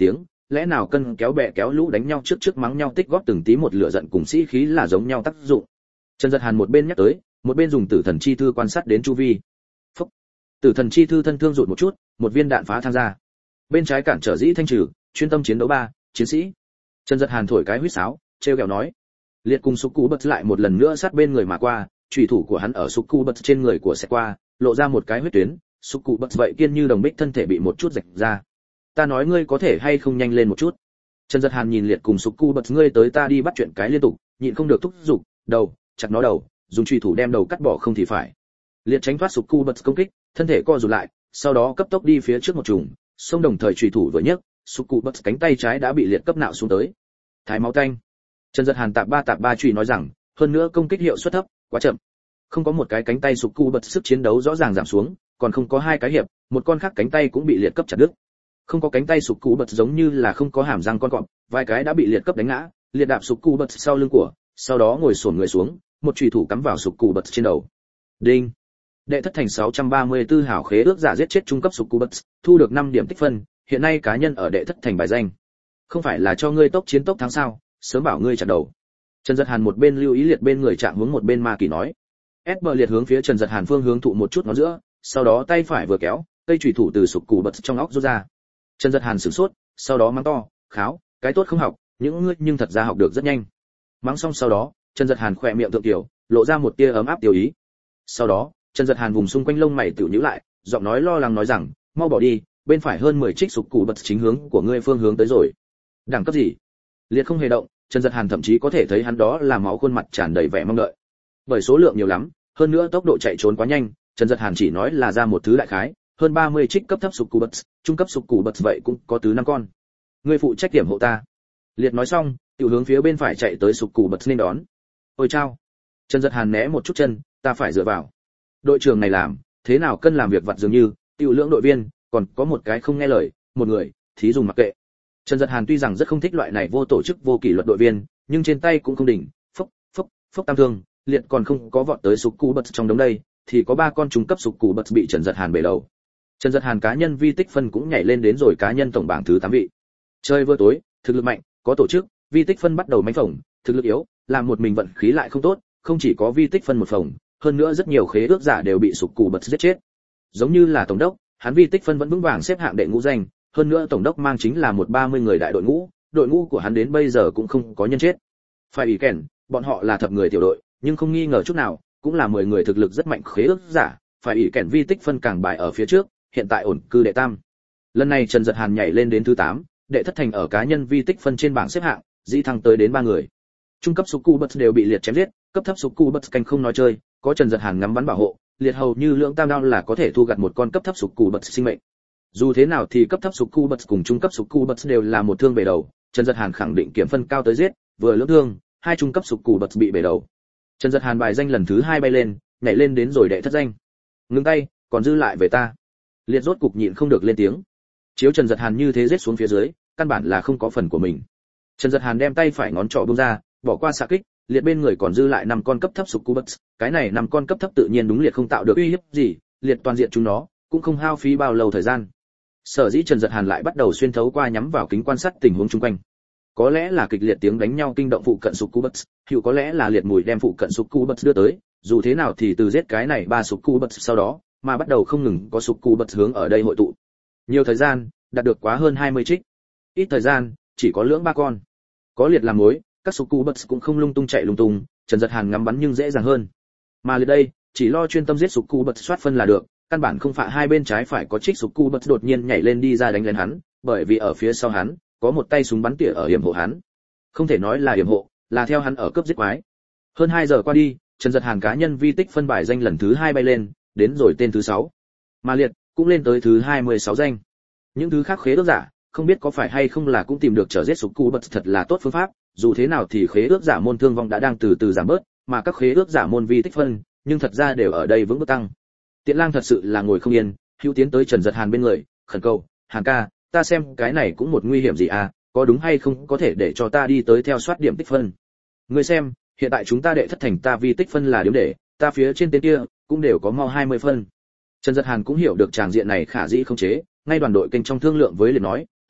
lẽ nào cân kéo bè kéo lũ đánh nhau trước mắng nhau tích góp từng tí một lửa giận cùng sĩ khí là giống nhau tác dụng. Trần Dật Hàn một bên nhắc tới, một bên dùng tử thần chi thư quan sát đến chu vi. Phúc. Tử thần chi thư thân thương rụt một chút, một viên đạn phá tham ra. Bên trái cản trở dĩ thanh trừ, chuyên tâm chiến đấu 3, chiến sĩ. Trần Dật Hàn thổi cái huýt sáo, trêu ghẹo nói. Liệt cùng Succubus lại một lần nữa sát bên người mà qua, chủy thủ của hắn ở Succubus trên người của sẽ qua, lộ ra một cái huyết tuyến, Succubus vậy kiên như đồng bích thân thể bị một chút rạch ra. Ta nói ngươi có thể hay không nhanh lên một chút. Trần Dật Hàn nhìn Liệt cùng Succubus ngươi tới ta đi bắt chuyện cái liên tục, nhịn không được thúc giục, đầu, chặt nó đầu, dùng chủy thủ đem đầu cắt bỏ không thì phải. Liệt tránh thoát Succubus công kích, thân thể co rụt lại, sau đó cấp tốc đi phía trước một trùng, song đồng thời chủy thủ vừa nhấc, Succubus cánh tay trái đã bị Liệt cấp nạo xuống tới. Thái máu tanh. Trần Dật Hàn tạp ba chùy nói rằng, hơn nữa công kích hiệu suất thấp, quá chậm. Không có một cái cánh tay Succubus sức chiến đấu rõ ràng giảm xuống, còn không có hai cái hiệp, một con khác cánh tay cũng bị Liệt cấp chặt đứt. Không có cánh tay Succubus giống như là không có hàm răng con cọp, vài cái đã bị Liệt cấp đánh ngã, Liệt đạp Succubus sau lưng của, sau đó ngồi xổm người xuống, một chùy thủ cắm vào Succubus trên đầu. Đinh. Đệ thất thành 634 hảo khế ước giả giết chết trung cấp Succubus, thu được 5 điểm tích phân, hiện nay cá nhân ở đệ thất thành bài danh. Không phải là cho ngươi tốc chiến tốc thắng sao, sớm bảo ngươi chặt đầu. Trần Dật Hàn một bên lưu ý Liệt bên người chạm hướng một bên ma kỳ nói. Esper Liệt hướng phía Trần Dật Hàn phương hướng thụ một chút ngón giữa, sau đó tay phải vừa kéo, cây chủy thủ từ Succubus trong óc rút ra. Trần Dật Hàn sửng sốt, sau đó mắng to, kháo, cái tốt không học, những ngươi nhưng thật ra học được rất nhanh. Mắng xong sau đó, Trần Dật Hàn khỏe miệng thượng tiểu, lộ ra một tia ấm áp tiêu ý. Sau đó, Trần Dật Hàn vùng xung quanh lông mày tiểu nhíu lại, giọng nói lo lắng nói rằng, mau bỏ đi, bên phải hơn 10 trích Succubus chính hướng của ngươi phương hướng tới rồi. Đẳng cấp gì? Liệt không hề động, Trần Dật Hàn thậm chí có thể thấy hắn đó là máu khuôn mặt tràn đầy vẻ mong đợi. Bởi số lượng nhiều lắm, hơn nữa tốc độ chạy trốn quá nhanh, Trần Dật Hàn chỉ nói là ra một thứ đại khái, hơn 30 trích cấp thấp Succubus, trung cấp Succubus vậy cũng có tứ 5 con. Ngươi phụ trách điểm hộ ta. Liệt nói xong, tiểu hướng phía bên phải chạy tới Succubus nên đón. Ôi chao. Trần Dật Hàn né một chút chân, ta phải dựa vào. Đội trưởng này làm, thế nào cân làm việc vặt dường như, tiểu lưỡng đội viên, còn có một cái không nghe lời, một người, thí dùng mặc kệ. Trần Dật Hàn tuy rằng rất không thích loại này vô tổ chức vô kỷ luật đội viên, nhưng trên tay cũng không đỉnh, phốc tam thương, Liệt còn không có vọt tới Succubus trong đống đây, thì có 3 con trung cấp Succubus bị Trần Dật Hàn bể đầu. Trần Dật Hàn cá nhân vi tích phân cũng nhảy lên đến rồi cá nhân tổng bảng thứ 8 vị. Chơi vừa tối, thực lực mạnh, có tổ chức, vi tích phân bắt đầu mánh phồng, thực lực yếu, làm một mình vận khí lại không tốt, không chỉ có vi tích phân một phồng, hơn nữa rất nhiều khế ước giả đều bị Succubus giết chết. Giống như là tổng đốc, hắn vi tích phân vẫn vững vàng xếp hạng đệ ngũ danh, hơn nữa tổng đốc mang chính là một 30 người đại đội ngũ của hắn đến bây giờ cũng không có nhân chết. Phải ủy kèn, bọn họ là thập người tiểu đội, nhưng không nghi ngờ chút nào, cũng là 10 người thực lực rất mạnh khế ước giả, phải ủy kèn vi tích phân càng bại ở phía trước, hiện tại ổn cư đệ tam. Lần này Trần Dật Hàn nhảy lên đến thứ 8, đệ thất thành ở cá nhân vi tích phân trên bảng xếp hạng, dĩ thăng tới đến 3 người. Trung cấp Succubus đều bị Liệt chém giết, cấp thấp Succubus canh không nói chơi, có Trần Dật Hàn ngắm bắn bảo hộ, Liệt hầu như lượng tam đao là có thể thu gặt một con cấp thấp Succubus sinh mệnh. Dù thế nào thì cấp thấp Succubus cùng trung cấp Succubus đều là một thương bể đầu, Trần Dật Hàn khẳng định kiểm phân cao tới giết, vừa lưỡng thương, 2 trung cấp Succubus bị bể đầu. Trần Dật Hàn bài danh lần thứ 2 bay lên, nhảy lên đến rồi đệ thất danh. Ngưng tay, còn dư lại về ta. Liệt rốt cục nhịn không được lên tiếng. Chiếu Trần Dật Hàn như thế giết xuống phía dưới, căn bản là không có phần của mình. Trần Dật Hàn đem tay phải ngón trỏ buông ra, bỏ qua xạ kích, Liệt bên người còn dư lại 5 con cấp thấp Succubus, cái này 5 con cấp thấp tự nhiên đúng Liệt không tạo được uy hiếp gì, Liệt toàn diện chúng nó, cũng không hao phí bao lâu thời gian. Sở dĩ Trần Dật Hàn lại bắt đầu xuyên thấu qua nhắm vào kính quan sát tình huống xung quanh. Có lẽ là kịch liệt tiếng đánh nhau kinh động phụ cận Succubus, hiệu có lẽ là Liệt mùi đem phụ cận Succubus đưa tới, dù thế nào thì từ giết cái này 3 Succubus sau đó, mà bắt đầu không ngừng có Succubus hướng ở đây hội tụ. Nhiều thời gian, đạt được quá hơn 20 trích. Ít thời gian, chỉ có lưỡng 3 con. Có Liệt làm mối, các Succubus cũng không lung tung chạy lung tung, Trần Dật Hàn ngắm bắn nhưng dễ dàng hơn. Mà Liệt đây, chỉ lo chuyên tâm giết Succubus soát phân là được, căn bản không phải hai bên trái phải có trích Succubus đột nhiên nhảy lên đi ra đánh lên hắn, bởi vì ở phía sau hắn có một tay súng bắn tỉa ở yểm hộ hắn. Không thể nói là yểm hộ, là theo hắn ở cướp giết quái. Hơn 2 giờ qua đi, Trần Dật Hàn cá nhân vi tích phân bài danh lần thứ 2 bay lên, đến rồi tên thứ 6. Mà Liệt cũng lên tới thứ 26 danh. Những thứ khác khế ước giả, không biết có phải hay không là cũng tìm được trở giết Succubus thật là tốt phương pháp, dù thế nào thì khế ước giả môn thương vong đã đang từ từ giảm bớt, mà các khế ước giả môn vi tích phân, nhưng thật ra đều ở đây vững bước tăng. Tiện Lang thật sự là ngồi không yên, hữu tiến tới Trần Dật Hàn bên người, khẩn cầu, "Hàn ca, ta xem cái này cũng một nguy hiểm gì à, có đúng hay không có thể để cho ta đi tới theo soát điểm tích phân. Ngươi xem, hiện tại chúng ta đệ thất thành ta vi tích phân là điểm để, ta phía trên tên kia cũng đều có mau 20 phân." Trần Dật Hàn cũng hiểu được tràng diện này khả dĩ không chế, ngay đoàn đội kênh trong thương lượng với Liệt nói, "Tiểu Liệt,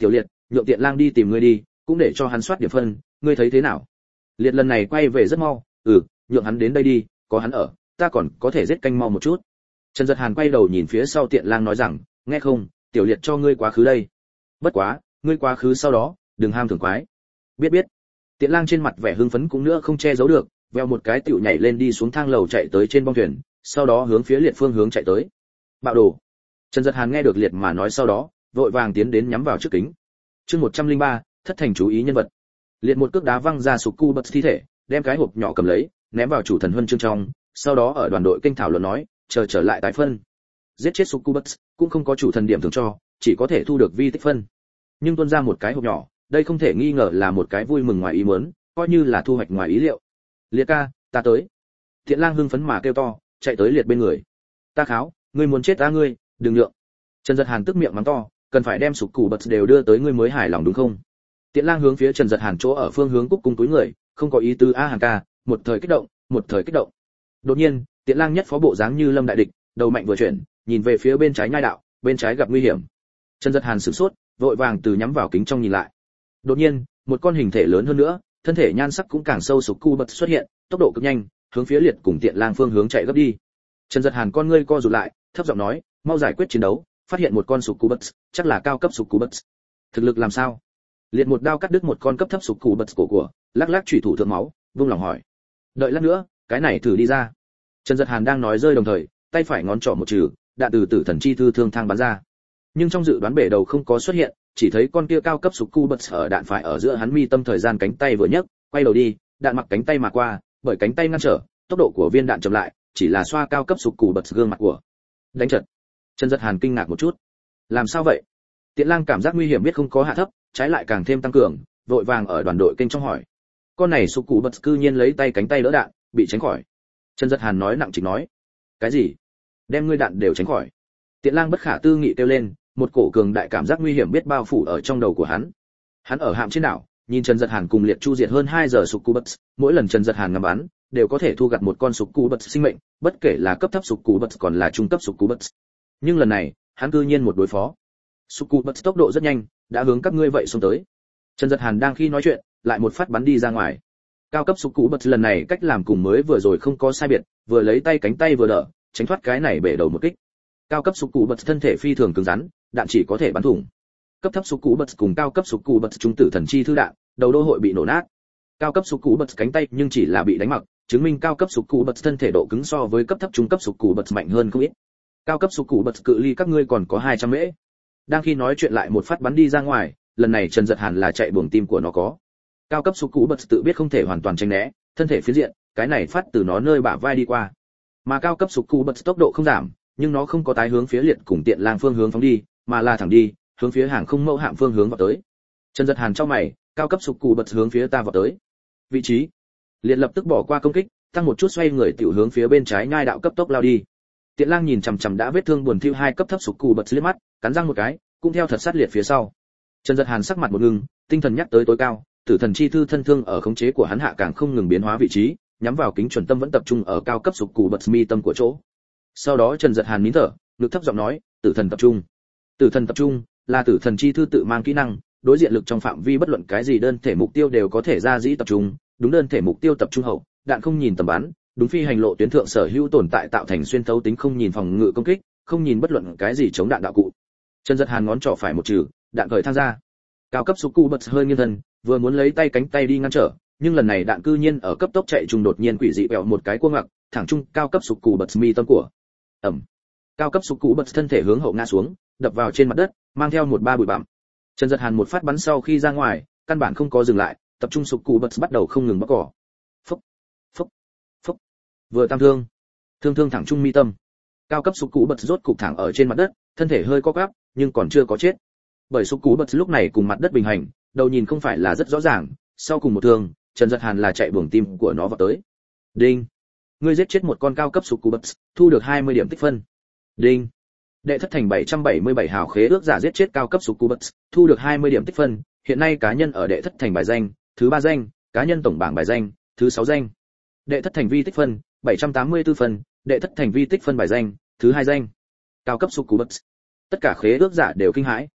nhượng Tiện Lang đi tìm ngươi đi, cũng để cho hắn soát điểm phân, ngươi thấy thế nào? Liệt lần này quay về rất mau, nhượng hắn đến đây đi, có hắn ở, ta còn có thể giết canh mau một chút. Trần Dật Hàn quay đầu nhìn phía sau Tiện Lang nói rằng, nghe không, tiểu Liệt cho ngươi quá khứ đây. Bất quá, ngươi quá khứ sau đó, đừng ham thưởng quái. Biết biết. Tiện Lang trên mặt vẻ hưng phấn cũng nữa không che giấu được, veo một cái tiểu nhảy lên đi xuống thang lầu chạy tới trên bong thuyền, sau đó hướng phía Liệt phương hướng chạy tới. Bạo đồ. Trần Dật Hàn nghe được Liệt mà nói sau đó, vội vàng tiến đến nhắm vào trước kính. Chương 103, thất thành chú ý nhân vật. Liệt một cước đá văng ra sục cu bật thi thể, đem cái hộp nhỏ cầm lấy, ném vào chủ thần huân chương trong, sau đó ở đoàn đội kênh thảo luận nói, chờ trở lại tái phân. Giết chết Succubus cũng không có chủ thần điểm thưởng cho, chỉ có thể thu được vi tích phân. Nhưng tuôn ra một cái hộp nhỏ, đây không thể nghi ngờ là một cái vui mừng ngoài ý muốn, coi như là thu hoạch ngoài ý liệu. Liệt ca, ta tới. Thiện Lang hưng phấn mà kêu to, chạy tới Liệt bên người. Ta kháo, ngươi muốn chết ta ngươi, đừng nhượng. Trần Dật Hàn tức miệng mắng to, cần phải đem Succubus đều đưa tới ngươi mới hài lòng đúng không? Tiện Lang hướng phía Trần Dật Hàn chỗ ở phương hướng cúc cung túi người, không có ý tứ a Hàn ca, một thời kích động. Đột nhiên, Tiện Lang nhất phó bộ dáng như lâm đại địch, đầu mạnh vừa chuyển, nhìn về phía bên trái nhai đạo, bên trái gặp nguy hiểm. Trần Dật Hàn sửng sốt, vội vàng từ nhắm vào kính trong nhìn lại. Đột nhiên, một con hình thể lớn hơn nữa, thân thể nhan sắc cũng càng sâu sục cu bật xuất hiện, tốc độ cực nhanh, hướng phía Liệt cùng Tiện Lang phương hướng chạy gấp đi. Trần Dật Hàn con ngươi co rụt lại, thấp giọng nói, mau giải quyết chiến đấu, phát hiện một con sục cu bật, chắc là cao cấp sục cu bật. Thực lực làm sao? Liệt một đao cắt đứt một con cấp thấp sục cụ bật cổ của, lắc lắc chủy thủ thượng máu, vung lòng hỏi. Đợi lát nữa, cái này thử đi ra. Trần Dật Hàn đang nói rơi đồng thời, tay phải ngón trỏ một trừ, đạn từ tử thần chi thư thương thang bắn ra. Nhưng trong dự đoán bể đầu không có xuất hiện, chỉ thấy con kia cao cấp sục cụ bật ở đạn phải ở giữa hắn mi tâm thời gian cánh tay vừa nhấc, quay đầu đi, đạn mặc cánh tay mà qua, bởi cánh tay ngăn trở, tốc độ của viên đạn chậm lại, chỉ là xoa cao cấp sục cụ bật gương mặt của. Đánh trận. Trần Dật Hàn kinh ngạc một chút. Làm sao vậy? Tiện Lang cảm giác nguy hiểm biết không có hạ thấp, trái lại càng thêm tăng cường, vội vàng ở đoàn đội kênh trong hỏi. Con này sục cụ bật cư nhiên lấy tay cánh tay đỡ đạn, bị tránh khỏi. Trần Dật Hàn nói nặng trịch nói. Cái gì? Đem ngươi đạn đều tránh khỏi. Tiện Lang bất khả tư nghị kêu lên, một cổ cường đại cảm giác nguy hiểm biết bao phủ ở trong đầu của hắn. Hắn ở hạm trên đảo, nhìn Trần Dật Hàn cùng Liệt chu diệt hơn 2 giờ sục cụ bật, mỗi lần Trần Dật Hàn ngắm bắn, đều có thể thu gặt một con sục cụ bật sinh mệnh, bất kể là cấp thấp sục cụ bật còn là trung cấp sục cụ bật. Nhưng lần này, hắn cư nhiên một đối phó. Sục cụ bật tốc độ rất nhanh, đã hướng các ngươi vậy xông tới. Trần Dật Hàn đang khi nói chuyện, lại một phát bắn đi ra ngoài. Cao cấp sục cụ bật lần này cách làm cùng mới vừa rồi không có sai biệt, vừa lấy tay cánh tay vừa đỡ, tránh thoát cái này bể đầu một kích. Cao cấp sục cụ bật thân thể phi thường cứng rắn, đạn chỉ có thể bắn thủng. Cấp thấp sục cụ bật cùng cao cấp sục cụ bật trung tử thần chi thư đạn, đầu đô hội bị nổ nát. Cao cấp sục cụ bật cánh tay nhưng chỉ là bị đánh mặc, chứng minh cao cấp sục cụ bật thân thể độ cứng so với cấp thấp trung cấp sục cụ bật mạnh hơn không ít. Cao cấp sục cụ bật cự ly các ngươi còn có 200 mễ. Đang khi nói chuyện lại một phát bắn đi ra ngoài, lần này Trần Dật Hàn là chạy buồng tim của nó có. Cao cấp sục cụ bật tự biết không thể hoàn toàn tránh né, thân thể phiến diện, cái này phát từ nó nơi bả vai đi qua. Mà cao cấp sục cụ bật tốc độ không giảm, nhưng nó không có tái hướng phía Liệt cùng Tiện Lang phương hướng phóng đi, mà là thẳng đi, hướng phía hàng không mẫu hạm phương hướng vào tới. Trần Dật Hàn chau mày, cao cấp sục cụ bật hướng phía ta vào tới. Vị trí. Liệt lập tức bỏ qua công kích, tăng một chút xoay người tiểu hướng phía bên trái nhai đạo cấp tốc lao đi. Tiện Lang nhìn chằm chằm đã vết thương buồn thiu 2 cấp thấp sục cụ bật liếc mắt, cắn răng một cái, cũng theo thật sát Liệt phía sau. Trần Dật Hàn sắc mặt một ngưng, tinh thần nhắc tới tối cao, tử thần chi thư thân thương ở khống chế của hắn hạ càng không ngừng biến hóa vị trí, nhắm vào kính chuẩn tâm vẫn tập trung ở cao cấp sục cụ bật mi tâm của chỗ. Sau đó Trần Dật Hàn nín thở, ngực thấp giọng nói, tử thần tập trung. Tử thần tập trung là tử thần chi thư tự mang kỹ năng, đối diện lực trong phạm vi bất luận cái gì đơn thể mục tiêu đều có thể ra dĩ tập trung, đúng đơn thể mục tiêu tập trung hậu, đạn không nhìn tầm bắn, đúng phi hành lộ tuyến thượng sở hữu tồn tại tạo thành xuyên thấu tính không nhìn phòng ngự công kích, không nhìn bất luận cái gì chống đạn đạo cụ. Trần Dật Hàn ngón trỏ phải một trừ, đạn cởi thang ra. Cao cấp sục cụ bật hơi nghiêng thân, vừa muốn lấy tay cánh tay đi ngăn trở, nhưng lần này đạn cư nhiên ở cấp tốc chạy trùng đột nhiên quỷ dị bẹo một cái cua ngoặc, thẳng trung cao cấp sục cụ bật mi tâm của. Ầm. Cao cấp sục cụ bật thân thể hướng hậu ngã xuống, đập vào trên mặt đất, mang theo một ba bụi bặm. Trần Dật Hàn một phát bắn sau khi ra ngoài, căn bản không có dừng lại, tập trung sục cụ bật bắt đầu không ngừng bóc cỏ. Phốc, phốc, phốc. Vừa tam thương, thương thẳng trung mi tâm. Cao cấp sục cụ bật rốt cục thẳng ở trên mặt đất, thân thể hơi co quắp, nhưng còn chưa có chết. Bởi sục cụ bật lúc này cùng mặt đất bình hành, đầu nhìn không phải là rất rõ ràng, sau cùng một thương, Trần Dật Hàn là chạy buồng tim của nó vào tới. Đinh. Ngươi giết chết một con cao cấp sục cụ bật, thu được 20 điểm tích phân. Đinh. Đệ thất thành 777 hào khế ước giả giết chết cao cấp sục cụ bật, thu được 20 điểm tích phân, hiện nay cá nhân ở đệ thất thành bài danh, thứ 3 danh, cá nhân tổng bảng bài danh, thứ 6 danh. Đệ thất thành vi tích phân, 784 phân, đệ thất thành vi tích phân bài danh, thứ 2 danh. Cao cấp sục cụ bật. Tất cả khế ước giả đều kinh hãi.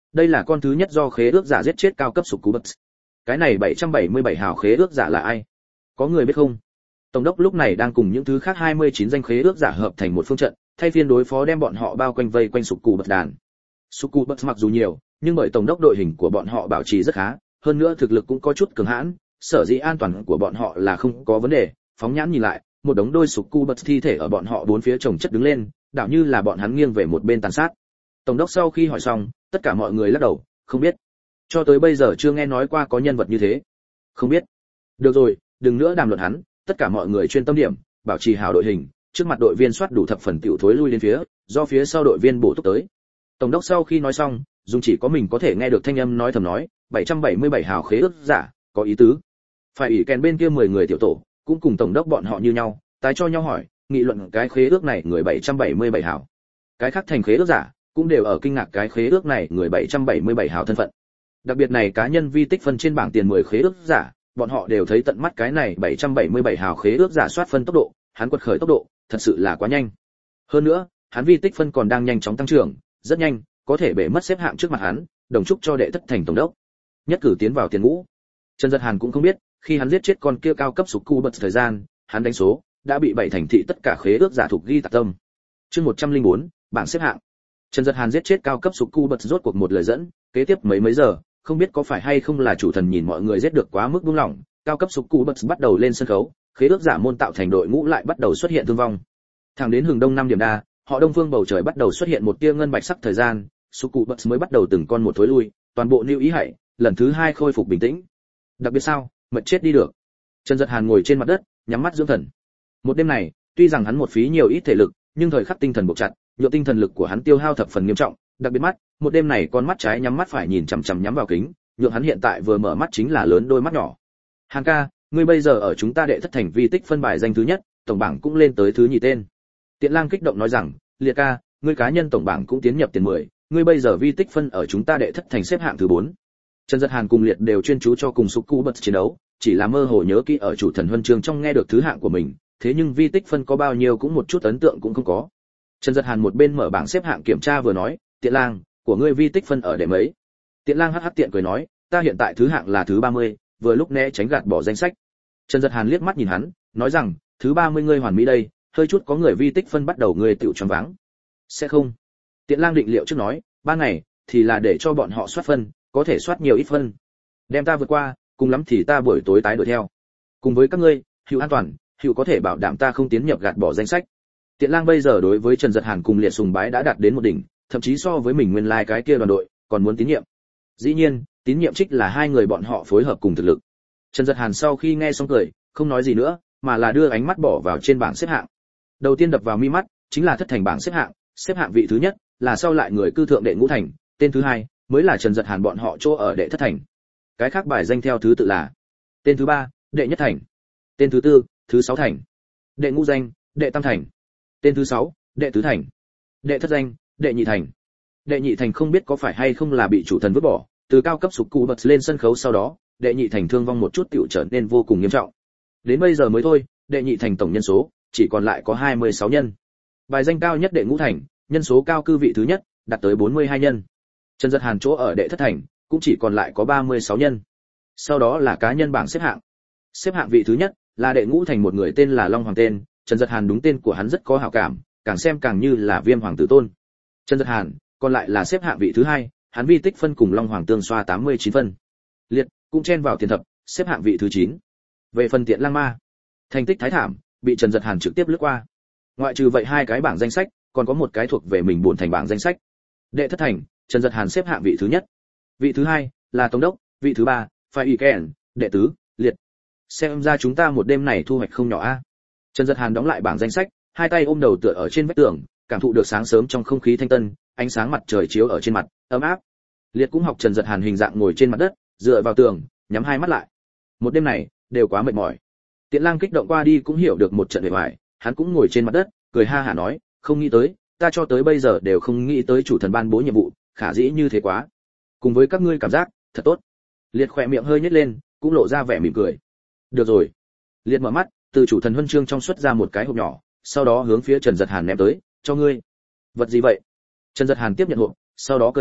đây là con thứ nhất do khế ước giả giết chết cao cấp Succubus. Cái này 777 hào khế ước giả là ai? Có người biết không? Tổng đốc lúc này đang cùng những thứ khác 29 danh khế ước giả hợp thành một phương trận, thay phiên đối phó đem bọn họ bao quanh vây quanh Succubus đàn. Succubus mặc dù nhiều, nhưng bởi tổng đốc đội hình của bọn họ bảo trì rất khá, hơn nữa thực lực cũng có chút cường hãn, sở dĩ an toàn của bọn họ là không có vấn đề. Phóng nhãn nhìn lại, một đống đôi Succubus thi thể ở bọn họ bốn phía chồng chất đứng lên, đảo như là bọn hắn nghiêng về một bên tàn sát. Tổng đốc sau khi hỏi xong, tất cả mọi người lắc đầu, không biết. Cho tới bây giờ chưa nghe nói qua có nhân vật như thế. Không biết. Được rồi, đừng nữa đàm luận hắn, tất cả mọi người chuyên tâm điểm, bảo trì hảo đội hình, trước mặt đội viên soát đủ thập phần tiểu thối lui lên phía, do phía sau đội viên bổ túc tới. Tổng đốc sau khi nói xong, dùng chỉ có mình có thể nghe được thanh âm nói thầm nói, 777 hào khế ước giả, có ý tứ. Phải ủy kèn bên kia 10 người tiểu tổ, cũng cùng tổng đốc bọn họ như nhau, tái cho nhau hỏi, nghị luận cái khế ước này người 777 hào. Cái khác thành khế ước giả, cũng đều ở kinh ngạc cái khế ước này người 777 hào thân phận. Đặc biệt này cá nhân vi tích phân trên bảng tiền 10 khế ước giả, bọn họ đều thấy tận mắt cái này 777 hào khế ước giả soát phân tốc độ, hắn quật khởi tốc độ, thật sự là quá nhanh. Hơn nữa, hắn vi tích phân còn đang nhanh chóng tăng trưởng, rất nhanh, có thể bể mất xếp hạng trước mặt hắn, đồng chúc cho đệ thất thành tổng đốc. Nhất cử tiến vào tiền ngũ. Trần Dật Hàn cũng không biết, khi hắn giết chết con kia cao cấp Succubus thời gian, hắn đánh số đã bị 7 thành thị tất cả khế ước giả thuộc ghi tạc tâm. Chương 104, bảng xếp hạng. Trần Dật Hàn giết chết cao cấp Succubus rốt cuộc một lời dẫn, kế tiếp mấy giờ, không biết có phải hay không là chủ thần nhìn mọi người giết được quá mức buông lỏng, cao cấp Succubus bắt đầu lên sân khấu, khế ước giả môn tạo thành đội ngũ lại bắt đầu xuất hiện thương vong. Thẳng đến hừng đông 5 điểm đa, họ đông phương bầu trời bắt đầu xuất hiện một tia ngân bạch sắc thời gian, Succubus mới bắt đầu từng con một thối lui, toàn bộ lưu ý hãy, lần thứ 2 khôi phục bình tĩnh. Đặc biệt sao, mệt chết đi được. Trần Dật Hàn ngồi trên mặt đất, nhắm mắt dưỡng thần. Một đêm này, tuy rằng hắn một phí nhiều ít thể lực, nhưng thời khắc tinh thần buộc chặt, nhựa tinh thần lực của hắn tiêu hao thập phần nghiêm trọng, đặc biệt mắt, một đêm này con mắt trái nhắm mắt phải nhìn chằm chằm nhắm vào kính, nhượng hắn hiện tại vừa mở mắt chính là lớn đôi mắt nhỏ. Hàn ca, ngươi bây giờ ở chúng ta đệ thất thành vi tích phân bài danh thứ nhất, tổng bảng cũng lên tới thứ nhì tên. Tiện Lang kích động nói rằng, Liệt ca, ngươi cá nhân tổng bảng cũng tiến nhập tiền 10, ngươi bây giờ vi tích phân ở chúng ta đệ thất thành xếp hạng thứ 4. Trần Dật Hàn cùng Liệt đều chuyên chú cho cùng Succubus chiến đấu, chỉ là mơ hồ nhớ kỹ ở chủ thần huân chương trong nghe được thứ hạng của mình, thế nhưng vi tích phân có bao nhiêu cũng một chút ấn tượng cũng không có. Trần Dật Hàn một bên mở bảng xếp hạng kiểm tra vừa nói, Tiện Lang, của ngươi vi tích phân ở đệ mấy? Tiện Lang hắc hắc tiện cười nói, ta hiện tại thứ hạng là thứ 30, vừa lúc né tránh gạt bỏ danh sách. Trần Dật Hàn liếc mắt nhìn hắn, nói rằng, thứ 30 ngươi hoàn mỹ đây, hơi chút có người vi tích phân bắt đầu ngươi tiểu choáng váng. Sẽ không. Tiện Lang định liệu trước nói, ban ngày thì là để cho bọn họ soát phân, có thể soát nhiều ít phân. Đem ta vượt qua, cùng lắm thì ta buổi tối tái đuổi theo. Cùng với các ngươi, Hữu an toàn, Hữu có thể bảo đảm ta không tiến nhập gạt bỏ danh sách. Tiện Lang bây giờ đối với Trần Dật Hàn cùng Liệt sùng bái đã đạt đến một đỉnh, thậm chí so với mình nguyên lai cái kia đoàn đội, còn muốn tín nhiệm. Dĩ nhiên, tín nhiệm trích là hai người bọn họ phối hợp cùng thực lực. Trần Dật Hàn sau khi nghe xong cười, không nói gì nữa, mà là đưa ánh mắt bỏ vào trên bảng xếp hạng. Đầu tiên đập vào mi mắt chính là thất thành bảng xếp hạng vị thứ nhất là sau lại người cư thượng đệ ngũ thành, tên thứ hai mới là Trần Dật Hàn bọn họ chỗ ở đệ thất thành. Cái khác bài danh theo thứ tự là: tên thứ ba, đệ nhất thành; tên thứ tư, thứ sáu thành; đệ ngũ danh, đệ tam thành; tên thứ sáu, đệ tứ thành; đệ thất danh, đệ nhị thành. Đệ nhị thành không biết có phải hay không là bị chủ thần vứt bỏ, từ cao cấp Succubus lên sân khấu sau đó, đệ nhị thành thương vong một chút tiểu trở nên vô cùng nghiêm trọng. Đến bây giờ mới thôi, đệ nhị thành tổng nhân số chỉ còn lại có 26 nhân. Bài danh cao nhất đệ ngũ thành, nhân số cao cư vị thứ nhất, đạt tới 42 nhân. Trần Dật Hàn chỗ ở đệ thất thành cũng chỉ còn lại có 36 nhân. Sau đó là cá nhân bảng xếp hạng. Xếp hạng vị thứ nhất là đệ ngũ thành một người tên là Long Hoàng tên, Trần Dật Hàn đúng tên của hắn rất có hảo cảm, càng xem càng như là Viêm Hoàng tử tôn. Trần Dật Hàn còn lại là xếp hạng vị thứ hai, hắn vi tích phân cùng Long Hoàng tương xoa 89 phân. Liệt cũng chen vào tiền thập, xếp hạng vị thứ 9. Về phần Tiện Lang ma, thành tích thái thảm, bị Trần Dật Hàn trực tiếp lướt qua. Ngoại trừ vậy hai cái bảng danh sách, còn có một cái thuộc về mình buồn thành bảng danh sách. Đệ thất thành, Trần Dật Hàn xếp hạng vị thứ nhất. Vị thứ hai là tổng đốc, vị thứ ba, phải ủy kèn, đệ tứ, Liệt. Xem ra chúng ta một đêm này thu hoạch không nhỏ a. Trần Dật Hàn đóng lại bảng danh sách, hai tay ôm đầu tựa ở trên vách tường, cảm thụ được sáng sớm trong không khí thanh tân, ánh sáng mặt trời chiếu ở trên mặt, ấm áp. Liệt cũng học Trần Dật Hàn hình dạng ngồi trên mặt đất, dựa vào tường, nhắm hai mắt lại. Một đêm này đều quá mệt mỏi. Tiện Lang kích động qua đi cũng hiểu được một trận bề ngoài, hắn cũng ngồi trên mặt đất, cười ha hả nói, không nghĩ tới, ta cho tới bây giờ đều không nghĩ tới chủ thần ban bố nhiệm vụ, khả dĩ như thế quá. Cùng với các ngươi cảm giác, thật tốt. Liệt khỏe miệng hơi nhếch lên, cũng lộ ra vẻ mỉm cười. Được rồi. Liệt mở mắt, từ chủ thần huân chương trong xuất ra một cái hộp nhỏ, sau đó hướng phía Trần Dật Hàn ném tới, cho ngươi. Vật gì vậy? Trần Dật Hàn tiếp nhận hộp, sau đó cười nói,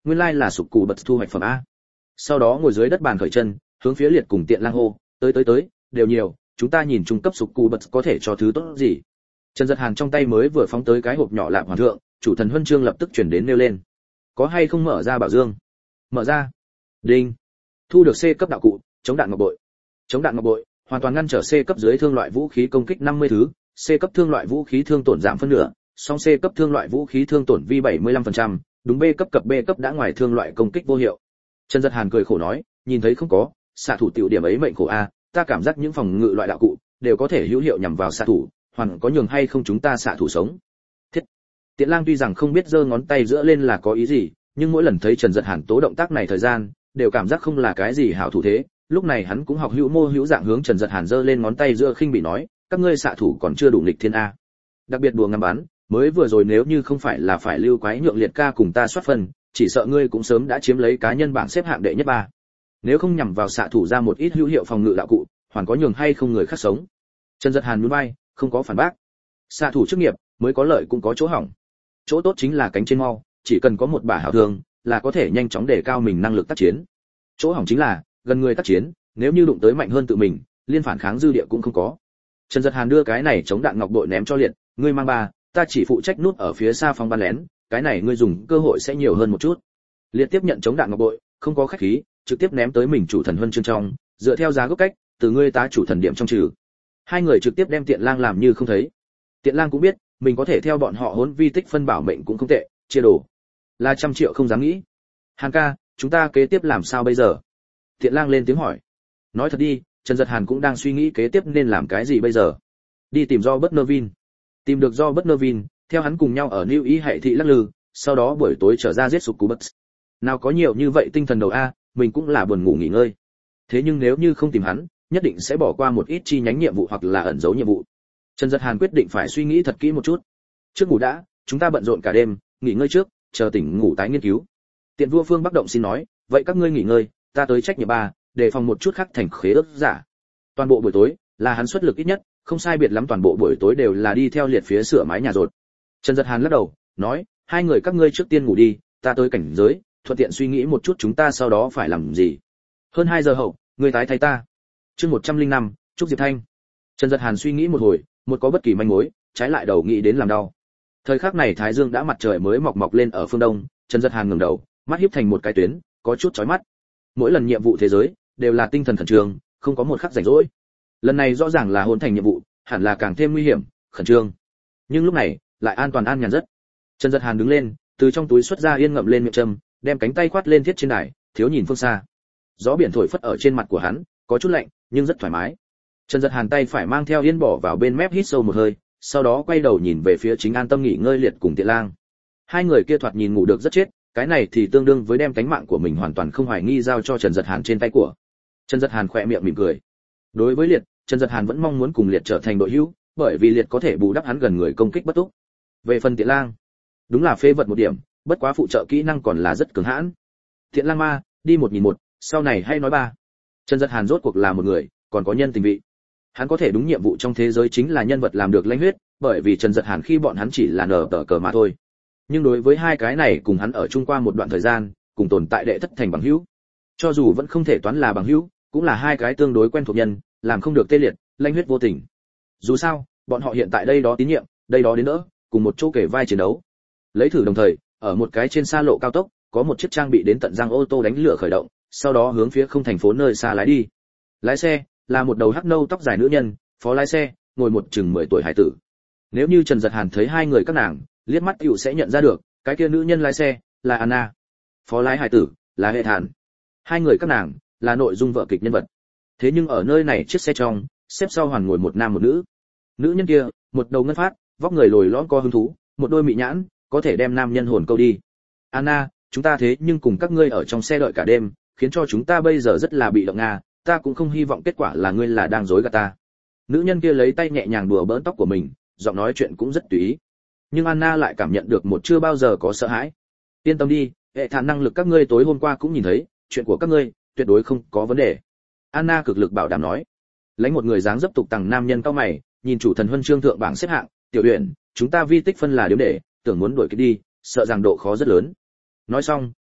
nguyên lai là sụp cù bật thu hoạch phẩm a. Sau đó ngồi dưới đất bàn khởi chân, hướng phía Liệt cùng Tiện Lang hô, tới, đều nhiều, chúng ta nhìn trung cấp sụp cù bật có thể cho thứ tốt gì. Trần Giật Hàn trong tay mới vừa phóng tới cái hộp nhỏ lạp hoàng thượng, chủ thần huân chương lập tức chuyển đến nêu lên. Có hay không mở ra bảo dương? Mở ra. Đinh. Thu được C cấp đạo cụ, chống đạn ngọc bội. Chống đạn ngọc bội, hoàn toàn ngăn trở C cấp dưới thương loại vũ khí công kích 50 thứ, C cấp thương loại vũ khí thương tổn giảm phân nửa, song C cấp thương loại vũ khí thương tổn vi 75%, đúng B cấp cập B cấp đã ngoài thương loại công kích vô hiệu. Trần Giật Hàn cười khổ nói, nhìn thấy không có, xạ thủ tiểu điểm ấy mệnh khổ a, ta cảm giác những phòng ngự loại đạo cụ đều có thể hữu hiệu nhằm vào xạ thủ, hoàn có nhường hay không chúng ta xạ thủ sống. Thiết. Tiện Lang tuy rằng không biết giơ ngón tay giữa lên là có ý gì, nhưng mỗi lần thấy Trần Giật Hàn tố động tác này thời gian, đều cảm giác không là cái gì hảo thủ thế, lúc này hắn cũng học hữu mô hữu dạng hướng Trần Giật Hàn giơ lên ngón tay giữa khinh bị nói, các ngươi xạ thủ còn chưa đủ nghịch thiên a. Đặc biệt đùa ngắm bắn, mới vừa rồi nếu như không phải là phải lưu quái nhượng Liệt ca cùng ta soát phân, chỉ sợ ngươi cũng sớm đã chiếm lấy cá nhân bảng xếp hạng đệ nhất ba. Nếu không nhằm vào xạ thủ ra một ít hữu hiệu phòng ngự đạo cụ, hoàn có nhường hay không người khác sống. Trần Giật Hàn nhún vai, không có phản bác. Xạ thủ chức nghiệp, mới có lợi cũng có chỗ hỏng. Chỗ tốt chính là cánh trên mau, chỉ cần có một bả hảo thương, là có thể nhanh chóng đề cao mình năng lực tác chiến. Chỗ hỏng chính là gần người tác chiến, nếu như đụng tới mạnh hơn tự mình, liên phản kháng dư địa cũng không có. Trần Giật Hàn đưa cái này chống đạn ngọc bội ném cho Liệt, ngươi mang ba, ta chỉ phụ trách nút ở phía xa phòng bắn lén, cái này ngươi dùng cơ hội sẽ nhiều hơn một chút. Liệt tiếp nhận chống đạn ngọc bội, không có khách khí, trực tiếp ném tới mình chủ thần huân chương trong, dựa theo giá gốc cách, từ ngươi tá chủ thần điểm trong trừ. Hai người trực tiếp đem Tiện Lang làm như không thấy. Tiện Lang cũng biết, mình có thể theo bọn họ hỗn vi tích phân bảo mệnh cũng không tệ, chia đồ. Là 100 triệu không dám nghĩ. Hàn ca, chúng ta kế tiếp làm sao bây giờ? Tiện Lang lên tiếng hỏi. Nói thật đi, Trần Giật Hàn cũng đang suy nghĩ kế tiếp nên làm cái gì bây giờ. Đi tìm do Bất Nơ Vin. Tìm được do Bất Nơ Vin, theo hắn cùng nhau ở New Ý hệ thị lắc lư, sau đó buổi tối trở ra giết sục cú bất. Nào có nhiều như vậy tinh thần đầu a, mình cũng là buồn ngủ nghỉ ngơi. Thế nhưng nếu như không tìm hắn, nhất định sẽ bỏ qua một ít chi nhánh nhiệm vụ hoặc là ẩn giấu nhiệm vụ. Trần Giật Hàn quyết định phải suy nghĩ thật kỹ một chút. Trước ngủ đã, chúng ta bận rộn cả đêm, nghỉ ngơi trước, chờ tỉnh ngủ tái nghiên cứu. Tiện vua Phương Bắc Động xin nói, vậy các ngươi nghỉ ngơi, ta tới trách nhiệm ba, để phòng một chút khác thành khế ước giả. Toàn bộ buổi tối là hắn xuất lực ít nhất, không sai biệt lắm toàn bộ buổi tối đều là đi theo Liệt phía sửa mái nhà rột. Trần Giật Hàn lắc đầu, nói, hai người các ngươi trước tiên ngủ đi, ta tới cảnh giới, thuận tiện suy nghĩ một chút chúng ta sau đó phải làm gì. Hơn 2 giờ hậu, ngươi tái thay ta. Chương 105, Trúc Diệp Thanh. Trần Giật Hàn suy nghĩ một hồi, một có bất kỳ manh mối, trái lại đầu nghĩ đến làm đau. Thời khắc này thái dương đã mặt trời mới mọc lên ở phương đông, Trần Giật Hàn ngẩng đầu, mắt híp thành một cái tuyến, có chút chói mắt. Mỗi lần nhiệm vụ thế giới đều là tinh thần khẩn trương, không có một khắc rảnh rỗi. Lần này rõ ràng là hôn thành nhiệm vụ, hẳn là càng thêm nguy hiểm, khẩn trương. Nhưng lúc này, lại an toàn an nhàn rất. Trần Giật Hàn đứng lên, từ trong túi xuất ra yên ngậm lên miệng châm, đem cánh tay khoát lên thiết trên đài, thiếu nhìn phương xa. Gió biển thổi phất ở trên mặt của hắn, có chút lạnh, nhưng rất thoải mái. Trần Giật Hàn tay phải mang theo yên bỏ vào bên mép hít sâu một hơi, sau đó quay đầu nhìn về phía chính an tâm nghỉ ngơi Liệt cùng Tiện Lang. Hai người kia thoạt nhìn ngủ được rất chết, cái này thì tương đương với đem cánh mạng của mình hoàn toàn không hoài nghi giao cho Trần Giật Hàn trên tay của. Trần Giật Hàn khẽ miệng mỉm cười. Đối với Liệt, Trần Giật Hàn vẫn mong muốn cùng Liệt trở thành đội hữu, bởi vì Liệt có thể bù đắp hắn gần người công kích bất túc. Về phần Tiện Lang, đúng là phê vật một điểm, bất quá phụ trợ kỹ năng còn là rất cường hãn. Tiện Lang ma, đi 1 nhìn 1, sau này hay nói ba. Trần Giật Hàn rốt cuộc là một người, còn có nhân tình vị. Hắn có thể đúng nhiệm vụ trong thế giới chính là nhân vật làm được lãnh huyết, bởi vì Trần Giật Hàn khi bọn hắn chỉ là nở tờ cờ mà thôi. Nhưng đối với hai cái này cùng hắn ở chung qua một đoạn thời gian, cùng tồn tại đệ thất thành bằng hữu. Cho dù vẫn không thể toán là bằng hữu, cũng là hai cái tương đối quen thuộc nhân, làm không được tê liệt, lãnh huyết vô tình. Dù sao, bọn họ hiện tại đây đó tín nhiệm, đây đó đến nữa, cùng một chỗ kể vai chiến đấu. Lấy thử đồng thời, ở một cái trên xa lộ cao tốc, có một chiếc trang bị đến tận răng ô tô đánh lửa khởi động, sau đó hướng phía không thành phố nơi xa lái đi. Lái xe là một đầu hắc nâu tóc dài nữ nhân, phó lái xe ngồi một chừng 10 tuổi hải tử. Nếu như Trần Giật Hàn thấy hai người các nàng, liếc mắt tiểu sẽ nhận ra được, cái kia nữ nhân lái xe là Anna, phó lái hải tử là Hệ Thản. Hai người các nàng là nội dung vở kịch nhân vật. Thế nhưng ở nơi này chiếc xe trong, xếp sau hoàn ngồi một nam một nữ. Nữ nhân kia, một đầu ngân phát, vóc người lồi lõm co hứng thú, một đôi mị nhãn, có thể đem nam nhân hồn câu đi. Anna, chúng ta thế nhưng cùng các ngươi ở trong xe đợi cả đêm, khiến cho chúng ta bây giờ rất là bị động nga, ta cũng không hy vọng kết quả là ngươi là đang dối gạt ta. Nữ nhân kia lấy tay nhẹ nhàng đùa bỡn tóc của mình, giọng nói chuyện cũng rất tùy ý. Nhưng Anna lại cảm nhận được một chưa bao giờ có sợ hãi. Yên tâm đi, hệ thản năng lực các ngươi tối hôm qua cũng nhìn thấy, chuyện của các ngươi tuyệt đối không có vấn đề. Anna cực lực bảo đảm nói. Lấy một người dáng dấp tục tằng nam nhân cao mày, nhìn chủ thần huân chương thượng bảng xếp hạng, tiểu uyển, chúng ta vi tích phân là điểm để, tưởng muốn đuổi kịp đi, sợ rằng độ khó rất lớn. Nói xong,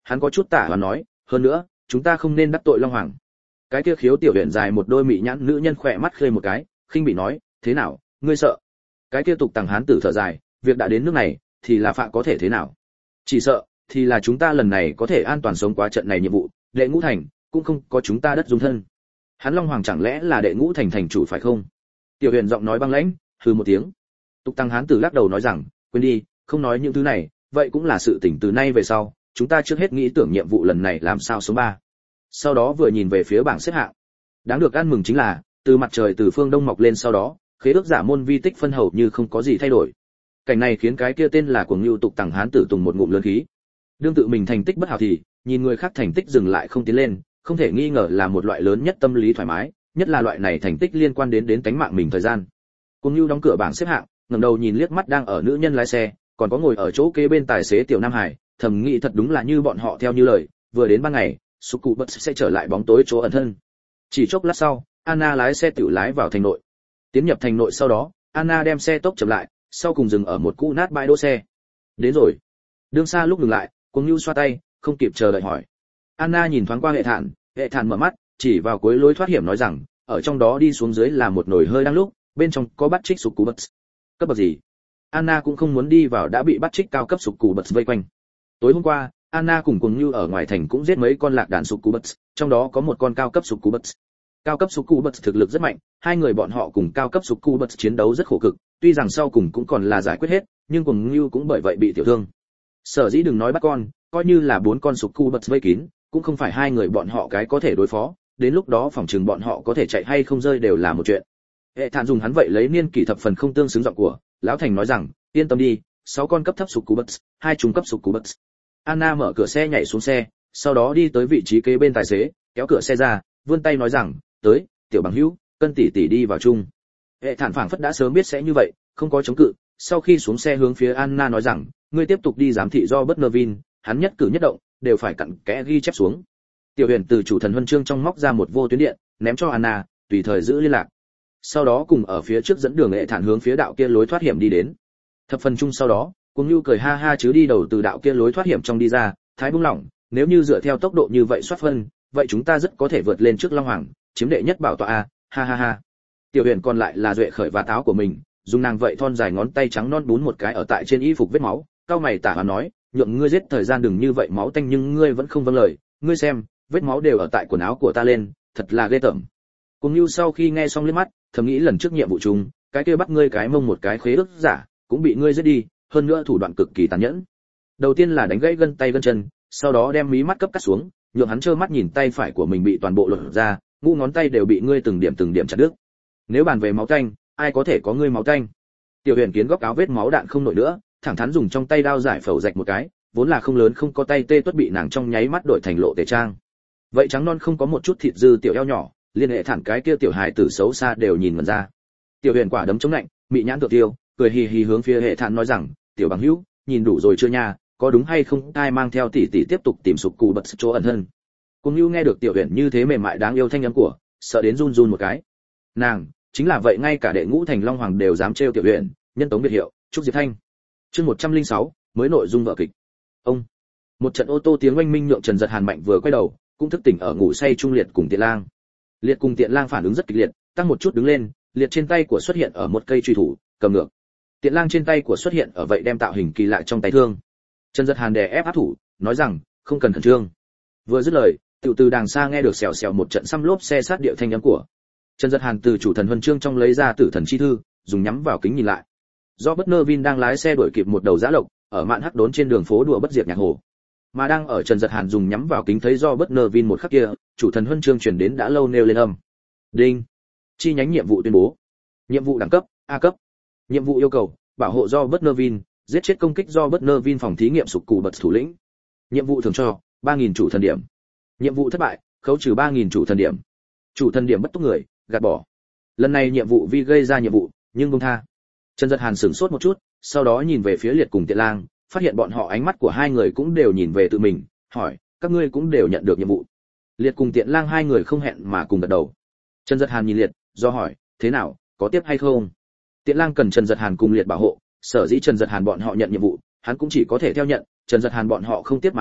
hắn có chút tả và nói, hơn nữa, chúng ta không nên đắc tội Long Hoàng. Cái kia Khiếu Tiểu Huyền dài một đôi mị nhãn nữ nhân khỏe mắt khơi một cái, khinh bị nói, thế nào, ngươi sợ? Cái kia Tục Tằng hán tử thở dài, việc đã đến nước này, thì là phạ có thể thế nào? Chỉ sợ, thì là chúng ta lần này có thể an toàn sống qua trận này nhiệm vụ, Đệ Ngũ Thành cũng không có chúng ta đất dung thân. Hắn Long Hoàng chẳng lẽ là Đệ Ngũ Thành thành chủ phải không? Tiểu Huyền giọng nói băng lãnh, hừ một tiếng. Tục Tăng hán tử lắc đầu nói rằng, quên đi, không nói những thứ này, vậy cũng là sự tỉnh từ nay về sau, chúng ta trước hết nghĩ tưởng nhiệm vụ lần này làm sao số 3. Sau đó vừa nhìn về phía bảng xếp hạng. Đáng được ăn mừng chính là, từ mặt trời từ phương đông mọc lên sau đó, khế ước giả môn vi tích phân hầu như không có gì thay đổi. Cảnh này khiến cái kia tên là Cuồng Nưu Tục Tăng hán tử tùng một ngụm lớn khí. Đương tự mình thành tích bất hảo thì, nhìn người khác thành tích dừng lại không tiến lên, không thể nghi ngờ là một loại lớn nhất tâm lý thoải mái, nhất là loại này thành tích liên quan đến tánh mạng mình thời gian. Cuồng Nưu đóng cửa bảng xếp hạng, ngẩng đầu nhìn liếc mắt đang ở nữ nhân lái xe, còn có ngồi ở chỗ kế bên tài xế Tiểu Nam Hải, thầm nghĩ thật đúng là như bọn họ theo như lời, vừa đến ban ngày, Succubus sẽ trở lại bóng tối chỗ ẩn thân. Chỉ chốc lát sau, Anna lái xe tự lái vào thành nội. Tiến nhập thành nội sau đó, Anna đem xe tốc chậm lại, sau cùng dừng ở một cũ nát bãi đỗ xe. Đến rồi. Đường xa lúc dừng lại, Cuồng Nưu xoa tay, không kịp chờ đợi hỏi. Anna nhìn thoáng qua hệ thản mở mắt, chỉ vào cuối lối thoát hiểm nói rằng, ở trong đó đi xuống dưới là một nồi hơi đang lúc, bên trong có bắt trích Succubus. Cấp bậc gì? Anna cũng không muốn đi vào đã bị bắt trích cao cấp Succubus vây quanh. Tối hôm qua, Anna cùng Cuồng Nưu ở ngoài thành cũng giết mấy con lạc đàn Succubus, trong đó có một con cao cấp Succubus. Cao cấp Succubus thực lực rất mạnh, hai người bọn họ cùng cao cấp Succubus chiến đấu rất khổ cực, tuy rằng sau cùng cũng còn là giải quyết hết, nhưng Cuồng Nưu cũng bởi vậy bị tiểu thương. Sở dĩ đừng nói bắt con, coi như là 4 con Succubus vây kín, cũng không phải hai người bọn họ cái có thể đối phó, đến lúc đó phòng trường bọn họ có thể chạy hay không rơi đều là một chuyện. Hệ Thản dùng hắn vậy lấy niên kỷ thập phần không tương xứng giọng của, lão thành nói rằng, yên tâm đi, 6 con cấp thấp Succubus, 2 trung cấp Succubus. Anna mở cửa xe nhảy xuống xe, sau đó đi tới vị trí kế bên tài xế, kéo cửa xe ra, vươn tay nói rằng, tới, tiểu bằng hữu, cân tỷ tỷ đi vào chung. Hệ Thản phảng phất đã sớm biết sẽ như vậy, không có chống cự, sau khi xuống xe hướng phía Anna nói rằng, ngươi tiếp tục đi giám thị do bất Nervin, hắn nhất cử nhất động đều phải cặn kẽ ghi chép xuống. Tiểu Huyền từ chủ thần huân chương trong móc ra một vô tuyến điện, ném cho Anna, tùy thời giữ liên lạc. Sau đó cùng ở phía trước dẫn đường Hệ Thản hướng phía đạo kia lối thoát hiểm đi đến. Thập phần chung sau đó, Cuồng Nưu cười ha ha chứ đi đầu từ đạo kia lối thoát hiểm trong đi ra, thái buông lỏng, nếu như dựa theo tốc độ như vậy soát phân, vậy chúng ta rất có thể vượt lên trước Long Hoàng, chiếm đệ nhất bảo tọa a, ha ha ha. Tiểu Huyền còn lại là duệ khởi và táo của mình, dùng nàng vậy thon dài ngón tay trắng non bún một cái ở tại trên y phục vết máu, cao mày tả và nói, nhượng ngươi giết thời gian đừng như vậy máu tanh nhưng ngươi vẫn không vâng lời, ngươi xem, vết máu đều ở tại quần áo của ta lên, thật là ghê tởm. Cuồng Nưu sau khi nghe xong liếc mắt, thầm nghĩ lần trước nhiệm vụ chung, cái kia bắt ngươi cái mông một cái khế ước giả, cũng bị ngươi giết đi, hơn nữa thủ đoạn cực kỳ tàn nhẫn. Đầu tiên là đánh gãy gân tay gân chân, sau đó đem mí mắt cấp cắt xuống, nhượng hắn trơ mắt nhìn tay phải của mình bị toàn bộ lột ra, ngũ ngón tay đều bị ngươi từng điểm chặt đứt. Nếu bàn về máu tanh, ai có thể có ngươi máu tanh? Tiểu Huyền kiến góc áo vết máu đạn không nổi nữa, thẳng thắn dùng trong tay đao giải phẫu rạch một cái, vốn là không lớn không có tay tê tuất bị nàng trong nháy mắt đổi thành lộ tề trang. Vậy trắng non không có một chút thịt dư tiểu eo nhỏ, liên hệ thẳng cái kia tiểu hài tử xấu xa đều nhìn mần ra. Tiểu Huyền quả đấm chống lạnh, mị nhãn tự tiêu, cười hì hì hướng phía Hệ Thản nói rằng, tiểu bằng hữu, nhìn đủ rồi chưa nha, có đúng hay không ai mang theo tỷ tỷ tiếp tục tìm sục cụ bật chỗ ẩn thân. Cuồng Nưu nghe được Tiểu Huyền như thế mềm mại đáng yêu thanh âm của, sợ đến run run một cái. Nàng chính là vậy ngay cả Đệ Ngũ Thành Long Hoàng đều dám trêu Tiểu Huyền, nhân tống biệt hiệu Trúc Diệp Thanh. Chương 106, mới nội dung vở kịch. Ông. Một trận ô tô tiếng oanh minh nhượng Trần Dật Hàn mạnh vừa quay đầu, cũng thức tỉnh ở ngủ say trung Liệt cùng Tiện Lang. Liệt cùng Tiện Lang phản ứng rất kịch liệt, tăng một chút đứng lên, Liệt trên tay của xuất hiện ở một cây truy thủ, cầm ngược. Tiện Lang trên tay của xuất hiện ở vậy đem tạo hình kỳ lạ trong tay thương. Trần Dật Hàn đè ép áp thủ, nói rằng, không cần khẩn trương. Vừa dứt lời, tiểu từ đàng xa nghe được xèo xèo một trận xăm lốp xe sát điệu thanh âm của. Trần Dật Hàn từ chủ thần huân chương trong lấy ra tử thần chi thư, dùng nhắm vào kính nhìn lại. Do bất Nervin đang lái xe đuổi kịp một đầu giã lộc, ở mạn hắc đốn trên đường phố đùa bất diệt nhạc hồ. Mà đang ở Trần Dật Hàn dùng nhắm vào kính thấy do bất Nervin một khắc kia, chủ thần huân chương truyền đến đã lâu nêu lên âm. Đinh. Chi nhánh nhiệm vụ tuyên bố. Nhiệm vụ đẳng cấp A cấp. Nhiệm vụ yêu cầu bảo hộ do bất Nervin, giết chết công kích do bất Nervin phòng thí nghiệm sục cụ bật thủ lĩnh. Nhiệm vụ thường cho 3000 chủ thần điểm. Nhiệm vụ thất bại, khấu trừ 3000 chủ thần điểm. Chủ thần điểm bất túc người, gạt bỏ. Lần này nhiệm vụ vì gây ra nhiệm vụ, nhưng buông tha. Trần Dật Hàn sửng sốt một chút, sau đó nhìn về phía Liệt cùng Tiện Lang, phát hiện bọn họ ánh mắt của hai người cũng đều nhìn về tự mình, hỏi, các ngươi cũng đều nhận được nhiệm vụ. Liệt cùng Tiện Lang hai người không hẹn mà cùng gật đầu. Trần Dật Hàn nhìn Liệt, do hỏi, thế nào, có tiếp hay không? Tiện Lang cần Trần Dật Hàn cùng Liệt bảo hộ, sở dĩ Trần Dật Hàn bọn họ nhận nhiệm vụ, hắn cũng chỉ có thể theo nhận, Trần Dật Hàn bọn họ không tiếp mà nói,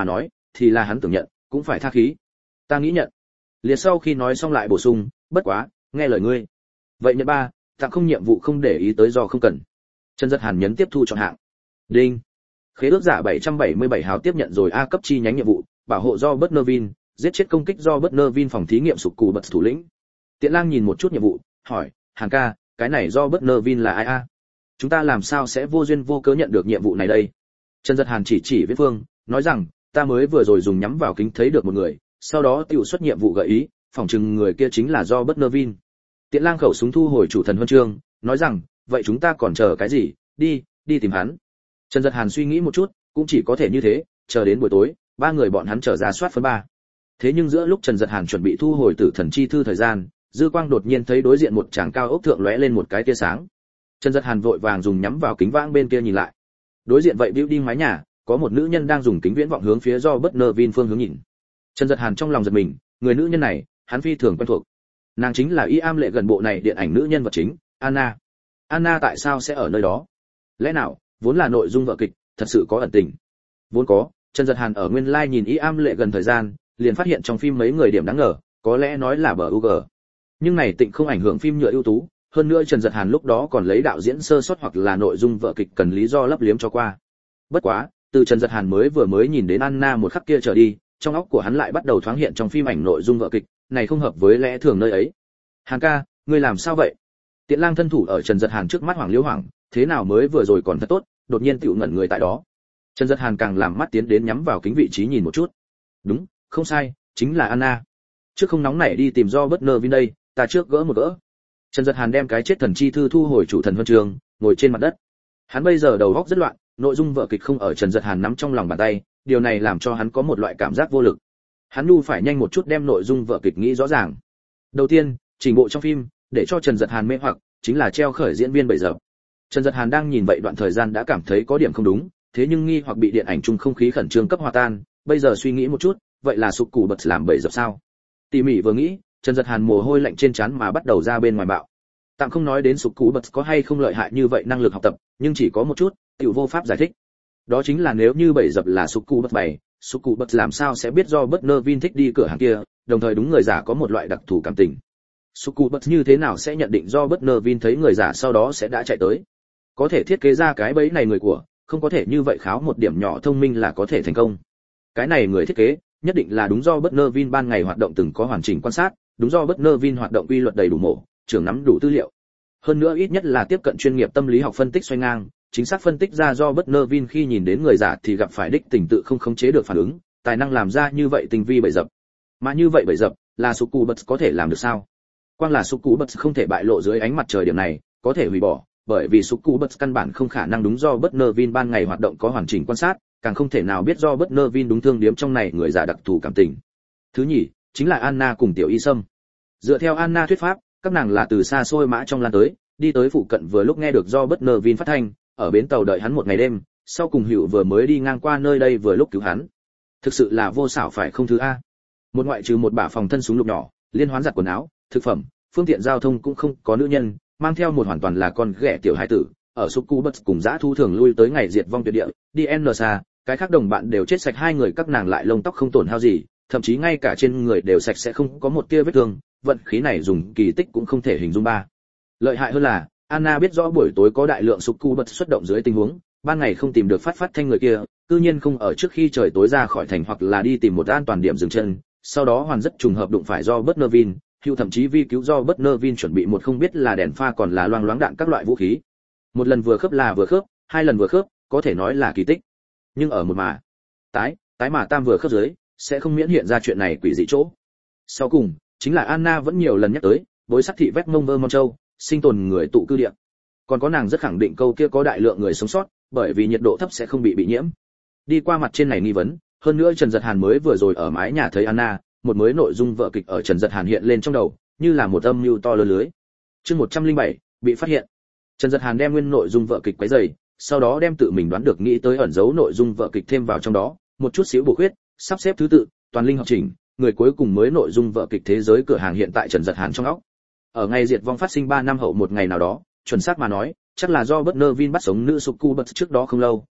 thì là hắn tưởng nhận cũng phải tha khí. Ta nghĩ nhận. Liệt sau khi nói xong lại bổ sung, bất quá nghe lời ngươi. Vậy nhận ba, tặng không nhiệm vụ không để ý tới do không cần. Trần Dật Hàn nhấn tiếp thu chọn hạng. Đinh. Khế ước giả 777 hào tiếp nhận rồi A cấp chi nhánh nhiệm vụ, bảo hộ do Butnervin, giết chết công kích do Butnervin phòng thí nghiệm sụp cù bật thủ lĩnh. Tiện Lang nhìn một chút nhiệm vụ, hỏi, Hàn ca, cái này do Butnervin là ai a? Chúng ta làm sao sẽ vô duyên vô cớ nhận được nhiệm vụ này đây? Trần Dật Hàn chỉ Viễn Phương, nói rằng, ta mới vừa rồi dùng nhắm vào kính thấy được một người, sau đó tiểu xuất nhiệm vụ gợi ý, phỏng chừng người kia chính là do Butnervin. Tiện Lang khẩu súng thu hồi chủ thần huân chương, nói rằng, vậy chúng ta còn chờ cái gì, đi tìm hắn. Trần Dật Hàn suy nghĩ một chút, cũng chỉ có thể như thế, chờ đến buổi tối, ba người bọn hắn trở ra soát phân ba. Thế nhưng giữa lúc Trần Dật Hàn chuẩn bị thu hồi tử thần chi thư thời gian, dư quang đột nhiên thấy đối diện một tràng cao ốc thượng lóe lên một cái tia sáng. Trần Dật Hàn vội vàng dùng nhắm vào kính vãng bên kia nhìn lại. Đối diện vậy building mái nhà, có một nữ nhân đang dùng kính viễn vọng hướng phía do Butnervin phương hướng nhìn. Trần Dật Hàn trong lòng giật mình, người nữ nhân này, hắn phi thường quen thuộc. Nàng chính là Am lệ gần bộ này điện ảnh nữ nhân vật chính, Anna. Anna tại sao sẽ ở nơi đó? Lẽ nào, vốn là nội dung vở kịch, thật sự có ẩn tình. Vốn có, Trần Dật Hàn ở nguyên lai nhìn Am lệ gần thời gian, liền phát hiện trong phim mấy người điểm đáng ngờ, có lẽ nói là BUG. Nhưng này tịnh không ảnh hưởng phim nhựa ưu tú, hơn nữa Trần Dật Hàn lúc đó còn lấy đạo diễn sơ sót hoặc là nội dung vở kịch cần lý do lấp liếm cho qua. Bất quá, từ Trần Dật Hàn vừa mới nhìn đến Anna một khắc kia trở đi, trong óc của hắn lại bắt đầu thoáng hiện trong phim ảnh nội dung vở kịch, này không hợp với lẽ thường nơi ấy. Hàn ca, ngươi làm sao vậy? Tiện Lang thân thủ ở Trần Dật Hàn trước mắt Hoàng Liễu Hoàng, thế nào mới vừa rồi còn thật tốt, đột nhiên tiểu ngẩn người tại đó. Trần Dật Hàn càng làm mắt tiến đến nhắm vào kính vị trí nhìn một chút. Đúng, không sai, chính là Anna. Trước không nóng nảy đi tìm do Butnervin đây, ta trước gỡ một gỡ. Trần Dật Hàn đem cái chết thần chi thư thu hồi chủ thần huân chương, ngồi trên mặt đất. Hắn bây giờ đầu óc rất loạn, nội dung vở kịch không ở Trần Dật Hàn nắm trong lòng bàn tay, điều này làm cho hắn có một loại cảm giác vô lực. Hắn nu phải nhanh một chút đem nội dung vở kịch nghĩ rõ ràng. Đầu tiên, chỉnh bộ trong phim, để cho Trần Dật Hàn mê hoặc, chính là treo khởi diễn viên bậy dập. Trần Dật Hàn đang nhìn vậy đoạn thời gian đã cảm thấy có điểm không đúng, thế nhưng nghi hoặc bị điện ảnh chung không khí khẩn trương cấp hòa tan, bây giờ suy nghĩ một chút, vậy là sụp củ bật làm bậy dập sao? Tỉ mỉ vừa nghĩ, Trần Dật Hàn mồ hôi lạnh trên trán mà bắt đầu ra bên ngoài bạo. Tạm không nói đến sụp củ bật có hay không lợi hại như vậy năng lực học tập, nhưng chỉ có một chút, tiểu vô pháp giải thích. Đó chính là nếu như bậy dập là sụp củ bật bày, sụp củ bật làm sao sẽ biết do Butnervin thích đi cửa hàng kia, đồng thời đúng người giả có một loại đặc thù cảm tình. Sụp củ bật như thế nào sẽ nhận định do Butnervin thấy người giả sau đó sẽ đã chạy tới? Có thể thiết kế ra cái bẫy này người của, không có thể như vậy kháo một điểm nhỏ thông minh là có thể thành công. Cái này người thiết kế, nhất định là đúng do Butnervin ban ngày hoạt động từng có hoàn chỉnh quan sát, đúng do Butnervin hoạt động quy luật đầy đủ mổ, trưởng nắm đủ tư liệu. Hơn nữa ít nhất là tiếp cận chuyên nghiệp tâm lý học phân tích xoay ngang, chính xác phân tích ra do Butnervin khi nhìn đến người giả thì gặp phải đích tình tự không khống chế được phản ứng, tài năng làm ra như vậy tinh vi bậy dập. Mà như vậy bậy dập, là Succubus có thể làm được sao? Quang là Succubus không thể bại lộ dưới ánh mặt trời điểm này, có thể hủy bỏ, bởi vì Succubus căn bản không khả năng đúng do Butnervin ban ngày hoạt động có hoàn chỉnh quan sát, càng không thể nào biết do Butnervin đúng thương điếm trong này người giả đặc thù cảm tình. Thứ nhì, chính là Anna cùng Tiểu Y Sâm. Dựa theo Anna thuyết pháp, các nàng là từ xa xôi mã trong lan tới, đi tới phụ cận vừa lúc nghe được do Butnervin phát thanh, ở bến tàu đợi hắn một ngày đêm, sau cùng Hữu vừa mới đi ngang qua nơi đây vừa lúc cứu hắn. Thực sự là vô xảo phải không thứ a. Một ngoại trừ một bả phòng thân súng lục nhỏ, liên hoán giặt quần áo, thực phẩm, phương tiện giao thông cũng không có nữ nhân, mang theo một hoàn toàn là con ghẻ tiểu hải tử, ở Succubus cùng dã thu thường lui tới ngày diệt vong tuyệt địa, đi N xa, cái khác đồng bạn đều chết sạch, hai người các nàng lại lông tóc không tổn hao gì, thậm chí ngay cả trên người đều sạch sẽ không có một tia vết thương, vận khí này dùng kỳ tích cũng không thể hình dung ba. Lợi hại hơn là, Anna biết rõ buổi tối có đại lượng Succubus xuất động dưới tình huống, ban ngày không tìm được phát thanh người kia, tự nhiên không ở trước khi trời tối ra khỏi thành hoặc là đi tìm một an toàn điểm dừng chân, sau đó hoàn rất trùng hợp đụng phải do Butnervin, Hugh thậm chí vi cứu do Butnervin chuẩn bị một không biết là đèn pha còn là loang loáng đạn các loại vũ khí. Một lần vừa khớp là vừa khớp, hai lần vừa khớp, có thể nói là kỳ tích. Nhưng ở một mà tái mà tam vừa khớp dưới, sẽ không miễn hiện ra chuyện này quỷ dị chỗ. Sau cùng, chính là Anna vẫn nhiều lần nhắc tới, bối sắc thị vét mông Vermont châu, sinh tồn người tụ cư địa. Còn có nàng rất khẳng định câu kia có đại lượng người sống sót, bởi vì nhiệt độ thấp sẽ không bị nhiễm. Đi qua mặt trên này nghi vấn, hơn nữa Trần Dật Hàn mới vừa rồi ở mái nhà thấy Anna, một mới nội dung vở kịch ở Trần Dật Hàn hiện lên trong đầu, như là một âm mưu to lớn lưới. Chương 107, bị phát hiện. Trần Dật Hàn đem nguyên nội dung vở kịch quấy rầy, sau đó đem tự mình đoán được nghĩ tới ẩn dấu nội dung vở kịch thêm vào trong đó, một chút xíu bổ khuyết, sắp xếp thứ tự, toàn linh hợp chỉnh, người cuối cùng mới nội dung vở kịch thế giới cửa hàng hiện tại Trần Dật Hàn trong óc. Ở ngày diệt vong phát sinh 3 năm hậu một ngày nào đó, chuẩn xác mà nói, chắc là do Butnervin bắt sống nữ Succubus trước đó không lâu,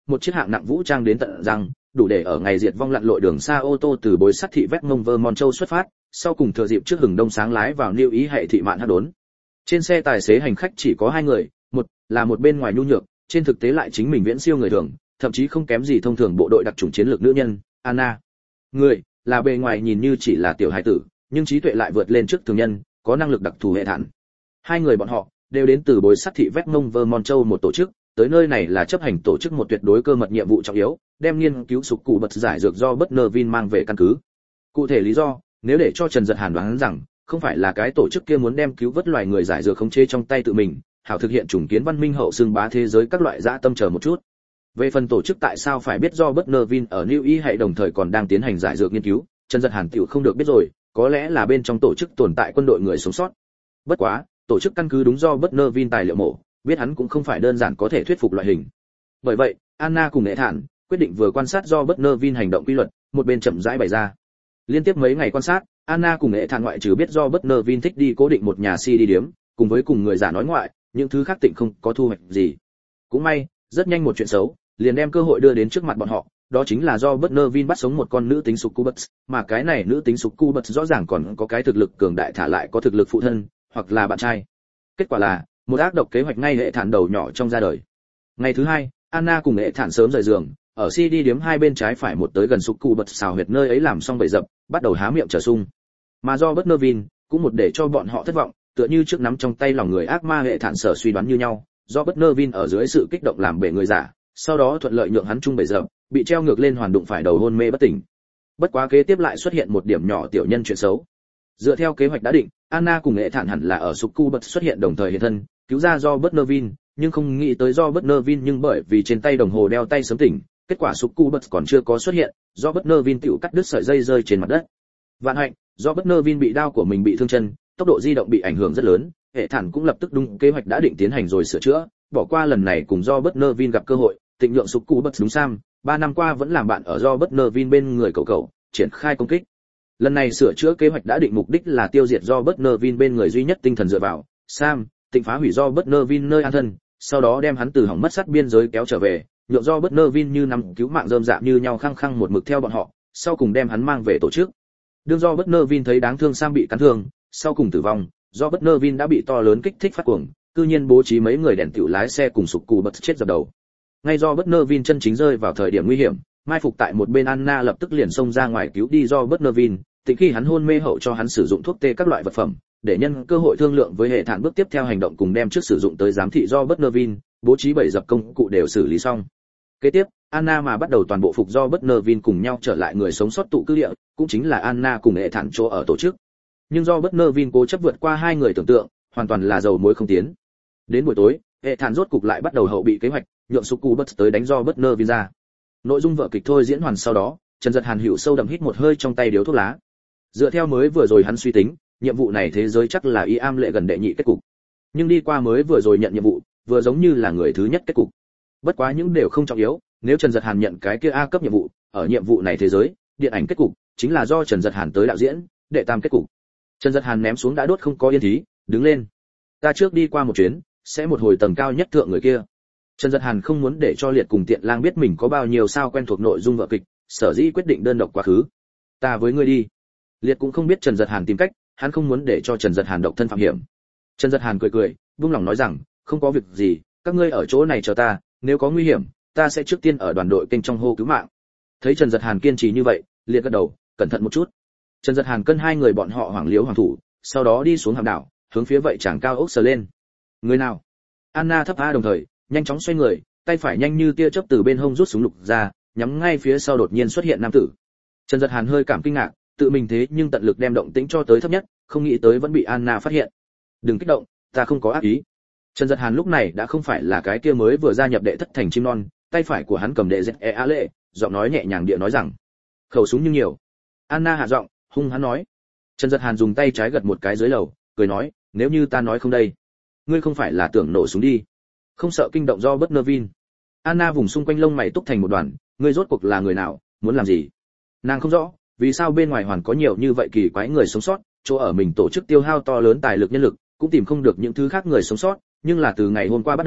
một chiếc hạng nặng vũ trang đến tận răng, đủ để ở ngày diệt vong lặn lội đường xa ô tô từ bối sắt thị Vermont Vermont châu xuất phát, sau cùng thừa dịp trước hừng đông sáng lái vào New Ý hệ thị mạn hát đốn. Trên xe tài xế hành khách chỉ có 2 người, một là một bên ngoài nhu nhược, trên thực tế lại chính mình viễn siêu người thường, thậm chí không kém gì thông thường bộ đội đặc chủng chiến lược nữ nhân, Anna. Người là bề ngoài nhìn như chỉ là tiểu hài tử, nhưng trí tuệ lại vượt lên trước thường nhân, có năng lực đặc thù hệ thản. 2 người bọn họ đều đến từ bối sắt thị Vermont Vermont châu một tổ chức, tới nơi này là chấp hành tổ chức một tuyệt đối cơ mật nhiệm vụ trọng yếu, đem nghiên cứu sục cụ bật giải dược do Butnervin mang về căn cứ. Cụ thể lý do, nếu để cho Trần Dật Hàn đoán rằng, không phải là cái tổ chức kia muốn đem cứu vớt loài người giải dược khống chế trong tay tự mình, hảo thực hiện chủng kiến văn minh hậu xưng bá thế giới các loại dã tâm chờ một chút. Về phần tổ chức tại sao phải biết do Butnervin ở New Y hay đồng thời còn đang tiến hành giải dược nghiên cứu, Trần Dật Hàn tiểu không được biết rồi, có lẽ là bên trong tổ chức tồn tại quân đội người sống sót. Bất quá, tổ chức căn cứ đúng do Butnervin tài liệu mổ, biết hắn cũng không phải đơn giản có thể thuyết phục loại hình. Bởi vậy, Anna cùng Nghệ Thản quyết định vừa quan sát do Butnervin hành động quy luật, một bên chậm rãi bày ra. Liên tiếp mấy ngày quan sát, Anna cùng Nghệ Thản ngoại trừ biết do Butnervin thích đi cố định một nhà CD điếm, cùng với cùng người giả nói ngoại, những thứ khác tịnh không có thu hoạch gì. Cũng may, rất nhanh một chuyện xấu liền đem cơ hội đưa đến trước mặt bọn họ, đó chính là do Butnervin bắt sống một con nữ tính succubus, mà cái này nữ tính succubus rõ ràng còn có cái thực lực cường đại thả lại có thực lực phụ thân, hoặc là bạn trai. Kết quả là một ác độc kế hoạch ngay Nghệ Thản đầu nhỏ trong ra đời. Ngày thứ 2, Anna cùng Nghệ Thản sớm rời giường, ở CD điếm hai bên trái phải một tới gần succubus xào huyệt nơi ấy làm xong bẫy dập, bắt đầu há miệng chờ sung. Mà do Butnervin cũng một để cho bọn họ thất vọng, tựa như trước nắm trong tay lòng người ác ma Nghệ Thản sở suy đoán như nhau, do Butnervin ở dưới sự kích động làm bể người giả, sau đó thuận lợi nhượng hắn chung bẫy dập, bị treo ngược lên hoàn đụng phải đầu hôn mê bất tỉnh. Bất quá kế tiếp lại xuất hiện một điểm nhỏ tiểu nhân chuyện xấu. Dựa theo kế hoạch đã định, Anna cùng Nghệ Thản hẳn là ở succubus xuất hiện đồng thời hiện thân, cứu ra do Butnervin, nhưng không nghĩ tới do Butnervin nhưng bởi vì trên tay đồng hồ đeo tay sớm tỉnh, kết quả succubus còn chưa có xuất hiện, do Butnervin tiểu cắt đứt sợi dây rơi trên mặt đất. Vạn hạnh, do Butnervin bị đao của mình bị thương chân, tốc độ di động bị ảnh hưởng rất lớn, Nghệ Thản cũng lập tức đúng kế hoạch đã định tiến hành rồi sửa chữa, bỏ qua lần này cùng do Butnervin gặp cơ hội, tịnh nhượng succubus đúng sam, 3 năm qua vẫn làm bạn ở do Butnervin bên người cậu, triển khai công kích. Lần này sửa chữa kế hoạch đã định mục đích là tiêu diệt do Butnervin bên người duy nhất tinh thần dựa vào, Sam, tịnh phá hủy do Butnervin nơi an thân, sau đó đem hắn từ hỏng mất sát biên giới kéo trở về, nhượng do Butnervin như nằm cứu mạng rơm rạ như nhau khăng khăng một mực theo bọn họ, sau cùng đem hắn mang về tổ chức. Đương do Butnervin thấy đáng thương Sam bị cắn thương, sau cùng tử vong, do Butnervin đã bị to lớn kích thích phát cuồng, cư nhiên bố trí mấy người đèn tiểu lái xe cùng sục cù bật chết dập đầu. Ngay do Butnervin chân chính rơi vào thời điểm nguy hiểm, mai phục tại một bên Anna lập tức liền xông ra ngoài cứu đi do Butnervin, tịnh khi hắn hôn mê hậu cho hắn sử dụng thuốc tê các loại vật phẩm, để nhân cơ hội thương lượng với Hệ Thản bước tiếp theo hành động cùng đem trước sử dụng tới giám thị do Butnervin, bố trí bẫy dập công cụ đều xử lý xong. Kế tiếp, Anna mà bắt đầu toàn bộ phục do Butnervin cùng nhau trở lại người sống sót tụ cư địa, cũng chính là Anna cùng Hệ Thản chỗ ở tổ chức. Nhưng do Butnervin cố chấp vượt qua 2 người tưởng tượng, hoàn toàn là dầu muối không tiến. Đến buổi tối, Hệ Thản rốt cục lại bắt đầu hậu bị kế hoạch, nhượng Succubus tới đánh do Butnervin ra. Nội dung vở kịch thôi diễn hoàn sau đó, Trần Dật Hàn hữu sâu đậm hít một hơi trong tay điếu thuốc lá. Dựa theo mới vừa rồi hắn suy tính, nhiệm vụ này thế giới chắc là y am lệ gần đệ nhị kết cục. Nhưng đi qua mới vừa rồi nhận nhiệm vụ, vừa giống như là người thứ nhất kết cục. Bất quá những đều không trọng yếu, nếu Trần Dật Hàn nhận cái kia A cấp nhiệm vụ, ở nhiệm vụ này thế giới, điện ảnh kết cục chính là do Trần Dật Hàn tới đạo diễn, đệ tam kết cục. Trần Dật Hàn ném xuống đã đốt không có yên thí, đứng lên. Ta trước đi qua một chuyến, sẽ một hồi tầng cao nhất thượng người kia. Trần Dật Hàn không muốn để cho Liệt cùng Tiện Lang biết mình có bao nhiêu sao quen thuộc nội dung vở kịch, sở dĩ quyết định đơn độc quá khứ. Ta với ngươi đi. Liệt cũng không biết Trần Dật Hàn tìm cách, hắn không muốn để cho Trần Dật Hàn độc thân phạm hiểm. Trần Dật Hàn cười, buông lòng nói rằng, không có việc gì, các ngươi ở chỗ này chờ ta, nếu có nguy hiểm, ta sẽ trước tiên ở đoàn đội kênh trong hô cứu mạng. Thấy Trần Dật Hàn kiên trì như vậy, Liệt gật đầu, cẩn thận một chút. Trần Dật Hàn cân 2 người bọn họ hoàng liếu hoàng thủ, sau đó đi xuống hàm đảo, hướng phía vậy chàng cao ốc sờ lên. Người nào? Anna thấp tha đồng thời, nhanh chóng xoay người, tay phải nhanh như tia chớp từ bên hông rút súng lục ra, nhắm ngay phía sau đột nhiên xuất hiện nam tử. Trần Dật Hàn hơi cảm kinh ngạc, tự mình thế nhưng tận lực đem động tĩnh cho tới thấp nhất, không nghĩ tới vẫn bị Anna phát hiện. Đừng kích động, ta không có ác ý. Trần Dật Hàn lúc này đã không phải là cái kia mới vừa gia nhập đệ thất thành chim non, tay phải của hắn cầm đệ ZE lệ, giọng nói nhẹ nhàng địa nói rằng, khẩu súng như nhiều. Anna hạ giọng, hung hãn nói. Trần Dật Hàn dùng tay trái gật một cái dưới lầu, cười nói, nếu như ta nói không đây, ngươi không phải là tưởng nổ súng đi, không sợ kinh động do Butnervin. Anna vùng xung quanh lông mày túc thành một đoàn, ngươi rốt cuộc là người nào, muốn làm gì? Nàng không rõ, vì sao bên ngoài hoàn có nhiều như vậy kỳ quái người sống sót, chỗ ở mình tổ chức tiêu hao to lớn tài lực nhân lực, cũng tìm không được những thứ khác người sống sót, nhưng là từ ngày hôm qua bắt đầu,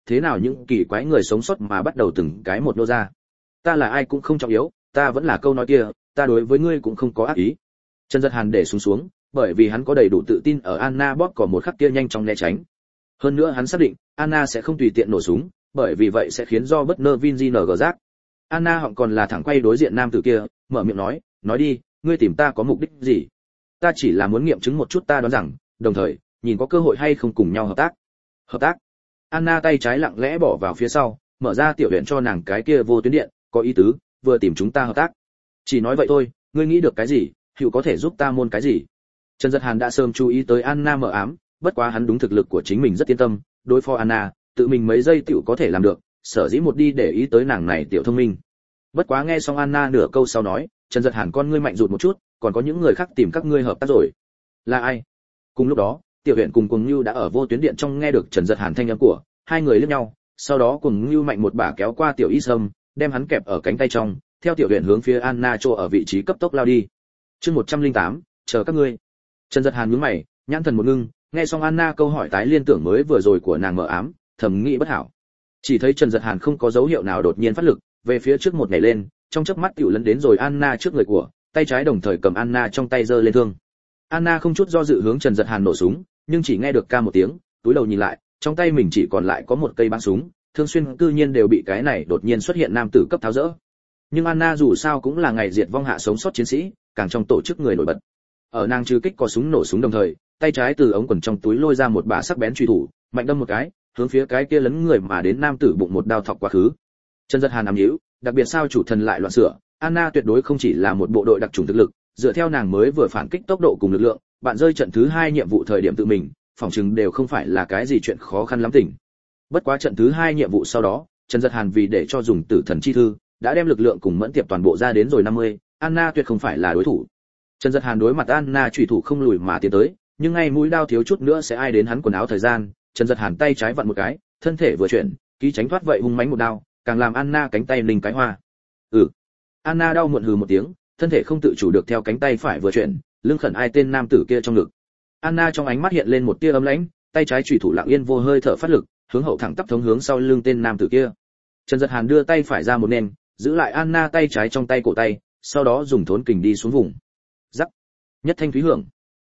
thế nào những kỳ quái người sống sót mà bắt đầu từng cái một nô ra. Ta là ai cũng không trọng yếu, ta vẫn là câu nói kia, ta đối với ngươi cũng không có ác ý. Trần Giật Hàn để xuống, bởi vì hắn có đầy đủ tự tin ở Anna bóp cò một khắc kia nhanh chóng né tránh. Hơn nữa hắn xác định Anna sẽ không tùy tiện nổ súng, bởi vì vậy sẽ khiến do bất nơ Vinjin giác. Anna họng còn là thẳng quay đối diện nam tử kia, mở miệng nói đi, ngươi tìm ta có mục đích gì? Ta chỉ là muốn nghiệm chứng một chút ta đoán rằng, đồng thời nhìn có cơ hội hay không cùng nhau hợp tác. Hợp tác? Anna tay trái lặng lẽ bỏ vào phía sau, mở ra tiểu viện cho nàng cái kia vô tuyến điện, có ý tứ, vừa tìm chúng ta hợp tác. Chỉ nói vậy thôi, ngươi nghĩ được cái gì, hữu có thể giúp ta môn cái gì? Trần Giật Hàn đã sớm chú ý tới Anna mờ ám, bất quá hắn đúng thực lực của chính mình rất yên tâm, đối phó Anna, tự mình mấy giây tiểu có thể làm được, sở dĩ một đi để ý tới nàng này tiểu thông minh. Bất quá nghe xong Anna nửa câu sau nói, Trần Giật Hàn con ngươi mạnh rụt một chút, còn có những người khác tìm các ngươi hợp tác rồi. Là ai? Cùng lúc đó, Tiểu Huyền cùng Cuồng Nưu đã ở vô tuyến điện trong nghe được Trần Giật Hàn thanh âm của, hai người liếc nhau, sau đó Cuồng Nưu mạnh một bả kéo qua Tiểu Y Sâm, đem hắn kẹp ở cánh tay trong, theo Tiểu Huyền hướng phía Anna chỗ ở vị trí cấp tốc lao đi. Chương 108, chờ các ngươi. Trần Giật Hàn nhướng mày, nhãn thần một ngưng, nghe xong Anna câu hỏi tái liên tưởng mới vừa rồi của nàng mờ ám, thầm nghĩ bất hảo. Chỉ thấy Trần Giật Hàn không có dấu hiệu nào đột nhiên phát lực, về phía trước một nhảy lên, trong chớp mắt tiểu lấn đến rồi Anna trước người của, tay trái đồng thời cầm Anna trong tay giơ lên thương. Anna không chút do dự hướng Trần Giật Hàn nổ súng, nhưng chỉ nghe được ca một tiếng, túi đầu nhìn lại, trong tay mình chỉ còn lại có một cây bắn súng, thương xuyên cư nhiên đều bị cái này đột nhiên xuất hiện nam tử cấp tháo rỡ. Nhưng Anna dù sao cũng là ngày diệt vong hạ sống sót chiến sĩ, càng trong tổ chức người nổi bật. Ở nàng trừ kích có súng nổ súng đồng thời, tay trái từ ống quần trong túi lôi ra một bả sắc bén truy thủ, mạnh đâm một cái, hướng phía cái kia lấn người mà đến nam tử bụng một đao thọc quá khứ. Trần Giật Hàn nắm nhíu, đặc biệt sao chủ thần lại loạn sửa, Anna tuyệt đối không chỉ là một bộ đội đặc chủng thực lực, dựa theo nàng mới vừa phản kích tốc độ cùng lực lượng, bạn rơi trận thứ 2 nhiệm vụ thời điểm tự mình, phỏng chừng đều không phải là cái gì chuyện khó khăn lắm tỉnh. Bất quá trận thứ 2 nhiệm vụ sau đó, Trần Giật Hàn vì để cho dùng tử thần chi thư, đã đem lực lượng cùng mẫn tiệp toàn bộ ra đến rồi 50, Anna tuyệt không phải là đối thủ. Trần Giật Hàn đối mặt Anna chủy thủ không lùi mà tiến tới, nhưng ngay mũi đao thiếu chút nữa sẽ ai đến hắn quần áo thời gian, Trần Giật Hàn tay trái vặn một cái, thân thể vừa chuyển, ký tránh thoát vậy hung mãnh một đao, càng làm Anna cánh tay linh cái hoa. Anna đau muộn hừ một tiếng, thân thể không tự chủ được theo cánh tay phải vừa chuyển, lưng khẩn ai tên nam tử kia trong ngực. Anna trong ánh mắt hiện lên một tia ấm lãnh, tay trái chủy thủ lặng yên vô hơi thở phát lực, hướng hậu thẳng tắp thống hướng sau lưng tên nam tử kia. Trần Giật Hàn đưa tay phải ra một nền, giữ lại Anna tay trái trong tay cổ tay, sau đó dùng thốn kình đi xuống vùng. Rắc. Nhất thanh thúy hưởng.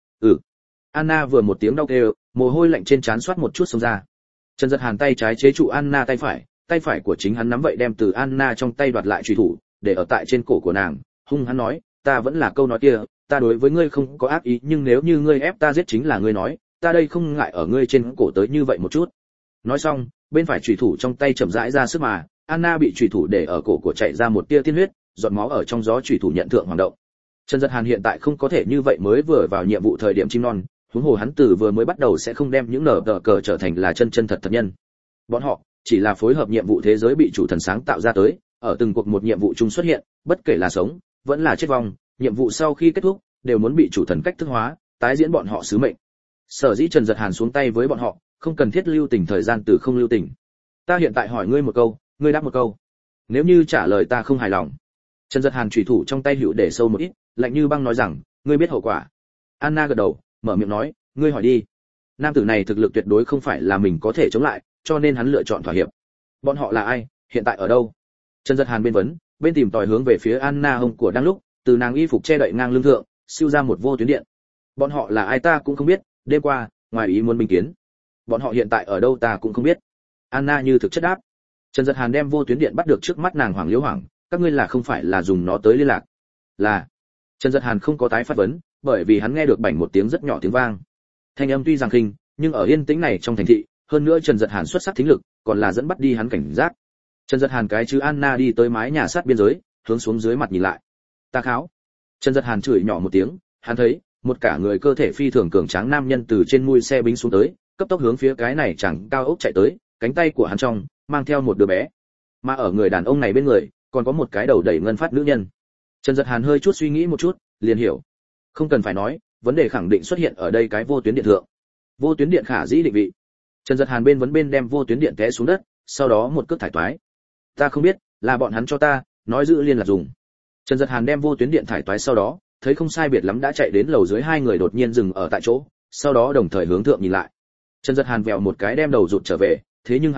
Anna vừa một tiếng đau kêu, mồ hôi lạnh trên trán xoát một chút xông ra. Trần Giật Hàn tay trái chế trụ Anna tay phải của chính hắn nắm vậy đem từ Anna trong tay đoạt lại truy thủ, để ở tại trên cổ của nàng, hung hắn nói, ta vẫn là câu nói kia, ta đối với ngươi không có ác ý, nhưng nếu như ngươi ép ta giết chính là ngươi nói, ta đây không ngại ở ngươi trên cổ tới như vậy một chút. Nói xong, bên phải truy thủ trong tay chậm rãi ra sức mà, Anna bị truy thủ để ở cổ của chạy ra một tia tiên huyết, giọt máu ở trong gió truy thủ nhận thượng hoàng động. Trần Giật Hàn hiện tại không có thể như vậy mới vừa vào nhiệm vụ thời điểm chim non, huống hồ hắn từ vừa mới bắt đầu sẽ không đem những nở tờ cờ trở thành là chân thật nhân. Bọn họ chỉ là phối hợp nhiệm vụ thế giới bị chủ thần sáng tạo ra tới, ở từng cuộc một nhiệm vụ chung xuất hiện, bất kể là sống, vẫn là chết vong, nhiệm vụ sau khi kết thúc đều muốn bị chủ thần cách thức hóa, tái diễn bọn họ sứ mệnh. Sở dĩ Trần Giật Hàn xuống tay với bọn họ, không cần thiết lưu tình thời gian từ không lưu tình. Ta hiện tại hỏi ngươi một câu, ngươi đáp một câu. Nếu như trả lời ta không hài lòng. Trần Giật Hàn chủy thủ trong tay hữu để sâu một ít, lạnh như băng nói rằng, ngươi biết hậu quả. Anna gật đầu, mở miệng nói, ngươi hỏi đi. Nam tử này thực lực tuyệt đối không phải là mình có thể chống lại, cho nên hắn lựa chọn thỏa hiệp. Bọn họ là ai, hiện tại ở đâu? Trần Giật Hàn bên vấn, bên tìm tòi hướng về phía Anna hông của đang lúc, từ nàng y phục che đậy ngang lưng thượng, siêu ra một vô tuyến điện. Bọn họ là ai ta cũng không biết, đêm qua, ngoài ý muốn binh kiến. Bọn họ hiện tại ở đâu ta cũng không biết. Anna như thực chất đáp. Trần Giật Hàn đem vô tuyến điện bắt được trước mắt nàng hoảng liễu hoảng, các ngươi là không phải là dùng nó tới liên lạc? Là. Trần Giật Hàn không có tái phát vấn, bởi vì hắn nghe được bảnh một tiếng rất nhỏ tiếng vang. Thanh âm tuy rằng khinh, nhưng ở yên tĩnh này trong thành thị, hơn nữa Trần Giật Hàn xuất sắc thính lực, còn là dẫn bắt đi hắn cảnh giác. Trần Giật Hàn cái chứ Anna đi tới mái nhà sát biên giới, hướng xuống dưới mặt nhìn lại. Ta kháo. Trần Giật Hàn chửi nhỏ một tiếng, hắn thấy một cả người cơ thể phi thường cường tráng nam nhân từ trên mui xe bính xuống tới, cấp tốc hướng phía cái này chẳng cao ốc chạy tới, cánh tay của hắn trong mang theo một đứa bé, mà ở người đàn ông này bên người còn có một cái đầu đầy ngân phát nữ nhân. Trần Giật Hàn hơi chút suy nghĩ một chút, liền hiểu. Không cần phải nói, vấn đề khẳng định xuất hiện ở đây cái vô tuyến điện thượng. Vô tuyến điện khả dĩ định vị. Trần Giật Hàn bên vấn bên đem vô tuyến điện té xuống đất, sau đó một cước thải toái. Ta không biết, là bọn hắn cho ta nói giữ liên lạc dùng. Trần Giật Hàn đem vô tuyến điện thải toái sau đó, thấy không sai biệt lắm đã chạy đến lầu dưới, hai người đột nhiên dừng ở tại chỗ, sau đó đồng thời hướng thượng nhìn lại. Trần Giật Hàn vèo một cái đem đầu rụt trở về, thế nhưng hắn biết,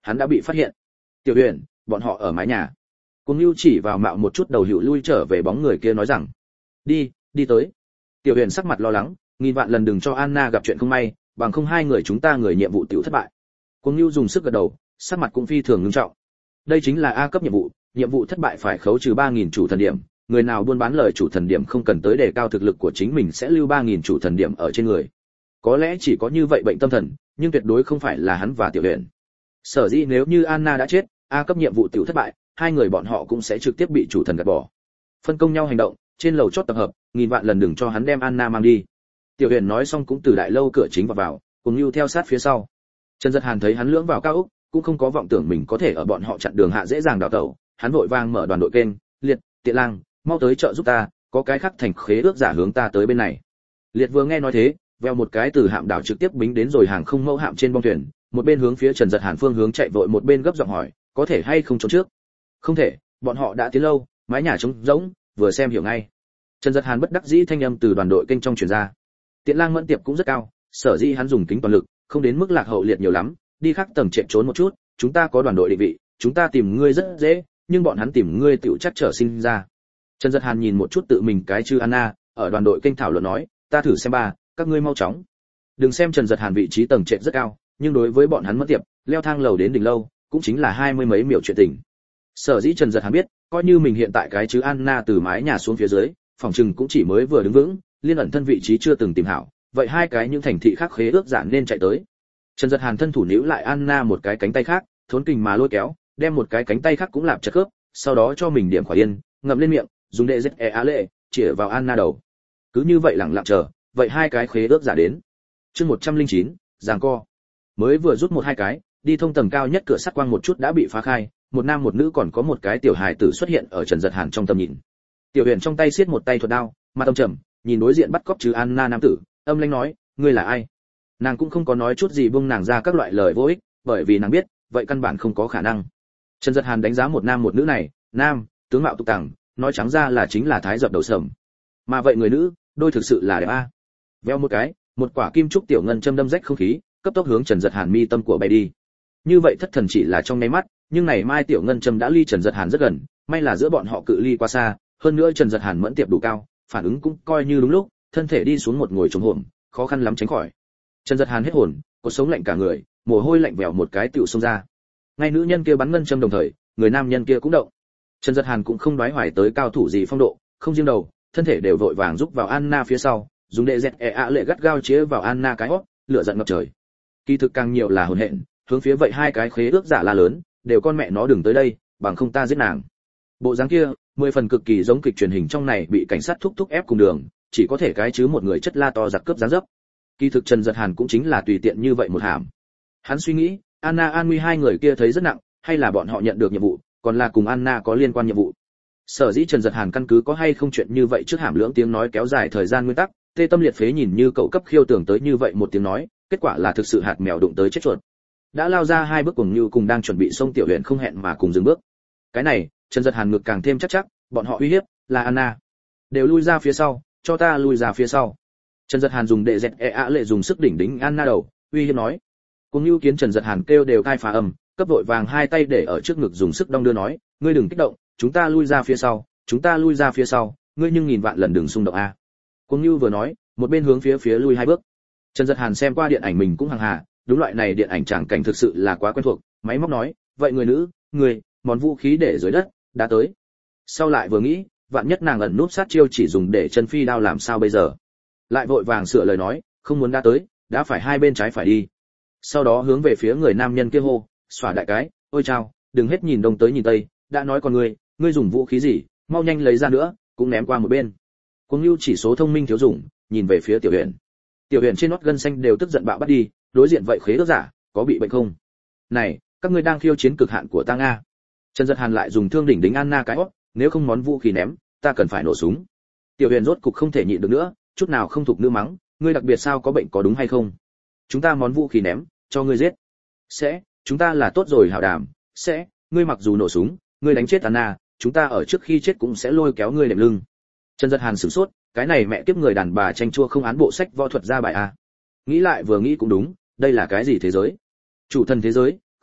hắn đã bị phát hiện. Tiểu Huyền, bọn họ ở mái nhà. Cuồng Nưu chỉ vào mạo một chút đầu hữu lui trở về bóng người kia nói rằng, đi tới. Tiểu Huyền sắc mặt lo lắng, nghìn vạn lần đừng cho Anna gặp chuyện không may, bằng không hai người chúng ta người nhiệm vụ tiểu thất bại. Cuồng Nưu dùng sức gật đầu, sắc mặt cũng phi thường nghiêm trọng. Đây chính là A cấp nhiệm vụ thất bại phải khấu trừ 3000 chủ thần điểm, người nào buôn bán lời chủ thần điểm không cần tới đề cao thực lực của chính mình sẽ lưu 3000 chủ thần điểm ở trên người. Có lẽ chỉ có như vậy bệnh tâm thần, nhưng tuyệt đối không phải là hắn và Tiểu Huyền. Sở dĩ nếu như Anna đã chết, A cấp nhiệm vụ tiểu thất bại, hai người bọn họ cũng sẽ trực tiếp bị chủ thần gạt bỏ. Phân công nhau hành động, trên lầu chót tập hợp, nghìn vạn lần đừng cho hắn đem Anna mang đi. Tiểu Huyền nói xong cũng từ đại lâu cửa chính vào, cùng Nưu theo sát phía sau. Trần Dật Hàn thấy hắn lưỡng vào cao ốc, cũng không có vọng tưởng mình có thể ở bọn họ chặn đường hạ dễ dàng đào tẩu, hắn vội vàng mở đoàn đội kênh, Liệt, Tiện Lang, mau tới trợ giúp ta, có cái khắc thành khế ước giả hướng ta tới bên này. Liệt vừa nghe nói thế, veo một cái từ hạm đảo trực tiếp bính đến rồi hàng không mẫu hạm trên bong thuyền, một bên hướng phía Trần Dật Hàn phương hướng chạy vội một bên gấp giọng hỏi, có thể hay không trốn trước? Không thể, bọn họ đã tiến lâu, mái nhà trống rỗng, vừa xem hiểu ngay. Trần Dật Hàn bất đắc dĩ thanh âm từ đoàn đội kênh trong truyền ra. Tiện Lang mẫn tiệp cũng rất cao, sở dĩ hắn dùng kính toàn lực, không đến mức lạc hậu Liệt nhiều lắm, đi khắc tầng chạy trốn một chút, chúng ta có đoàn đội định vị, chúng ta tìm ngươi rất dễ, nhưng bọn hắn tìm ngươi tiểu chắc trở sinh ra. Trần Dật Hàn nhìn một chút tự mình cái chư Anna, ở đoàn đội kênh thảo luận nói, ta thử xem ba, các ngươi mau chóng. Đừng xem Trần Dật Hàn vị trí tầng trệt rất cao, nhưng đối với bọn hắn mất tiệp, leo thang lầu đến đỉnh lâu, cũng chính là 20 mấy miểu chuyện tình. Sở dĩ Trần Dật Hàn biết, coi như mình hiện tại cái chư Anna từ mái nhà xuống phía dưới, phòng trừng cũng chỉ mới vừa đứng vững, liên ẩn thân vị trí chưa từng tìm hảo, vậy hai cái những thành thị khác khế ước giản nên chạy tới. Trần Dật Hàn thân thủ níu lại Anna một cái cánh tay khác, thốn kình mà lôi kéo, đem một cái cánh tay khác cũng lạp chặt khớp, sau đó cho mình điểm khỏa yên, ngậm lên miệng, dùng đệ giết á lệ, chĩa vào Anna đầu. Cứ như vậy lặng lặng chờ, vậy hai cái khế ước giả đến. Chương 109, giằng co. Mới vừa rút một hai cái, đi thông tầng cao nhất cửa sắt quang một chút đã bị phá khai, một nam một nữ còn có một cái tiểu hài tử xuất hiện ở Trần Dật Hàn trong tầm nhìn. Tiểu Huyền trong tay siết một tay thuật đao, mặt âm trầm, nhìn đối diện bắt cóc chứ Anna nam tử, âm lãnh nói, ngươi là ai? Nàng cũng không có nói chút gì buông nàng ra các loại lời vô ích, bởi vì nàng biết, vậy căn bản không có khả năng. Trần Dật Hàn đánh giá một nam một nữ này, nam, tướng mạo tục tằng, nói trắng ra là chính là thái dập đầu sầm. Mà vậy người nữ, đôi thực sự là đẹp a. Veo một cái, một quả kim trúc tiểu ngân châm đâm rách không khí, cấp tốc hướng Trần Dật Hàn mi tâm của bay đi. Như vậy thất thần chỉ là trong nháy mắt, nhưng này mai tiểu ngân châm đã ly Trần Dật Hàn rất gần, may là giữa bọn họ cự ly quá xa, hơn nữa Trần Dật Hàn mẫn tiệp đủ cao, phản ứng cũng coi như đúng lúc, thân thể đi xuống một ngồi trống hổm, khó khăn lắm tránh khỏi. Trần Dật Hàn hết hồn, có sống lạnh cả người, mồ hôi lạnh vèo một cái tiểu xông ra. Ngay nữ nhân kia bắn ngân châm đồng thời, người nam nhân kia cũng động. Trần Dật Hàn cũng không đoái hoài tới cao thủ gì phong độ, không riêng đầu, thân thể đều vội vàng giúp vào Anna phía sau, dùng đệ dẹt lệ gắt gao chế vào Anna cái hốc, lửa giận ngập trời. Kỳ thực càng nhiều là hồn hện, hướng phía vậy hai cái khế ước giả la lớn, đều con mẹ nó đừng tới đây, bằng không ta giết nàng. Bộ dáng kia, 10 phần cực kỳ giống kịch truyền hình trong này bị cảnh sát thúc ép cùng đường, chỉ có thể cái chứ một người chất la to giặc cướp dáng dấp. Kỳ thực Trần Dật Hàn cũng chính là tùy tiện như vậy một hàm. Hắn suy nghĩ, Anna an nguy hai người kia thấy rất nặng, hay là bọn họ nhận được nhiệm vụ, còn là cùng Anna có liên quan nhiệm vụ. Sở dĩ Trần Dật Hàn căn cứ có hay không chuyện như vậy trước hàm lưỡng tiếng nói kéo dài thời gian nguyên tắc, tê tâm liệt phế nhìn như cậu cấp khiêu tưởng tới như vậy một tiếng nói, kết quả là thực sự hạt mèo đụng tới chết chuột. Đã lao ra hai bước cùng như cùng đang chuẩn bị xông Tiểu Huyền không hẹn mà cùng dừng bước. Cái này, Trần Dật Hàn ngực càng thêm chắc, bọn họ uy hiếp là Anna. Đều lui ra phía sau, cho ta lui ra phía sau. Trần Dật Hàn dùng đệ dẹt lệ dùng sức đỉnh đính Anna đầu, uy hiếp nói. Cùng Nưu kiến Trần Dật Hàn kêu đều cai phá âm, cấp vội vàng hai tay để ở trước ngực dùng sức đong đưa nói, ngươi đừng kích động, chúng ta lui ra phía sau, chúng ta lui ra phía sau, ngươi nhưng nghìn vạn lần đừng xung động a. Cùng Nưu vừa nói, một bên hướng phía lui hai bước. Trần Dật Hàn xem qua điện ảnh mình cũng hàng hà, đúng loại này điện ảnh tràng cảnh thực sự là quá quen thuộc, máy móc nói, vậy người nữ, người, món vũ khí để dưới đất, đã tới. Sau lại vừa nghĩ, vạn nhất nàng ẩn núp sát chiêu chỉ dùng để chân phi đao làm sao bây giờ? Lại vội vàng sửa lời nói, không muốn đã tới, đã phải hai bên trái phải đi. Sau đó hướng về phía người nam nhân kia hô, xỏa đại cái, ôi chao, đừng hết nhìn đông tới nhìn tây, đã nói con ngươi dùng vũ khí gì, mau nhanh lấy ra nữa, cũng ném qua một bên. Cuồng Nưu chỉ số thông minh thiếu dùng, nhìn về phía Tiểu Huyền. Tiểu Huyền trên nót gân xanh đều tức giận bạo bắt đi, đối diện vậy khế ước giả, có bị bệnh không? Này, các ngươi đang khiêu chiến cực hạn của ta nga. Trần Dật Hàn lại dùng thương đỉnh đính Anna cái hót, nếu không món vũ khí ném, ta cần phải nổ súng. Tiểu Huyền rốt cục không thể nhịn được nữa, chút nào không thục nữ mắng, ngươi đặc biệt sao có bệnh có đúng hay không? Chúng ta món vũ khí ném, cho ngươi giết. Sẽ, chúng ta là tốt rồi hảo đàm, sẽ, ngươi mặc dù nổ súng, ngươi đánh chết Anna, chúng ta ở trước khi chết cũng sẽ lôi kéo ngươi đệm lưng. Trần Dật Hàn sửng sốt, cái này mẹ tiếp người đàn bà tranh chua không án bộ sách võ thuật ra bài a. Nghĩ lại vừa nghĩ cũng đúng, đây là cái gì thế giới? Chủ thần thế giới,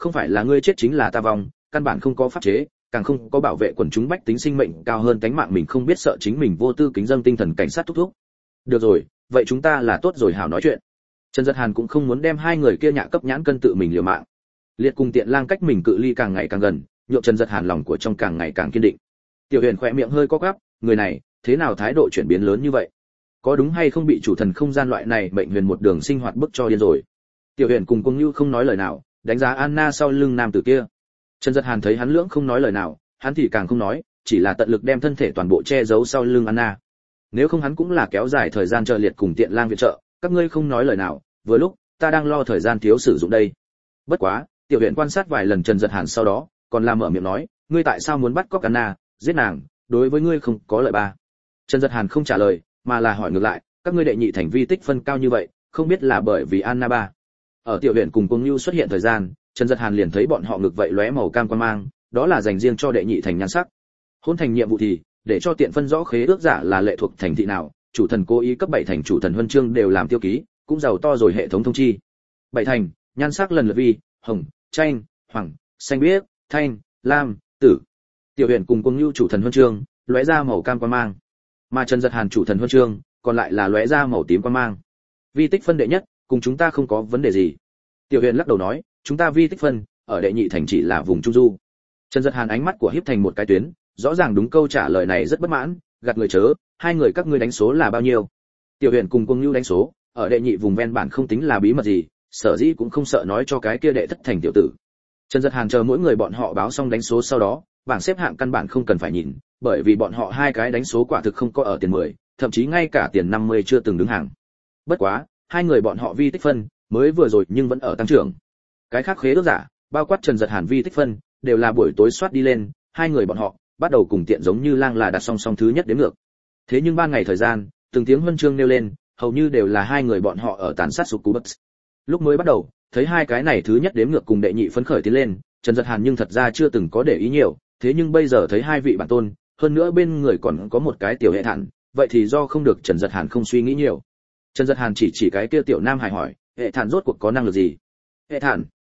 không phải là ngươi chết chính là ta vong, căn bản không có pháp chế, càng không có bảo vệ quần chúng bách tính sinh mệnh cao hơn tánh mạng mình, không biết sợ chính mình vô tư kính dâng tinh thần cảnh sát thúc thúc. Được rồi, vậy chúng ta là tốt rồi hảo nói chuyện. Trần Dật Hàn cũng không muốn đem hai người kia nhạ cấp nhãn cân tự mình liều mạng. Liệt cùng Tiện Lang cách mình cự ly càng ngày càng gần, nhộn Trần Dật Hàn lòng của trong càng ngày càng kiên định. Tiểu Huyền khẽ miệng hơi co quắp, người này, thế nào thái độ chuyển biến lớn như vậy? Có đúng hay không bị chủ thần không gian loại này mệnh huyền một đường sinh hoạt bức cho điên rồi? Tiểu Huyền cùng Cung Nưu không nói lời nào, đánh giá Anna sau lưng nam tử kia. Trần Dật Hàn thấy hắn lưỡng không nói lời nào, hắn thì càng không nói, chỉ là tận lực đem thân thể toàn bộ che giấu sau lưng Anna. Nếu không hắn cũng là kéo dài thời gian chờ Liệt cùng Tiện Lang viện trợ, các ngươi không nói lời nào, vừa lúc ta đang lo thời gian thiếu sử dụng đây. Bất quá, Tiểu Huyền quan sát vài lần Trần Dật Hàn sau đó, còn làm mở miệng nói, ngươi tại sao muốn bắt cóc Anna, giết nàng, đối với ngươi không có lợi ba. Trần Dật Hàn không trả lời, mà là hỏi ngược lại, các ngươi đệ nhị thành vi tích phân cao như vậy, không biết là bởi vì Anna ba. Ở Tiểu Huyền cùng Cung Nưu xuất hiện thời gian, Trần Dật Hàn liền thấy bọn họ ngực vậy lóe màu cam quang mang, đó là dành riêng cho đệ nhị thành nhan sắc. Hôn thành nhiệm vụ thì, để cho tiện phân rõ khế ước giả là lệ thuộc thành thị nào, chủ thần cố ý cấp 7 thành chủ thần huân chương đều làm tiêu ký, cũng giàu to rồi hệ thống thông chi. 7 thành, nhan sắc lần lượt vi, hồng, chanh, hoàng, xanh biếc, thanh, lam, tử. Tiểu Huyền cùng Cung Nưu chủ thần huân chương, lóe ra màu cam quang mang. Mà Trần Dật Hàn chủ thần huân chương, còn lại là lóe ra màu tím quang mang. Vi tích phân đệ nhất, cùng chúng ta không có vấn đề gì. Tiểu Huyền lắc đầu nói, chúng ta vi tích phân, ở đệ nhị thành chỉ là vùng trung du. Trần Dật Hàn ánh mắt của hiếp thành một cái tuyến, rõ ràng đúng câu trả lời này rất bất mãn, gạt người chớ, hai người các ngươi đánh số là bao nhiêu? Tiểu Huyền cùng Cung Nưu đánh số, ở đệ nhị vùng ven bản không tính là bí mật gì, sở dĩ cũng không sợ nói cho cái kia đệ thất thành tiểu tử. Trần Dật Hàn chờ mỗi người bọn họ báo xong đánh số sau đó, bảng xếp hạng căn bản không cần phải nhìn, bởi vì bọn họ hai cái đánh số quả thực không có ở tiền 10, thậm chí ngay cả tiền 50 chưa từng đứng hàng. Bất quá, hai người bọn họ vi tích phân mới vừa rồi nhưng vẫn ở tăng trưởng. Cái khác khế ước giả, bao quát Trần Dật Hàn vi tích phân, đều là buổi tối soát đi lên, hai người bọn họ bắt đầu cùng tiện giống như lang là đặt song song thứ nhất đến ngược. Thế nhưng ban ngày thời gian, từng tiếng huân chương nêu lên, hầu như đều là hai người bọn họ ở tàn sát Succubus. Lúc mới bắt đầu, thấy hai cái này thứ nhất đếm ngược cùng đệ nhị phấn khởi tiến lên, Trần Dật Hàn nhưng thật ra chưa từng có để ý nhiều, thế nhưng bây giờ thấy hai vị bản tôn, hơn nữa bên người còn có một cái tiểu hệ thản, vậy thì do không được Trần Dật Hàn không suy nghĩ nhiều. Trần Dật Hàn chỉ cái kia tiểu nam hài hỏi, hệ thản rốt cuộc có năng lực gì? Hệ thản,